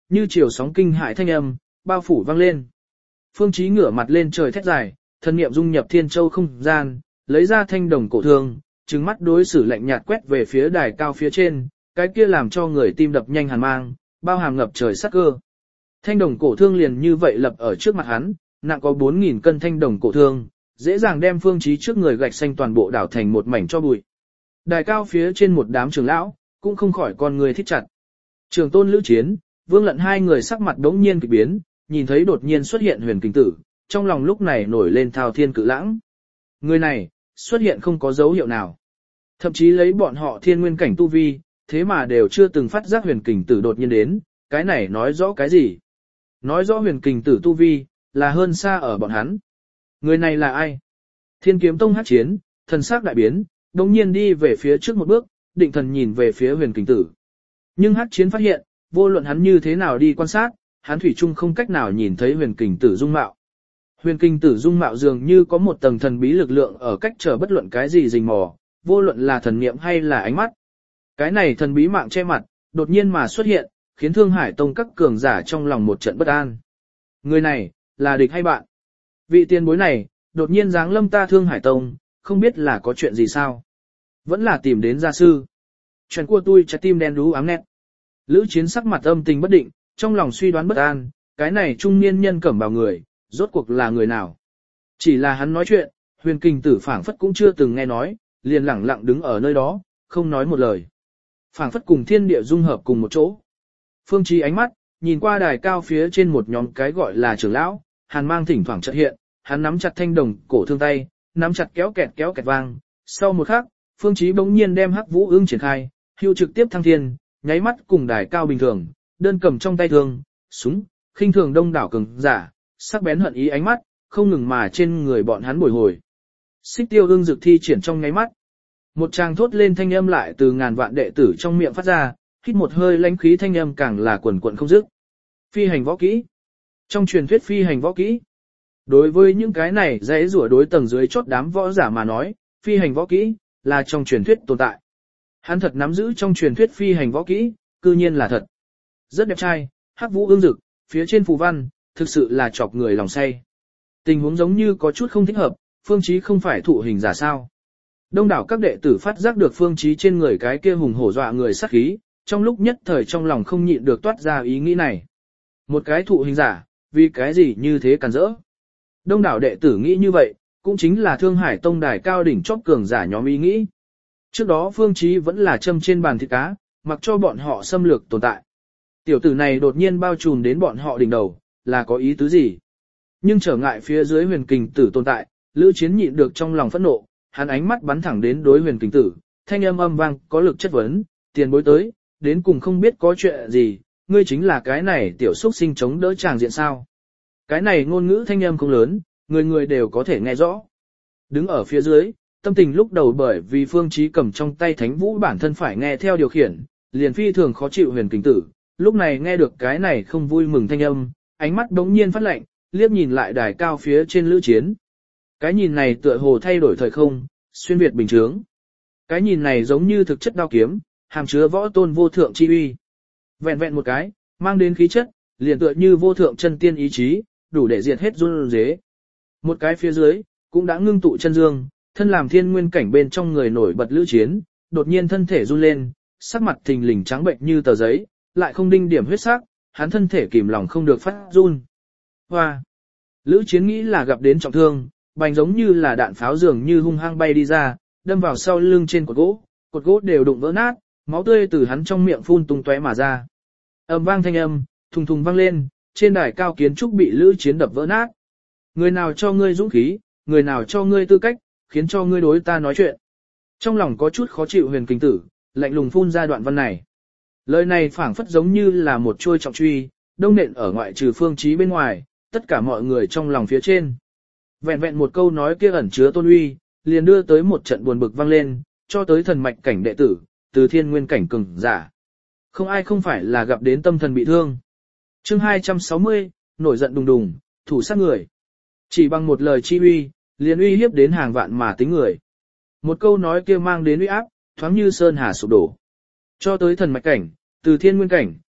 Speaker 1: như chiều sóng kinh hại thanh âm, bao phủ vang lên. Phương Chí ngửa mặt lên trời thét dài, thân niệm dung nhập thiên châu không gian, lấy ra thanh đồng cổ thương, trừng mắt đối xử lạnh nhạt quét về phía đài cao phía trên, cái kia làm cho người tim đập nhanh hàn mang, bao hàm ngập trời sát cơ. Thanh đồng cổ thương liền như vậy lập ở trước mặt hắn, nặng có 4.000 cân thanh đồng cổ thương, dễ dàng đem Phương Chí trước người gạch xanh toàn bộ đảo thành một mảnh cho bụi. Đài cao phía trên một đám trưởng lão, cũng không khỏi con người thích chặt. Trường Tôn Lữ Chiến, Vương Lận hai người sắc mặt đống nhiên kỳ biến, nhìn thấy đột nhiên xuất hiện Huyền Kình Tử, trong lòng lúc này nổi lên thao thiên cự lãng. Người này, xuất hiện không có dấu hiệu nào. Thậm chí lấy bọn họ thiên nguyên cảnh tu vi, thế mà đều chưa từng phát giác Huyền Kình Tử đột nhiên đến, cái này nói rõ cái gì? Nói rõ Huyền Kình Tử tu vi, là hơn xa ở bọn hắn. Người này là ai? Thiên Kiếm Tông Hắc Chiến, thần sắc đại biến, đống nhiên đi về phía trước một bước, định thần nhìn về phía Huyền Kình Tử. Nhưng Hắc Chiến phát hiện, vô luận hắn như thế nào đi quan sát, hắn thủy chung không cách nào nhìn thấy Huyền Kình Tử dung mạo. Huyền Kình Tử dung mạo dường như có một tầng thần bí lực lượng ở cách trở bất luận cái gì rình mò, vô luận là thần niệm hay là ánh mắt. Cái này thần bí mạng che mặt, đột nhiên mà xuất hiện, khiến Thương Hải Tông các cường giả trong lòng một trận bất an. Người này, là địch hay bạn? Vị tiền bối này, đột nhiên giáng lâm ta Thương Hải Tông, không biết là có chuyện gì sao? Vẫn là tìm đến gia sư. Chuyện của tôi trái tim đen đú ám nét. Lữ Chiến sắc mặt âm tình bất định, trong lòng suy đoán bất an, cái này trung niên nhân cẩm bào người, rốt cuộc là người nào? Chỉ là hắn nói chuyện, Huyền Kình Tử phảng phất cũng chưa từng nghe nói, liền lẳng lặng đứng ở nơi đó, không nói một lời. Phảng phất cùng thiên địa dung hợp cùng một chỗ. Phương Chí ánh mắt, nhìn qua đài cao phía trên một nhóm cái gọi là trưởng lão, hàn mang thỉnh thoảng chợt hiện, hắn nắm chặt thanh đồng cổ thương tay, nắm chặt kéo kẹt vang. Sau một khắc, Phương Chí bỗng nhiên đem Hắc Vũ Ưng triển khai, hưu trực tiếp thăng thiên, nháy mắt cùng đài cao bình thường, đơn cầm trong tay thương, súng, khinh thường đông đảo cường giả, sắc bén hận ý ánh mắt, không ngừng mà trên người bọn hắn bồi hồi. Xích Tiêu Ưng dược thi triển trong nháy mắt. Một tràng thốt lên thanh âm lại từ ngàn vạn đệ tử trong miệng phát ra, hít một hơi lãnh khí thanh âm càng là quần quần không dứt. Phi hành võ kỹ. Trong truyền thuyết phi hành võ kỹ. Đối với những cái này dễ rủa đối tầng dưới chốt đám võ giả mà nói, phi hành võ kỹ là trong truyền thuyết tồn tại. Hắn thật nắm giữ trong truyền thuyết phi hành võ kỹ, cư nhiên là thật. Rất đẹp trai, Hắc Vũ Ương Dực, phía trên phù văn, thực sự là chọc người lòng say. Tình huống giống như có chút không thích hợp, Phương Chí không phải thụ hình giả sao? Đông đảo các đệ tử phát giác được Phương Chí trên người cái kia hùng hổ dọa người sát khí, trong lúc nhất thời trong lòng không nhịn được toát ra ý nghĩ này. Một cái thụ hình giả, vì cái gì như thế càn rỡ? Đông đảo đệ tử nghĩ như vậy, cũng chính là Thương Hải Tông đài cao đỉnh chóp cường giả nhóm ý nghĩ. Trước đó Phương Chí vẫn là châm trên bàn thịt cá, mặc cho bọn họ xâm lược tồn tại. Tiểu tử này đột nhiên bao trùm đến bọn họ đỉnh đầu, là có ý tứ gì? Nhưng trở ngại phía dưới Huyền Kình Tử tồn tại, Lữ Chiến nhịn được trong lòng phẫn nộ, hắn ánh mắt bắn thẳng đến đối Huyền Kình Tử, thanh âm âm vang có lực chất vấn, tiền bối tới, đến cùng không biết có chuyện gì, ngươi chính là cái này tiểu xuất sinh chống đỡ tràng diện sao? Cái này ngôn ngữ thanh âm không lớn, người người đều có thể nghe rõ. Đứng ở phía dưới, tâm tình lúc đầu bởi vì Phương Chí cầm trong tay Thánh Vũ bản thân phải nghe theo điều khiển, liền phi thường khó chịu Huyền Kình Tử, lúc này nghe được cái này không vui mừng thanh âm, ánh mắt đống nhiên phát lạnh, liếc nhìn lại đài cao phía trên Lữ Chiến. Cái nhìn này tựa hồ thay đổi thời không, xuyên việt bình thường. Cái nhìn này giống như thực chất đao kiếm, hàm chứa võ tôn vô thượng chi uy. Vẹn vẹn một cái, mang đến khí chất, liền tựa như vô thượng chân tiên ý chí, đủ để diệt hết run rế. Một cái phía dưới, cũng đã ngưng tụ chân dương, thân làm thiên nguyên cảnh bên trong người nổi bật Lữ Chiến, đột nhiên thân thể run lên, sắc mặt thình lình trắng bệnh như tờ giấy, lại không đinh điểm huyết sắc, hắn thân thể kìm lòng không được phát run. Hoa! Lữ Chiến nghĩ là gặp đến trọng thương, bành giống như là đạn pháo dường như hung hăng bay đi ra, đâm vào sau lưng trên cột gỗ đều đụng vỡ nát, máu tươi từ hắn trong miệng phun tung tóe mà ra. Ầm vang thanh âm, thùng thùng vang lên, trên đài cao kiến trúc bị Lữ Chiến đập vỡ nát. Người nào cho ngươi dũng khí, người nào cho ngươi tư cách, khiến cho ngươi đối ta nói chuyện. Trong lòng có chút khó chịu Huyền Kình Tử, lạnh lùng phun ra đoạn văn này. Lời này phảng phất giống như là một chuôi trọng truy, đông nện ở ngoại trừ Phương Chí bên ngoài, tất cả mọi người trong lòng phía trên. Vẹn vẹn một câu nói kia ẩn chứa tôn uy, liền đưa tới một trận buồn bực vang lên, cho tới thần mạch cảnh đệ tử, từ thiên nguyên cảnh cường giả. Không ai không phải là gặp đến tâm thần bị thương. Chương 260, nổi giận đùng đùng, thủ sát người. Chỉ bằng một lời chi uy, liền uy hiếp đến hàng vạn mà tính người. Một câu nói kia mang đến uy áp, thoáng như sơn hà sụp đổ. Cho tới thần mạch cảnh, từ thiên nguyên cảnh,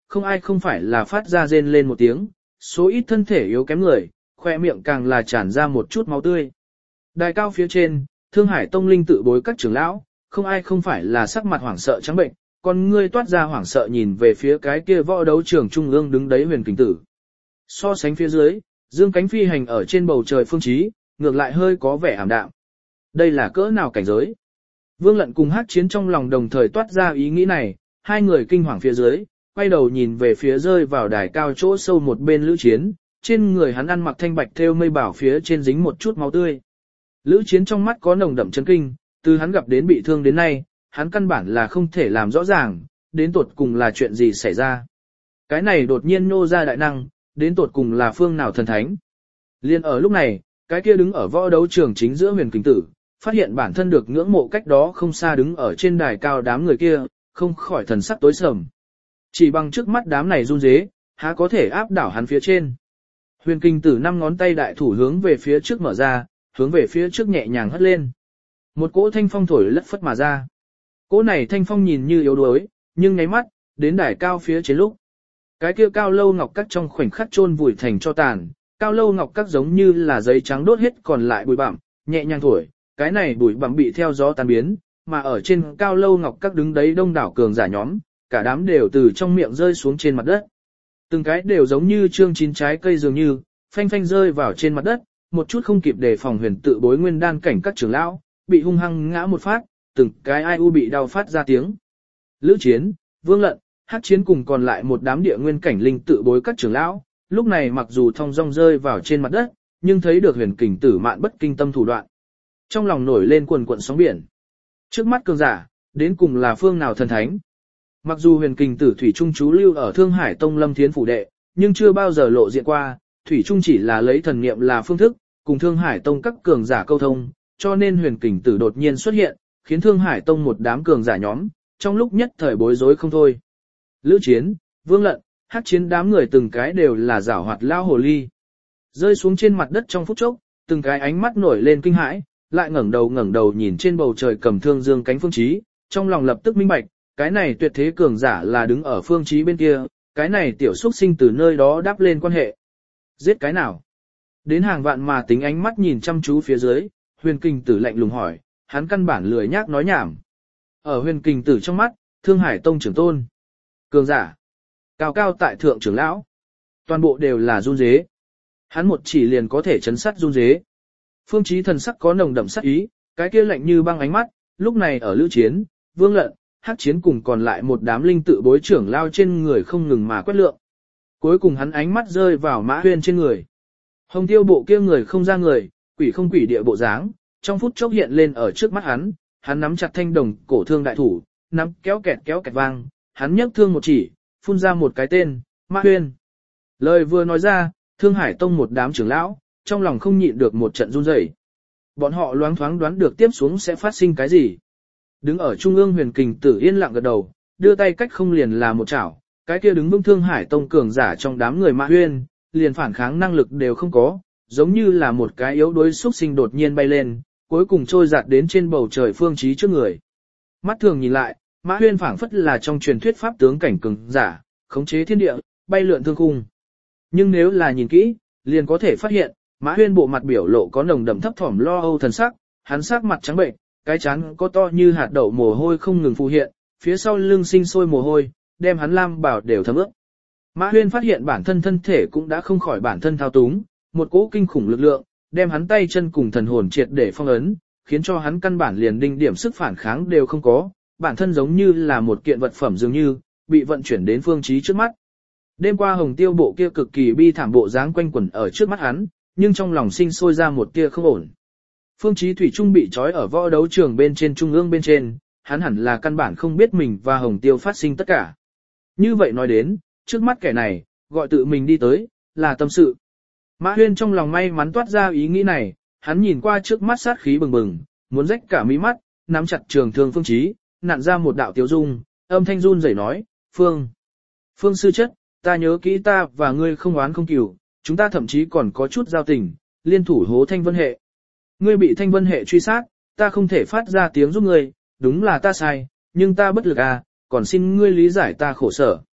Speaker 1: không ai không phải là phát ra rên lên một tiếng, số ít thân thể yếu kém người, khoe miệng càng là tràn ra một chút máu tươi. Đài cao phía trên, Thương Hải Tông linh tự bối các trưởng lão, không ai không phải là sắc mặt hoảng sợ trắng bệnh, con ngươi toát ra hoảng sợ nhìn về phía cái kia võ đấu trường trung ương đứng đấy Huyền Kình Tử. So sánh phía dưới, dương cánh phi hành ở trên bầu trời phương chí, ngược lại hơi có vẻ ảm đạm. Đây là cỡ nào cảnh giới? Vương Lận cùng Hát Chiến trong lòng đồng thời toát ra ý nghĩ này, hai người kinh hoàng phía dưới, quay đầu nhìn về phía rơi vào đài cao chỗ sâu một bên Lữ Chiến, trên người hắn ăn mặc thanh bạch thêu mây bảo phía trên dính một chút máu tươi. Lữ Chiến trong mắt có nồng đậm chấn kinh, từ hắn gặp đến bị thương đến nay, hắn căn bản là không thể làm rõ ràng, đến tột cùng là chuyện gì xảy ra. Cái này đột nhiên nô ra đại năng, đến tột cùng là phương nào thần thánh. Liên ở lúc này, cái kia đứng ở võ đấu trường chính giữa Huyền Kình Tử, phát hiện bản thân được ngưỡng mộ cách đó không xa đứng ở trên đài cao đám người kia, không khỏi thần sắc tối sầm. Chỉ bằng trước mắt đám này run rế, há có thể áp đảo hắn phía trên. Huyền Kình Tử 5 ngón tay đại thủ hướng về phía trước mở ra, hướng về phía trước nhẹ nhàng hất lên. Một cỗ thanh phong thổi lất phất mà ra. Cỗ này thanh phong nhìn như yếu đuối, nhưng nháy mắt, đến đài cao phía trên lúc. Cái kia cao lâu ngọc các trong khoảnh khắc chôn vùi thành cho tàn, cao lâu ngọc các giống như là giấy trắng đốt hết còn lại bụi bặm, nhẹ nhàng thổi, cái này bụi bặm bị theo gió tan biến, mà ở trên cao lâu ngọc các đứng đấy đông đảo cường giả nhóm, cả đám đều từ trong miệng rơi xuống trên mặt đất. Từng cái đều giống như trương chín trái cây dường như, phanh phanh rơi vào trên mặt đất, một chút không kịp đề phòng huyền tự bối nguyên đan cảnh các trưởng lão, bị hung hăng ngã một phát, từng cái ai u bị đau phát ra tiếng. Lữ Chiến, Vương Lận, Hát Chiến cùng còn lại một đám địa nguyên cảnh linh tự bối các trưởng lão, lúc này mặc dù thong dong rơi vào trên mặt đất, nhưng thấy được Huyền Kình Tử mạn bất kinh tâm thủ đoạn. Trong lòng nổi lên quần quận sóng biển. Trước mắt cường giả, đến cùng là phương nào thần thánh. Mặc dù Huyền Kình Tử thủy trung trú lưu ở Thương Hải Tông Lâm Thiến phủ đệ, nhưng chưa bao giờ lộ diện qua, thủy trung chỉ là lấy thần niệm là phương thức, cùng Thương Hải Tông các cường giả câu thông, cho nên Huyền Kình Tử đột nhiên xuất hiện, khiến Thương Hải Tông một đám cường giả nhóm, trong lúc nhất thời bối rối không thôi. Lữ Chiến, Vương Lận, Hát Chiến đám người từng cái đều là giảo hoạt lao hồ ly. Rơi xuống trên mặt đất trong phút chốc, từng cái ánh mắt nổi lên kinh hãi, lại ngẩng đầu nhìn trên bầu trời cầm thương dương cánh Phương Chí, trong lòng lập tức minh bạch, cái này tuyệt thế cường giả là đứng ở Phương Chí bên kia, cái này tiểu xuất sinh từ nơi đó đáp lên quan hệ. Giết cái nào? Đến hàng vạn mà tính ánh mắt nhìn chăm chú phía dưới, Huyền Kình Tử lạnh lùng hỏi, hắn căn bản lười nhác nói nhảm. Ở Huyền Kình Tử trong mắt, Thương Hải Tông trưởng tôn, cường giả, cao cao tại thượng trưởng lão, toàn bộ đều là run rế. Hắn một chỉ liền có thể chấn sát run rế. Phương Chí thần sắc có nồng đậm sát ý, cái kia lạnh như băng ánh mắt, lúc này ở Lữ Chiến, Vương Lận, Hát Chiến cùng còn lại một đám linh tự bối trưởng lao trên người không ngừng mà quét lượng. Cuối cùng hắn ánh mắt rơi vào Mã Huyên trên người. Hồng Tiêu bộ kia người không ra người, quỷ không quỷ địa bộ dáng, trong phút chốc hiện lên ở trước mắt hắn nắm chặt thanh đồng cổ thương đại thủ, nắm kéo kẹt vang, hắn nhấc thương một chỉ, phun ra một cái tên, Mã Huyên. Lời vừa nói ra, Thương Hải Tông một đám trưởng lão, trong lòng không nhịn được một trận run rẩy. Bọn họ loáng thoáng đoán được tiếp xuống sẽ phát sinh cái gì. Đứng ở trung ương Huyền Kình Tử yên lặng gật đầu, đưa tay cách không liền là một chảo, cái kia đứng vững Thương Hải Tông cường giả trong đám người Mã Huyên, liền phản kháng năng lực đều không có, giống như là một cái yếu đuối xuất sinh đột nhiên bay lên, cuối cùng trôi giạt đến trên bầu trời Phương Chí trước người. Mắt thường nhìn lại, Mã Huyên phảng phất là trong truyền thuyết pháp tướng cảnh cường giả, khống chế thiên địa, bay lượn thương khung. Nhưng nếu là nhìn kỹ, liền có thể phát hiện, Mã Huyên bộ mặt biểu lộ có nồng đậm thấp thỏm lo âu thần sắc, hắn sắc mặt trắng bệnh, cái trán có to như hạt đậu mồ hôi không ngừng phù hiện, phía sau lưng sinh sôi mồ hôi, đem hắn lam bảo đều thấm ướt. Mã Huyên phát hiện bản thân thân thể cũng đã không khỏi bản thân thao túng, một cỗ kinh khủng lực lượng, đem hắn tay chân cùng thần hồn triệt để phong ấn, khiến cho hắn căn bản liền đinh điểm sức phản kháng đều không có, bản thân giống như là một kiện vật phẩm dường như, bị vận chuyển đến Phương Chí trước mắt. Đêm qua Hồng Tiêu bộ kia cực kỳ bi thảm bộ dáng quanh quẩn ở trước mắt hắn, nhưng trong lòng sinh sôi ra một tia không ổn. Phương Chí thủy chung bị trói ở võ đấu trường bên trên trung ương bên trên, hắn hẳn là căn bản không biết mình và Hồng Tiêu phát sinh tất cả. Như vậy nói đến, trước mắt kẻ này, gọi tự mình đi tới, là tâm sự. Mã Huyên trong lòng may mắn toát ra ý nghĩ này, hắn nhìn qua trước mắt sát khí bừng bừng, muốn rách cả mí mắt, nắm chặt trường thương Phương Chí, nặn ra một đạo tiếu dung, âm thanh run rẩy nói, Phương sư chất, ta nhớ kỹ ta và ngươi không oán không cừu, chúng ta thậm chí còn có chút giao tình, liên thủ hố Thanh Vân Hệ. Ngươi bị Thanh Vân Hệ truy sát, ta không thể phát ra tiếng giúp ngươi, đúng là ta sai, nhưng ta bất lực à, còn xin ngươi lý giải ta khổ sở.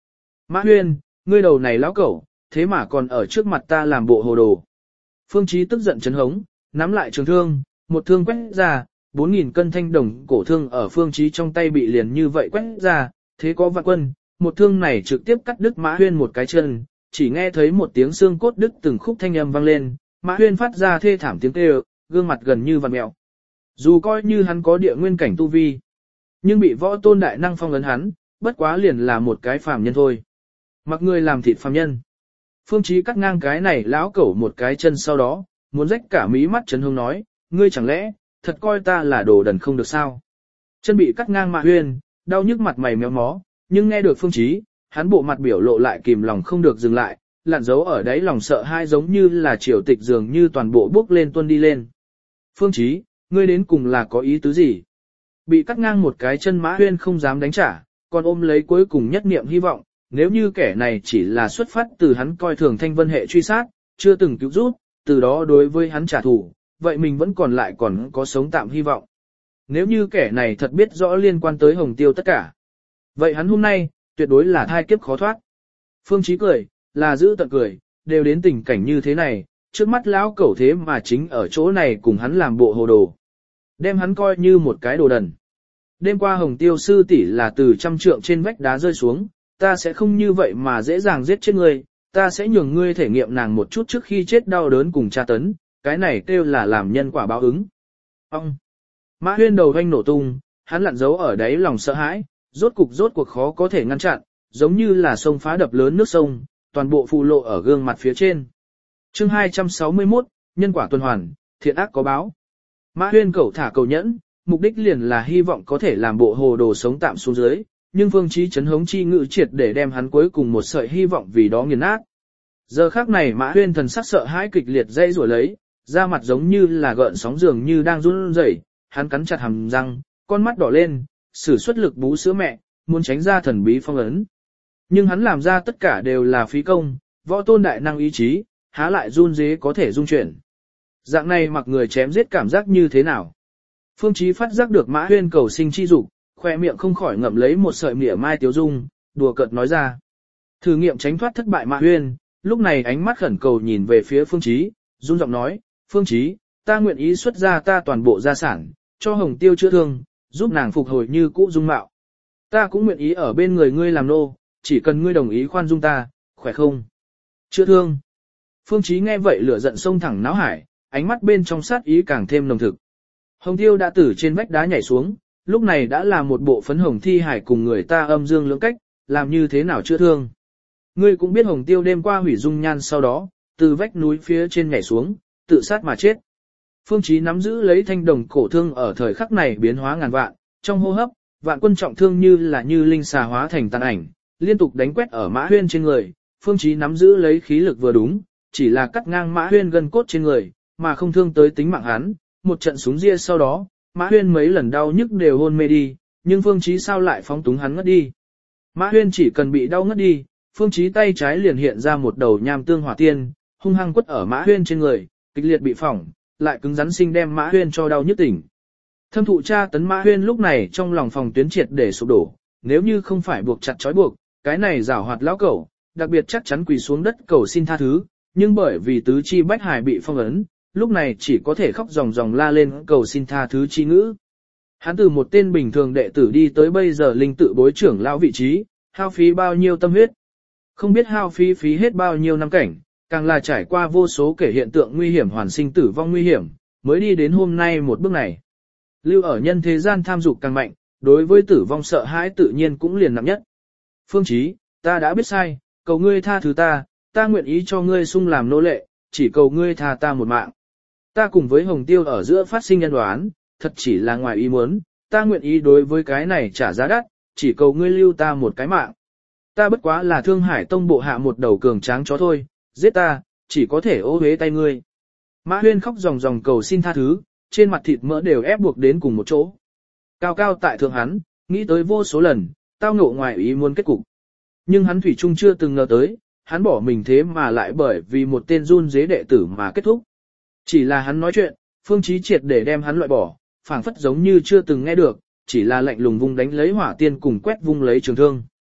Speaker 1: Mã Huyên, ngươi đầu này lão cẩu, thế mà còn ở trước mặt ta làm bộ hồ đồ. Phương Chí tức giận chấn hống, nắm lại trường thương, một thương quét ra, 4.000 cân thanh đồng cổ thương ở Phương Chí trong tay bị liền như vậy quét ra, thế có vạn quân, một thương này trực tiếp cắt đứt Mã Huyên một cái chân, chỉ nghe thấy một tiếng xương cốt đứt từng khúc thanh âm vang lên, Mã Huyên phát ra thê thảm tiếng kêu, gương mặt gần như vặn mèo. Dù coi như hắn có địa nguyên cảnh tu vi, nhưng bị võ tôn đại năng phong ấn hắn, bất quá liền là một cái phàm nhân thôi. Mặc người làm thịt phàm nhân. Phương Chí cắt ngang cái này lão cẩu một cái chân sau đó, muốn rách cả mí mắt chấn hương nói, ngươi chẳng lẽ, thật coi ta là đồ đần không được sao? Chân bị cắt ngang Mã Huyên, đau nhức mặt mày méo mó, nhưng nghe được Phương Chí, hắn bộ mặt biểu lộ lại kìm lòng không được dừng lại, lặn giấu ở đáy lòng sợ hai giống như là triều tịch dường như toàn bộ bước lên tuôn đi lên. Phương Chí, ngươi đến cùng là có ý tứ gì? Bị cắt ngang một cái chân Mã Huyên không dám đánh trả, còn ôm lấy cuối cùng nhất niệm hy vọng, nếu như kẻ này chỉ là xuất phát từ hắn coi thường Thanh Vân hệ truy sát, chưa từng cứu giúp, từ đó đối với hắn trả thù, vậy mình vẫn còn có sống tạm hy vọng. Nếu như kẻ này thật biết rõ liên quan tới Hồng Tiêu tất cả, vậy hắn hôm nay, tuyệt đối là thai kiếp khó thoát. Phương Chí cười, là giữ tận cười, đều đến tình cảnh như thế này, trước mắt lão cẩu thế mà chính ở chỗ này cùng hắn làm bộ hồ đồ. Đem hắn coi như một cái đồ đần. Đêm qua Hồng Tiêu sư tỷ là từ 100 trượng trên vách đá rơi xuống, ta sẽ không như vậy mà dễ dàng giết chết ngươi, ta sẽ nhường ngươi thể nghiệm nàng một chút trước khi chết đau đớn cùng tra tấn, cái này kêu là làm nhân quả báo ứng. Ông! Mã Huyên đầu hoanh nổ tung, hắn lặn giấu ở đáy lòng sợ hãi, rốt cuộc khó có thể ngăn chặn, giống như là sông phá đập lớn nước sông, toàn bộ phù lộ ở gương mặt phía trên. Chương 261, nhân quả tuần hoàn, thiện ác có báo. Mã Huyên cẩu thả cầu nhẫn, mục đích liền là hy vọng có thể làm bộ hồ đồ sống tạm xuống dưới, nhưng Phương Chí chấn hống chi ngự triệt để đem hắn cuối cùng một sợi hy vọng vì đó nghiền nát. Giờ khắc này Mã Huyên thần sắc sợ hãi kịch liệt dây rủa lấy, da mặt giống như là gợn sóng dường như đang run rẩy, hắn cắn chặt hàm răng, con mắt đỏ lên, sử xuất lực bú sữa mẹ, muốn tránh ra thần bí phong ấn. Nhưng hắn làm ra tất cả đều là phí công, võ tôn đại năng ý chí, há lại run rế có thể dung chuyển. Dạng này mặc người chém giết cảm giác như thế nào? Phương Chí phát giác được Mã Huyên cầu sinh chi dục, khoe miệng không khỏi ngậm lấy một sợi mỉa mai tiếu dung, đùa cợt nói ra. Thử nghiệm tránh thoát thất bại Mã Huyên, lúc này ánh mắt khẩn cầu nhìn về phía Phương Chí, run giọng nói, Phương Chí, ta nguyện ý xuất ra ta toàn bộ gia sản, cho Hồng Tiêu chữa thương, giúp nàng phục hồi như cũ dung mạo. Ta cũng nguyện ý ở bên người ngươi làm nô, chỉ cần ngươi đồng ý khoan dung ta, khỏe không? Chữa thương. Phương Chí nghe vậy lửa giận sông thẳng náo hải, ánh mắt bên trong sát ý càng thêm nồng thực. Hồng Tiêu đã từ trên vách đá nhảy xuống, lúc này đã là một bộ phấn hồng thi hải cùng người ta âm dương lưỡng cách, làm như thế nào chữa thương. Ngươi cũng biết Hồng Tiêu đêm qua hủy dung nhan sau đó, từ vách núi phía trên nhảy xuống, tự sát mà chết. Phương Chí nắm giữ lấy thanh đồng cổ thương ở thời khắc này biến hóa ngàn vạn, trong hô hấp, vạn quân trọng thương như linh xà hóa thành tàn ảnh, liên tục đánh quét ở Mã Huyên trên người. Phương Chí nắm giữ lấy khí lực vừa đúng, chỉ là cắt ngang Mã Huyên gân cốt trên người, mà không thương tới tính mạng hắn. Một trận súng ria sau đó, Mã Huyên mấy lần đau nhức đều hôn mê đi, nhưng Phương Chí sao lại phóng túng hắn ngất đi. Mã Huyên chỉ cần bị đau ngất đi, Phương Chí tay trái liền hiện ra một đầu nham tương hỏa tiên, hung hăng quất ở Mã Huyên trên người, kịch liệt bị phỏng, lại cứng rắn sinh đem Mã Huyên cho đau nhức tỉnh. Thâm thụ tra tấn Mã Huyên lúc này trong lòng phòng tuyến triệt để sụp đổ, nếu như không phải buộc chặt trói buộc, cái này giảo hoạt lão cẩu, đặc biệt chắc chắn quỳ xuống đất cầu xin tha thứ, nhưng bởi vì tứ chi bách hải bị phong ấn, lúc này chỉ có thể khóc ròng ròng la lên cầu xin tha thứ chi ngữ. Hắn từ một tên bình thường đệ tử đi tới bây giờ linh tự bối trưởng lão vị trí, hao phí bao nhiêu tâm huyết. Không biết hao phí hết bao nhiêu năm cảnh, càng là trải qua vô số kể hiện tượng nguy hiểm hoàn sinh tử vong nguy hiểm, mới đi đến hôm nay một bước này. Lưu ở nhân thế gian tham dục càng mạnh, đối với tử vong sợ hãi tự nhiên cũng liền nặng nhất. Phương Chí, ta đã biết sai, cầu ngươi tha thứ ta, ta nguyện ý cho ngươi sung làm nô lệ, chỉ cầu ngươi tha ta một mạng. Ta cùng với Hồng Tiêu ở giữa phát sinh nhân đoán, thật chỉ là ngoài ý muốn, ta nguyện ý đối với cái này trả giá đắt, chỉ cầu ngươi lưu ta một cái mạng. Ta bất quá là Thương Hải Tông bộ hạ một đầu cường tráng chó thôi, giết ta, chỉ có thể ô uế tay ngươi. Mã Huyên khóc ròng ròng cầu xin tha thứ, trên mặt thịt mỡ đều ép buộc đến cùng một chỗ. Cao cao tại thượng hắn, nghĩ tới vô số lần, tao ngộ ngoài ý muốn kết cục. Nhưng hắn thủy chung chưa từng ngờ tới, hắn bỏ mình thế mà lại bởi vì một tên run dế đệ tử mà kết thúc. Chỉ là hắn nói chuyện, Phương Chí triệt để đem hắn loại bỏ, phảng phất giống như chưa từng nghe được, chỉ là lạnh lùng vung đánh lấy hỏa tiên cùng quét vung lấy trường thương.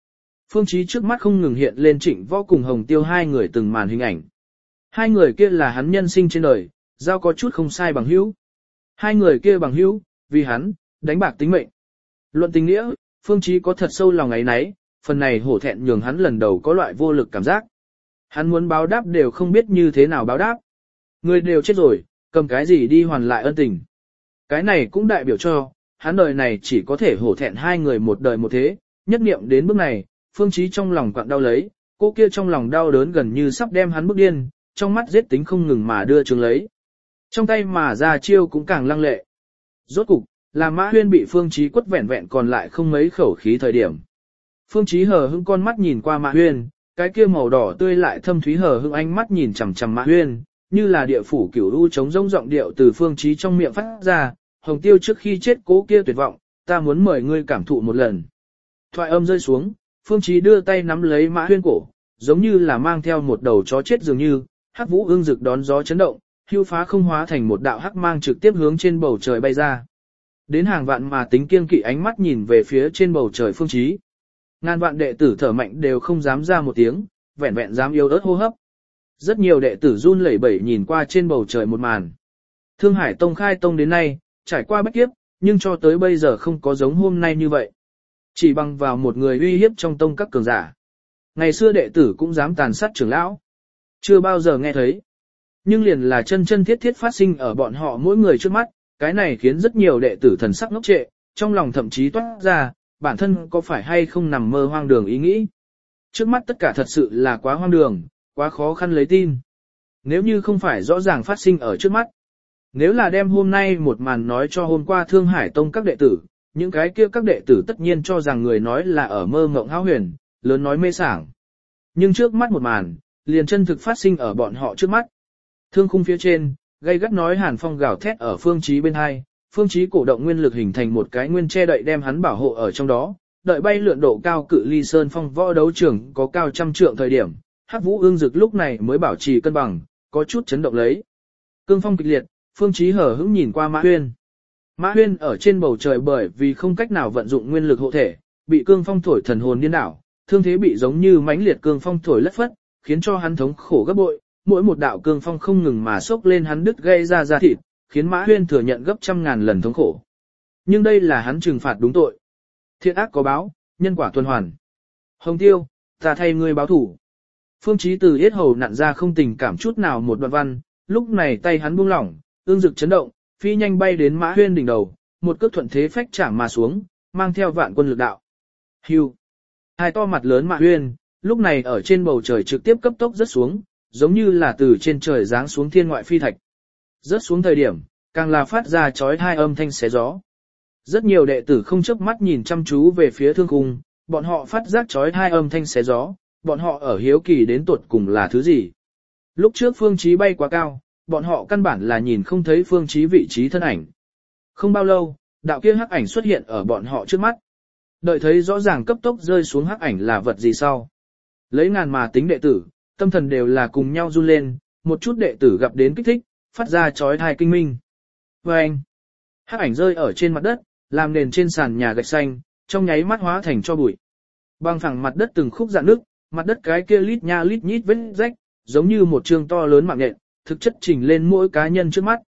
Speaker 1: Phương Chí trước mắt không ngừng hiện lên Trịnh Võ cùng Hồng Tiêu hai người từng màn hình ảnh. Hai người kia là hắn nhân sinh trên đời, giao có chút không sai bằng hữu. Hai người kia bằng hữu, vì hắn, đánh bạc tính mệnh. Luận tình nghĩa, Phương Chí có thật sâu lòng ấy nấy, phần này hổ thẹn nhường hắn lần đầu có loại vô lực cảm giác. Hắn muốn báo đáp đều không biết như thế nào báo đáp. Người đều chết rồi, cầm cái gì đi hoàn lại ân tình. Cái này cũng đại biểu cho, hắn đời này chỉ có thể hổ thẹn hai người một đời một thế, nhất niệm đến bước này, Phương Chí trong lòng quặn đau lấy, cô kia trong lòng đau đớn gần như sắp đem hắn bức điên, trong mắt giết tính không ngừng mà đưa trường lấy. Trong tay mà ra chiêu cũng càng lăng lệ. Rốt cục, là Mã Huyên bị Phương Chí quất vẹn vẹn còn lại không mấy khẩu khí thời điểm. Phương Chí hờ hững con mắt nhìn qua Mã Huyên, cái kia màu đỏ tươi lại thâm thúy hờ hững ánh mắt nhìn chằm chằm Mã Huyên, như là địa phủ cửu u chống rông giọng điệu từ Phương Chí trong miệng phát ra, Hồng Tiêu trước khi chết cố kia tuyệt vọng, ta muốn mời ngươi cảm thụ một lần. Thoại âm rơi xuống, Phương Chí đưa tay nắm lấy Mã Huyên cổ, giống như là mang theo một đầu chó chết dường như, hắc vũ ương rực đón gió chấn động, hưu phá không hóa thành một đạo hắc mang trực tiếp hướng trên bầu trời bay ra. Đến hàng vạn mà tính kiêng kỵ ánh mắt nhìn về phía trên bầu trời Phương Chí. Ngàn vạn đệ tử thở mạnh đều không dám ra một tiếng, vẹn vẹn dám yếu ớt hô hấp. Rất nhiều đệ tử run lẩy bẩy nhìn qua trên bầu trời một màn. Thương Hải Tông khai tông đến nay, trải qua bách kiếp, nhưng cho tới bây giờ không có giống hôm nay như vậy. Chỉ bằng vào một người uy hiếp trong tông các cường giả. Ngày xưa đệ tử cũng dám tàn sát trưởng lão. Chưa bao giờ nghe thấy. Nhưng liền là chân chân thiết thiết phát sinh ở bọn họ mỗi người trước mắt, cái này khiến rất nhiều đệ tử thần sắc ngốc trệ, trong lòng thậm chí toát ra, bản thân có phải hay không nằm mơ hoang đường ý nghĩ. Trước mắt tất cả thật sự là quá hoang đường, quá khó khăn lấy tin. Nếu như không phải rõ ràng phát sinh ở trước mắt, nếu là đem hôm nay một màn nói cho hôm qua Thương Hải Tông các đệ tử, những cái kia các đệ tử tất nhiên cho rằng người nói là ở mơ ngộng hão huyền, lớn nói mê sảng. Nhưng trước mắt một màn, liền chân thực phát sinh ở bọn họ trước mắt. Thương khung phía trên, gây gắt nói hàn phong gào thét ở Phương Chí bên hai, Phương Chí cổ động nguyên lực hình thành một cái nguyên che đậy đem hắn bảo hộ ở trong đó, đợi bay lượn độ cao cự ly sơn phong võ đấu trường có cao trăm trượng thời điểm, hắc vũ ương dực lúc này mới bảo trì cân bằng, có chút chấn động lấy. Cương phong kịch liệt, Phương Chí hờ hững nhìn qua Mã Huyên. Mã Huyên ở trên bầu trời bởi vì không cách nào vận dụng nguyên lực hộ thể, bị cương phong thổi thần hồn điên đảo, thương thế bị giống như mãnh liệt cương phong thổi lất phất, khiến cho hắn thống khổ gấp bội, mỗi một đạo cương phong không ngừng mà xốc lên hắn đứt gây ra da thịt, khiến Mã Huyên thừa nhận gấp trăm ngàn lần thống khổ. Nhưng đây là hắn trừng phạt đúng tội. Thiện ác có báo, nhân quả tuần hoàn. Hồng Tiêu, ta thay ngươi báo thủ. Phương Chí từ yết hầu nặn ra không tình cảm chút nào một đoạn văn, lúc này tay hắn buông lỏng, ương dực chấn động, phi nhanh bay đến Mã Huyên đỉnh đầu, một cước thuận thế phách chạm mà xuống, mang theo vạn quân lực đạo. Hưu. Hai to mặt lớn Mã Huyên, lúc này ở trên bầu trời trực tiếp cấp tốc rớt xuống, giống như là từ trên trời giáng xuống thiên ngoại phi thạch. Rớt xuống thời điểm, càng là phát ra chói tai âm thanh xé gió. Rất nhiều đệ tử không chớp mắt nhìn chăm chú về phía thương khung, bọn họ phát giác chói tai âm thanh xé gió, bọn họ ở hiếu kỳ đến tuột cùng là thứ gì. Lúc trước Phương Chí bay quá cao, bọn họ căn bản là nhìn không thấy Phương Chí vị trí thân ảnh. Không bao lâu, đạo kia hắc ảnh xuất hiện ở bọn họ trước mắt. Đợi thấy rõ ràng cấp tốc rơi xuống hắc ảnh là vật gì sau. Lấy ngàn mà tính đệ tử, tâm thần đều là cùng nhau run lên, một chút đệ tử gặp đến kích thích, phát ra chói tai kinh minh. Và anh, hắc ảnh rơi ở trên mặt đất, làm nền trên sàn nhà gạch xanh, trong nháy mắt hóa thành cho bụi. Băng phẳng mặt đất từng khúc rạn nứt, mặt đất cái kia lít nha lít nhít vết rách, giống như một trường to lớn mạng nhện, thực chất chỉnh lên mỗi cá nhân trước mắt.